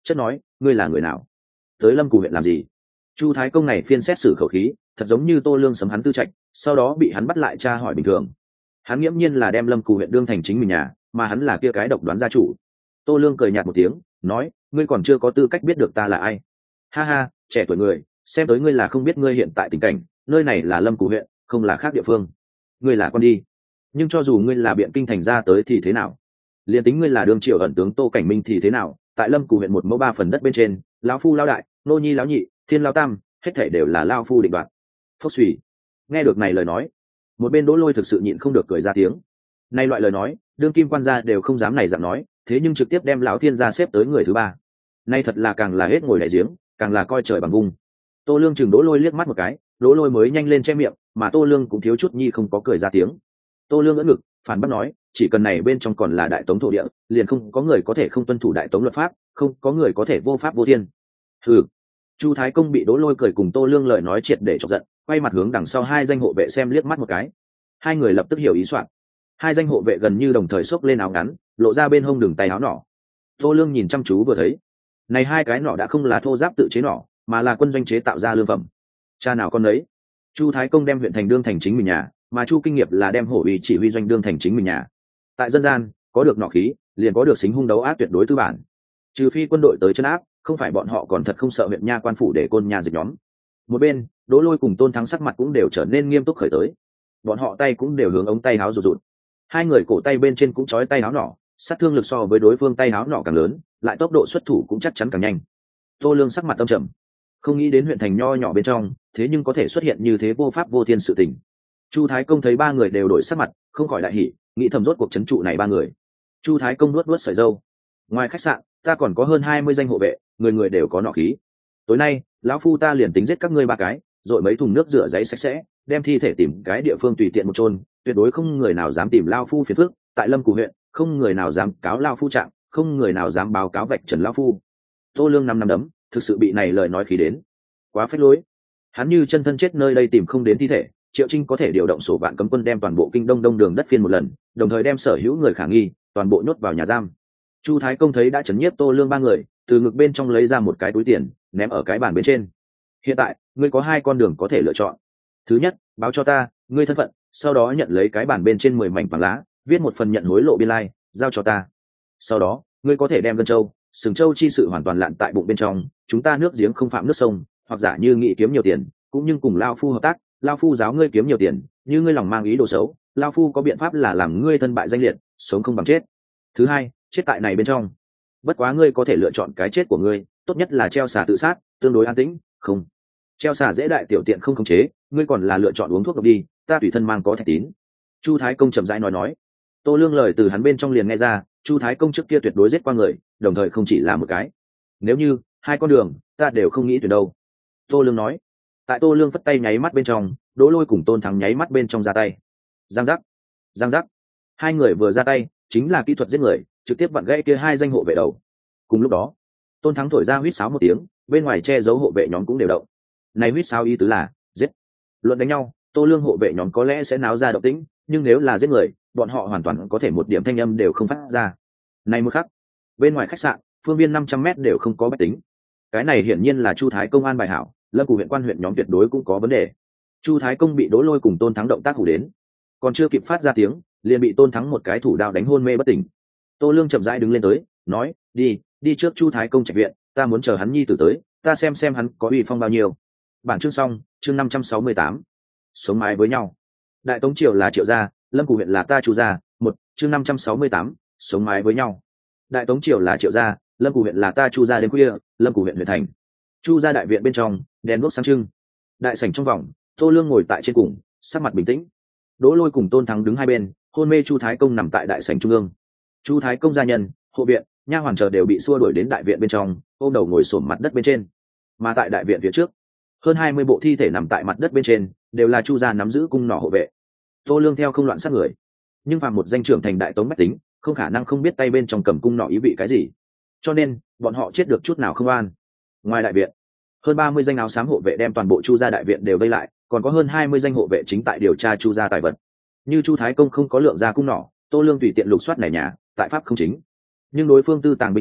chất nói ngươi là người nào, tới Lâm Cù huyện làm gì? Chu Thái Công này phiên xét xử khẩu khí thật giống như Tô Lương sấm hắn tư trạch, sau đó bị hắn bắt lại tra hỏi bình thường. Hắn nghiễm nhiên là đem Lâm Cù huyện đương thành chính mình nhà, mà hắn là kia cái độc đoán gia chủ. Tô Lương cười nhạt một tiếng nói, ngươi còn chưa có tư cách biết được ta là ai. Ha ha, trẻ tuổi người, xem tới ngươi là không biết ngươi hiện tại tình cảnh, nơi này là Lâm Cù huyện, không là khác địa phương. Ngươi là con đi, nhưng cho dù ngươi là biện kinh thành ra tới thì thế nào, liền tính ngươi là đương triều ẩn tướng Tô Cảnh Minh thì thế nào, tại Lâm Cù huyện một mẫu ba phần đất bên trên, lão phu lão đại, nô nhi lão nhị, thiên lão tam, hết thảy đều là lão phu định đoạt. Phốc xùy. Nghe được này lời nói, một bên Đỗ Lôi thực sự nhịn không được cười ra tiếng. Nay loại lời nói, đương kim quan gia đều không dám này dạng nói, thế nhưng trực tiếp đem lão thiên gia xếp tới người thứ ba. Nay thật là càng là hết ngồi đại giếng, càng là coi trời bằng vung. Tô Lương chừng Đỗ Lôi liếc mắt một cái, Đỗ Lôi mới nhanh lên che miệng, mà Tô Lương cũng thiếu chút nhi không có cười ra tiếng. Tô Lương ưỡn ngực, phản bác nói, chỉ cần này bên trong còn là đại tống thổ địa, liền không có người có thể không tuân thủ đại tống luật pháp, không có người có thể vô pháp vô thiên. Hừ. Chu Thái Công bị Đỗ Lôi cười cùng Tô Lương lời nói triệt để chọc giận, quay mặt hướng đằng sau hai danh hộ vệ xem liếc mắt một cái. Hai người lập tức hiểu ý soạn. Hai danh hộ vệ gần như đồng thời xốc lên áo ngắn, lộ ra bên hông đường tay áo nỏ. Tô Lương nhìn chăm chú vừa thấy, này hai cái nỏ đã không là thô giáp tự chế nỏ, mà là quân doanh chế tạo ra lương phẩm. Cha nào con đấy. Chu Thái Công đem huyện thành đương thành chính mình nhà, mà Chu Kinh Nghiệp là đem hổ uy chỉ huy doanh đương thành chính mình nhà. Tại dân gian, có được nỏ khí, liền có được xính hung đấu ác tuyệt đối tư bản. Trừ phi quân đội tới chân áp, không phải bọn họ còn thật không sợ huyện nha quan phủ để côn nhà dịch nhóm. Một bên, Đỗ Lôi cùng Tôn Thắng sắc mặt cũng đều trở nên nghiêm túc khởi tới. Bọn họ tay cũng đều hướng ống tay áo rụt rụt. Hai người cổ tay bên trên cũng trói tay áo nỏ, sát thương lực so với đối phương tay áo nỏ càng lớn, lại tốc độ xuất thủ cũng chắc chắn càng nhanh. Tô Lương sắc mặt âm trầm, không nghĩ đến huyện thành nho nhỏ bên trong, thế nhưng có thể xuất hiện như thế vô pháp vô thiên sự tình. Chu Thái Công thấy ba người đều đổi sắc mặt, không khỏi đại hỉ, nghĩ thầm rốt cuộc trấn trụ này ba người. Chu Thái Công nuốt nuốt sợi râu. Ngoài khách sạn, ta còn có hơn hai mươi danh hộ vệ, người người đều có nỏ khí. Tối nay, lão phu ta liền tính giết các ngươi ba cái, rồi mấy thùng nước rửa giấy sạch sẽ, đem thi thể tìm cái địa phương tùy tiện một chôn, tuyệt đối không người nào dám tìm lão phu phiền phức. Tại Lâm Cù huyện, không người nào dám cáo lão phu trạng, không người nào dám báo cáo vạch trần lão phu. Tô Lương năm năm đấm, thực sự bị này lời nói khí đến, quá phách lối. Hắn như chân thân chết nơi đây tìm không đến thi thể, Triệu Trinh có thể điều động sổ vạn cấm quân đem toàn bộ kinh đông đông đường đất phiên một lần, đồng thời đem sở hữu người khả nghi toàn bộ nhốt vào nhà giam. Chu Thái Công thấy đã chấn nhiếp Tô Lương ba người, từ ngực bên trong lấy ra một cái túi tiền, ném ở cái bàn bên trên. Hiện tại, ngươi có hai con đường có thể lựa chọn. Thứ nhất, báo cho ta ngươi thân phận, sau đó nhận lấy cái bàn bên trên mười mảnh vàng lá, viết một phần nhận hối lộ biên lai, giao cho ta. Sau đó, ngươi có thể đem Gân Châu, Sừng Châu chi sự hoàn toàn lặn tại bụng bên trong, chúng ta nước giếng không phạm nước sông, hoặc giả như nghị kiếm nhiều tiền, cũng nhưng cùng lao phu hợp tác, lao phu giáo ngươi kiếm nhiều tiền, như ngươi lòng mang ý đồ xấu, lao phu có biện pháp là làm ngươi thân bại danh liệt, sống không bằng chết. Thứ hai, chết tại này bên trong. Bất quá ngươi có thể lựa chọn cái chết của ngươi, tốt nhất là treo xà tự sát, tương đối an tĩnh. Không, treo xà dễ đại tiểu tiện không khống chế, ngươi còn là lựa chọn uống thuốc độc đi, ta tùy thân mang có thạch tín. Chu Thái Công chậm rãi nói nói. Tô Lương lời từ hắn bên trong liền nghe ra, Chu Thái Công trước kia tuyệt đối giết qua người, đồng thời không chỉ là một cái. Nếu như hai con đường, ta đều không nghĩ tuyển đâu. Tô Lương nói. Tại Tô Lương phất tay nháy mắt bên trong, Đỗ Lôi cùng Tôn Thắng nháy mắt bên trong ra tay. Giang giác, giang giác. Hai người vừa ra tay, chính là kỹ thuật giết người, trực tiếp vặn gãy kia hai danh hộ vệ đầu. Cùng lúc đó, Tôn Thắng thổi ra huýt sáo một tiếng, bên ngoài che giấu hộ vệ nhóm cũng đều động. Này huýt sáo ý tứ là giết. Luận đánh nhau, Tô Lương hộ vệ nhóm có lẽ sẽ náo ra động tĩnh, nhưng nếu là giết người, bọn họ hoàn toàn có thể một điểm thanh âm đều không phát ra. Này một khắc, bên ngoài khách sạn, phương viên năm trăm mét đều không có bách tính. Cái này hiển nhiên là Chu Thái Công an bài hảo, Lâm Cù huyện quan huyện nhóm tuyệt đối cũng có vấn đề. Chu Thái Công bị Đỗ Lôi cùng Tôn Thắng động tác hủ đến, còn chưa kịp phát ra tiếng, liền bị Tôn Thắng một cái thủ đao đánh hôn mê bất tỉnh. Tô Lương chậm rãi đứng lên tới, nói, đi, đi trước Chu Thái Công trạch viện, ta muốn chờ hắn nhi tử tới, ta xem xem hắn có uy phong bao nhiêu. Bản chương xong, chương năm trăm sáu mươi tám, sống mái với nhau. Đại Tống triều là Triệu gia, Lâm Cù huyện là ta Chu gia. Một, chương năm trăm sáu mươi tám, sống mái với nhau. Đại Tống triều là Triệu gia, Lâm Cù huyện là ta Chu gia. Đêm khuya, Lâm Cù huyện huyện thành. Chu gia đại viện bên trong, đèn đuốc sáng trưng. Đại sảnh trong vòng, Tô Lương ngồi tại trên cùng, sắc mặt bình tĩnh. Đỗ Lôi cùng Tôn Thắng đứng hai bên, hôn mê Chu Thái Công nằm tại đại sảnh trung ương. Chu Thái Công gia nhân, hộ viện, nha hoàn chờ đều bị xua đuổi đến đại viện bên trong, ôm đầu ngồi xổm mặt đất bên trên. Mà tại đại viện phía trước, hơn hai mươi bộ thi thể nằm tại mặt đất bên trên, đều là Chu gia nắm giữ cung nỏ hộ vệ. Tô Lương theo không loạn sát người, nhưng phàm một danh trưởng thành đại tống bách tính, không khả năng không biết tay bên trong cầm cung nỏ ý vị cái gì, cho nên bọn họ chết được chút nào không an. Ngoài đại viện, hơn ba mươi danh áo xám hộ vệ đem toàn bộ Chu gia đại viện đều vây lại, còn có hơn hai mươi danh hộ vệ chính tại điều tra Chu gia tài vật. Như Chu Thái Công không có lượng ra cung nỏ, Tô Lương tùy tiện lục soát này nhà, tại pháp không chính. Nhưng đối phương tư tàng binh khí,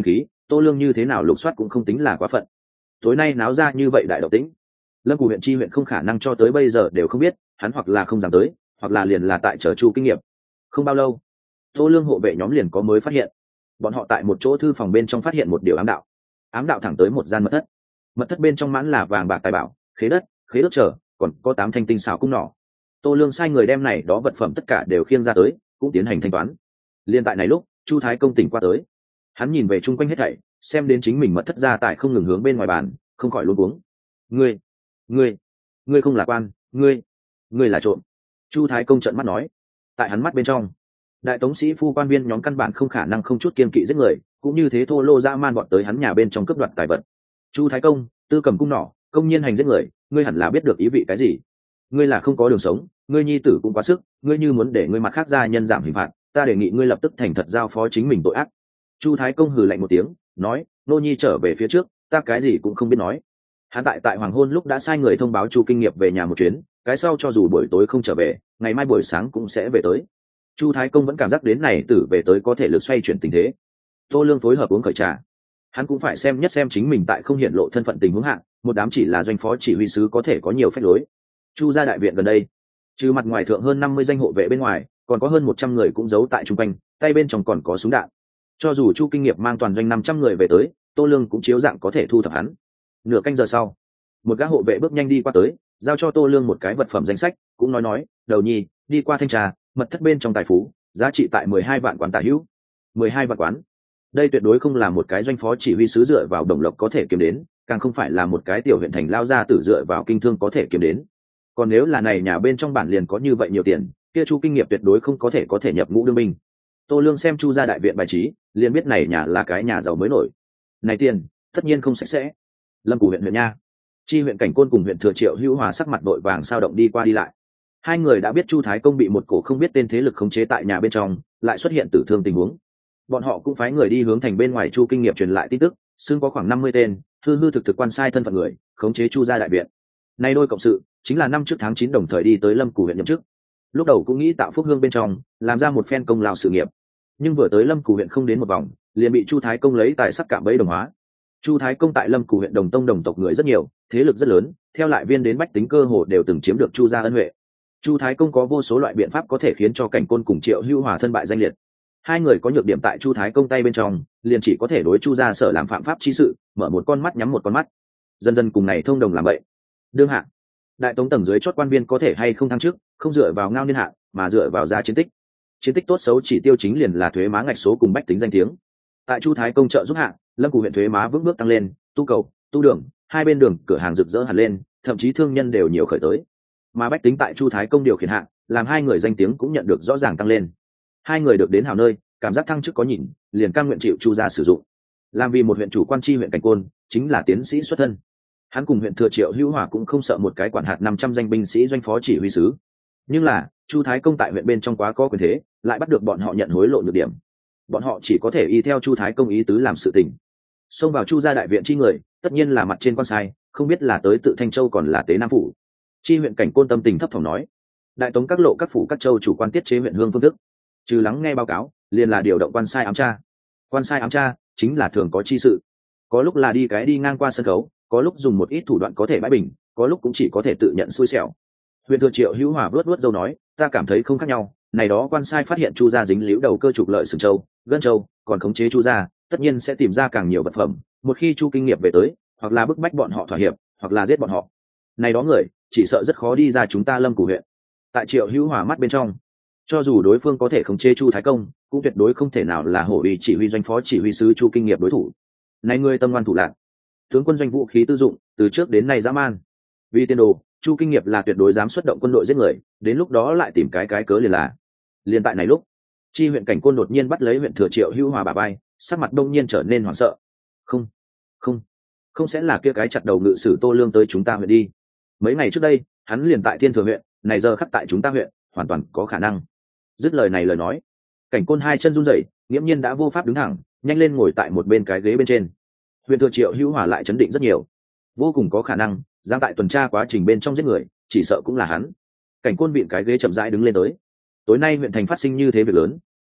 Tô Lương như thế nào lục soát cũng không tính là quá phận. Tối nay náo ra như vậy đại động tĩnh, Lâm Cù huyện chi huyện không khả năng cho tới bây giờ đều không biết, hắn hoặc là không dám tới, hoặc là liền là tại chờ Chu kinh nghiệm. Không bao lâu, Tô Lương hộ vệ nhóm liền có mới phát hiện. Bọn họ tại một chỗ thư phòng bên trong phát hiện một điều ám đạo. Ám đạo thẳng tới một gian mật thất. Mật thất bên trong mãn là vàng bạc tài bảo, khế đất, khế đất trở, còn có tám thanh tinh xảo cung nỏ. Tô Lương sai người đem này đó vật phẩm tất cả đều khiêng ra tới, cũng tiến hành thanh toán. Liên tại này lúc, Chu Thái công tỉnh qua tới. Hắn nhìn về chung quanh hết thảy, xem đến chính mình mật thất gia tài không ngừng hướng bên ngoài bàn, không khỏi luống cuống. Ngươi, ngươi, ngươi không là quan, ngươi, ngươi là trộm. Chu Thái công trợn mắt nói. Tại hắn mắt bên trong, đại tống sĩ phu quan viên nhóm căn bản không khả năng không chút kiên kỵ giết người, cũng như thế thô lô dã man bọn tới hắn nhà bên trong cướp đoạt tài vật. Chu Thái công, tư cầm cung nỏ, công nhiên hành giết người, ngươi hẳn là biết được ý vị cái gì. Ngươi là không có đường sống, ngươi nhi tử cũng quá sức, ngươi như muốn để ngươi mặt khác ra nhân giảm hình phạt, ta đề nghị ngươi lập tức thành thật giao phó chính mình tội ác. Chu Thái công hừ lạnh một tiếng, nói, nô nhi trở về phía trước, ta cái gì cũng không biết nói. Hắn tại tại hoàng hôn lúc đã sai người thông báo Chu kinh nghiệp về nhà một chuyến, cái sau cho dù buổi tối không trở về, ngày mai buổi sáng cũng sẽ về tới. Chu Thái công vẫn cảm giác đến này tử về tới có thể lực xoay chuyển tình thế. Tô Lương phối hợp uống khởi trà, hắn cũng phải xem nhất xem chính mình tại không hiện lộ thân phận tình huống hạng, một đám chỉ là doanh phó chỉ huy sứ có thể có nhiều phép lối. Chu gia đại viện gần đây, trừ mặt ngoài thượng hơn năm mươi danh hộ vệ bên ngoài, còn có hơn một trăm người cũng giấu tại trung quanh, tay bên trong còn có súng đạn. Cho dù Chu kinh nghiệp mang toàn doanh năm trăm người về tới, Tô Lương cũng chiếu dạng có thể thu thập hắn. Nửa canh giờ sau, một gã hộ vệ bước nhanh đi qua tới, giao cho Tô Lương một cái vật phẩm danh sách, cũng nói nói, đầu nhi, đi qua thanh trà, mật thất bên trong tài phú, giá trị tại mười hai vạn quán tả hữu. mười hai vạn quán. Đây tuyệt đối không là một cái doanh phó chỉ huy sứ dựa vào đồng lộc có thể kiếm đến, càng không phải là một cái tiểu huyện thành lao ra tử dựa vào kinh thương có thể kiếm đến. Còn nếu là này nhà bên trong bản liền có như vậy nhiều tiền, kia Chu kinh nghiệp tuyệt đối không có thể có thể nhập ngũ đương binh. Tô Lương xem Chu gia đại viện bài trí, liền biết này nhà là cái nhà giàu mới nổi. Này tiền, tất nhiên không sạch sẽ. Lâm Cù huyện huyện nha, chi huyện Cảnh Côn cùng huyện Thừa Triệu Hữu Hòa sắc mặt đội vàng sao động đi qua đi lại. Hai người đã biết Chu Thái công bị một cổ không biết tên thế lực khống chế tại nhà bên trong, lại xuất hiện tử thương tình huống. Bọn họ cũng phái người đi hướng thành bên ngoài Chu kinh nghiệp truyền lại tin tức, xưng có khoảng năm mươi tên hư hư thực thực quan sai thân phận người khống chế Chu gia đại viện. Nay đôi cộng sự chính là năm trước tháng chín đồng thời đi tới Lâm Cù huyện nhậm chức. Lúc đầu cũng nghĩ tạo phúc hương bên trong, làm ra một phen công lao sự nghiệp, nhưng vừa tới Lâm Cù huyện không đến một vòng, liền bị Chu Thái công lấy tài sắc cạm bẫy đồng hóa. Chu Thái công tại Lâm Cù huyện đồng tông đồng tộc người rất nhiều, thế lực rất lớn, theo lại viên đến bách tính cơ hồ đều từng chiếm được Chu gia ân huệ. Chu Thái công có vô số loại biện pháp có thể khiến cho Cảnh Côn cùng Triệu Hữu Hòa thân bại danh liệt. Hai người có nhược điểm tại Chu Thái công tay bên trong, liền chỉ có thể đối Chu gia sở làm phạm pháp chi sự, mở một con mắt nhắm một con mắt. Dần dần cùng này thông đồng làm vậy. Đương hạ, đại tống tầng dưới chót quan viên có thể hay không thăng chức, không dựa vào ngao niên hạ, mà dựa vào giá chiến tích. Chiến tích tốt xấu chỉ tiêu chính liền là thuế má ngạch số cùng bách tính danh tiếng. Tại Chu Thái công trợ giúp hạ, Lâm Cù huyện thuế má vững bước tăng lên, tu cầu, tu đường, hai bên đường cửa hàng rực rỡ hẳn lên, thậm chí thương nhân đều nhiều khởi tới. Mà bách tính tại Chu Thái công điều khiển hạ, làm hai người danh tiếng cũng nhận được rõ ràng tăng lên. Hai người được đến hảo nơi, cảm giác thăng chức có nhìn, liền cam nguyện chịu Chu gia sử dụng. Làm vì một huyện chủ quan tri huyện Cảnh Côn, chính là tiến sĩ xuất thân. Hắn cùng huyện Thừa Triệu Hữu Hòa cũng không sợ một cái quản hạt năm trăm danh binh sĩ doanh phó chỉ huy sứ. Nhưng là, Chu Thái công tại huyện bên trong quá có quyền thế, lại bắt được bọn họ nhận hối lộ nhược điểm. Bọn họ chỉ có thể y theo Chu Thái công ý tứ làm sự tình. Xông vào Chu gia đại viện chi người, tất nhiên là mặt trên quan sai, không biết là tới tự Thanh Châu còn là tế Nam phủ. Chi huyện Cảnh Côn tâm tình thấp thỏm nói, đại tống các lộ các phủ các châu chủ quan tiết chế huyện hương phương thức, trừ lắng nghe báo cáo, liền là điều động quan sai ám tra. Quan sai ám tra chính là thường có chi sự, có lúc là đi cái đi ngang qua sân khấu, có lúc dùng một ít thủ đoạn có thể bãi bình, có lúc cũng chỉ có thể tự nhận xui xẻo. Huyện Thừa Triệu Hữu Hòa vuốt vuốt râu nói, ta cảm thấy không khác nhau, này đó quan sai phát hiện Chu gia dính líu đầu cơ trục lợi sừng châu, gân châu, còn khống chế Chu gia, tất nhiên sẽ tìm ra càng nhiều vật phẩm, một khi Chu kinh nghiệp về tới, hoặc là bức bách bọn họ thỏa hiệp, hoặc là giết bọn họ. Này đó người, chỉ sợ rất khó đi ra chúng ta Lâm Cù huyện. Tại Triệu Hữu Hòa mắt bên trong, cho dù đối phương có thể khống chế Chu Thái công, cũng tuyệt đối không thể nào là hổ uy chỉ huy doanh phó chỉ huy sứ Chu kinh nghiệp đối thủ. Này người tâm ngoan thủ lạc, tướng quân doanh vũ khí tư dụng, từ trước đến nay dã man. Vì tiền đồ, Chu kinh nghiệp là tuyệt đối dám xuất động quân đội giết người, đến lúc đó lại tìm cái cái cớ liền là. Liên tại này lúc, chi huyện Cảnh Côn đột nhiên bắt lấy huyện Thừa Triệu Hữu Hòa bả vai, sắc mặt đông nhiên trở nên hoảng sợ. Không, không, không sẽ là kia cái chặt đầu ngự sử Tô Lương tới chúng ta huyện đi. Mấy ngày trước đây, hắn liền tại Thiên Thừa huyện, này giờ khắc tại chúng ta huyện, hoàn toàn có khả năng. Dứt lời này lời nói, Cảnh Côn hai chân run rẩy, nghiễm nhiên đã vô pháp đứng thẳng, nhanh lên ngồi tại một bên cái ghế bên trên. Huyện Thừa Triệu Hữu Hòa lại chấn định rất nhiều, vô cùng có khả năng giang tại tuần tra quá trình bên trong giết người, chỉ sợ cũng là hắn. Cảnh Côn vịn cái ghế chậm rãi đứng lên tới. Tối nay huyện thành phát sinh như thế việc lớn,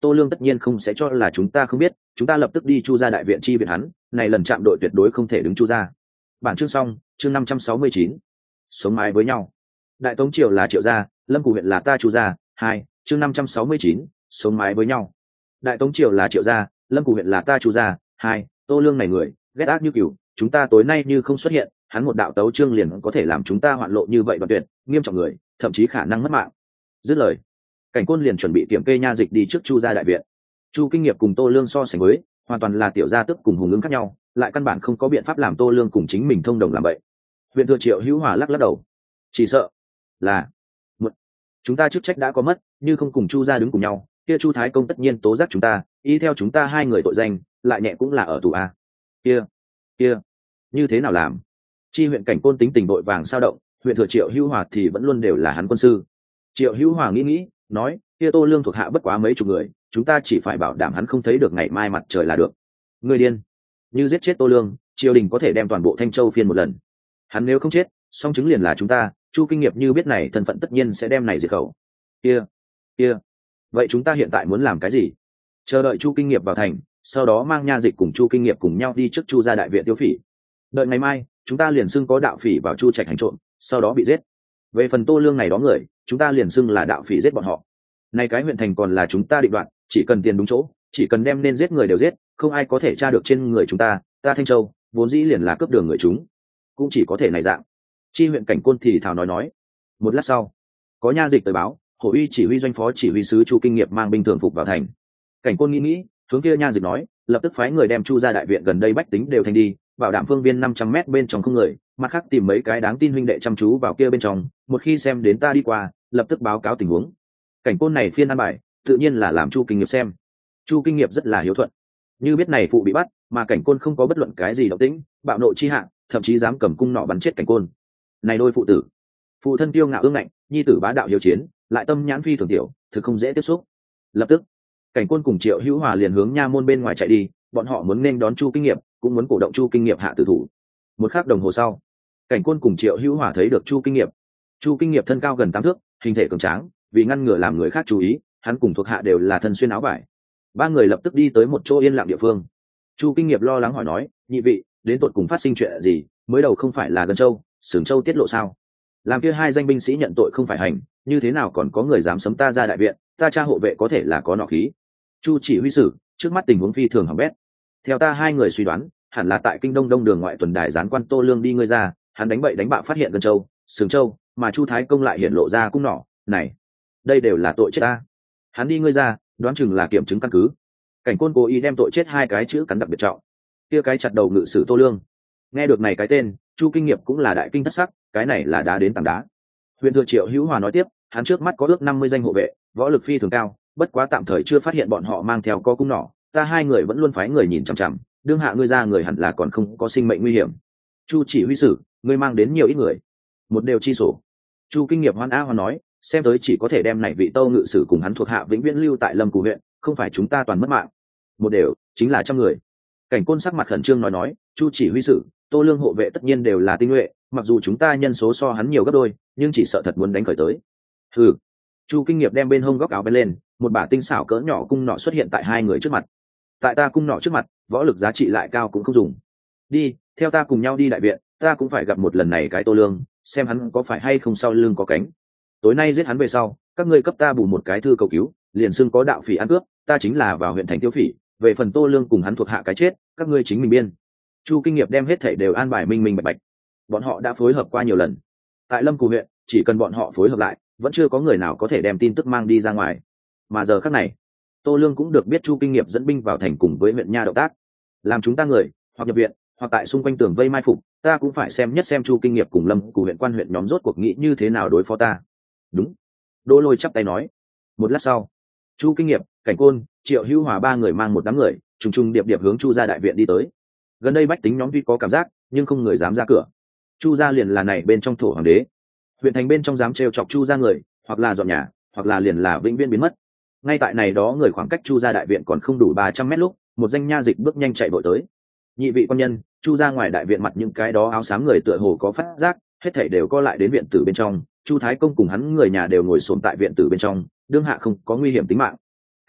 Tô Lương tất nhiên không sẽ cho là chúng ta không biết, chúng ta lập tức đi chu gia đại viện chi viện hắn, này lần chạm đội tuyệt đối không thể đứng chu gia. Bản chương xong, chương năm trăm sáu mươi chín. Sống mái với nhau. Đại Tống triều là Triệu gia, Lâm Cù huyện là ta chu gia. Hai, chương năm trăm sáu mươi chín. Sống mái với nhau. Đại Tống triều là Triệu gia, Lâm Cù huyện là ta chu gia. Hai, Tô Lương này người ghét ác như cừu, chúng ta tối nay như không xuất hiện, hắn một đạo tấu chương liền có thể làm chúng ta hoạn lộ như vậy đoạn tuyệt, nghiêm trọng người, thậm chí khả năng mất mạng. Dứt lời, Cảnh Côn liền chuẩn bị kiểm kê nha dịch đi trước chu gia đại viện. Chu Kinh Nghiệp cùng Tô Lương so sánh với, hoàn toàn là tiểu gia tức cùng hùng ứng khác nhau, lại căn bản không có biện pháp làm Tô Lương cùng chính mình thông đồng làm vậy. Huyện thừa Triệu Hữu Hòa lắc lắc đầu, chỉ sợ là một, chúng ta chức trách đã có mất, như không cùng chu gia đứng cùng nhau, kia chu thái công tất nhiên tố giác chúng ta, y theo chúng ta hai người tội danh, lại nhẹ cũng là ở tù a. Kia, kia, như thế nào làm? Chi huyện Cảnh Côn tính tình đội vàng sao động, huyện thừa Triệu Hữu Hòa thì vẫn luôn đều là hắn quân sư. Triệu Hữu Hòa nghĩ nghĩ, nói, kia Tô Lương thuộc hạ bất quá mấy chục người, chúng ta chỉ phải bảo đảm hắn không thấy được ngày mai mặt trời là được. Người điên, như giết chết Tô Lương, triều đình có thể đem toàn bộ Thanh Châu phiên một lần. Hắn nếu không chết, song chứng liền là chúng ta. Chu Kinh Nghiệp như biết này thân phận tất nhiên sẽ đem này diệt khẩu. Kia, kia, vậy chúng ta hiện tại muốn làm cái gì? Chờ đợi Chu Kinh Nghiệp vào thành, sau đó mang nha dịch cùng Chu Kinh Nghiệp cùng nhau đi trước chu gia đại viện tiêu phỉ. Đợi ngày mai, chúng ta liền xưng có đạo phỉ vào chu trạch hành trộm, sau đó bị giết. Về phần Tô Lương này đó người, chúng ta liền xưng là đạo phỉ giết bọn họ. Này cái huyện thành còn là chúng ta định đoạt, chỉ cần tiền đúng chỗ, chỉ cần đem nên giết người đều giết, không ai có thể tra được trên người chúng ta. Ta Thanh Châu vốn dĩ liền là cướp đường người chúng, cũng chỉ có thể này dạng. Chi huyện Cảnh Côn thì thào nói nói. Một lát sau, có nha dịch tới báo, Hổ uy chỉ huy doanh phó chỉ huy sứ Chu Kinh Nghiệp mang binh thường phục vào thành. Cảnh Côn nghĩ nghĩ, hướng kia nha dịch nói, lập tức phái người đem chu gia đại viện gần đây bách tính đều thành đi, bảo đảm phương viên năm trăm mét bên trong không người, mặt khác tìm mấy cái đáng tin huynh đệ chăm chú vào kia bên trong, một khi xem đến ta đi qua, lập tức báo cáo tình huống. Cảnh Côn này phiên an bài, tự nhiên là làm Chu Kinh Nghiệp xem. Chu Kinh Nghiệp rất là hiếu thuận, như biết này phụ bị bắt, mà Cảnh Côn không có bất luận cái gì động tĩnh, bạo nộ chi hạ, thậm chí dám cầm cung nọ bắn chết Cảnh Côn. Này đôi phụ tử, phụ thân tiêu ngạo ương ngạnh, nhi tử bá đạo hiếu chiến, lại tâm nhãn phi thường tiểu, thực không dễ tiếp xúc. Lập tức, Cảnh Côn cùng Triệu Hữu Hòa liền hướng nha môn bên ngoài chạy đi, bọn họ muốn nên đón Chu Kinh Nghiệp, cũng muốn cổ động Chu Kinh Nghiệp hạ tử thủ. Một khắc đồng hồ sau, Cảnh Côn cùng Triệu Hữu Hòa thấy được Chu Kinh Nghiệp. Chu Kinh Nghiệp thân cao gần tám thước, hình thể cường tráng, vì ngăn ngừa làm người khác chú ý, hắn cùng thuộc hạ đều là thân xuyên áo vải. Ba người lập tức đi tới một chỗ yên lặng địa phương. Chu Kinh Nghiệp lo lắng hỏi nói, nhị vị, đến tột cùng phát sinh chuyện gì? Mới đầu không phải là Gần Châu, Sửng Châu tiết lộ sao? Làm kia hai danh binh sĩ nhận tội không phải hành, như thế nào còn có người dám sấm ta ra đại viện? Ta cha hộ vệ có thể là có nọ khí. Chu chỉ huy sử, trước mắt tình huống phi thường hỏng bét. Theo ta hai người suy đoán, hẳn là tại kinh đông đông đường ngoại tuần đài gián quan Tô Lương đi ngươi ra, hắn đánh bậy đánh bạ phát hiện Gần Châu, Sửng Châu, mà Chu Thái Công lại hiện lộ ra cung nỏ, này, đây đều là tội chết ta. Hắn đi ngươi ra, đoán chừng là kiểm chứng căn cứ. Cảnh Côn cố ý đem tội chết hai cái chữ cắn đặc biệt trọng. Kia cái chặt đầu ngự sử Tô Lương. Nghe được này cái tên, Chu Kinh Nghiệp cũng là đại kinh thất sắc, cái này là đá đến tảng đá. Huyện thừa Triệu Hữu Hòa nói tiếp, hắn trước mắt có ước năm mươi danh hộ vệ, võ lực phi thường cao, bất quá tạm thời chưa phát hiện bọn họ mang theo có cung nỏ, ta hai người vẫn luôn phái người nhìn chằm chằm, đương hạ ngươi ra người hẳn là còn không có sinh mệnh nguy hiểm. Chu chỉ huy sử, ngươi mang đến nhiều ít người? Một đều chi sổ. Chu Kinh Nghiệp hoan á hoan nói, xem tới chỉ có thể đem này vị Tâu ngự sử cùng hắn thuộc hạ vĩnh viễn lưu tại Lâm Cù huyện, không phải chúng ta toàn mất mạng. Một đều chính là trăm người. Cảnh Côn sắc mặt khẩn trương nói nói, Chu chỉ huy sử, Tô Lương hộ vệ tất nhiên đều là tinh nhuệ, mặc dù chúng ta nhân số so hắn nhiều gấp đôi, nhưng chỉ sợ thật muốn đánh khởi tới. Hừ. Chu Kinh Nghiệp đem bên hông góc áo bên lên, một bả tinh xảo cỡ nhỏ cung nỏ xuất hiện tại hai người trước mặt. Tại ta cung nỏ trước mặt, võ lực giá trị lại cao cũng không dùng. Đi, theo ta cùng nhau đi đại viện, ta cũng phải gặp một lần này cái Tô Lương, xem hắn có phải hay không sau lưng có cánh. Tối nay giết hắn về sau, các ngươi cấp ta bù một cái thư cầu cứu, liền xưng có đạo phỉ ăn cướp, ta chính là vào huyện thành tiêu phỉ, về phần Tô Lương cùng hắn thuộc hạ cái chết, các ngươi chính mình biên. Chu Kinh Nghiệp đem hết thảy đều an bài minh minh bạch bạch. Bọn họ đã phối hợp qua nhiều lần. Tại Lâm Cù huyện, chỉ cần bọn họ phối hợp lại, vẫn chưa có người nào có thể đem tin tức mang đi ra ngoài. Mà giờ khắc này, Tô Lương cũng được biết Chu Kinh Nghiệp dẫn binh vào thành cùng với huyện nha động tác. Làm chúng ta người, hoặc nhập viện, hoặc tại xung quanh tường vây mai phục, ta cũng phải xem nhất xem Chu Kinh Nghiệp cùng Lâm Cù huyện quan huyện nhóm rốt cuộc nghĩ như thế nào đối phó ta. Đúng. Đỗ Lôi chắp tay nói. Một lát sau, Chu Kinh Nghiệp, Cảnh Côn, Triệu Hữu Hòa ba người mang một đám người, trùng trùng điệp điệp hướng Chu gia đại viện đi tới. Gần đây bách tính nhóm tuy có cảm giác, nhưng không người dám ra cửa. Chu gia liền là này bên trong thổ hoàng đế, huyện thành bên trong dám trêu chọc Chu gia người, hoặc là dọn nhà, hoặc là liền là vĩnh viễn biến mất. Ngay tại này đó người khoảng cách Chu gia đại viện còn không đủ ba trăm mét lúc, một danh nha dịch bước nhanh chạy vội tới. Nhị vị quan nhân, Chu gia ngoài đại viện mặt những cái đó áo xám người tựa hồ có phát giác, hết thảy đều co lại đến viện tử bên trong. Chu Thái Công cùng hắn người nhà đều ngồi xổm tại viện tử bên trong, đương hạ không có nguy hiểm tính mạng.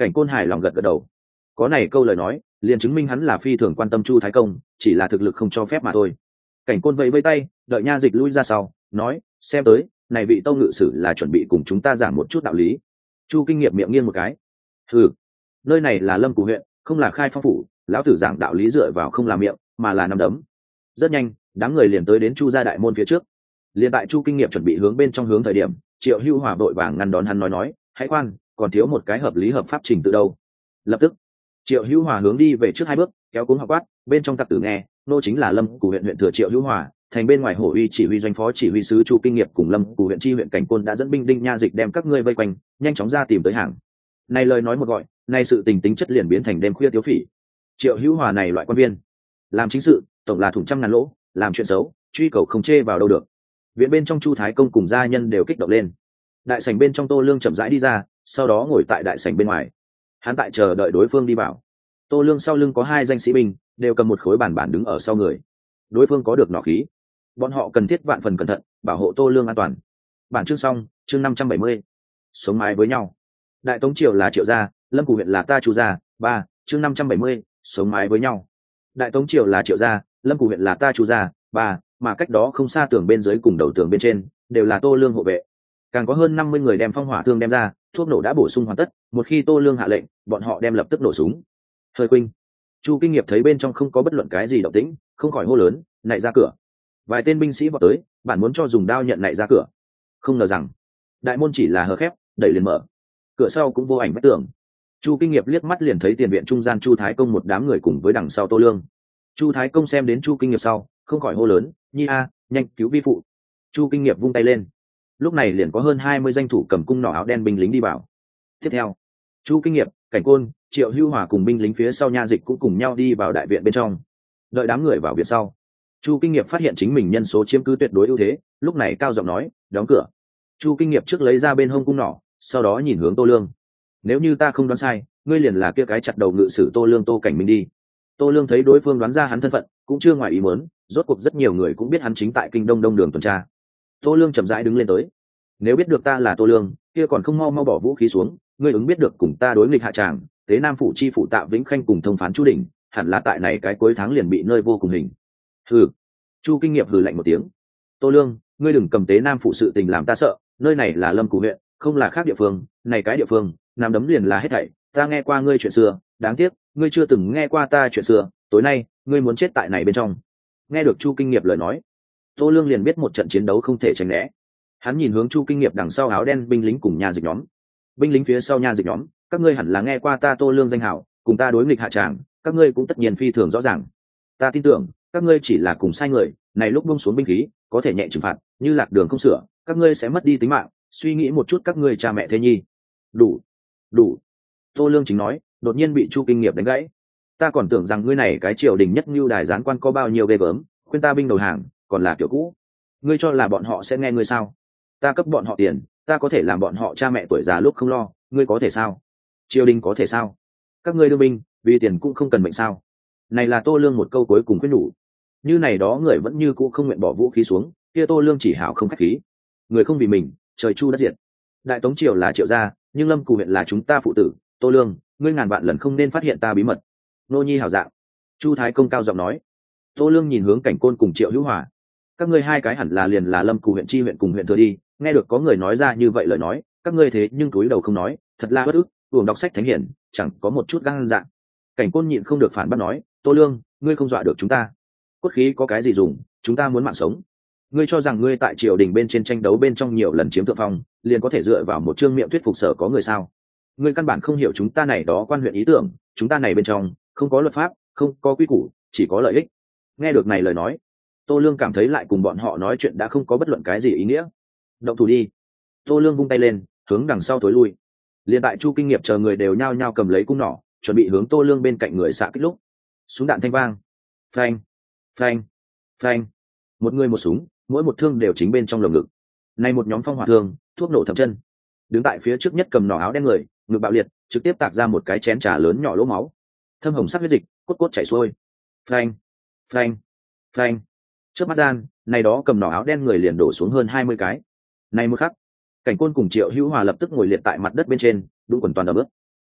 Cảnh Côn hài lòng gật gật đầu. Có này câu lời nói liền chứng minh hắn là phi thường quan tâm Chu Thái Công, chỉ là thực lực không cho phép mà thôi. Cảnh Côn vẫy vẫy tay, đợi nha dịch lui ra sau, nói, xem tới này vị tâu ngự sử là chuẩn bị cùng chúng ta giảng một chút đạo lý. Chu Kinh Nghiệm miệng nghiêng một cái, ừ, nơi này là Lâm Cù huyện, không là Khai Phong phủ, lão tử giảng đạo lý dựa vào không là miệng mà là nắm đấm. Rất nhanh đám người liền tới đến Chu gia đại môn phía trước. Liền tại Chu Kinh Nghiệm chuẩn bị hướng bên trong hướng thời điểm, Triệu Hưu Hòa vội vàng ngăn đón hắn, nói nói, hãy khoan, còn thiếu một cái hợp lý hợp pháp trình tự đâu. Lập tức Triệu Hữu Hòa hướng đi về trước hai bước, kéo cuống học quát, bên trong tặc tử nghe, nô chính là Lâm Cù huyện huyện thừa Triệu Hữu Hòa, thành bên ngoài hổ uy chỉ huy doanh phó chỉ huy sứ Chu Kinh Nghiệm cùng Lâm Cù huyện chi huyện Cảnh Côn đã dẫn binh đinh nha dịch đem các ngươi vây quanh, nhanh chóng ra tìm tới hàng. Này lời nói một gọi, này sự tình tính chất liền biến thành đêm khuya tiếu phỉ. Triệu Hữu Hòa này loại quan viên, làm chính sự, tổng là thủng trăm ngàn lỗ, làm chuyện xấu, truy cầu không chê vào đâu được. Viện bên trong Chu Thái Công cùng gia nhân đều kích động lên. Đại sảnh bên trong Tô Lương chậm rãi đi ra, sau đó ngồi tại đại sảnh bên ngoài. Hắn tại chờ đợi đối phương đi vào. Tô Lương sau lưng có hai danh sĩ binh, đều cầm một khối bản bản đứng ở sau người. Đối phương có được nỏ khí, bọn họ cần thiết vạn phần cẩn thận, bảo hộ Tô Lương an toàn. Bản chương xong, chương năm trăm bảy mươi. Sống mái với nhau. Đại Tống triều là Triệu gia, Lâm Cù huyện là ta Chu gia, ba, chương năm trăm bảy mươi, sống mái với nhau. Đại Tống triều là Triệu gia, Lâm Cù huyện là ta Chu gia, ba, mà cách đó không xa tường bên dưới cùng đầu tường bên trên, đều là Tô Lương hộ vệ. Càng có hơn năm mươi người đem phong hỏa thương đem ra, thuốc nổ đã bổ sung hoàn tất, một khi Tô Lương hạ lệnh, bọn họ đem lập tức nổ súng. Hơi Khuynh, Chu Kinh Nghiệm thấy bên trong không có bất luận cái gì động tĩnh, không khỏi hô lớn, nạy ra cửa. Vài tên binh sĩ vọt tới, bạn muốn cho dùng đao nhận nạy ra cửa. Không ngờ rằng đại môn chỉ là hờ khép, đẩy liền mở, cửa sau cũng vô ảnh vách tường. Chu Kinh Nghiệm liếc mắt liền thấy tiền viện trung gian Chu Thái Công một đám người cùng với đằng sau Tô Lương. Chu Thái Công xem đến Chu Kinh Nghiệm sau, không khỏi hô lớn, nhi a, nhanh cứu vi phụ. Chu Kinh Nghiệm vung tay lên, lúc này liền có hơn hai mươi danh thủ cầm cung nỏ áo đen binh lính đi vào. Tiếp theo Chu Kinh Nghiệm, Cảnh Côn, Triệu Hưu Hòa cùng binh lính phía sau nha dịch cũng cùng nhau đi vào đại viện bên trong. Đợi đám người vào viện sau, Chu Kinh Nghiệm phát hiện chính mình nhân số chiếm cứ tuyệt đối ưu thế, lúc này cao giọng nói, đóng cửa. Chu Kinh Nghiệm trước lấy ra bên hông cung nỏ, sau đó nhìn hướng Tô Lương, nếu như ta không đoán sai, ngươi liền là kia cái chặt đầu ngự sử Tô Lương Tô Cảnh Minh đi. Tô Lương thấy đối phương đoán ra hắn thân phận, cũng chưa ngoài ý muốn, rốt cuộc rất nhiều người cũng biết hắn chính tại kinh đông đông đường tuần tra. Tô Lương chậm rãi đứng lên tới, nếu biết được ta là Tô Lương, kia còn không mau mau bỏ vũ khí xuống, ngươi ứng biết được cùng ta đối nghịch hạ tràng, tế Nam phủ chi phủ Tạ Vĩnh Khanh cùng thông phán Chu Đỉnh, hẳn là tại này cái cuối tháng liền bị nơi vô cùng hình. Hừ. Chu Kinh Nghiệm hừ lạnh một tiếng. Tô Lương, ngươi đừng cầm tế Nam phủ sự tình làm ta sợ, nơi này là Lâm Cù huyện, không là khác địa phương, này cái địa phương, nằm đấm liền là hết thảy, ta nghe qua ngươi chuyện xưa, đáng tiếc, ngươi chưa từng nghe qua ta chuyện xưa, tối nay, ngươi muốn chết tại này bên trong. Nghe được Chu Kinh Nghiệm lời nói, Tô Lương liền biết một trận chiến đấu không thể tránh né. Hắn nhìn hướng Chu Kinh Nghiệm đằng sau áo đen binh lính cùng nha dịch nhóm. Binh lính phía sau nha dịch nhóm, các ngươi hẳn là nghe qua ta Tô Lương danh hảo, cùng ta đối nghịch hạ tràng, các ngươi cũng tất nhiên phi thường rõ ràng. Ta tin tưởng, các ngươi chỉ là cùng sai người, này lúc buông xuống binh khí, có thể nhẹ trừng phạt, như lạc đường không sửa, các ngươi sẽ mất đi tính mạng, suy nghĩ một chút các ngươi cha mẹ thế nhi. Đủ, đủ. Tô Lương chính nói, đột nhiên bị Chu Kinh Nghiệm đánh gãy. Ta còn tưởng rằng ngươi này cái triều đình nhất lưu đài gián quan có bao nhiêu ghê gớm, khuyên ta binh đầu hàng, còn là kiểu cũ. Ngươi cho là bọn họ sẽ nghe ngươi sao? Ta cấp bọn họ tiền, ta có thể làm bọn họ cha mẹ tuổi già lúc không lo, ngươi có thể sao? Triều đình có thể sao? Các ngươi đưa binh, vì tiền cũng không cần mệnh sao? Này là Tô Lương một câu cuối cùng khuyên nhủ. Như này đó người vẫn như cũ không nguyện bỏ vũ khí xuống, kia Tô Lương chỉ hảo không khách khí. Người không vì mình, trời chu đất diệt. Đại Tống triều là Triệu gia, nhưng Lâm Cù huyện là chúng ta phụ tử, Tô Lương, ngươi ngàn vạn lần không nên phát hiện ta bí mật. Nô nhi hảo dạng. Chu Thái Công cao giọng nói. Tô Lương nhìn hướng Cảnh Côn cùng Triệu Hữu Hòa. Các ngươi hai cái hẳn là liền là Lâm Cù huyện chi huyện cùng huyện thừa đi, nghe được có người nói ra như vậy lời nói, các ngươi thế nhưng cúi đầu không nói, thật là bất ức, uổng đọc sách thánh hiển, chẳng có một chút gan dạ. Cảnh Côn nhịn không được phản bác nói, Tô Lương, ngươi không dọa được chúng ta. Cốt khí có cái gì dùng, chúng ta muốn mạng sống. Ngươi cho rằng ngươi tại triều đình bên trên tranh đấu bên trong nhiều lần chiếm thượng phong, liền có thể dựa vào một trương miệng thuyết phục sở có người sao? Ngươi căn bản không hiểu chúng ta này đó quan huyện ý tưởng, chúng ta này bên trong không có luật pháp, không có quy củ, chỉ có lợi ích. Nghe được này lời nói, Tô Lương cảm thấy lại cùng bọn họ nói chuyện đã không có bất luận cái gì ý nghĩa. Động thủ đi. Tô Lương vung tay lên, hướng đằng sau tối lui. Liên tại Chu Kinh Nghiệm chờ người đều nhao nhao cầm lấy cung nỏ, chuẩn bị hướng Tô Lương bên cạnh người xạ kích lúc, súng đạn thanh vang, phanh, phanh, phanh, một người một súng, mỗi một thương đều chính bên trong lồng ngực. Này một nhóm phong hỏa thương, thuốc nổ thẩm chân. Đứng tại phía trước nhất cầm nỏ áo đen người, ngực bạo liệt, trực tiếp tạc ra một cái chén trà lớn nhỏ lỗ máu, thâm hồng sắc huyết dịch, cốt cốt chảy xuôi. Phanh, phanh, phanh. Trước mắt gian, này đó cầm nỏ áo đen người liền đổ xuống hơn hai mươi cái. Này một khắc, Cảnh Côn cùng Triệu Hữu Hòa lập tức ngồi liệt tại mặt đất bên trên, đúng quần toàn ở bước.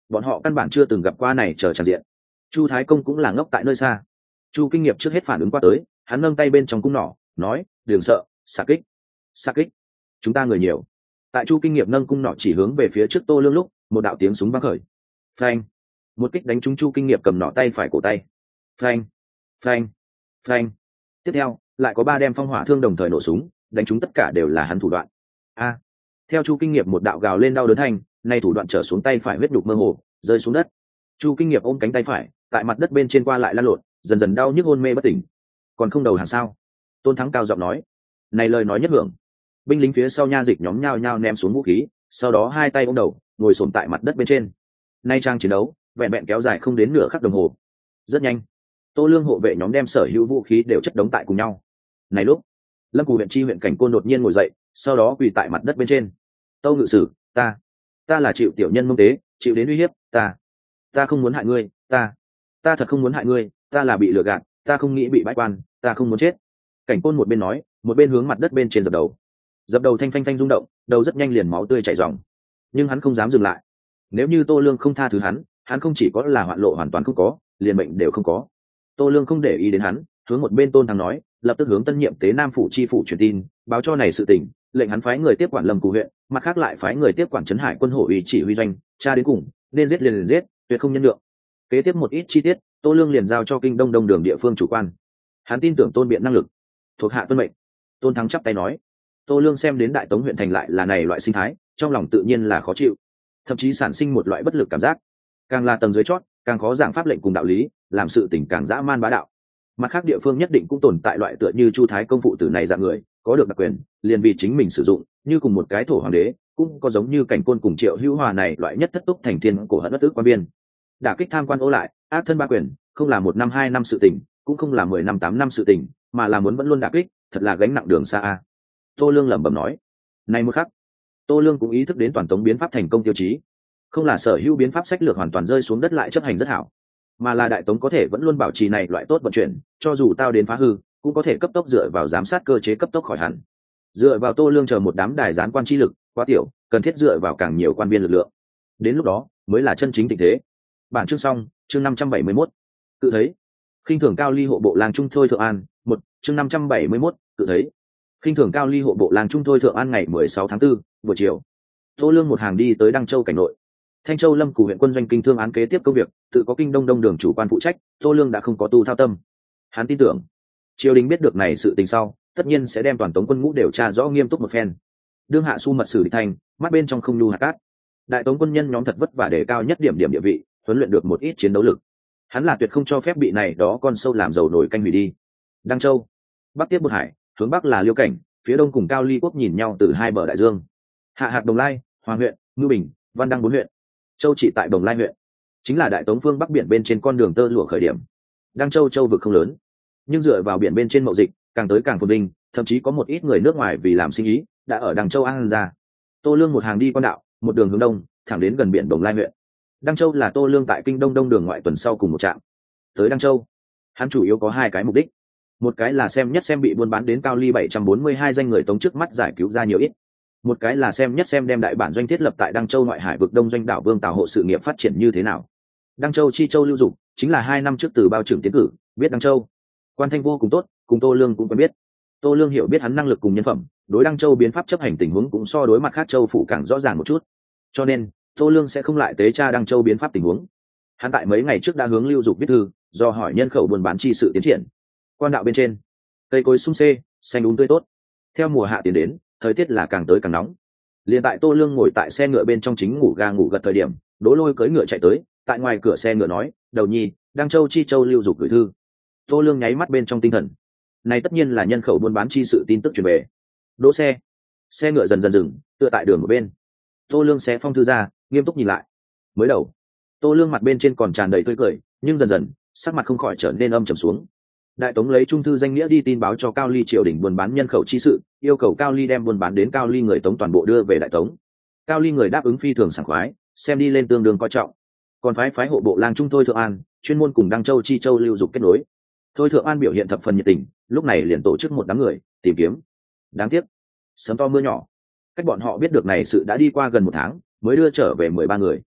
bọn họ căn bản chưa từng gặp qua này chờ tràn diện. Chu Thái Công cũng là ngốc tại nơi xa. Chu Kinh Nghiệp trước hết phản ứng qua tới, hắn nâng tay bên trong cung nỏ nói, đừng sợ, xạ kích xạ kích, chúng ta người nhiều. Tại Chu Kinh Nghiệp nâng cung nỏ chỉ hướng về phía trước Tô Lương lúc, một đạo tiếng súng vang khởi. Phanh, một kích đánh trúng Chu Kinh Nghiệp cầm nỏ tay phải cổ tay. Phanh, phanh, phanh. Tiếp theo lại có ba đem phong hỏa thương đồng thời nổ súng, đánh trúng tất cả đều là hắn thủ đoạn. A, theo Chu Kinh Nghiệp một đạo gào lên đau đớn thanh, nay thủ đoạn trở xuống tay phải huyết đục mơ hồ rơi xuống đất. Chu Kinh Nghiệp ôm cánh tay phải tại mặt đất bên trên qua lại lăn lộn, dần dần đau nhức hôn mê bất tỉnh. Còn không đầu hàng sao? Tôn Thắng cao giọng nói. Này lời nói nhất hưởng, binh lính phía sau nha dịch nhóm nhao nhao ném xuống vũ khí, sau đó hai tay ôm đầu ngồi xổm tại mặt đất bên trên. Nay trang chiến đấu vẹn vẹn kéo dài không đến nửa khắc đồng hồ. Rất nhanh, Tô Lương hộ vệ nhóm đem sở hữu vũ khí đều chất đống tại cùng nhau. Này lúc, Lâm Cù huyện chi huyện cảnh côn đột nhiên ngồi dậy, sau đó quỳ tại mặt đất bên trên. Tâu ngự sử, ta, ta là chịu tiểu nhân mông tế, chịu đến uy hiếp, ta, ta không muốn hại ngươi, ta, ta thật không muốn hại ngươi, ta là bị lừa gạt, ta không nghĩ bị bãi quan, ta không muốn chết. Cảnh côn một bên nói, một bên hướng mặt đất bên trên dập đầu. Dập đầu thanh phanh phanh rung động, đầu rất nhanh liền máu tươi chảy ròng. Nhưng hắn không dám dừng lại. Nếu như Tô Lương không tha thứ hắn, hắn không chỉ có là hoạn lộ hoàn toàn không có, liền mệnh đều không có. Tô Lương không để ý đến hắn, hướng một bên Tôn Thắng nói, lập tức hướng tân nhiệm tế Nam phủ chi phủ truyền tin, báo cho này sự tình, lệnh hắn phái người tiếp quản Lâm Cù huyện, mặt khác lại phái người tiếp quản trấn Hải quân hổ ủy chỉ huy doanh, tra đến cùng, nên giết liền liền giết, tuyệt không nhân lượng. Kế tiếp một ít chi tiết, Tô Lương liền giao cho kinh đông đông đường địa phương chủ quan. Hắn tin tưởng Tôn Biện năng lực, thuộc hạ tuân mệnh. Tôn Thắng chắp tay nói. Tô Lương xem đến Đại Tống huyện thành lại là này loại sinh thái, trong lòng tự nhiên là khó chịu, thậm chí sản sinh một loại bất lực cảm giác. Càng là tầng dưới chót, càng khó giảng pháp lệnh cùng đạo lý, làm sự tình càng dã man bá đạo. Mặt khác địa phương nhất định cũng tồn tại loại tựa như Chu Thái công phụ tử này dạng người, có được đặc quyền, liền vì chính mình sử dụng, như cùng một cái thổ hoàng đế, cũng có giống như Cảnh Côn cùng Triệu Hữu Hòa này loại nhất thất túc thành thiên cổ hận bất tức quan biên. Đả kích tham quan ô lại, ác thân ba quyền, không là một năm hai năm sự tình, cũng không là mười năm tám năm sự tình, mà là muốn vẫn luôn đả kích, thật là gánh nặng đường xa a. Tô Lương lẩm bẩm nói. Này một khắc, Tô Lương cũng ý thức đến toàn tống biến pháp thành công tiêu chí, không là sở hữu biến pháp sách lược hoàn toàn rơi xuống đất lại chấp hành rất hảo, mà là Đại Tống có thể vẫn luôn bảo trì này loại tốt vận chuyển, cho dù tao đến phá hư, cũng có thể cấp tốc dựa vào giám sát cơ chế cấp tốc khỏi hẳn. Dựa vào Tô Lương chờ một đám đài gián quan chi lực quá tiểu, cần thiết dựa vào càng nhiều quan biên lực lượng. Đến lúc đó mới là chân chính tình thế. Bản chương xong, chương năm trăm bảy mươi mốt. Tự thấy. Khinh thường cao ly hộ bộ lang trung thôi thượng an, một, chương năm trăm bảy mươi mốt, tự thấy. Khinh thường cao ly hộ bộ lang trung thôi thượng an ngày mười sáu tháng tư, buổi chiều. Tô Lương một hàng đi tới Đăng Châu cảnh nội. Thanh Châu Lâm Cù huyện quân doanh kinh thương án kế tiếp công việc, tự có kinh đông đông đường chủ quan phụ trách, Tô Lương đã không có tu thao tâm. Hắn tin tưởng, triều đình biết được này sự tình sau, tất nhiên sẽ đem toàn tống quân ngũ điều tra rõ nghiêm túc một phen. Đương hạ su mật sử địch thành, mắt bên trong không nhu hạt cát. Đại tống quân nhân nhóm thật vất vả để cao nhất điểm điểm địa vị, huấn luyện được một ít chiến đấu lực. Hắn là tuyệt không cho phép bị này đó con sâu làm dầu nổi canh hủy đi. Đăng Châu, bắc tiếp Bột Hải, hướng bắc là Liêu Cảnh, phía đông cùng Cao Ly quốc nhìn nhau từ hai bờ đại dương. Hạ hạt Đồng Lai, Hoàng huyện, Ngưu Bình, Văn Đăng bốn huyện. Châu trị tại Đồng Lai huyện, chính là Đại Tống phương bắc biển bên trên con đường tơ lụa khởi điểm. Đăng Châu châu vực không lớn, nhưng dựa vào biển bên trên mậu dịch, càng tới càng phồn vinh, thậm chí có một ít người nước ngoài vì làm sinh ý đã ở Đăng Châu an ra. Tô Lương một hàng đi quan đạo, một đường hướng đông, thẳng đến gần biển Đồng Lai huyện. Đăng Châu là Tô Lương tại kinh đông đông đường ngoại tuần sau cùng một trạm. Tới Đăng Châu, hắn chủ yếu có hai cái mục đích. Một cái là xem nhất xem bị buôn bán đến Cao Ly bảy trăm bốn mươi hai danh người Tống trước mắt giải cứu ra nhiều ít. Một cái là xem nhất xem đem đại bản doanh thiết lập tại Đăng Châu ngoại hải vực đông doanh đảo Vương Tào hộ sự nghiệp phát triển như thế nào. Đăng Châu chi châu lưu dục chính là hai năm trước từ bao trưởng tiến cử, biết Đăng Châu. Quan Thanh vô cùng tốt, cùng Tô Lương cũng quen biết. Tô Lương hiểu biết hắn năng lực cùng nhân phẩm, đối Đăng Châu biến pháp chấp hành tình huống cũng so đối mặt khác châu phủ càng rõ ràng một chút. Cho nên, Tô Lương sẽ không lại tế tra Đăng Châu biến pháp tình huống. Hắn tại mấy ngày trước đã hướng lưu dục viết thư, do hỏi nhân khẩu buôn bán chi sự tiến triển. Quan đạo bên trên, cây cối sum xê, xanh đúng tươi tốt. Theo mùa hạ tiến đến, thời tiết là càng tới càng nóng. Liền tại Tô Lương ngồi tại xe ngựa bên trong chính ngủ ga ngủ gật thời điểm, Đỗ Lôi cưỡi ngựa chạy tới, tại ngoài cửa xe ngựa nói, "Đầu nhi, Đăng Châu chi châu lưu dục gửi thư." Tô Lương nháy mắt bên trong tinh thần. Này tất nhiên là nhân khẩu buôn bán chi sự tin tức truyền về. Đỗ xe. Xe ngựa dần dần dừng, tựa tại đường một bên. Tô Lương xé phong thư ra, nghiêm túc nhìn lại. Mới đầu, Tô Lương mặt bên trên còn tràn đầy tươi cười, nhưng dần dần, sắc mặt không khỏi trở nên âm trầm xuống. Đại Tống lấy trung thư danh nghĩa đi tin báo cho Cao Ly triều đình buôn bán nhân khẩu chi sự, yêu cầu Cao Ly đem buôn bán đến Cao Ly người Tống toàn bộ đưa về Đại Tống. Cao Ly người đáp ứng phi thường sảng khoái, xem đi lên tương đương coi trọng. Còn phái phái hộ bộ lang trung Thôi Thượng An, chuyên môn cùng Đăng Châu chi châu lưu dục kết nối. Thôi Thượng An biểu hiện thập phần nhiệt tình, lúc này liền tổ chức một đám người tìm kiếm. Đáng tiếc, sớm to mưa nhỏ, cách bọn họ biết được này sự đã đi qua gần một tháng, mới đưa trở về mười ba người.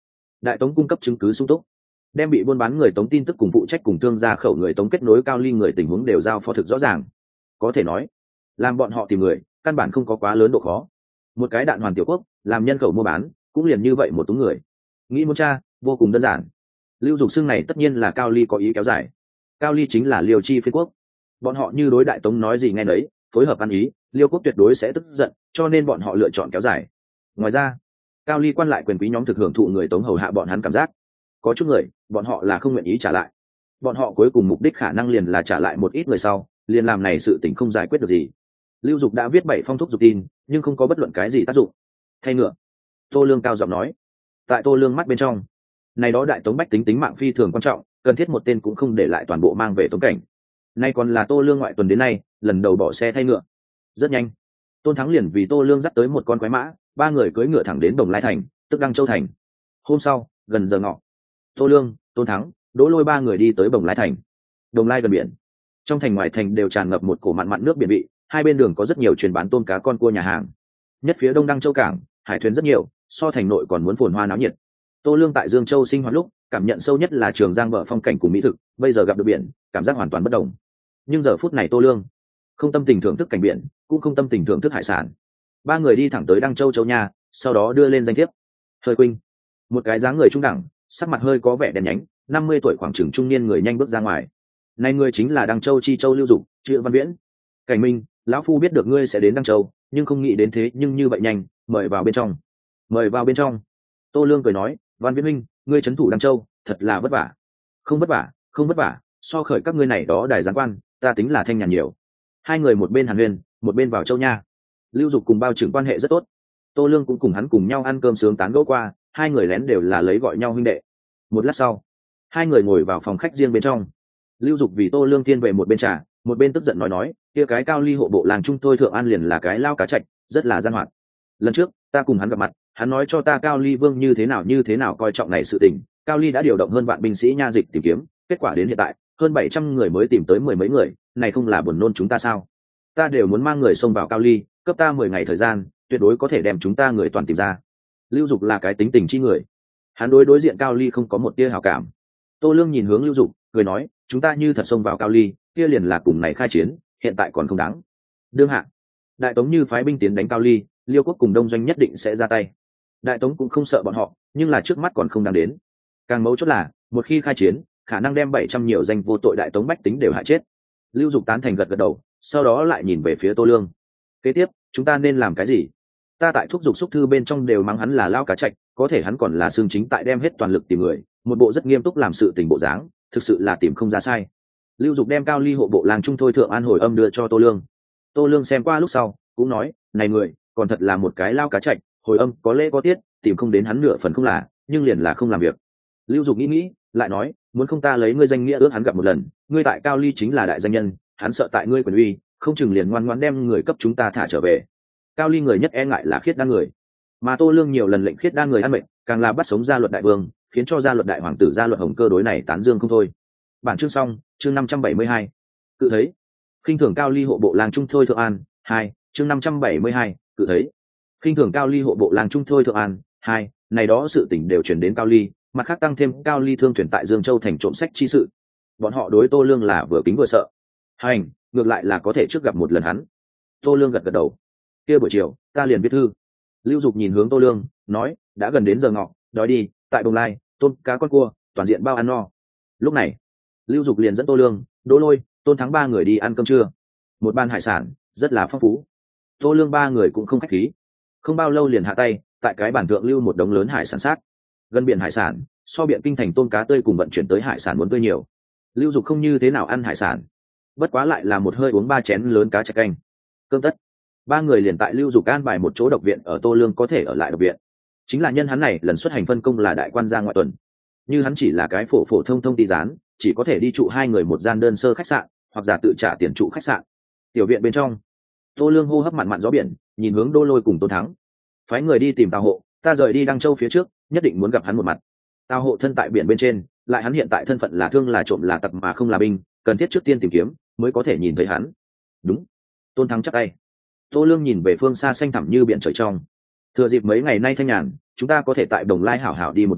đại tống cung cấp chứng cứ sung túc, đem bị buôn bán người tống tin tức cùng phụ trách cùng thương gia khẩu người tống kết nối cao ly người tình huống đều giao phó thực rõ ràng. Có thể nói làm bọn họ tìm người căn bản không có quá lớn độ khó. Một cái đạn hoàn tiểu quốc làm nhân khẩu mua bán cũng liền như vậy một tú người, nghĩ muốn tra vô cùng đơn giản. Lưu Dục xưng này tất nhiên là cao ly có ý kéo dài. Cao ly chính là Liêu chi phiên quốc, bọn họ như đối đại tống nói gì nghe nấy, phối hợp ăn ý, Liêu quốc tuyệt đối sẽ tức giận, cho nên bọn họ lựa chọn kéo dài. Ngoài ra cao ly quan lại quyền quý nhóm thực hưởng thụ người tống hầu hạ bọn hắn cảm giác, có chút người bọn họ là không nguyện ý trả lại, bọn họ cuối cùng mục đích khả năng liền là trả lại một ít người sau liền làm này sự tình không giải quyết được gì. Lưu Dục đã viết bảy phong thúc giục tin nhưng không có bất luận cái gì tác dụng. Thay ngựa, Tô Lương cao giọng nói. Tại Tô Lương mắt bên trong, này đó đại tống bách tính tính mạng phi thường quan trọng, cần thiết một tên cũng không để lại toàn bộ mang về tống cảnh. Nay còn là Tô Lương ngoại tuần đến nay lần đầu bỏ xe thay ngựa. Rất nhanh Tôn Thắng liền vì Tô Lương dắt tới một con quái mã, ba người cưỡi ngựa thẳng đến Đồng Lai thành, tức Đăng Châu thành. Hôm sau gần giờ ngọ, Tô Lương, Tôn Thắng, Đỗ Lôi ba người đi tới Đồng Lai thành. Đồng Lai gần biển, trong thành ngoài thành đều tràn ngập một cổ mặn mặn nước biển vị, hai bên đường có rất nhiều truyền bán tôm cá con cua nhà hàng. Nhất phía đông Đăng Châu cảng, hải thuyền rất nhiều, so thành nội còn muốn phồn hoa náo nhiệt. Tô Lương tại Dương Châu sinh hoạt lúc, cảm nhận sâu nhất là Trường Giang bờ phong cảnh cùng mỹ thực, bây giờ gặp được biển, cảm giác hoàn toàn bất đồng. Nhưng giờ phút này Tô Lương không tâm tình thưởng thức cảnh biển, cũng không tâm tình thưởng thức hải sản. Ba người đi thẳng tới Đăng Châu châu nha, sau đó đưa lên danh thiếp. Hơi Quynh, một cái dáng người trung đẳng, sắc mặt hơi có vẻ đen nhánh, năm mươi tuổi khoảng chừng trung niên người nhanh bước ra ngoài. Này người chính là Đăng Châu chi châu Lưu Dục, Triệu Văn Viễn. Cảnh Minh, lão phu biết được ngươi sẽ đến Đăng Châu, nhưng không nghĩ đến thế nhưng như vậy nhanh, mời vào bên trong. Mời vào bên trong. Tô Lương cười nói, Văn Viễn minh, ngươi trấn thủ Đăng Châu, thật là vất vả. Không vất vả, không vất vả, so khởi các ngươi này đó đài giáng quan, ta tính là thanh nhàn nhiều. Hai người một bên hàn huyên, một bên vào châu nha. Lưu Dục cùng bao trưởng quan hệ rất tốt, Tô Lương cũng cùng hắn cùng nhau ăn cơm sướng tán gẫu qua, hai người lén đều là lấy gọi nhau huynh đệ. Một lát sau, hai người ngồi vào phòng khách riêng bên trong. Lưu Dục vì Tô Lương tiên về một bên trà, một bên tức giận nói nói, kia cái cao ly hộ bộ làng trung thôi thượng an liền là cái lao cá chạch, rất là gian hoạt. Lần trước ta cùng hắn gặp mặt, hắn nói cho ta cao ly vương như thế nào như thế nào coi trọng này sự tình, cao ly đã điều động hơn vạn binh sĩ nha dịch tìm kiếm, kết quả đến hiện tại hơn bảy trăm người mới tìm tới mười mấy người, này không là buồn nôn chúng ta sao? Ta đều muốn mang người xông vào cao ly, cấp ta mười ngày thời gian, tuyệt đối có thể đem chúng ta người toàn tìm ra. Lưu Dục là cái tính tình chi người, hắn đối đối diện cao ly không có một tia hảo cảm. Tô Lương nhìn hướng Lưu Dục, cười nói, chúng ta như thật xông vào cao ly, kia liền là cùng này khai chiến, hiện tại còn không đáng. Đương hạ, đại tống như phái binh tiến đánh cao ly, Liêu quốc cùng đông doanh nhất định sẽ ra tay. Đại tống cũng không sợ bọn họ, nhưng là trước mắt còn không đáng đến. Càng mấu chốt là, một khi khai chiến, khả năng đem bảy trăm nhiều danh vô tội đại tống bách tính đều hại chết. Lưu Dục tán thành gật gật đầu, sau đó lại nhìn về phía Tô Lương. Kế tiếp, chúng ta nên làm cái gì? Ta tại thúc giục xúc thư bên trong đều mắng hắn là lao cá chạch, có thể hắn còn là xương chính tại đem hết toàn lực tìm người, một bộ rất nghiêm túc làm sự tình bộ dáng, thực sự là tìm không ra sai. Lưu Dục đem cao ly hộ bộ làng trung thôi thượng an hồi âm đưa cho Tô Lương. Tô Lương xem qua lúc sau, cũng nói, này người, còn thật là một cái lao cá chạch, hồi âm có lễ có tiết, tìm không đến hắn nửa phần không là, nhưng liền là không làm việc. Lưu Dục nghĩ nghĩ, lại nói, muốn không ta lấy ngươi danh nghĩa ước hắn gặp một lần, ngươi tại cao ly chính là đại danh nhân, hắn sợ tại ngươi quyền uy, không chừng liền ngoan ngoãn đem người cấp chúng ta thả trở về. Cao ly người nhất e ngại là khiết đan người, mà Tô Lương nhiều lần lệnh khiết đan người ăn mệnh, càng là bắt sống gia luật đại vương, khiến cho gia luật đại hoàng tử gia luật hồng cơ đối này tán dương không thôi. Bản chương xong, chương năm trăm bảy mươi hai. Cự thấy khinh thường cao ly hộ bộ làng trung thôi thượng an hai, chương năm trăm bảy mươi hai. Cự thấy khinh thường cao ly hộ bộ làng trung thôi thượng an hai, này đó sự tình đều chuyển đến cao ly, mặt khác tăng thêm cao ly thương thuyền tại Dương Châu thành trộm sách chi sự, bọn họ đối Tô Lương là vừa kính vừa sợ. Hành, ngược lại là có thể trước gặp một lần hắn. Tô Lương gật gật đầu. Kia buổi chiều ta liền viết thư. Lưu Dục nhìn hướng Tô Lương, nói, đã gần đến giờ ngọ, đói đi, tại Bồng Lai, tôm cá con cua, toàn diện bao ăn no. Lúc này, Lưu Dục liền dẫn Tô Lương, Đỗ Lôi, Tôn Thắng ba người đi ăn cơm trưa. Một bàn hải sản rất là phong phú. Tô Lương ba người cũng không khách khí, không bao lâu liền hạ tay, tại cái bản thượng lưu một đống lớn hải sản xác. Gần biển hải sản, so biển kinh thành tôm cá tươi cùng vận chuyển tới hải sản muốn tươi nhiều. Lưu Dục không như thế nào ăn hải sản, bất quá lại là một hơi uống ba chén lớn cá chạch canh. Cơm tất, ba người liền tại Lưu Dục an bài một chỗ độc viện ở Tô Lương có thể ở lại độc viện. Chính là nhân hắn này lần xuất hành phân công là đại quan gia ngoại tuần, như hắn chỉ là cái phổ phổ thông thông ti gián, chỉ có thể đi trụ hai người một gian đơn sơ khách sạn, hoặc giả tự trả tiền trụ khách sạn. Tiểu viện bên trong, Tô Lương hô hấp mặn mặn gió biển, nhìn hướng Đỗ Lôi cùng Tôn Thắng, phái người đi tìm Tào Hộ, ta rời đi Đăng Châu phía trước, nhất định muốn gặp hắn một mặt. Tào Hộ thân tại biển bên trên, lại hắn hiện tại thân phận là thương là trộm là tặc mà không là binh, cần thiết trước tiên tìm kiếm mới có thể nhìn thấy hắn. Đúng. Tôn Thắng chắp tay. Tô Lương nhìn về phương xa xanh thẳm như biển trời trong. Thừa dịp mấy ngày nay thanh nhàn, chúng ta có thể tại Đồng Lai hảo hảo đi một vòng,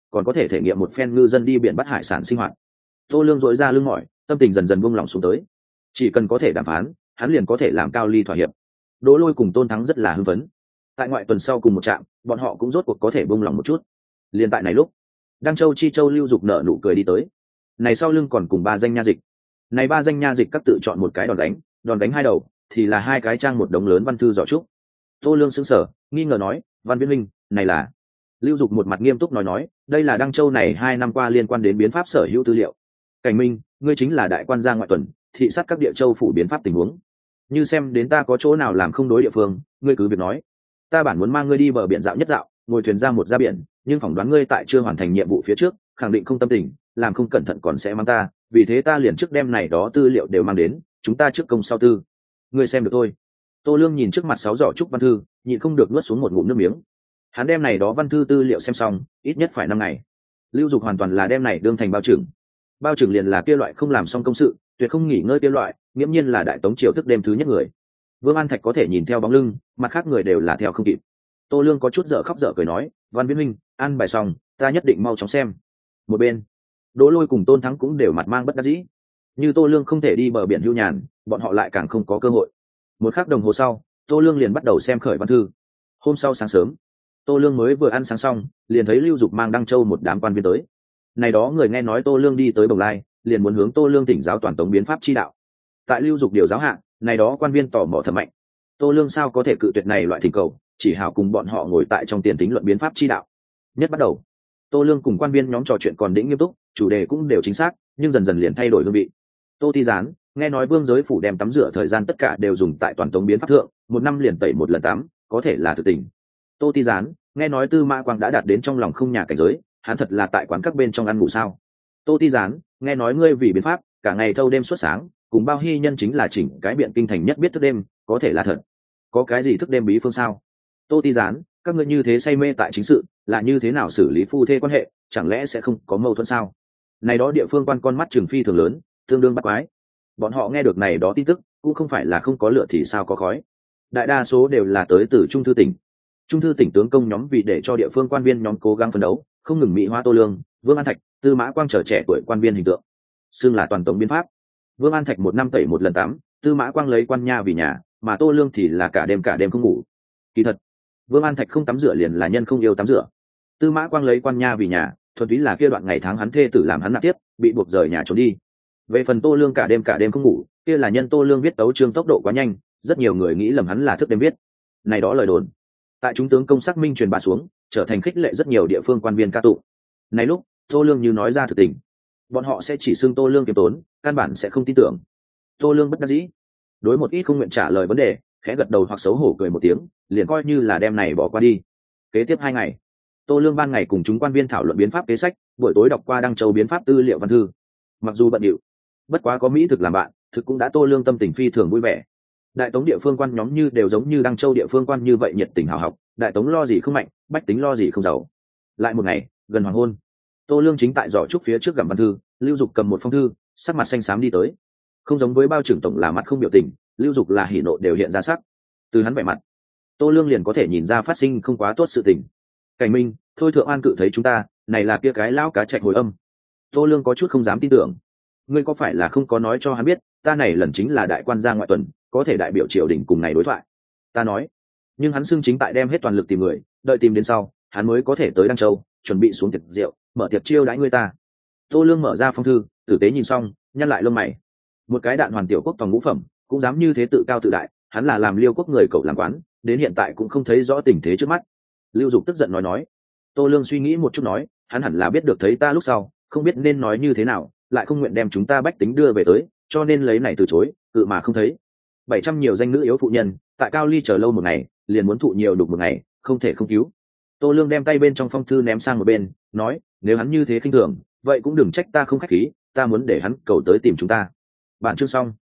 còn có thể thể nghiệm một phen ngư dân đi biển bắt hải sản sinh hoạt. Tô Lương dội ra lưng mỏi, tâm tình dần dần buông lỏng xuống tới. Chỉ cần có thể đàm phán, hắn liền có thể làm Cao Ly thỏa hiệp. Đỗ Lôi cùng Tôn Thắng rất là hưng phấn. Tại ngoại tuần sau cùng một trạm, bọn họ cũng rốt cuộc có thể buông lỏng một chút. Liên tại này lúc, Đăng Châu Chi Châu Lưu Dục nở nụ cười đi tới. Này sau lưng còn cùng ba danh nha dịch. Này ba danh nha dịch các tự chọn một cái đòn đánh, đòn đánh hai đầu thì là hai cái trang một đống lớn văn thư giỏ trúc. Tô Lương sững sờ, nghi ngờ nói, "Văn Viễn Minh, này là?" Lưu Dục một mặt nghiêm túc nói nói, "Đây là Đăng Châu này hai năm qua liên quan đến biến pháp sở hữu tư liệu. Cảnh Minh, ngươi chính là đại quan gia ngoại tuần, thị sát các địa châu phủ biến pháp tình huống. Như xem đến ta có chỗ nào làm không đối địa phương, ngươi cứ việc nói. Ta bản muốn mang ngươi đi bờ biển dạo nhất dạo, ngồi thuyền ra một ra biển, nhưng phỏng đoán ngươi tại chưa hoàn thành nhiệm vụ phía trước, khẳng định không tâm tình, làm không cẩn thận còn sẽ mang ta, vì thế ta liền trước đem này đó tư liệu đều mang đến, chúng ta trước công sau tư. Ngươi xem được thôi." Tô Lương nhìn trước mặt sáu giỏ trúc văn thư, nhịn không được nuốt xuống một ngụm nước miếng. Hắn đem này đó văn thư tư liệu xem xong, ít nhất phải năm ngày. Lưu Dục hoàn toàn là đem này đương thành bao trưởng. Bao trưởng liền là kia loại không làm xong công sự, tuyệt không nghỉ ngơi kia loại, nghiễm nhiên là đại tống triều thức đêm thứ nhất người. Vương An Thạch có thể nhìn theo bóng lưng, mặt khác người đều là theo không kịp. Tô Lương có chút dở khóc dở cười nói, "Văn Viễn Minh, ăn bài xong, ta nhất định mau chóng xem." Một bên, Đỗ Lôi cùng Tôn Thắng cũng đều mặt mang bất đắc dĩ. Như Tô Lương không thể đi bờ biển hưu nhàn, bọn họ lại càng không có cơ hội. Một khắc đồng hồ sau, Tô Lương liền bắt đầu xem khởi văn thư. Hôm sau sáng sớm, Tô Lương mới vừa ăn sáng xong, liền thấy Lưu Dục mang Đăng Châu một đám quan viên tới. Này đó người nghe nói Tô Lương đi tới Bồng Lai, liền muốn hướng Tô Lương tỉnh giáo toàn tống biến pháp chi đạo. Tại Lưu Dục điều giáo hạng, này đó quan viên tỏ mò thầm mạnh. Tô Lương sao có thể cự tuyệt này loại thỉnh cầu, chỉ hảo cùng bọn họ ngồi tại trong tiền tính luận biến pháp chi đạo. Nhất bắt đầu, Tô Lương cùng quan viên nhóm trò chuyện còn đĩnh nghiêm túc, chủ đề cũng đều chính xác, nhưng dần dần liền thay đổi hương vị. Tô Ti Gián, nghe nói Vương Giới phủ đem tắm rửa thời gian tất cả đều dùng tại toàn tống biến pháp thượng, một năm liền tẩy một lần tắm, có thể là thực tình. Tô Ti Gián, nghe nói Tư Mã Quang đã đạt đến trong lòng không nhà cảnh giới, hắn thật là tại quán các bên trong ăn ngủ sao? Tô Ti Gián, nghe nói ngươi vì biến pháp, cả ngày thâu đêm suốt sáng, cùng bao hy nhân chính là chỉnh cái biện kinh thành nhất biết thức đêm, có thể là thật. Có cái gì thức đêm bí phương sao? Tô Ti Gián, các ngươi như thế say mê tại chính sự, là như thế nào xử lý phu thê quan hệ, chẳng lẽ sẽ không có mâu thuẫn sao? Này đó địa phương quan con mắt trừng phi thường lớn, tương đương bắt quái. Bọn họ nghe được này đó tin tức, cũng không phải là không có lửa thì sao có khói. Đại đa số đều là tới từ Trung thư tỉnh. Trung thư tỉnh tướng công nhóm vì để cho địa phương quan viên nhóm cố gắng phấn đấu, không ngừng mỹ hóa Tô Lương, Vương An Thạch, Tư Mã Quang trở trẻ tuổi quan viên hình tượng, xưng là toàn tống biến pháp. Vương An Thạch một năm tẩy một lần tắm, Tư Mã Quang lấy quan nha vì nhà, mà Tô Lương thì là cả đêm cả đêm không ngủ. Kỳ thật, Vương An Thạch không tắm rửa liền là nhân không yêu tắm rửa. Tư Mã Quang lấy quan nha vì nhà, thuần túy là kia đoạn ngày tháng hắn thê tử làm hắn nạp tiếp, bị buộc rời nhà trốn đi. Về phần Tô Lương cả đêm cả đêm không ngủ, kia là nhân Tô Lương viết tấu chương tốc độ quá nhanh, rất nhiều người nghĩ lầm hắn là thức đêm viết. Này đó lời đồn, tại chúng tướng công xác minh truyền bá xuống, trở thành khích lệ rất nhiều địa phương quan viên ca tụng. Này lúc, Tô Lương như nói ra thực tình, bọn họ sẽ chỉ xưng Tô Lương kiêm tốn, căn bản sẽ không tin tưởng. Tô Lương bất đắc dĩ, đối một ít không nguyện trả lời vấn đề, khẽ gật đầu hoặc xấu hổ cười một tiếng, liền coi như là đem này bỏ qua đi. Kế tiếp hai ngày, Tô Lương ban ngày cùng chúng quan viên thảo luận biến pháp kế sách, buổi tối đọc qua Đăng Châu biến pháp tư liệu văn thư. Mặc dù bận rộn, bất quá có mỹ thực làm bạn, thực cũng đã Tô Lương tâm tình phi thường vui vẻ. Đại tống địa phương quan nhóm như đều giống như Đăng Châu địa phương quan như vậy nhiệt tình hào học, đại tống lo gì không mạnh, bách tính lo gì không giàu. Lại một ngày, gần hoàng hôn, Tô Lương chính tại giỏ trúc phía trước gặm văn thư, Lưu Dục cầm một phong thư, sắc mặt xanh xám đi tới. Không giống với bao trưởng tổng là mặt không biểu tình, Lưu Dục là hỉ nộ đều hiện ra sắc. Từ hắn vẻ mặt, Tô Lương liền có thể nhìn ra phát sinh không quá tốt sự tình. Cảnh Minh, thôi thượng an cự thấy chúng ta, này là kia cái lão cá trạch hồi âm. Tô Lương có chút không dám tin tưởng. Ngươi có phải là không có nói cho hắn biết, ta này lần chính là đại quan gia ngoại tuần, có thể đại biểu triều đình cùng này đối thoại. Ta nói, nhưng hắn xưng chính tại đem hết toàn lực tìm người, đợi tìm đến sau, hắn mới có thể tới Đăng Châu, chuẩn bị xuống tiệc rượu, mở tiệc chiêu đãi ngươi ta. Tô Lương mở ra phong thư, tử tế nhìn xong, nhăn lại lông mày. Một cái đạn hoàn tiểu quốc tòng ngũ phẩm, cũng dám như thế tự cao tự đại, hắn là làm Liêu quốc người cậu làm quán, đến hiện tại cũng không thấy rõ tình thế trước mắt. Lưu Dục tức giận nói nói. Tô Lương suy nghĩ một chút nói, hắn hẳn là biết được thấy ta lúc sau, không biết nên nói như thế nào, lại không nguyện đem chúng ta bách tính đưa về tới, cho nên lấy này từ chối, cự mà không thấy. Bảy trăm nhiều danh nữ yếu phụ nhân, tại Cao Ly chờ lâu một ngày, liền muốn thụ nhiều đục một ngày, không thể không cứu. Tô Lương đem tay bên trong phong thư ném sang một bên, nói, nếu hắn như thế khinh thường, vậy cũng đừng trách ta không khách khí, ta muốn để hắn cầu tới tìm chúng ta. Bản chương xong.